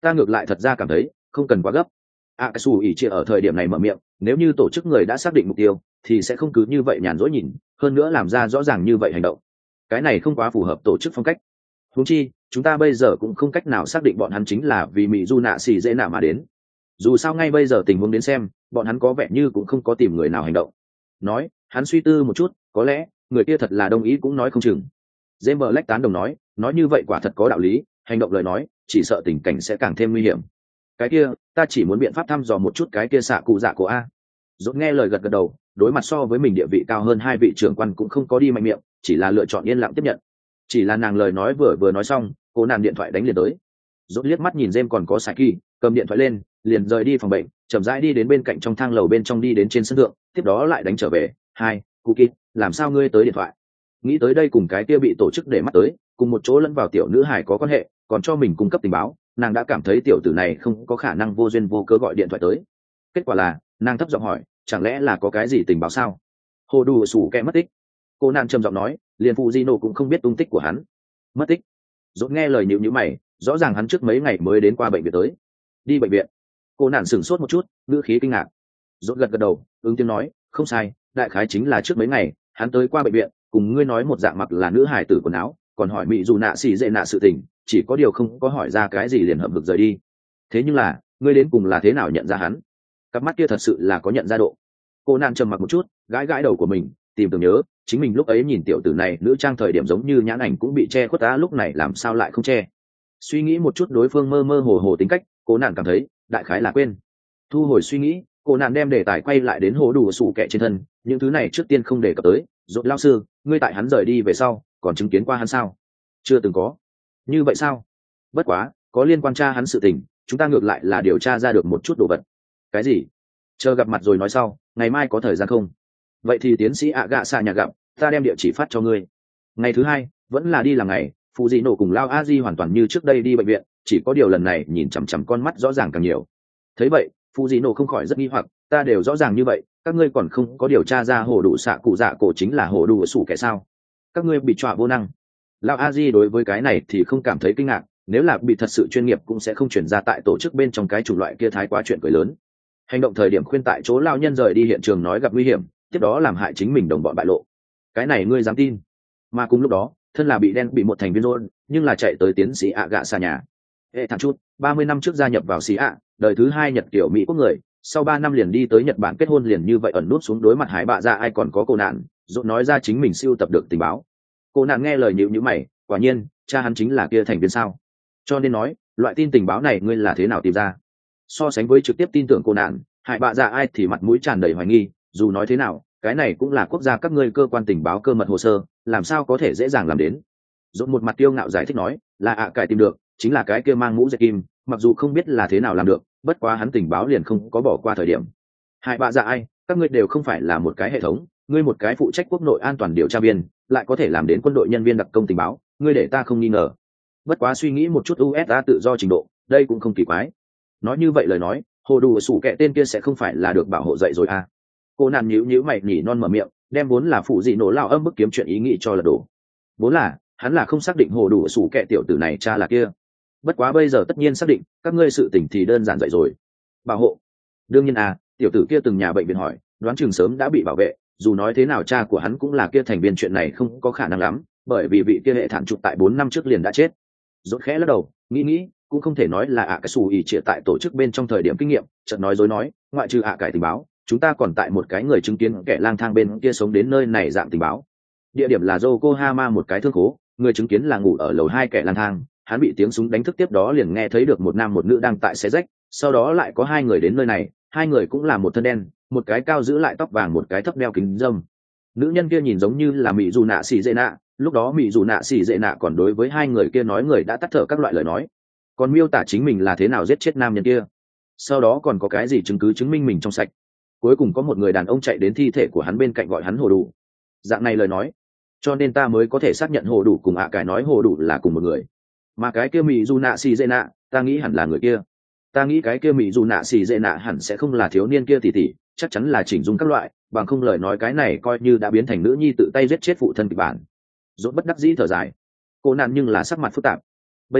ta ngược lại thật ra cảm thấy không cần quá gấp. a su ỉ chia ở thời điểm này mở miệng, nếu như tổ chức người đã xác định mục tiêu thì sẽ không cứ như vậy nhàn rỗi nhìn, hơn nữa làm ra rõ ràng như vậy hành động, cái này không quá phù hợp tổ chức phong cách. Huống chi chúng ta bây giờ cũng không cách nào xác định bọn hắn chính là vì mỹ du nạ xì dễ nạ mà đến. Dù sao ngay bây giờ tình huống đến xem, bọn hắn có vẻ như cũng không có tìm người nào hành động. Nói, hắn suy tư một chút, có lẽ người kia thật là đồng ý cũng nói không chừng. James Black tán đồng nói, nói như vậy quả thật có đạo lý, hành động lời nói, chỉ sợ tình cảnh sẽ càng thêm nguy hiểm. Cái kia, ta chỉ muốn biện pháp thăm dò một chút cái kia xạ cụ dạ của a. Dốt nghe lời gật gật đầu, đối mặt so với mình địa vị cao hơn hai vị trưởng quan cũng không có đi mạnh miệng, chỉ là lựa chọn yên lặng tiếp nhận. Chỉ là nàng lời nói vừa vừa nói xong, cô nàng điện thoại đánh liền tới. Dốt liếc mắt nhìn James còn có Saki, cầm điện thoại lên, liền rời đi phòng bệnh, chậm rãi đi đến bên cạnh trong thang lầu bên trong đi đến trên sân thượng, tiếp đó lại đánh trở về. Hai, Cookie, làm sao ngươi tới điện thoại? Nghĩ tới đây cùng cái kia bị tổ chức để mắt tới, cùng một chỗ lẫn vào tiểu nữ hải có quan hệ, còn cho mình cung cấp tình báo, nàng đã cảm thấy tiểu tử này không có khả năng vô duyên vô cớ gọi điện thoại tới. Kết quả là, nàng thấp giọng hỏi, chẳng lẽ là có cái gì tình báo sao? Hồ đủ sủ kẻ mất tích. Cô nàng trầm giọng nói, liền phụ Gino cũng không biết tung tích của hắn. Mất tích. Rốt nghe lời nhíu nhíu mày, rõ ràng hắn trước mấy ngày mới đến qua bệnh viện tới. Đi bệnh viện. Cô nàng sửng sốt một chút, ngữ khí kinh ngạc. Rốt gật gật đầu, ứng tiếng nói, không sai, đại khái chính là trước mấy ngày, hắn tới qua bệnh viện, cùng ngươi nói một dạng mặc là nữ hài tử quần áo, còn hỏi mỹ dù nạ xì dễ nạ sự tình, chỉ có điều không có hỏi ra cái gì liền hậm hực rời đi. Thế nhưng là, ngươi đến cùng là thế nào nhận ra hắn? Cặp mắt kia thật sự là có nhận ra độ. Cô nàng trầm mặc một chút, gãi gãi đầu của mình, tìm tưởng nhớ, chính mình lúc ấy nhìn tiểu tử này nữ trang thời điểm giống như nhãn ảnh cũng bị che khuất á, lúc này làm sao lại không che? Suy nghĩ một chút đối phương mơ mơ hồ hồ tính cách, cô nàng cảm thấy đại khái là quên. Thu hồi suy nghĩ, cô nàng đem đề tài quay lại đến hồ đủ sủ kẻ trên thân, những thứ này trước tiên không đề cập tới. Rốt lao sư, ngươi tại hắn rời đi về sau còn chứng kiến qua hắn sao? Chưa từng có. Như vậy sao? Bất quá có liên quan tra hắn sự tình, chúng ta ngược lại là điều tra ra được một chút đồ vật. Cái gì? Chờ gặp mặt rồi nói sau, ngày mai có thời gian không? Vậy thì tiến sĩ ạ gạ xạ nhà gặp, ta đem địa chỉ phát cho ngươi. Ngày thứ hai vẫn là đi làm ngày, phụ dị nổ cùng lao a di hoàn toàn như trước đây đi bệnh viện, chỉ có điều lần này nhìn chằm chằm con mắt rõ ràng càng nhiều. Thấy vậy phụ dị nổ không khỏi rất nghi hoặc, ta đều rõ ràng như vậy, các ngươi còn không có điều tra ra hồ đủ xạ cụ dạ cổ chính là hồ đủ sủ kẻ sao? Các ngươi bị trọa vô năng. Lão a di đối với cái này thì không cảm thấy kinh ngạc, nếu là bị thật sự chuyên nghiệp cũng sẽ không chuyển ra tại tổ chức bên trong cái chủng loại kia thái quá chuyện cười lớn. Hành động thời điểm khuyên tại chỗ lao nhân rời đi hiện trường nói gặp nguy hiểm, tiếp đó làm hại chính mình đồng bọn bại lộ. Cái này ngươi dám tin? Mà cùng lúc đó, thân là bị đen bị một thành viên rôn, nhưng là chạy tới tiến sĩ ạ gạ xa nhà. Hệ thằng chút, ba mươi năm trước gia nhập vào xí ạ, đời thứ hai Nhật kiểu Mỹ quốc người, sau ba năm liền đi tới Nhật Bản kết hôn liền như vậy ẩn nút xuống đối mặt hải bạ ra ai còn có cô nạn, rộn nói ra chính mình siêu tập được tình báo. Cô nạn nghe lời nhịu nhữ mày, quả nhiên, cha hắn chính là kia thành viên sao? Cho nên nói, loại tin tình báo này ngươi là thế nào tìm ra? So sánh với trực tiếp tin tưởng cô nạn, hải bạ ra ai thì mặt mũi tràn đầy hoài nghi, dù nói thế nào, cái này cũng là quốc gia các ngươi cơ quan tình báo cơ mật hồ sơ, làm sao có thể dễ dàng làm đến? Rộn một mặt tiêu ngạo giải thích nói, là ạ cải tìm được, chính là cái kia mang mũ dệt kim, mặc dù không biết là thế nào làm được, bất quá hắn tình báo liền không có bỏ qua thời điểm. Hai bạ dạ ai, các ngươi đều không phải là một cái hệ thống, ngươi một cái phụ trách quốc nội an toàn điều tra viên, lại có thể làm đến quân đội nhân viên đặc công tình báo, ngươi để ta không nghi ngờ. Bất quá suy nghĩ một chút u ét a tự do trình độ, đây cũng không kỳ quái. Nói như vậy lời nói, hồ đủ sủ kệ tên kia sẽ không phải là được bảo hộ dậy rồi à? Cô nàng nhíu nhíu mày nhỉ non mở miệng, đem vốn là phụ dị nổ lao âm bức kiếm chuyện ý nghĩ cho là đổ. Vốn là hắn là không xác định hồ đủ sủ kệ tiểu tử này cha là kia. Bất quá bây giờ tất nhiên xác định, các ngươi sự tình thì đơn giản vậy rồi. Bảo hộ? Đương nhiên à, tiểu tử kia từng nhà bệnh viện hỏi, đoán chừng sớm đã bị bảo vệ, dù nói thế nào cha của hắn cũng là kia thành viên chuyện này không có khả năng lắm, bởi vì vị kia hệ thản trục tại bốn năm trước liền đã chết. Rốt khẽ lắc đầu, nghĩ nghĩ, cũng không thể nói là ạ cái xù ỉ trịa tại tổ chức bên trong thời điểm kinh nghiệm, chợt nói dối nói, ngoại trừ ạ cải tình báo, chúng ta còn tại một cái người chứng kiến kẻ lang thang bên kia sống đến nơi này dạng tình báo. Địa điểm là Yokohama một cái thương khố, người chứng kiến là ngủ ở lầu hai kẻ lang thang, hắn bị tiếng súng đánh thức tiếp đó liền nghe thấy được một nam một nữ đang tại xé rách, sau đó lại có hai người đến nơi này, hai người cũng là một thân đen, một cái cao giữ lại tóc vàng một cái thấp đeo kính râm. Nữ nhân kia nhìn giống như là mỹ dù nạ xì dễ nạ, lúc đó mỹ dù nạ xì dễ nạ còn đối với hai người kia nói người đã tắt thở các loại lời nói, còn miêu tả chính mình là thế nào giết chết nam nhân kia, sau đó còn có cái gì chứng cứ chứng minh mình trong sạch. Cuối cùng có một người đàn ông chạy đến thi thể của hắn bên cạnh gọi hắn hồ đủ, dạng này lời nói, cho nên ta mới có thể xác nhận hồ đủ cùng ạ cải nói hồ đủ là cùng một người. Mà cái kia mỹ dù nạ xì dễ nạ, ta nghĩ hẳn là người kia. Ta nghĩ cái kia mỹ dù nạ xì dễ nạ hẳn sẽ không là thiếu niên kia tỷ tỷ, chắc chắn là chỉnh dung các loại, bằng không lời nói cái này coi như đã biến thành nữ nhi tự tay giết chết phụ thân kịch bản. Rốt bất đắc dĩ thở dài. Cô nạn nhưng là sắc mặt phức tạp. Bây giờ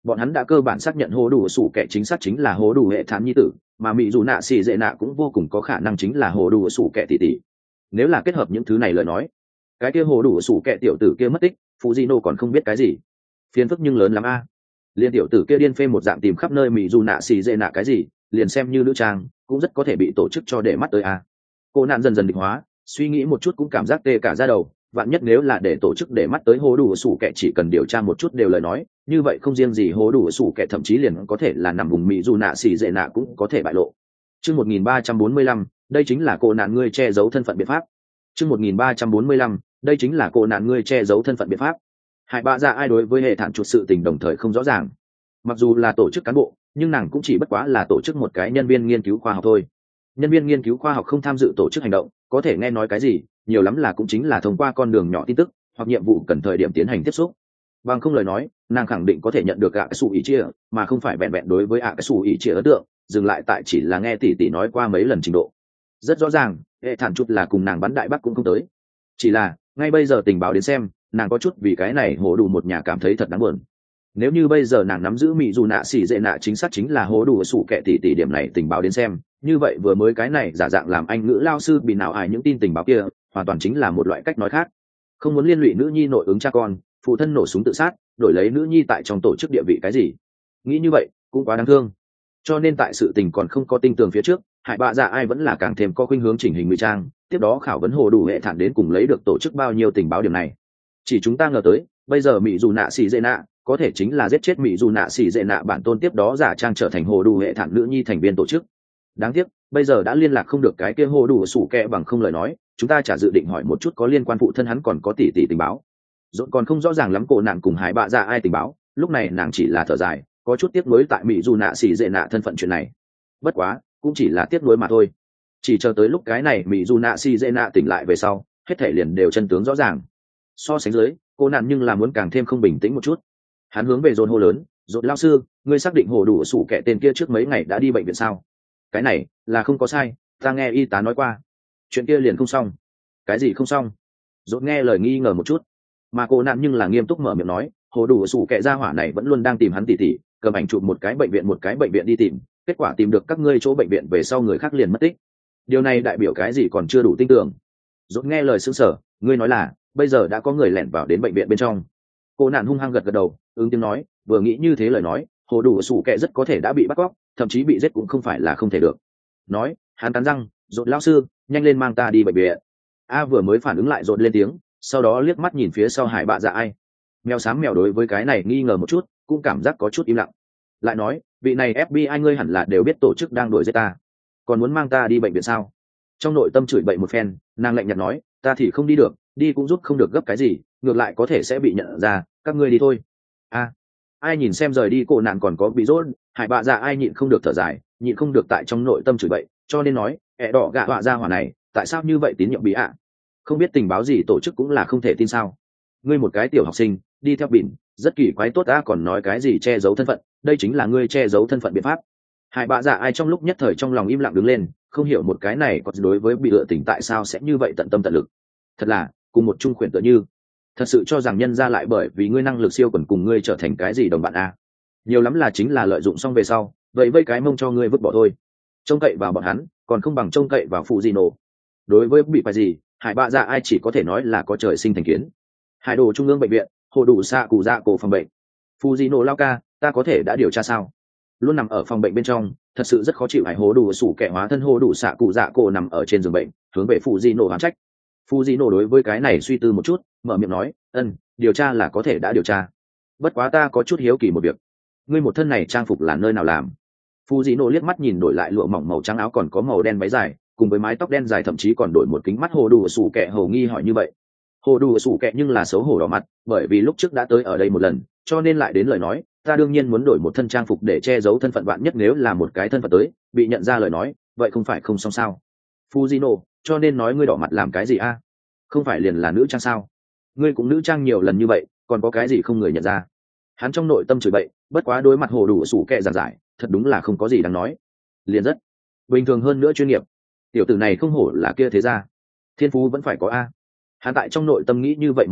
bọn hắn đã cơ bản xác nhận hố đủ sủ kẻ chính xác chính là hố đủ hệ thản nhi tử, mà mỹ dù nạ xì dệ nạ cũng vô cùng có khả năng chính là hố đủ sủ kẻ tỷ tỷ. Nếu là kết hợp những thứ này lời nói, cái kia hố đủ sủ kẻ tiểu tử kia mất tích, Fujino còn không biết cái gì, phiền phức nhưng lớn lắm a. Liên tiểu tử kia điên phê một dạng tìm khắp nơi mỹ dù nạ xì dệ nạ cái gì, liền xem như nữ trang cũng rất có thể bị tổ chức cho để mắt tới a. Cô nạn dần dần định hóa, suy nghĩ một chút cũng cảm giác tê cả da đầu, vạn nhất nếu là để tổ chức để mắt tới hố đủ sủ kẻ chỉ cần điều tra một chút đều lời nói, như vậy không riêng gì hố đủ sủ kẻ thậm chí liền có thể là nằm vùng mỹ dù nạ xì dệ nạ cũng có thể bại lộ. Chương một nghìn ba trăm bốn mươi lăm, đây chính là cô nạn ngươi che giấu thân phận biện pháp. Chương một nghìn ba trăm bốn mươi lăm, đây chính là cô nạn ngươi che giấu thân phận biện pháp. Hải Bạ Dạ ai đối với hệ thản chuột sự tình đồng thời không rõ ràng. Mặc dù là tổ chức cán bộ, nhưng nàng cũng chỉ bất quá là tổ chức một cái nhân viên nghiên cứu khoa học thôi. Nhân viên nghiên cứu khoa học không tham dự tổ chức hành động, có thể nghe nói cái gì, nhiều lắm là cũng chính là thông qua con đường nhỏ tin tức hoặc nhiệm vụ cần thời điểm tiến hành tiếp xúc. Bằng không lời nói, nàng khẳng định có thể nhận được ạ cái sủ ý chia, mà không phải vẹn vẹn đối với ạ cái sủ ý chia ấn tượng, dừng lại tại chỉ là nghe tỷ tỷ nói qua mấy lần trình độ. Rất rõ ràng, hệ thản chút là cùng nàng bắn đại bắc cũng không tới. Chỉ là, ngay bây giờ tình báo đến xem, nàng có chút vì cái này hố đủ một nhà cảm thấy thật đáng buồn. Nếu như bây giờ nàng nắm giữ mỹ dù nạ xỉ dệ nạ chính xác chính là hố đủ sủ kẻ tỷ tỷ điểm này tình báo đến xem, như vậy vừa mới cái này giả dạng làm anh ngữ lao sư bị nào ải những tin tình báo kia, hoàn toàn chính là một loại cách nói khác. Không muốn liên lụy nữ nhi nội ứng cha con, phụ thân nổ súng tự sát, đổi lấy nữ nhi tại trong tổ chức địa vị cái gì. Nghĩ như vậy, cũng quá đáng thương. Cho nên tại sự tình còn không có tinh tường phía trước, Hải Bạ Dạ ai vẫn là càng thêm có khuynh hướng chỉnh hình ngụy trang, tiếp đó khảo vấn hồ đủ hệ thản đến cùng lấy được tổ chức bao nhiêu tình báo điểm này. Chỉ chúng ta ngờ tới, bây giờ mỹ dù nạ xỉ dệ nạ có thể chính là giết chết mỹ dù nạ xỉ dệ nạ bản tôn, tiếp đó giả trang trở thành hồ đủ hệ thản nữ nhi thành viên tổ chức. Đáng tiếc bây giờ đã liên lạc không được cái kia hồ đủ sủ kẹ, bằng không lời nói chúng ta chả dự định hỏi một chút có liên quan phụ thân hắn còn có tỷ tỷ tình báo. Dốt còn không rõ ràng lắm cô nàng cùng Hải Bạ Dạ ai tình báo, lúc này nàng chỉ là thở dài, có chút tiếc nuối tại mỹ dù nạ xỉ dệ nạ thân phận chuyện này. Bất quá cũng chỉ là tiếc nuối mà thôi, chỉ chờ tới lúc cái này mỹ dù nạ xỉ dệ nạ tỉnh lại về sau, hết thể liền đều chân tướng rõ ràng. So sánh dưới, cô nạn nhưng là muốn càng thêm không bình tĩnh một chút. Hắn hướng về dồn hô lớn, dồn lao sư, ngươi xác định hồ đủ sủ kẻ tên kia trước mấy ngày đã đi bệnh viện sao? Cái này là không có sai, ta nghe y tá nói qua. Chuyện kia liền không xong. Cái gì không xong? Dồn nghe lời nghi ngờ một chút, mà cô nạn nhưng là nghiêm túc mở miệng nói, hồ đủ sủ kẻ gia hỏa này vẫn luôn đang tìm hắn tỉ tỉ, cầm ảnh chụp một cái bệnh viện một cái bệnh viện đi tìm, kết quả tìm được các ngươi chỗ bệnh viện về sau người khác liền mất tích. Điều này đại biểu cái gì còn chưa đủ tin tưởng. Dồn nghe lời sững sờ, ngươi nói là bây giờ đã có người lẻn vào đến bệnh viện bên trong. Cô nạn hung hăng gật gật đầu, ứng tiếng nói, vừa nghĩ như thế lời nói, hồ đủ sủ kẹ rất có thể đã bị bắt cóc, thậm chí bị giết cũng không phải là không thể được. Nói, hắn cắn răng, dồn lao sư, nhanh lên mang ta đi bệnh viện. A vừa mới phản ứng lại dồn lên tiếng, sau đó liếc mắt nhìn phía sau Hải Bạ Dạ ai. Mèo xám mèo đối với cái này nghi ngờ một chút, cũng cảm giác có chút im lặng. Lại nói, vị này ép bê i ngươi hẳn là đều biết tổ chức đang đuổi giết ta, còn muốn mang ta đi bệnh viện sao? Trong nội tâm chửi bậy một phen, nàng lạnh nhạt nói, ta thì không đi được, đi cũng giúp không được gấp cái gì, ngược lại có thể sẽ bị nhận ra, các ngươi đi thôi. A, ai nhìn xem rời đi cô nạn còn có bị rốt, Hải Bạ Dạ ai nhịn không được thở dài, nhịn không được tại trong nội tâm chửi bậy, cho nên nói, ẹ đỏ gạ họa ra hỏa này, tại sao như vậy tín nhiệm bị ạ? À? Không biết tình báo gì tổ chức cũng là không thể tin sao? Ngươi một cái tiểu học sinh, đi theo bỉn, rất kỳ quái tốt ta còn nói cái gì che giấu thân phận, đây chính là ngươi che giấu thân phận biện pháp. Hải Bạ Dạ ai trong lúc nhất thời trong lòng im lặng đứng lên, không hiểu một cái này còn đối với bị lựa tỉnh tại sao sẽ như vậy tận tâm tận lực. Thật là cùng một chung khuyển tựa như, thật sự cho rằng nhân ra lại bởi vì ngươi năng lực siêu quần cùng ngươi trở thành cái gì đồng bạn a? Nhiều lắm là chính là lợi dụng xong về sau, vậy vây cái mông cho ngươi vứt bỏ thôi. Trông cậy vào bọn hắn còn không bằng trông cậy vào phụ gì nổ. Đối với bị phải gì, Hải Bạ Dạ ai chỉ có thể nói là có trời sinh thành kiến. Hải đồ trung ương bệnh viện, hồ đủ xạ cụ dạ cổ phòng bệnh. Fujino lao ca, ta có thể đã điều tra sao? Luôn nằm ở phòng bệnh bên trong, thật sự rất khó chịu. Hải hố đủ sủ kẻ hóa thân hố đủ xạ cụ dạ cổ nằm ở trên giường bệnh, hướng về Fujino oán trách. Fujino đối với cái này suy tư một chút, mở miệng nói, ân, điều tra là có thể đã điều tra. Bất quá ta có chút hiếu kỳ một việc, ngươi một thân này trang phục là nơi nào làm? Fujino liếc mắt nhìn đổi lại lụa mỏng màu trắng áo còn có màu đen váy dài, cùng với mái tóc đen dài thậm chí còn đổi một kính mắt hồ đủ sủ kẻ hầu nghi hỏi như vậy. Hồ đủ sủ kẻ nhưng là xấu hổ đỏ mặt, bởi vì lúc trước đã tới ở đây một lần, cho nên lại đến lời nói, ta đương nhiên muốn đổi một thân trang phục để che giấu thân phận bạn, nhất nếu là một cái thân phận tới bị nhận ra lời nói, vậy không phải không xong sao? Fujino, cho nên nói ngươi đỏ mặt làm cái gì a? Không phải liền là nữ trang sao? Ngươi cũng nữ trang nhiều lần như vậy, còn có cái gì không người nhận ra? Hắn trong nội tâm chửi bậy, bất quá đối mặt hồ đủ sủ kẻ giảng giải, thật đúng là không có gì đáng nói, liền rất bình thường hơn nữa chuyên nghiệp. Tiểu tử này không hổ là kia thế ra, thiên phú vẫn phải có a. Hắn tại trong nội tâm nghĩ như vậy một chút,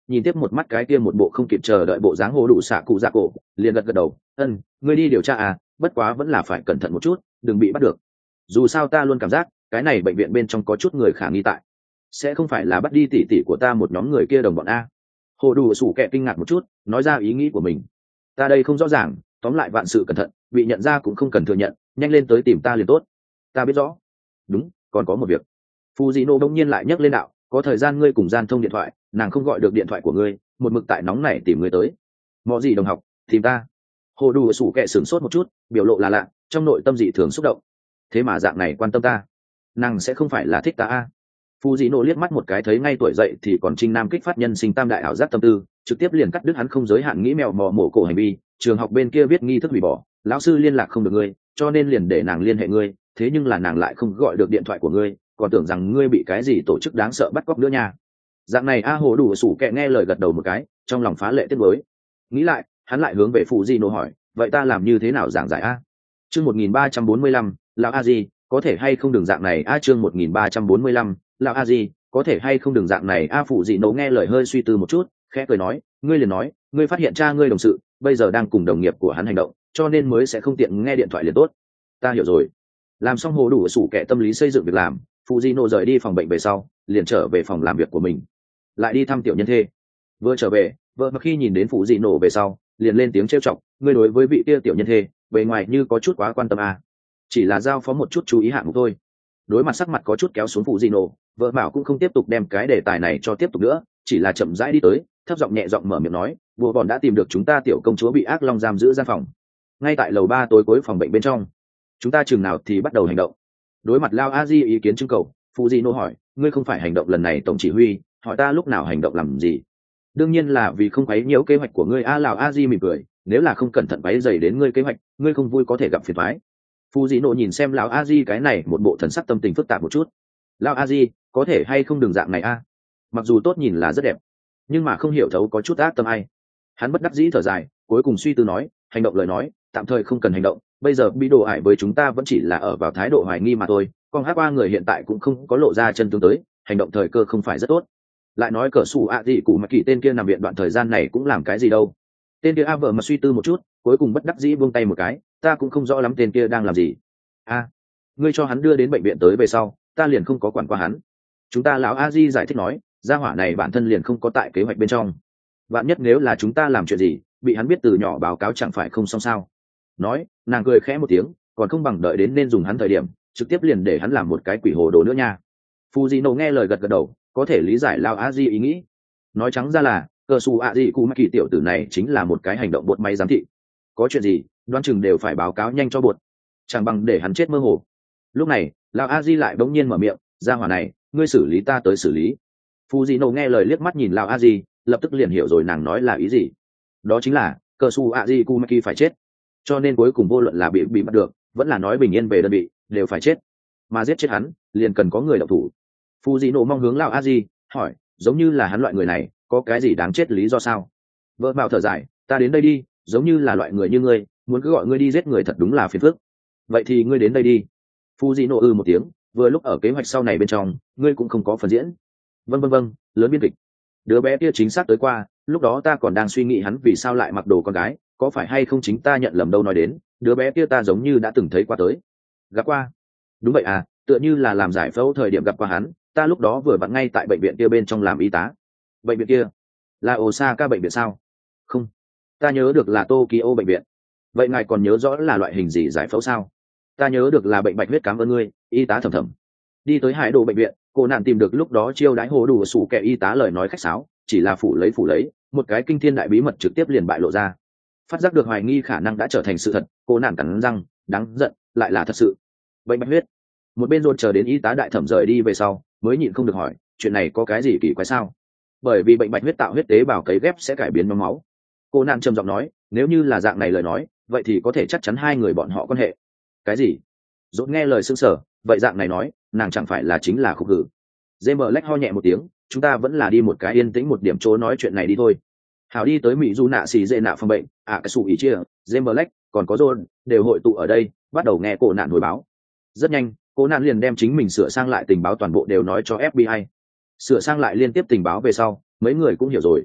nhìn tiếp một mắt cái kia một bộ không kịp chờ đợi bộ dáng hồ đủ xạ cụ dạ cổ, liền gật gật đầu. Ân, ngươi đi điều tra à, bất quá vẫn là phải cẩn thận một chút, đừng bị bắt được. Dù sao ta luôn cảm giác cái này bệnh viện bên trong có chút người khả nghi tại, sẽ không phải là bắt đi tỷ tỷ của ta một nhóm người kia đồng bọn a. Hồ đủ sủ kẹ kinh ngạc một chút, nói ra ý nghĩ của mình. Ta đây không rõ ràng, tóm lại vạn sự cẩn thận, bị nhận ra cũng không cần thừa nhận, nhanh lên tới tìm ta liền tốt. Ta biết rõ. Đúng, còn có một việc. Fujino đông nhiên lại nhắc lên đạo, có thời gian ngươi cùng gian thông điện thoại, nàng không gọi được điện thoại của ngươi, một mực tại nóng này tìm ngươi tới. Mọi gì đồng học, tìm ta. Hồ đủ sủ kẹ sửng sốt một chút, biểu lộ là lạ, trong nội tâm dị thường xúc động. Thế mà dạng này quan tâm ta, nàng sẽ không phải là thích ta a? Fujino liếc mắt một cái thấy ngay tuổi dậy thì còn trinh nam kích phát nhân sinh tam đại ảo giác tâm tư, trực tiếp liền cắt đứt hắn không giới hạn nghĩ mèo mò mổ cổ hành vi. Trường học bên kia viết nghi thức hủy bỏ, lão sư liên lạc không được ngươi, cho nên liền để nàng liên hệ ngươi, thế nhưng là nàng lại không gọi được điện thoại của ngươi, còn tưởng rằng ngươi bị cái gì tổ chức đáng sợ bắt cóc nữa nha. Dạng này a hồ đủ sủ kẹ nghe lời gật đầu một cái, trong lòng phá lệ tiếc nuối. Nghĩ lại, hắn lại hướng về Fujino hỏi, vậy ta làm như thế nào giảng giải a? Chương một nghìn ba trăm bốn mươi lăm, lão a di, có thể hay không đường dạng này a? Chương một nghìn ba trăm bốn mươi lăm, lão a di, có thể hay không đường dạng này a? Fujino nghe lời hơi suy tư một chút, khẽ cười nói, ngươi liền nói, ngươi phát hiện cha ngươi đồng sự bây giờ đang cùng đồng nghiệp của hắn hành động, cho nên mới sẽ không tiện nghe điện thoại liền tốt. Ta hiểu rồi. Làm xong hồ đủ sủ kẻ tâm lý xây dựng việc làm, Fujino rời đi phòng bệnh về sau, liền trở về phòng làm việc của mình, lại đi thăm tiểu nhân thê. Vừa trở về, vợ mà khi nhìn đến Fujino về sau, liền lên tiếng trêu chọc, ngươi đối với vị kia tiểu nhân thê, bề ngoài như có chút quá quan tâm à. Chỉ là giao phó một chút chú ý hạng mục thôi. Đối mặt sắc mặt có chút kéo xuống Fujino, vợ bảo cũng không tiếp tục đem cái đề tài này cho tiếp tục nữa, chỉ là chậm rãi đi tới, thấp giọng nhẹ giọng mở miệng nói, vua bọn đã tìm được chúng ta tiểu công chúa bị ác long giam giữ gian phòng, ngay tại lầu ba tối cuối phòng bệnh bên trong. Chúng ta chừng nào thì bắt đầu hành động? Đối mặt Lao A Di ý kiến trưng cầu, Fujino hỏi, ngươi không phải hành động lần này tổng chỉ huy, hỏi ta lúc nào hành động làm gì? Đương nhiên là vì không quấy nhiễu kế hoạch của ngươi. A Lão A Di mỉm cười, nếu là không cẩn thận quấy rầy đến ngươi kế hoạch, ngươi không vui có thể gặp phiền toái. Fujino nhìn xem lão A Di cái này một bộ thần sắc tâm tình phức tạp một chút. Lão A Di, có thể hay không đường dạng này a? Mặc dù tốt nhìn là rất đẹp, nhưng mà không hiểu thấu có chút ác tâm ai. Hắn bất đắc dĩ thở dài, cuối cùng suy tư nói, hành động lời nói, tạm thời không cần hành động, bây giờ bị đồ ải với chúng ta vẫn chỉ là ở vào thái độ hoài nghi mà thôi, còn hát qua người hiện tại cũng không có lộ ra chân tướng tới, hành động thời cơ không phải rất tốt. Lại nói cỡ sủ ạ gì cụ mà kỳ tên kia nằm viện đoạn thời gian này cũng làm cái gì đâu. Tên kia a vợ mà suy tư một chút, cuối cùng bất đắc dĩ buông tay một cái, ta cũng không rõ lắm tên kia đang làm gì. A, ngươi cho hắn đưa đến bệnh viện tới về sau, ta liền không có quản qua hắn. Chúng ta lão a di giải thích nói, gia hỏa này bản thân liền không có tại kế hoạch bên trong, vạn nhất nếu là chúng ta làm chuyện gì bị hắn biết từ nhỏ báo cáo chẳng phải không xong sao. Nói, nàng cười khẽ một tiếng, còn không bằng đợi đến nên dùng hắn thời điểm trực tiếp liền để hắn làm một cái quỷ hồ đồ nữa nha. Fujino nghe lời gật gật đầu, có thể lý giải lao a di ý nghĩ. Nói trắng ra là cơ su a di cụ mắc kỳ tiểu tử này chính là một cái hành động bột may giám thị, có chuyện gì đoán chừng đều phải báo cáo nhanh cho bột, chẳng bằng để hắn chết mơ hồ. Lúc này lao a di lại bỗng nhiên mở miệng, ra hỏa này ngươi xử lý ta tới xử lý. Fujino nghe lời liếc mắt nhìn lao a di, lập tức liền hiểu rồi nàng nói là ý gì. Đó chính là cơ su a di cụ mắc kỳ phải chết, cho nên cuối cùng vô luận là bị bị bắt được vẫn là nói bình yên về đơn vị đều phải chết, mà giết chết hắn liền cần có người động thủ. Fujino mong hướng lão a di hỏi, giống như là hắn loại người này có cái gì đáng chết lý do sao? Vợ bảo thở dài, ta đến đây đi, giống như là loại người như ngươi muốn cứ gọi ngươi đi giết người thật đúng là phiền phức. Vậy thì ngươi đến đây đi. Fujino ư một tiếng, vừa lúc ở kế hoạch sau này bên trong ngươi cũng không có phần diễn. Vâng vâng vâng, lớn biên kịch. Đứa bé kia chính xác tới qua, lúc đó ta còn đang suy nghĩ hắn vì sao lại mặc đồ con gái, có phải hay không chính ta nhận lầm đâu. Nói đến đứa bé kia ta giống như đã từng thấy qua tới. Gặp qua? Đúng vậy à, tựa như là làm giải phẫu thời điểm gặp qua hắn, ta lúc đó vừa vặn ngay tại bệnh viện kia bên trong làm y tá. Bệnh viện kia là Osaka bệnh viện sao? Không, ta nhớ được là Tokyo bệnh viện. Vậy ngài còn nhớ rõ là loại hình gì giải phẫu sao? Ta nhớ được là bệnh bạch huyết, cảm ơn ngươi, y tá thầm thầm. Đi tới hải đồ bệnh viện, cô nạn tìm được lúc đó chiêu đãi hồ đủ sủ kẻ y tá lời nói khách sáo, chỉ là phủ lấy phủ lấy một cái kinh thiên đại bí mật trực tiếp liền bại lộ ra. Phát giác được hoài nghi khả năng đã trở thành sự thật, cô nạn cắn răng, đáng giận, lại là thật sự. Bệnh bạch huyết. Một bên rồi chờ đến y tá đại thẩm rời đi về sau mới nhịn không được hỏi, chuyện này có cái gì kỳ quái sao? Bởi vì bệnh bạch huyết tạo huyết tế bào cấy ghép sẽ cải biến nhóm máu. Cô nạn trầm giọng nói, nếu như là dạng này lời nói, vậy thì có thể chắc chắn hai người bọn họ quan hệ. Cái gì? Dốt nghe lời sững sờ, vậy dạng này nói, nàng chẳng phải là chính là khúc hử? James Black ho nhẹ một tiếng, chúng ta vẫn là đi một cái yên tĩnh một điểm chỗ nói chuyện này đi thôi. Hảo, đi tới mỹ du nạ xì dễ nạ phòng bệnh, à cái sủ ý chia, James Black, còn có John, đều hội tụ ở đây, bắt đầu nghe cô nạn hồi báo. Rất nhanh, cô nạn liền đem chính mình sửa sang lại tình báo toàn bộ đều nói cho ép bê i. Sửa sang lại liên tiếp tình báo về sau, mấy người cũng hiểu rồi,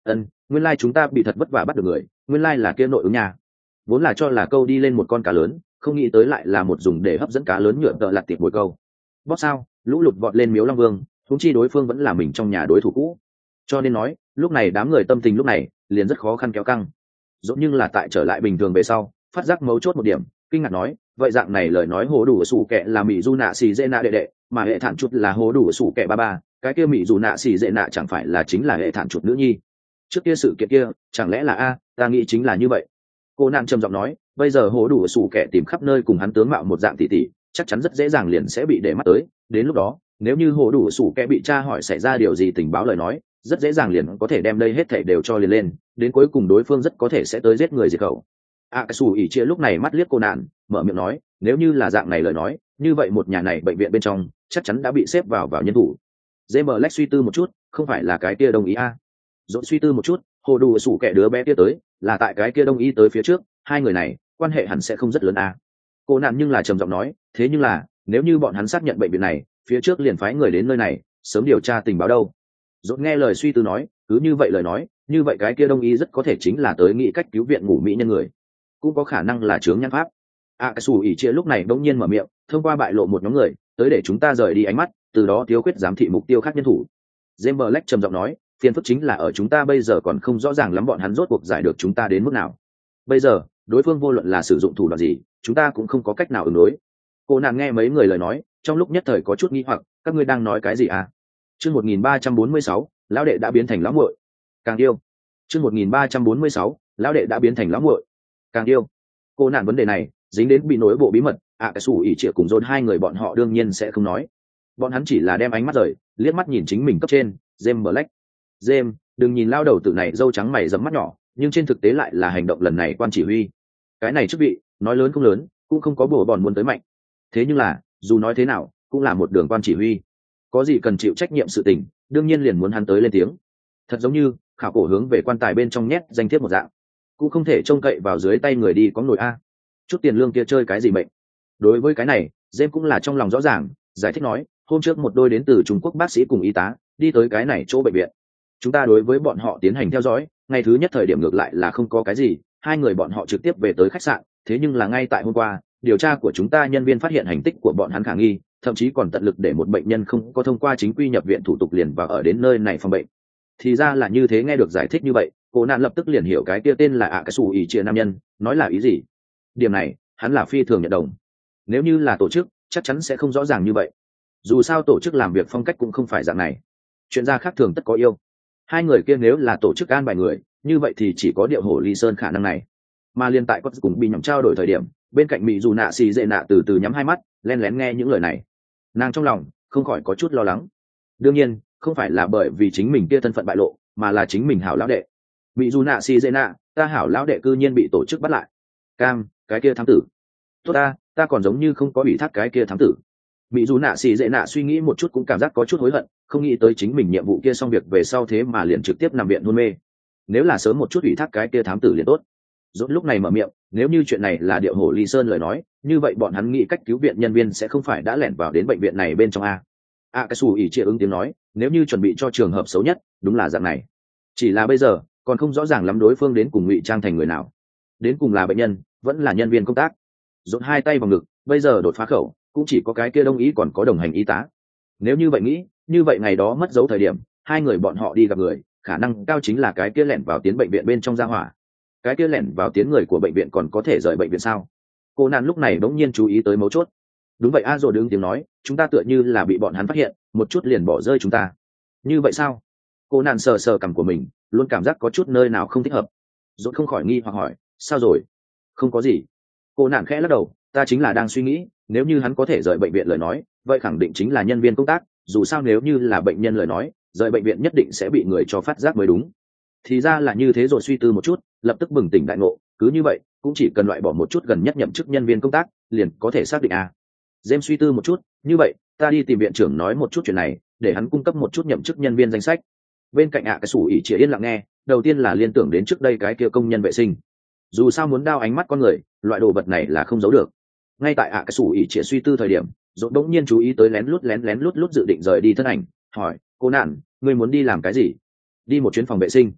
ân nguyên lai chúng ta bị thật vất vả bắt được người, nguyên lai là kia nội ứng nhà. Vốn là cho là câu đi lên một con cá lớn, không nghĩ tới lại là một dùng để hấp dẫn cá lớn nhựa tợ lặt tiệp bồi câu. Bóp sao lũ lụt vọt lên miếu long vương, huống chi đối phương vẫn là mình trong nhà đối thủ cũ, cho nên nói lúc này đám người tâm tình lúc này liền rất khó khăn kéo căng. Dẫu nhưng là tại trở lại bình thường về sau, phát giác mấu chốt một điểm, kinh ngạc nói vậy dạng này lời nói hố đủ sủ kệ là mỹ du nạ xì dễ nạ đệ đệ, mà hệ thản chuột là hố đủ sủ kệ ba ba, cái kia mỹ dù nạ xì dễ nạ chẳng phải là chính là hệ thản chuột nữ nhi? Trước kia sự kiện kia chẳng lẽ là a? Ta nghĩ chính là như vậy. Cô nạn trầm giọng nói bây giờ hố đủ sủ kệ tìm khắp nơi cùng hắn tướng mạo một dạng tỷ tỷ, chắc chắn rất dễ dàng liền sẽ bị để mắt tới. Đến lúc đó nếu như hố đủ sủ kệ bị tra hỏi xảy ra điều gì tình báo lời nói, rất dễ dàng liền có thể đem đây hết thảy đều cho liền lên, đến cuối cùng đối phương rất có thể sẽ tới giết người diệt khẩu. a cái xù ỉ chia lúc này mắt liếc cô nạn, mở miệng nói nếu như là dạng này lời nói, như vậy một nhà này bệnh viện bên trong chắc chắn đã bị xếp vào vào nhân thủ. James Black suy tư một chút, không phải là cái kia đồng ý a? À. Dỗ suy tư một chút, hồ đủ sủ kẻ đứa bé kia tới, là tại cái kia đồng ý tới phía trước, hai người này quan hệ hẳn sẽ không rất lớn a. À. Cô nạn nhưng là trầm giọng nói, thế nhưng là nếu như bọn hắn xác nhận bệnh viện này, phía trước liền phái người đến nơi này, sớm điều tra tình báo đâu. Dỗ nghe lời suy tư nói, cứ như vậy lời nói, như vậy cái kia đồng ý rất có thể chính là tới nghĩ cách cứu viện ngủ mỹ nhân người, cũng có khả năng là chướng nhãn pháp. a cái xù ỉ chia lúc này bỗng nhiên mở miệng, thông qua bại lộ một nhóm người tới để chúng ta rời đi ánh mắt, từ đó thiếu khuyết giám thị mục tiêu khác nhân thủ. James Black trầm giọng nói phiền phức chính là ở chúng ta bây giờ còn không rõ ràng lắm bọn hắn rốt cuộc giải được chúng ta đến mức nào. Bây giờ đối phương vô luận là sử dụng thủ đoạn gì, chúng ta cũng không có cách nào ứng đối. Cô nàng nghe mấy người lời nói, trong lúc nhất thời có chút nghi hoặc, các ngươi đang nói cái gì à? Chương một nghìn ba trăm bốn mươi sáu, lão đệ đã biến thành lão muội. Càng yêu. Chương một nghìn ba trăm bốn mươi sáu, lão đệ đã biến thành lão muội. Càng yêu. Cô nạn vấn đề này dính đến bị nối bộ bí mật, ạ cái sủ ỉ trịa cùng dồn hai người bọn họ đương nhiên sẽ không nói. Bọn hắn chỉ là đem ánh mắt rời, liếc mắt nhìn chính mình cấp trên James Black. James, đừng nhìn lao đầu tử này râu trắng mày rậm mắt nhỏ, nhưng trên thực tế lại là hành động lần này quan chỉ huy. Cái này chức vị nói lớn không lớn, cũng không có bổ bòn muốn tới mạnh, thế nhưng là dù nói thế nào cũng là một đường quan chỉ huy, có gì cần chịu trách nhiệm sự tình, đương nhiên liền muốn hắn tới lên tiếng. Thật giống như khảo cổ hướng về quan tài bên trong nhét danh thiếp một dạng, cũng không thể trông cậy vào dưới tay người đi có nổi a. Chút tiền lương kia chơi cái gì mệnh? Đối với cái này James cũng là trong lòng rõ ràng, giải thích nói hôm trước một đôi đến từ Trung Quốc bác sĩ cùng y tá đi tới cái này chỗ bệnh viện, chúng ta đối với bọn họ tiến hành theo dõi. Ngày thứ nhất thời điểm ngược lại là không có cái gì, hai người bọn họ trực tiếp về tới khách sạn, thế nhưng là ngay tại hôm qua điều tra của chúng ta nhân viên phát hiện hành tích của bọn hắn khả nghi, thậm chí còn tận lực để một bệnh nhân không có thông qua chính quy nhập viện thủ tục liền vào ở đến nơi này phòng bệnh. Thì ra là như thế. Nghe được giải thích như vậy, cô nạn lập tức liền hiểu cái kia tên là ạ cái xù ỉ chia nam nhân nói là ý gì. Điểm này hắn là phi thường nhận đồng. Nếu như là tổ chức chắc chắn sẽ không rõ ràng như vậy, dù sao tổ chức làm việc phong cách cũng không phải dạng này. Chuyện gia khác thường tất có yêu, hai người kia nếu là tổ chức an bài người, như vậy thì chỉ có điệu hổ ly sơn khả năng này. Mà liên tại có cùng bị nhầm trao đổi thời điểm, bên cạnh mỹ dù nạ xì dệ nạ từ từ nhắm hai mắt, len lén nghe những lời này. Nàng trong lòng không khỏi có chút lo lắng. Đương nhiên không phải là bởi vì chính mình kia thân phận bại lộ, mà là chính mình hảo lão đệ. Mỹ dù nạ xì dệ nạ, ta hảo lão đệ cư nhiên bị tổ chức bắt lại. Cam, cái kia thám tử. Tốt ta, ta còn giống như không có ủy thác cái kia thám tử. Mỹ dù nạ xì dệ nạ suy nghĩ một chút cũng cảm giác có chút hối hận, không nghĩ tới chính mình nhiệm vụ kia xong việc về sau thế mà liền trực tiếp nằm viện hôn mê. Nếu là sớm một chút ủy thác cái kia thám tử liền tốt. Rốt lúc này mở miệng, nếu như chuyện này là điệu hổ ly sơn lời nói, như vậy bọn hắn nghĩ cách cứu viện nhân viên sẽ không phải đã lẻn vào đến bệnh viện này bên trong a. A cái xù ỉ chia ứng tiếng nói, nếu như chuẩn bị cho trường hợp xấu nhất, đúng là dạng này. Chỉ là bây giờ còn không rõ ràng lắm đối phương đến cùng ngụy trang thành người nào, đến cùng là bệnh nhân vẫn là nhân viên công tác. Rốt hai tay vào ngực, bây giờ đột phá khẩu cũng chỉ có cái kia đông ý còn có đồng hành y tá. Nếu như vậy nghĩ, như vậy ngày đó mất dấu thời điểm hai người bọn họ đi gặp người, khả năng cao chính là cái kia lẻn vào tiến bệnh viện bên trong ra hỏa. Cái kia lẻn vào tiến người của bệnh viện còn có thể rời bệnh viện sao? Cô nạn lúc này bỗng nhiên chú ý tới mấu chốt. Đúng vậy a, rồi đứng tiếng nói, chúng ta tựa như là bị bọn hắn phát hiện, một chút liền bỏ rơi chúng ta. Như vậy sao? Cô nạn sờ sờ cằm của mình, luôn cảm giác có chút nơi nào không thích hợp. Rồi không khỏi nghi hoặc hỏi, sao rồi? Không có gì. Cô nạn khẽ lắc đầu, ta chính là đang suy nghĩ, nếu như hắn có thể rời bệnh viện lời nói, vậy khẳng định chính là nhân viên công tác, dù sao nếu như là bệnh nhân lời nói, rời bệnh viện nhất định sẽ bị người cho phát giác mới đúng. Thì ra là như thế. Rồi suy tư một chút, lập tức bừng tỉnh đại ngộ, cứ như vậy cũng chỉ cần loại bỏ một chút gần nhất nhậm chức nhân viên công tác liền có thể xác định a. James suy tư một chút, như vậy ta đi tìm viện trưởng nói một chút chuyện này, để hắn cung cấp một chút nhậm chức nhân viên danh sách. Bên cạnh ạ cái sủ ỉ chỉ yên lặng nghe, đầu tiên là liên tưởng đến trước đây cái kia công nhân vệ sinh. Dù sao muốn đao ánh mắt con người, loại đồ vật này là không giấu được. Ngay tại ạ cái sủ ỉ chỉ suy tư thời điểm, rồi đột nhiên chú ý tới lén lút lén lén lút lút dự định rời đi thân ảnh, hỏi cô nạn, ngươi muốn đi làm cái gì? Đi một chuyến phòng vệ sinh.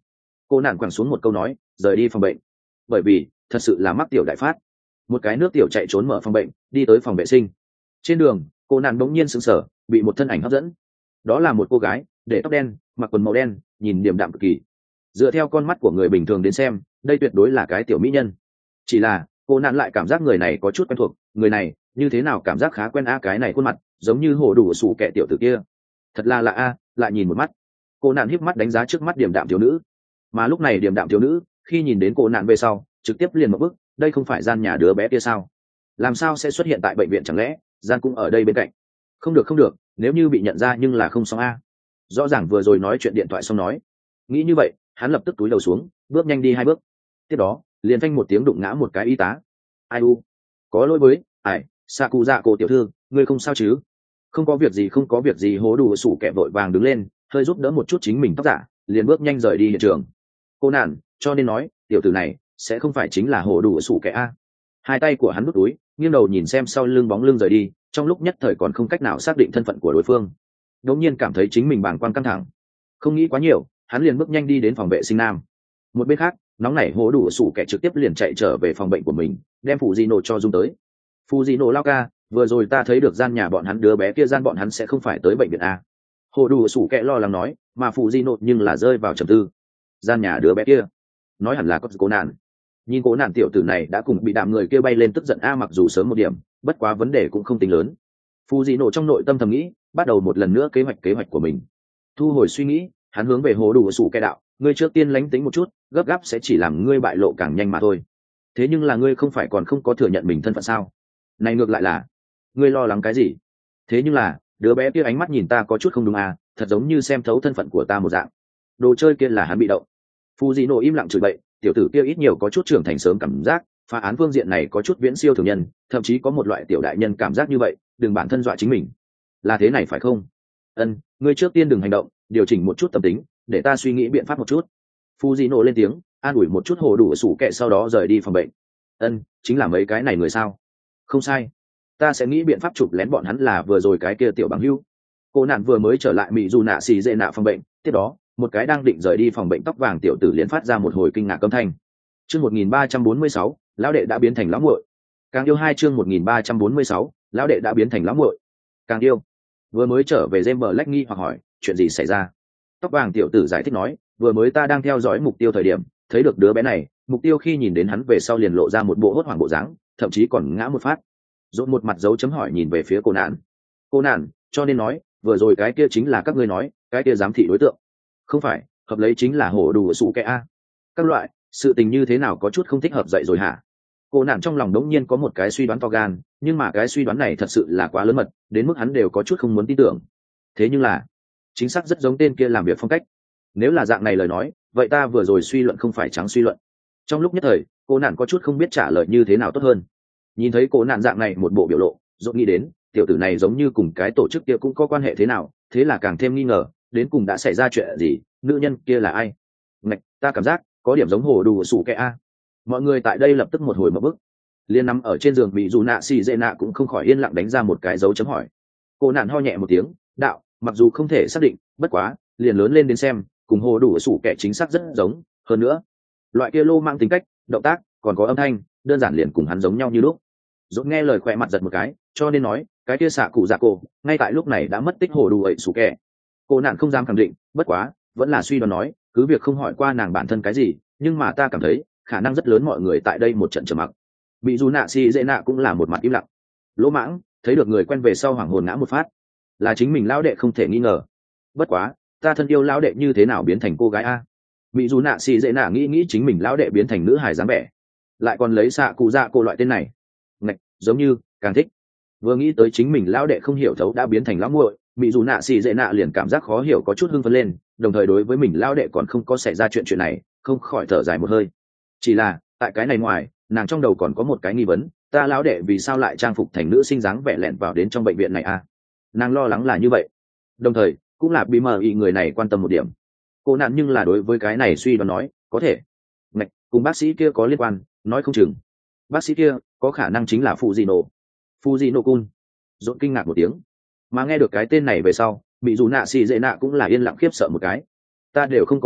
Cô nạn quẳng xuống một câu nói rời đi phòng bệnh, bởi vì thật sự là mắc tiểu đại phát. Một cái nước tiểu chạy trốn mở phòng bệnh đi tới phòng vệ sinh. Trên đường cô nạn bỗng nhiên sững sờ, bị một thân ảnh hấp dẫn. Đó là một cô gái để tóc đen, mặc quần màu đen, nhìn điềm đạm cực kỳ. Dựa theo con mắt của người bình thường đến xem, đây tuyệt đối là cái tiểu mỹ nhân. Chỉ là cô nạn lại cảm giác người này có chút quen thuộc. Người này như thế nào cảm giác khá quen a, cái này khuôn mặt giống như hồ đủ sủ kẻ tiểu tử kia. Thật là lạ a. Lại nhìn một mắt, cô nạn híp mắt đánh giá trước mắt điềm đạm thiếu nữ. Mà lúc này điềm đạm thiếu nữ khi nhìn đến cô nạn về sau trực tiếp liền một bước, đây không phải gian nhà đứa bé kia sao? Làm sao sẽ xuất hiện tại bệnh viện, chẳng lẽ gian cũng ở đây bên cạnh? Không được không được, nếu như bị nhận ra nhưng là không xong a. Rõ ràng vừa rồi nói chuyện điện thoại xong nói. Nghĩ như vậy hắn lập tức túi đầu xuống, bước nhanh đi hai bước. Tiếp đó liền phanh một tiếng đụng ngã một cái y tá. Ai u, có lỗi với ải xạ cụ dạ cổ tiểu thư, ngươi không sao chứ? Không có việc gì không có việc gì. Hố đủ sủ kẻ vội vàng đứng lên, hơi giúp đỡ một chút chính mình tóc giả, liền bước nhanh rời đi hiện trường. Cô nản cho nên nói tiểu tử này sẽ không phải chính là hổ đủ sủ kẻ a. Hai tay của hắn đút túi, nghiêng đầu nhìn xem sau lưng bóng lưng rời đi, trong lúc nhất thời còn không cách nào xác định thân phận của đối phương. Đột nhiên cảm thấy chính mình bàng quang căng thẳng, không nghĩ quá nhiều, hắn liền bước nhanh đi đến phòng vệ sinh nam. Một bên khác nóng nảy hổ đủ sủ kẻ trực tiếp liền chạy trở về phòng bệnh của mình, đem phụ di nổ cho dung tới. Phụ di nổ lao ca, vừa rồi ta thấy được gian nhà bọn hắn đứa bé kia, gian bọn hắn sẽ không phải tới bệnh viện a. Hổ đủ sủ kẻ lo lắng nói, mà phụ di nổ nhưng là rơi vào trầm tư. Gian nhà đứa bé kia nói hẳn là có cố nạn. Nhìn cố nạn tiểu tử này đã cùng bị đạm người kia bay lên, tức giận a, mặc dù sớm một điểm, bất quá vấn đề cũng không tính lớn. Phù dị nổ trong nội tâm thầm nghĩ, bắt đầu một lần nữa kế hoạch kế hoạch của mình. Thu hồi suy nghĩ, hắn hướng về hồ đủ sủ kẻ đạo, ngươi trước tiên lánh tính một chút, gấp gáp sẽ chỉ làm ngươi bại lộ càng nhanh mà thôi. Thế nhưng là ngươi không phải còn không có thừa nhận mình thân phận sao? Này ngược lại là ngươi lo lắng cái gì? Thế nhưng là đứa bé kia ánh mắt nhìn ta có chút không đúng à, thật giống như xem thấu thân phận của ta một dạng. Đồ chơi kia là hắn bị động. Phù dị nổ im lặng chửi bậy, tiểu tử kia ít nhiều có chút trưởng thành sớm cảm giác, phá án phương diện này có chút viễn siêu thường nhân, thậm chí có một loại tiểu đại nhân cảm giác như vậy, đừng bản thân dọa chính mình. Là thế này phải không? Ân, ngươi trước tiên đừng hành động, điều chỉnh một chút tâm tính, để ta suy nghĩ biện pháp một chút. Phù dị nổ lên tiếng, an ủi một chút hồ đủ sủ kẹ, sau đó rời đi phòng bệnh. Ân, chính là mấy cái này người sao? Không sai, ta sẽ nghĩ biện pháp chụp lén bọn hắn, là vừa rồi cái kia tiểu bằng hưu. Cô nạn vừa mới trở lại mỹ dù nạ xì dệ nạ phòng bệnh, tiếp đó một cái đang định rời đi phòng bệnh tóc vàng tiểu tử liền phát ra một hồi kinh ngạc âm thanh. Chương một nghìn ba trăm bốn mươi sáu, lão đệ đã biến thành lão muội. Càng yêu hai chương một nghìn ba trăm bốn mươi sáu, lão đệ đã biến thành lão muội. Càng yêu. Vừa mới trở về James Black nghi hoặc hỏi, chuyện gì xảy ra? Tóc vàng tiểu tử giải thích nói, vừa mới ta đang theo dõi mục tiêu thời điểm, thấy được đứa bé này, mục tiêu khi nhìn đến hắn về sau liền lộ ra một bộ hốt hoảng bộ dáng, thậm chí còn ngã một phát. Rốt một mặt dấu chấm hỏi nhìn về phía cô nạn. Cô nạn, cho nên nói, vừa rồi cái kia chính là các ngươi nói, cái kia giám thị đối tượng. Không phải, hợp lấy chính là hổ đủ sủ kẻ a. Các loại sự tình như thế nào có chút không thích hợp dậy rồi hả? Cô nạn trong lòng đống nhiên có một cái suy đoán to gan, nhưng mà cái suy đoán này thật sự là quá lớn mật, đến mức hắn đều có chút không muốn tin tưởng. Thế nhưng là chính xác rất giống tên kia làm việc phong cách. Nếu là dạng này lời nói, vậy ta vừa rồi suy luận không phải trắng suy luận. Trong lúc nhất thời cô nạn có chút không biết trả lời như thế nào tốt hơn. Nhìn thấy cô nạn dạng này một bộ biểu lộ, dốt nghĩ đến tiểu tử này giống như cùng cái tổ chức kia cũng có quan hệ thế nào, thế là càng thêm nghi ngờ, đến cùng đã xảy ra chuyện gì, nữ nhân kia là ai? Ngạch, ta cảm giác có điểm giống hồ đủ sủ kẻ a. Mọi người tại đây lập tức một hồi mở bức. Liên nằm ở trên giường bị dù nạ xì dệ nạ cũng không khỏi yên lặng đánh ra một cái dấu chấm hỏi. Cô nạn ho nhẹ một tiếng, đạo, mặc dù không thể xác định, bất quá liền lớn lên đến xem, cùng hồ đủ sủ kẻ chính xác rất giống. Hơn nữa loại kia lô mang tính cách, động tác, còn có âm thanh, đơn giản liền cùng hắn giống nhau như lúc. Dốt nghe lời khỏe mặt giật một cái, cho nên nói cái kia xạ cụ dạ cô ngay tại lúc này đã mất tích hồ đủ ấy sủ kẻ. Cô nạn không dám khẳng định, bất quá vẫn là suy đoán nói, cứ việc không hỏi qua nàng bản thân cái gì, nhưng mà ta cảm thấy khả năng rất lớn mọi người tại đây một trận trầm mặc. Bị dù nạ xì dễ nạ cũng là một mặt im lặng. Lỗ mãng thấy được người quen về sau hoàng hồn ngã một phát, là chính mình lão đệ không thể nghi ngờ. Bất quá ta thân yêu lão đệ như thế nào biến thành cô gái a? Bị dù nạ xì dễ nạ nghĩ nghĩ chính mình lão đệ biến thành nữ hài dáng vẻ, lại còn lấy xạ cụ dạ cô loại tên này, ngạch, giống như càng thích. Vừa nghĩ tới chính mình lão đệ không hiểu thấu đã biến thành lão muội, bị dù nạ xì dễ nạ liền cảm giác khó hiểu, có chút hưng phấn lên, đồng thời đối với mình lão đệ còn không có xảy ra chuyện chuyện này không khỏi thở dài một hơi. Chỉ là tại cái này ngoài, nàng trong đầu còn có một cái nghi vấn, ta lão đệ vì sao lại trang phục thành nữ sinh dáng vẻ lẹn vào đến trong bệnh viện này a? Nàng lo lắng là như vậy, đồng thời cũng là bí mờ ý người này quan tâm một điểm. Cô nạn nhưng là đối với cái này suy đoán nói, có thể ngạch, cùng bác sĩ kia có liên quan, nói không chừng bác sĩ kia có khả năng chính là phụ dị nổ phụ dị nổ cun. Dốt kinh ngạc một tiếng, mà nghe được cái tên này về sau, bị dù nạ xì dễ nạ cũng là yên lặng khiếp sợ một cái. Ta đều không có ủy thác,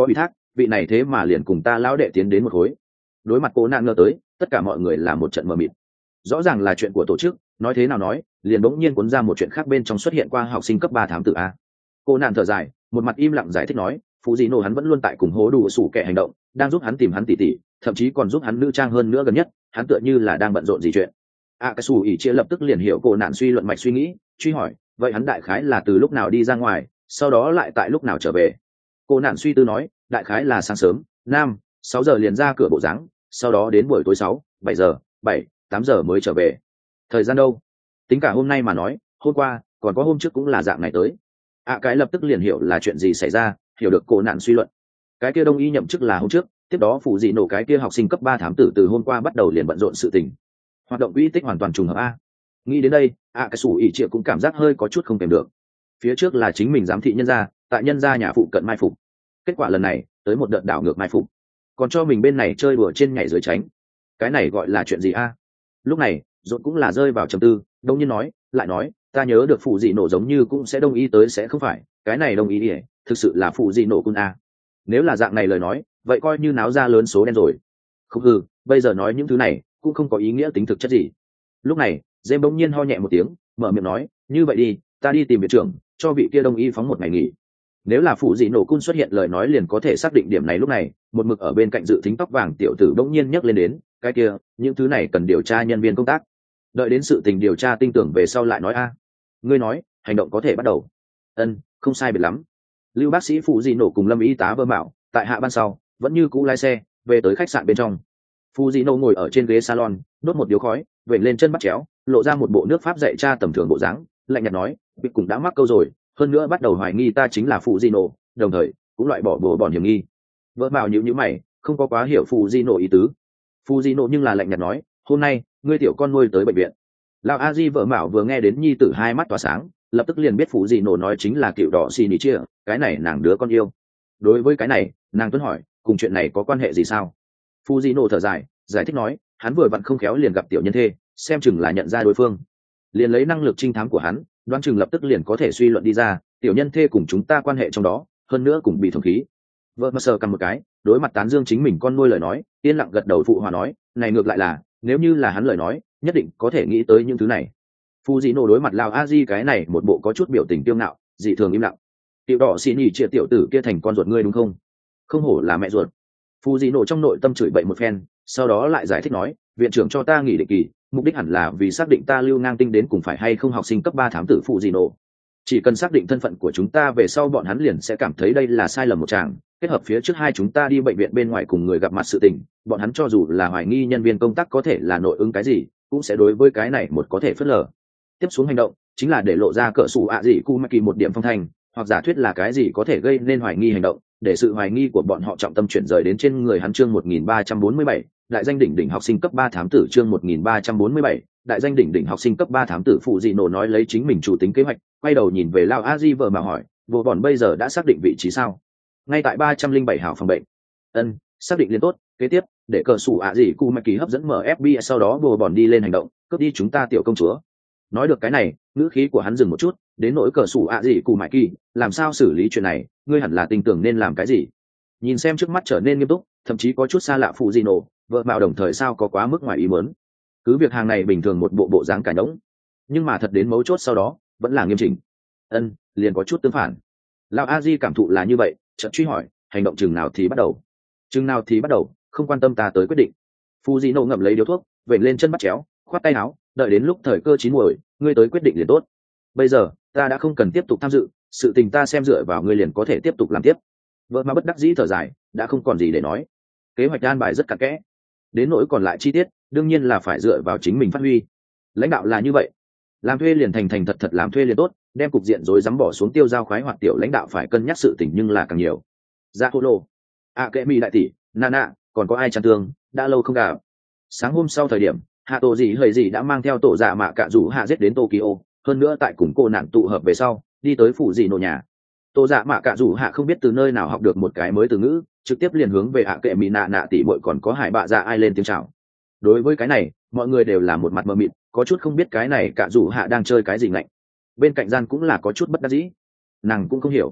vị này thế mà liền cùng ta lão đệ tiến đến một khối. Đối mặt cô nạn ngờ tới, tất cả mọi người là một trận mờ mịt. Rõ ràng là chuyện của tổ chức, nói thế nào nói, liền bỗng nhiên cuốn ra một chuyện khác bên trong xuất hiện qua học sinh cấp ba thám tử a. Cô nạn thở dài, một mặt im lặng giải thích nói, phụ gì nổ hắn vẫn luôn tại cùng hố đủ sủ kẻ hành động, đang giúp hắn tìm hắn tỉ tỉ, thậm chí còn giúp hắn nữ trang hơn nữa gần nhất, hắn tựa như là đang bận rộn gì chuyện. A cái sủ ỉ chia lập tức liền hiểu cô nạn suy luận mạch suy nghĩ, truy hỏi, vậy hắn đại khái là từ lúc nào đi ra ngoài, sau đó lại tại lúc nào trở về. Cô nạn suy tư nói, đại khái là sáng sớm, năm, sáu giờ liền ra cửa bộ dáng, sau đó đến buổi tối sáu, bảy giờ, bảy, tám giờ mới trở về. Thời gian đâu? Tính cả hôm nay mà nói, hôm qua, còn có hôm trước cũng là dạng này tới. À cái lập tức liền hiểu là chuyện gì xảy ra, hiểu được cô nạn suy luận. Cái kia đông y nhậm chức là hôm trước, tiếp đó phụ dị nổ cái kia học sinh cấp ba thám tử từ hôm qua bắt đầu liền bận rộn sự tình. Hoạt động uy tích hoàn toàn trùng hợp a. Nghĩ đến đây, à cái sủ ỉ triệu cũng cảm giác hơi có chút không kèm được. Phía trước là chính mình giám thị nhân gia, tại nhân gia nhà phụ cận mai phục. Kết quả lần này, tới một đợt đảo ngược mai phục, còn cho mình bên này chơi đùa trên nhảy dưới tránh. Cái này gọi là chuyện gì a? Lúc này, rốt cũng là rơi vào trầm tư, đông nhiên nói, lại nói, ta nhớ được phụ dị nổ giống như cũng sẽ đồng ý tới sẽ không phải, cái này đồng ý đi, thực sự là phụ dị nổ cun a. Nếu là dạng này lời nói, vậy coi như náo ra lớn số đen rồi. Không hừ, bây giờ nói những thứ này cũng không có ý nghĩa tính thực chất gì. Lúc này, James bỗng nhiên ho nhẹ một tiếng, mở miệng nói, như vậy đi, ta đi tìm viện trưởng, cho vị kia đồng ý phóng một ngày nghỉ. Nếu là phụ dị nổ cun xuất hiện lời nói liền có thể xác định điểm này. Lúc này, một mực ở bên cạnh dự thính tóc vàng tiểu tử bỗng nhiên nhắc lên đến, cái kia, những thứ này cần điều tra nhân viên công tác. Đợi đến sự tình điều tra tinh tưởng về sau lại nói a. Ngươi nói, hành động có thể bắt đầu. Ân, không sai biệt lắm. Lưu bác sĩ phụ dị nổ cùng Lâm y tá Bơ Mạo, tại hạ ban sau, vẫn như cũ lái xe về tới khách sạn bên trong. Phụ dị nổ ngồi ở trên ghế salon, đốt một điếu khói, vểnh lên chân bắt chéo, lộ ra một bộ nước pháp dạy cha tầm thường bộ dáng, lạnh nhạt nói, "Việc cũng đã mắc câu rồi, hơn nữa bắt đầu hoài nghi ta chính là phụ dị nổ, đồng thời cũng loại bỏ bồ bòn hiểm nghi." Bơ Mạo nhíu nhíu mày, không có quá hiểu phụ dị nổ ý tứ. Phụ dị nổ nhưng là lạnh nhạt nói, "Hôm nay, ngươi tiểu con nuôi tới bệnh viện." Lão a di vợ Mạo vừa nghe đến nhi tử hai mắt tỏa sáng, lập tức liền biết phụ dị nổ nói chính là cựu đỏ xì nỉ chia, cái này nàng đứa con yêu. Đối với cái này, nàng tuấn hỏi, cùng chuyện này có quan hệ gì sao? Phụ dị nổ thở dài, giải thích nói, hắn vừa vặn không khéo liền gặp tiểu nhân thê, xem chừng là nhận ra đối phương, liền lấy năng lực trinh thám của hắn, đoán chừng lập tức liền có thể suy luận đi ra, tiểu nhân thê cùng chúng ta quan hệ trong đó, hơn nữa cùng bị thống khí. Vợ mà sờ cầm một cái, đối mặt tán dương chính mình con nuôi lời nói, yên lặng gật đầu phụ hòa nói, này ngược lại là, nếu như là hắn lời nói, nhất định có thể nghĩ tới những thứ này. Phu dị nổ đối mặt Lào a di cái này một bộ có chút biểu tình tiêu ngạo, dị thường im lặng. Tiểu đỏ xì nhì chia tiểu tử kia thành con ruột ngươi đúng không? Không hổ là mẹ ruột. Phu dị nổ trong nội tâm chửi bậy một phen, sau đó lại giải thích nói, viện trưởng cho ta nghỉ định kỳ, mục đích hẳn là vì xác định ta lưu ngang tinh đến cùng phải hay không học sinh cấp ba thám tử Phu dị nổ. Chỉ cần xác định thân phận của chúng ta về sau bọn hắn liền sẽ cảm thấy đây là sai lầm một chàng, kết hợp phía trước hai chúng ta đi bệnh viện bên ngoài cùng người gặp mặt sự tình, bọn hắn cho dù là hoài nghi nhân viên công tác có thể là nội ứng cái gì, cũng sẽ đối với cái này một có thể phớt lờ. Tiếp xuống hành động chính là để lộ ra cỡ sủ ạ gì cu mắc kỳ một điểm phong thành, hoặc giả thuyết là cái gì có thể gây nên hoài nghi hành động, để sự hoài nghi của bọn họ trọng tâm chuyển rời đến trên người hắn. Chương một nghìn ba trăm bốn mươi bảy, đại danh đỉnh đỉnh học sinh cấp ba thám tử. Chương một nghìn ba trăm bốn mươi bảy, đại danh đỉnh đỉnh học sinh cấp ba thám tử. Phụ dị nổ nói lấy chính mình chủ tính kế hoạch, quay đầu nhìn về Lao A Di vợ mà hỏi, vô bọn bây giờ đã xác định vị trí sao? Ngay tại ba trăm linh bảy hào phòng bệnh. Ân, xác định liền tốt. Kế tiếp, để cờ sủ ạ gì cu mắc kỳ hấp dẫn mở ép bê i, sau đó vô bọn đi lên hành động, cướp đi chúng ta tiểu công chúa. Nói được cái này, ngữ khí của hắn dừng một chút, đến nỗi cờ sủ ạ gì cụ mãi kỳ, làm sao xử lý chuyện này, ngươi hẳn là tin tưởng nên làm cái gì. Nhìn xem trước mắt trở nên nghiêm túc, thậm chí có chút xa lạ phụ gì nổ, vợ Mạo đồng thời sao có quá mức ngoài ý muốn. Cứ việc hàng này bình thường một bộ bộ dáng cả nhỗng, nhưng mà thật đến mấu chốt sau đó vẫn là nghiêm chỉnh. Ân, liền có chút tương phản. Lão a di cảm thụ là như vậy, chợt truy hỏi, hành động chừng nào thì bắt đầu? Chừng nào thì bắt đầu, không quan tâm ta tới quyết định. Phụ gì nổ ngậm lấy điếu thuốc, vểnh lên chân bắt chéo, khoát tay áo, đợi đến lúc thời cơ chín muồi, ngươi tới quyết định liền tốt. Bây giờ ta đã không cần tiếp tục tham dự, sự tình ta xem dựa vào ngươi liền có thể tiếp tục làm tiếp. Vợ mà bất đắc dĩ thở dài, đã không còn gì để nói. Kế hoạch an bài rất cặn kẽ, đến nỗi còn lại chi tiết đương nhiên là phải dựa vào chính mình phát huy. Lãnh đạo là như vậy, làm thuê liền thành thành thật thật làm thuê liền tốt, đem cục diện rồi dám bỏ xuống tiêu dao khoái hoạt. Tiểu lãnh đạo phải cân nhắc sự tình nhưng là càng nhiều. Ra hô lô, a kệ mi đại tỷ, nana, còn có ai chăn tương, đã lâu không gặp. Sáng hôm sau thời điểm, hạ tổ gì hời gì đã mang theo tổ dạ mạ cạ rủ hạ giết đến Tokyo, hơn nữa tại cùng cô nạn tụ hợp về sau đi tới phủ dị nổ nhà. Tổ dạ mạ cạ rủ hạ không biết từ nơi nào học được một cái mới từ ngữ, trực tiếp liền hướng về hạ kệ mỹ nạ nạ tỷ muội còn có hải bạ dạ ai lên tiếng chào. Đối với cái này mọi người đều là một mặt mờ mịt, có chút không biết cái này cạ rủ hạ đang chơi cái gì ngạnh. Bên cạnh gian cũng là có chút bất đắc dĩ, nàng cũng không hiểu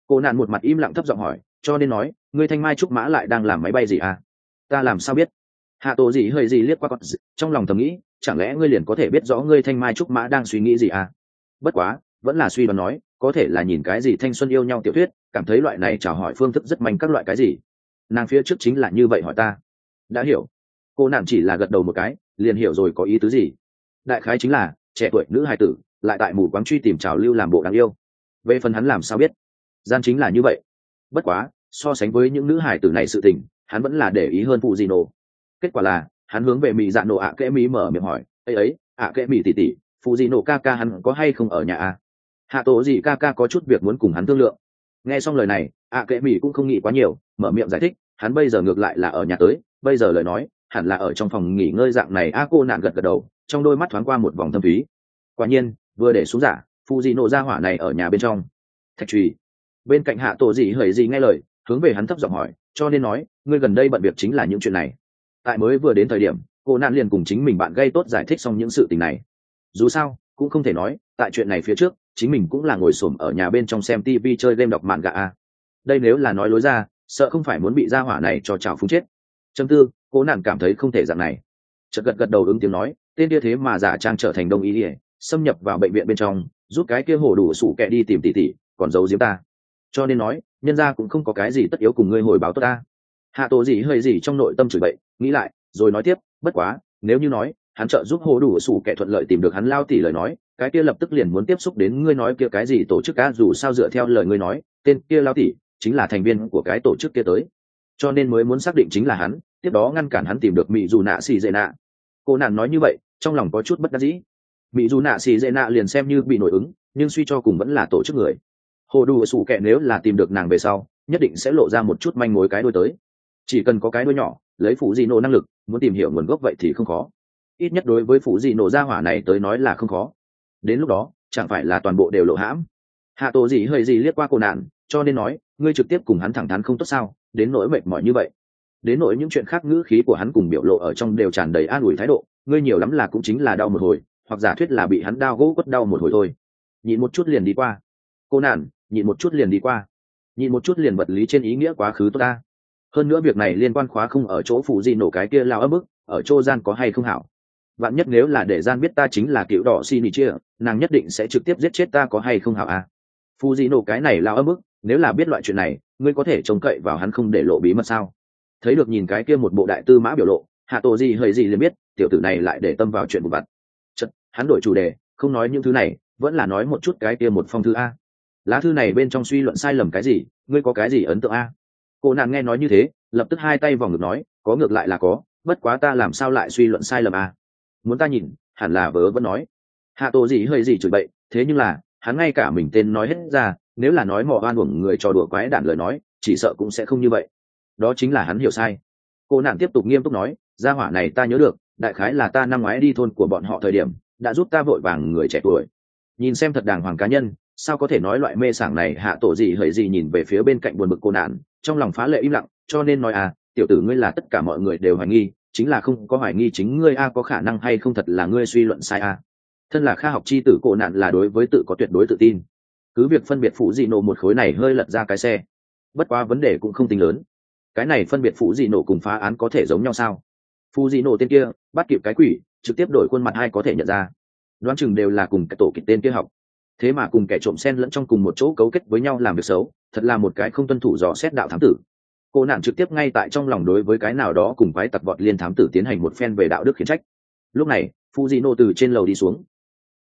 Cô nạn một mặt im lặng thấp giọng hỏi, cho nên nói ngươi thanh mai trúc mã lại đang làm máy bay gì à? Ta làm sao biết? Hạ tổ gì hơi gì liếc qua con trong lòng thầm nghĩ, chẳng lẽ ngươi liền có thể biết rõ ngươi thanh mai trúc mã đang suy nghĩ gì à? Bất quá vẫn là suy đoán nói, có thể là nhìn cái gì thanh xuân yêu nhau tiểu thuyết, cảm thấy loại này chào hỏi phương thức rất manh các loại cái gì. Nàng phía trước chính là như vậy hỏi ta. Đã hiểu. Cô nàng chỉ là gật đầu một cái, liền hiểu rồi có ý tứ gì. Đại khái chính là trẻ tuổi nữ hài tử lại tại mù quáng truy tìm trào lưu làm bộ đáng yêu. Về phần hắn làm sao biết, gian chính là như vậy. Bất quá so sánh với những nữ hài tử này sự tình, hắn vẫn là để ý hơn phụ gì nổ. Kết quả là hắn hướng về mị dạ nổ ạ kẽ mỹ mở miệng hỏi, ấy ấy ạ kẽ mỹ tỉ tỉ, phụ gì nổ ca ca hắn có hay không ở nhà à? Hạ tổ gì ca ca có chút việc muốn cùng hắn thương lượng. Nghe xong lời này, ạ kẽ mỹ cũng không nghĩ quá nhiều, mở miệng giải thích, hắn bây giờ ngược lại là ở nhà tới, bây giờ lời nói hẳn là ở trong phòng nghỉ ngơi dạng này. A cô nạn gật gật đầu, trong đôi mắt thoáng qua một vòng thâm thúy. Quả nhiên vừa để xuống giả, phụ gì nổ ra hỏa này ở nhà bên trong. Thạch trùy bên cạnh hạ tổ gì hời gì nghe lời, hướng về hắn thấp giọng hỏi, cho nên nói ngươi gần đây bận việc chính là những chuyện này. Tại mới vừa đến thời điểm, cô nạn liền cùng chính mình bạn gây tốt giải thích xong những sự tình này. Dù sao cũng không thể nói tại chuyện này phía trước chính mình cũng là ngồi xổm ở nhà bên trong xem tivi chơi game đọc mạn gà a. Đây nếu là nói lối ra, sợ không phải muốn bị gia hỏa này cho trào phúng chết. Châm tư cô nạn cảm thấy không thể dạng này, chợt gật gật đầu ứng tiếng nói, tên kia thế mà giả trang trở thành đông y ỉa, xâm nhập vào bệnh viện bên trong, giúp cái kia hổ đủ sủ kẹ đi tìm tỉ tỉ, còn giấu giếm ta. Cho nên nói nhân gia cũng không có cái gì tất yếu cùng ngươi hồi báo tốt ta. Hạ tổ gì hơi gì trong nội tâm chửi bậy, nghĩ lại rồi nói tiếp, bất quá nếu như nói hắn trợ giúp hổ đủ sủ kẹ thuận lợi tìm được hắn lao tỉ lời nói, cái kia lập tức liền muốn tiếp xúc đến ngươi nói kia cái gì tổ chức cá, dù sao dựa theo lời ngươi nói tên kia lao tỉ chính là thành viên của cái tổ chức kia tới, cho nên mới muốn xác định chính là hắn, tiếp đó ngăn cản hắn tìm được mỹ dù nạ xì dệ nạ. Cô nạn nói như vậy trong lòng có chút bất đắc dĩ. Mỹ dù nạ xì dệ nạ liền xem như bị nổi ứng, nhưng suy cho cùng vẫn là tổ chức người. Hồ đủ sủ kẹ nếu là tìm được nàng về sau, nhất định sẽ lộ ra một chút manh mối cái đuôi tới. Chỉ cần có cái đuôi nhỏ, lấy phụ gì nổ năng lực muốn tìm hiểu nguồn gốc vậy thì không khó. Ít nhất đối với phụ gì nổ ra hỏa này tới nói là không khó. Đến lúc đó chẳng phải là toàn bộ đều lộ hãm. Hạ tổ gì hơi gì liếc qua cô nạn, cho nên nói ngươi trực tiếp cùng hắn thẳng thắn không tốt sao, đến nỗi mệt mỏi như vậy. Đến nỗi những chuyện khác ngữ khí của hắn cùng biểu lộ ở trong đều tràn đầy an ủi thái độ, ngươi nhiều lắm là cũng chính là đau một hồi, hoặc giả thuyết là bị hắn đau gỗ quất đau một hồi thôi, nhịn một chút liền đi qua. Cô nạn, nhịn một chút liền đi qua, nhịn một chút liền vật lý trên ý nghĩa quá khứ tốt ta. Hơn nữa việc này liên quan khóa không ở chỗ phụ gì nổ cái kia lao ấm ức, ở chỗ gian có hay không hảo. Vạn nhất nếu là để gian biết ta chính là cựu đỏ xin chia, nàng nhất định sẽ trực tiếp giết chết ta có hay không hảo à. Phụ gì nổ cái này lao ấm ức, nếu là biết loại chuyện này, ngươi có thể trông cậy vào hắn không để lộ bí mật sao? Thấy được nhìn cái kia một bộ đại tư mã biểu lộ, hạ tổ gì hơi gì liền biết tiểu tử này lại để tâm vào chuyện vụ vặt. Chật, hắn đổi chủ đề, không nói những thứ này, vẫn là nói một chút cái kia một phong thư a. Lá thư này bên trong suy luận sai lầm cái gì, ngươi có cái gì ấn tượng a? Cô nàng nghe nói như thế, lập tức hai tay vòng ngực nói, có ngược lại là có, bất quá ta làm sao lại suy luận sai lầm a? Muốn ta nhìn, hẳn là vớ vẫn nói. Hạ tổ gì hơi gì chửi bậy, thế nhưng là hắn ngay cả mình tên nói hết ra, nếu là nói mò oan uổng người trò đùa quái đản lời nói, chỉ sợ cũng sẽ không như vậy. Đó chính là hắn hiểu sai. Cô nàng tiếp tục nghiêm túc nói, gia hỏa này ta nhớ được, đại khái là ta năm ngoái đi thôn của bọn họ thời điểm đã giúp ta vội vàng người trẻ tuổi. Nhìn xem thật đàng hoàng cá nhân, sao có thể nói loại mê sảng này. Hạ tổ gì hỡi gì nhìn về phía bên cạnh buồn bực cô nạn, trong lòng phá lệ im lặng, cho nên nói à, tiểu tử ngươi là tất cả mọi người đều hoài nghi, chính là không có hoài nghi chính ngươi a, có khả năng hay không thật là ngươi suy luận sai a. Thân là kha học chi tử cô nạn là đối với tự có tuyệt đối tự tin, cứ việc phân biệt phụ dị nổ một khối này hơi lật ra cái xe, bất quá vấn đề cũng không tính lớn. Cái này phân biệt phụ dị nổ cùng phá án có thể giống nhau sao? Phụ dị nổ tên kia bắt kịp cái quỷ, trực tiếp đổi khuôn mặt hay có thể nhận ra, đoán chừng đều là cùng cái tổ kịch tên kia học, thế mà cùng kẻ trộm sen lẫn trong cùng một chỗ cấu kết với nhau làm việc xấu, thật là một cái không tuân thủ dò xét đạo thám tử. Cô nạn trực tiếp ngay tại trong lòng đối với cái nào đó cùng quái tặc vọt liên thám tử tiến hành một phen về đạo đức khiển trách. Lúc này Fujino từ trên lầu đi xuống,